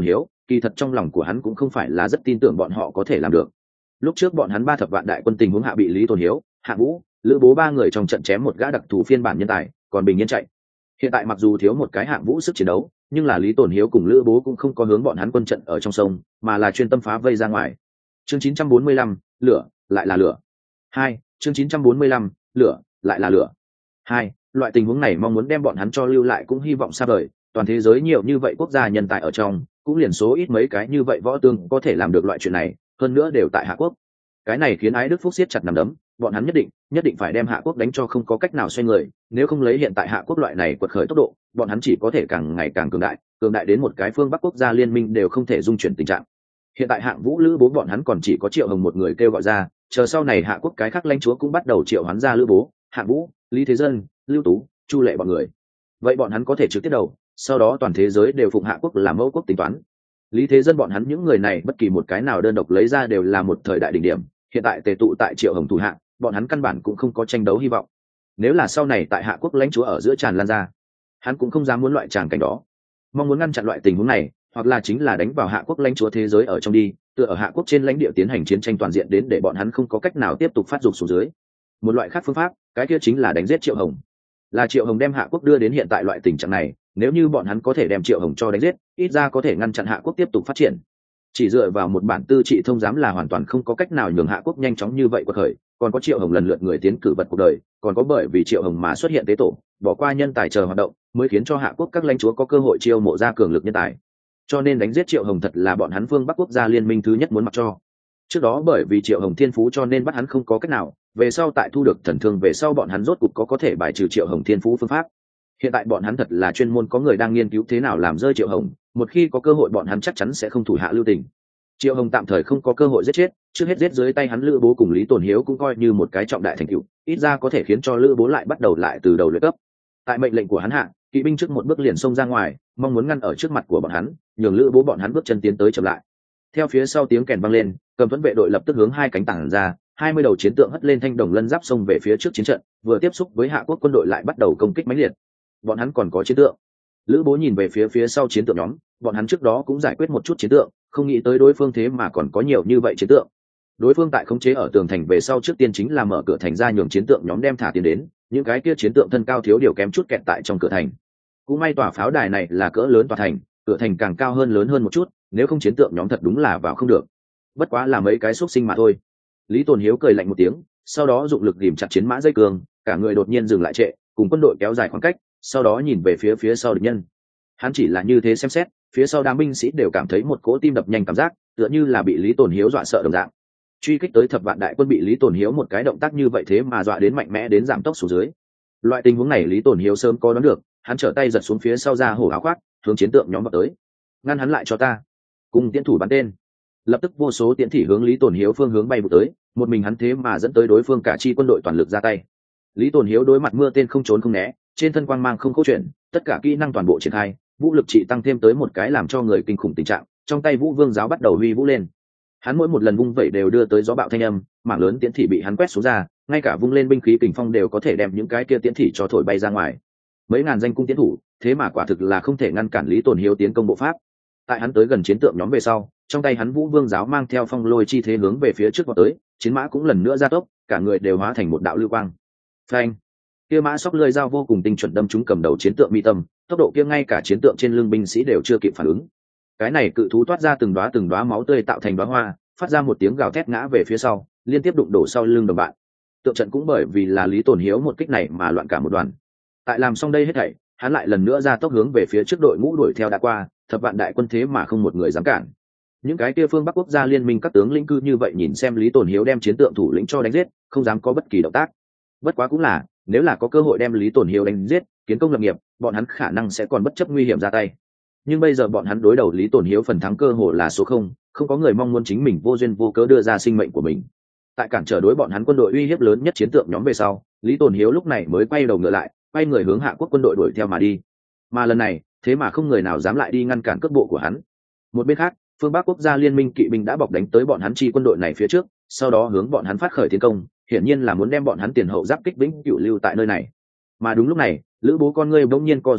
kỳ thật trong lòng của hắn cũng không phải là rất tin tưởng bọn họ có thể làm được. Lúc trước bọn hắn ba thập vạn đại quân tình huống hạ bị Lý Tồn Hiếu, Hạ Vũ, Lữ Bố ba người trong trận chém một gã đặc thù phiên bản nhân tài, còn bình yên chạy. Hiện tại mặc dù thiếu một cái Hạng Vũ sức chiến đấu, nhưng là Lý Tồn Hiếu cùng Lữ Bố cũng không có hướng bọn hắn quân trận ở trong sông, mà là chuyên tâm phá vây ra ngoài. Chương chín trăm bốn mươi lăm, lửa, lại là lửa. Hai, chương chín trăm bốn mươi lăm, lửa, lại là lửa. Hai, loại tình huống này mong muốn đem bọn hắn cho lưu lại cũng hy vọng xa vời, toàn thế giới nhiều như vậy quốc gia nhân tài ở trong, cũng liền số ít mấy cái như vậy võ tương có thể làm được loại chuyện này, hơn nữa đều tại Hạ Quốc. Cái này khiến Ái Đức Phúc siết chặt nắm đấm, bọn hắn nhất định, nhất định phải đem Hạ Quốc đánh cho không có cách nào xoay người, nếu không lấy hiện tại Hạ Quốc loại này quật khởi tốc độ, bọn hắn chỉ có thể càng ngày càng cường đại, cường đại đến một cái phương Bắc quốc gia liên minh đều không thể dung chuyển tình trạng. Hiện tại Hạng Vũ Lữ Bố bọn hắn còn chỉ có Triệu Hồng một người kêu gọi ra, chờ sau này Hạ Quốc cái khác lãnh chúa cũng bắt đầu triệu hoán ra Lữ Bố, Hạng Vũ, Lý Thế Dân, Lưu Tú, Chu Lệ bọn người. Vậy bọn hắn có thể trực tiếp đầu, sau đó toàn thế giới đều phụng Hạ Quốc làm mẫu quốc tính toán. Lý Thế Dân bọn hắn những người này bất kỳ một cái nào đơn độc lấy ra đều là một thời đại đỉnh điểm, hiện tại tề tụ tại Triệu Hồng thủ hạ, bọn hắn căn bản cũng không có tranh đấu hy vọng. Nếu là sau này tại Hạ Quốc lãnh chúa ở giữa tràn lan ra, hắn cũng không dám muốn loại tràng cảnh đó. Mong muốn ngăn chặn loại tình huống này, hoặc là chính là đánh vào Hạ Quốc lãnh chúa thế giới ở trong đi, tựa ở Hạ Quốc trên lãnh địa tiến hành chiến tranh toàn diện đến để bọn hắn không có cách nào tiếp tục phát dục xuống dưới. Một loại khác phương pháp, cái kia chính là đánh giết Triệu Hồng. Là Triệu Hồng đem Hạ Quốc đưa đến hiện tại loại tình trạng này, nếu như bọn hắn có thể đem Triệu Hồng cho đánh giết, ít ra có thể ngăn chặn Hạ Quốc tiếp tục phát triển. Chỉ dựa vào một bản tư trị thông giám là hoàn toàn không có cách nào nhường Hạ Quốc nhanh chóng như vậy quật khởi, còn có Triệu Hồng lần lượt người tiến cử vật cuộc đời, còn có bởi vì Triệu Hồng mà xuất hiện tế tổ, bỏ qua nhân tài chờ hoạt động, mới khiến cho Hạ Quốc các lãnh chúa có cơ hội chiêu mộ ra cường lực nhân tài. Cho nên đánh giết Triệu Hồng thật là bọn hắn phương Bắc quốc gia liên minh thứ nhất muốn mặc cho. Trước đó bởi vì Triệu Hồng thiên phú cho nên bắt hắn không có cách nào, về sau tại thu được thần thương về sau bọn hắn rốt cục có có thể bài trừ Triệu Hồng thiên phú phương pháp. Hiện tại bọn hắn thật là chuyên môn có người đang nghiên cứu thế nào làm rơi Triệu Hồng, một khi có cơ hội bọn hắn chắc chắn sẽ không thủ hạ lưu tình. Triệu Hồng tạm thời không có cơ hội giết chết, trước hết giết dưới tay hắn Lữ Bố cùng Lý Tồn Hiếu cũng coi như một cái trọng đại thành tựu, ít ra có thể khiến cho Lữ Bố lại bắt đầu lại từ đầu luyện cấp. Tại mệnh lệnh của hắn hạ, kỵ binh trước một bước liền xông ra ngoài, mong muốn ngăn ở trước mặt của bọn hắn, nhường Lữ Bố bọn hắn bước chân tiến tới chậm lại. Theo phía sau tiếng kèn vang lên, Cầm Tuấn vệ đội lập tức hướng hai cánh tảng ra, hai mươi đầu chiến tượng hất lên thanh đồng lân giáp xông về phía trước chiến trận, vừa tiếp xúc với Hạ Quốc quân đội lại bắt đầu công kích mãnh liệt. Bọn hắn còn có chiến tượng. Lữ Bố nhìn về phía phía sau chiến tượng nhóm, bọn hắn trước đó cũng giải quyết một chút chiến tượng, không nghĩ tới đối phương thế mà còn có nhiều như vậy chiến tượng. Đối phương tại khống chế ở tường thành về sau trước tiên chính là mở cửa thành ra nhường chiến tượng nhóm đem thả tiền đến, những cái kia chiến tượng thân cao thiếu điều kém chút kẹt tại trong cửa thành. Cũng may tòa pháo đài này là cỡ lớn tòa thành, cửa thành càng cao hơn lớn hơn một chút, nếu không chiến tượng nhóm thật đúng là vào không được. Bất quá là mấy cái xúc sinh mà thôi. Lý Tồn Hiếu cười lạnh một tiếng, sau đó dụng lực ghìm chặt chiến mã dây cương, cả người đột nhiên dừng lại trệ, cùng quân đội kéo dài khoảng cách, sau đó nhìn về phía phía sau địch nhân. Hắn chỉ là như thế xem xét, phía sau đám binh sĩ đều cảm thấy một cỗ tim đập nhanh cảm giác, tựa như là bị Lý Tồn Hiếu dọa sợ đồng dạng. Truy kích tới thập vạn đại quân bị Lý Tồn Hiếu một cái động tác như vậy thế mà dọa đến mạnh mẽ đến giảm tốc xuống dưới. Loại tình huống này Lý Tồn Hiếu sớm có đoán được, hắn trở tay giật xuống phía sau ra hổ áo khoác, hướng chiến tượng nhóm vào tới. Ngăn hắn lại cho ta. Cùng tiễn thủ bắn tên. Lập tức vô số tiễn thị hướng Lý Tồn Hiếu phương hướng bay vụ tới, một mình hắn thế mà dẫn tới đối phương cả chi quân đội toàn lực ra tay. Lý Tồn Hiếu đối mặt mưa tên không trốn không né, trên thân quang mang không câu chuyện, tất cả kỹ năng toàn bộ triển khai, vũ lực trị tăng thêm tới một cái làm cho người kinh khủng tình trạng, trong tay Vũ Vương giáo bắt đầu huy vũ lên. Hắn mỗi một lần vung vẩy đều đưa tới gió bạo thanh âm, mảng lớn tiễn thị bị hắn quét xuống ra, ngay cả vung lên binh khí kình phong đều có thể đem những cái kia tiễn thị cho thổi bay ra ngoài. Mấy ngàn danh cung tiễn thủ, thế mà quả thực là không thể ngăn cản Lý Tồn Hiếu tiến công bộ pháp. Tại hắn tới gần chiến tượng nhóm về sau, trong tay hắn Vũ Vương giáo mang theo phong lôi chi thế hướng về phía trước vọt tới, chiến mã cũng lần nữa gia tốc, cả người đều hóa thành một đạo lưu quang. Phanh! Kia mã sóc lưỡi dao vô cùng tinh chuẩn đâm trúng cầm đầu chiến tượng mi tâm, tốc độ kia ngay cả chiến tượng trên lưng binh sĩ đều chưa kịp phản ứng. Cái này cự thú toát ra từng đóa từng đóa máu tươi tạo thành đóa hoa, phát ra một tiếng gào thét ngã về phía sau, liên tiếp đụng đổ sau lưng đồng bạn. Tượng trận cũng bởi vì là Lý Tồn Hiếu một kích này mà loạn cả một đoàn. Tại làm xong đây hết thảy, hắn lại lần nữa ra tốc hướng về phía trước đội ngũ đuổi theo đã qua, thập vạn đại quân thế mà không một người dám cản. Những cái kia phương Bắc quốc gia liên minh các tướng lĩnh cư như vậy nhìn xem Lý Tồn Hiếu đem chiến tượng thủ lĩnh cho đánh giết, không dám có bất kỳ động tác. Bất quá cũng là, nếu là có cơ hội đem Lý Tồn Hiếu đánh giết, kiến công lập nghiệp, bọn hắn khả năng sẽ còn bất chấp nguy hiểm ra tay. Nhưng bây giờ bọn hắn đối đầu Lý Tồn Hiếu phần thắng cơ hội là số không, không có người mong muốn chính mình vô duyên vô cớ đưa ra sinh mệnh của mình. Tại cản trở đối bọn hắn quân đội uy hiếp lớn nhất chiến tượng nhóm về sau, Lý Tồn Hiếu lúc này mới quay đầu ngựa lại, quay người hướng Hạ Quốc quân đội đuổi theo mà đi. Mà lần này, thế mà không người nào dám lại đi ngăn cản cước bộ của hắn. Một bên khác, phương Bắc quốc gia liên minh kỵ binh đã bọc đánh tới bọn hắn chi quân đội này phía trước, sau đó hướng bọn hắn phát khởi tiến công, hiển nhiên là muốn đem bọn hắn tiền hậu giáp kích vĩnh cửu lưu tại nơi này. Mà đúng lúc này, Lữ Bố con ngươi bỗng nhiên co rụt lại,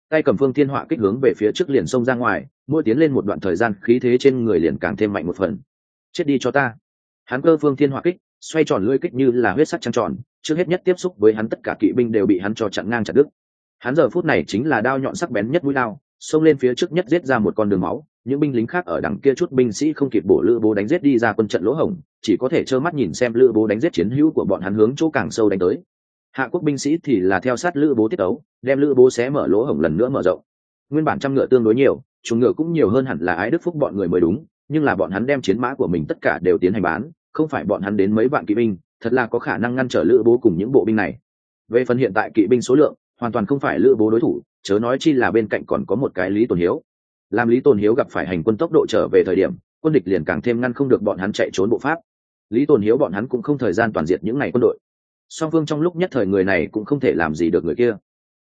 tay cầm phương thiên họa kích hướng về phía trước liền xông ra ngoài, mỗi tiến lên một đoạn thời gian khí thế trên người liền càng thêm mạnh một phần. Chết đi cho ta. Hắn cơ phương thiên họa kích xoay tròn lưỡi kích như là huyết sắc trăng tròn, trước hết nhất tiếp xúc với hắn tất cả kỵ binh đều bị hắn cho chặn ngang chặt đứt. Hắn giờ phút này chính là đao nhọn sắc bén nhất mũi đao, xông lên phía trước nhất giết ra một con đường máu. Những binh lính khác ở đằng kia chút binh sĩ không kịp bổ Lữ Bố đánh giết đi ra quân trận lỗ hổng, chỉ có thể trơ mắt nhìn xem Lữ Bố đánh giết chiến hữu của bọn hắn hướng chỗ càng sâu đánh tới. Hạ quốc binh sĩ thì là theo sát Lữ Bố tiết ấu, đem Lữ Bố xé mở lỗ hổng lần nữa mở rộng. Nguyên bản trăm ngựa tương đối nhiều, chuồng ngựa cũng nhiều hơn hẳn là Ái Đức Phúc bọn người mới đúng, nhưng là bọn hắn đem chiến mã của mình tất cả đều tiến hành bán, không phải bọn hắn đến mấy vạn kỵ binh, thật là có khả năng ngăn trở Lữ Bố cùng những bộ binh này. Về phần hiện tại kỵ binh số lượng, hoàn toàn không phải Lữ Bố đối thủ, chớ nói chi là bên cạnh còn có một cái Lý Tồn Hiếu. Làm Lý Tồn Hiếu gặp phải hành quân tốc độ trở về thời điểm, quân địch liền càng thêm ngăn không được bọn hắn chạy trốn bộ pháp. Lý Tồn Hiếu bọn hắn cũng không thời gian toàn diệt những ngày quân đội. Song phương trong lúc nhất thời người này cũng không thể làm gì được người kia.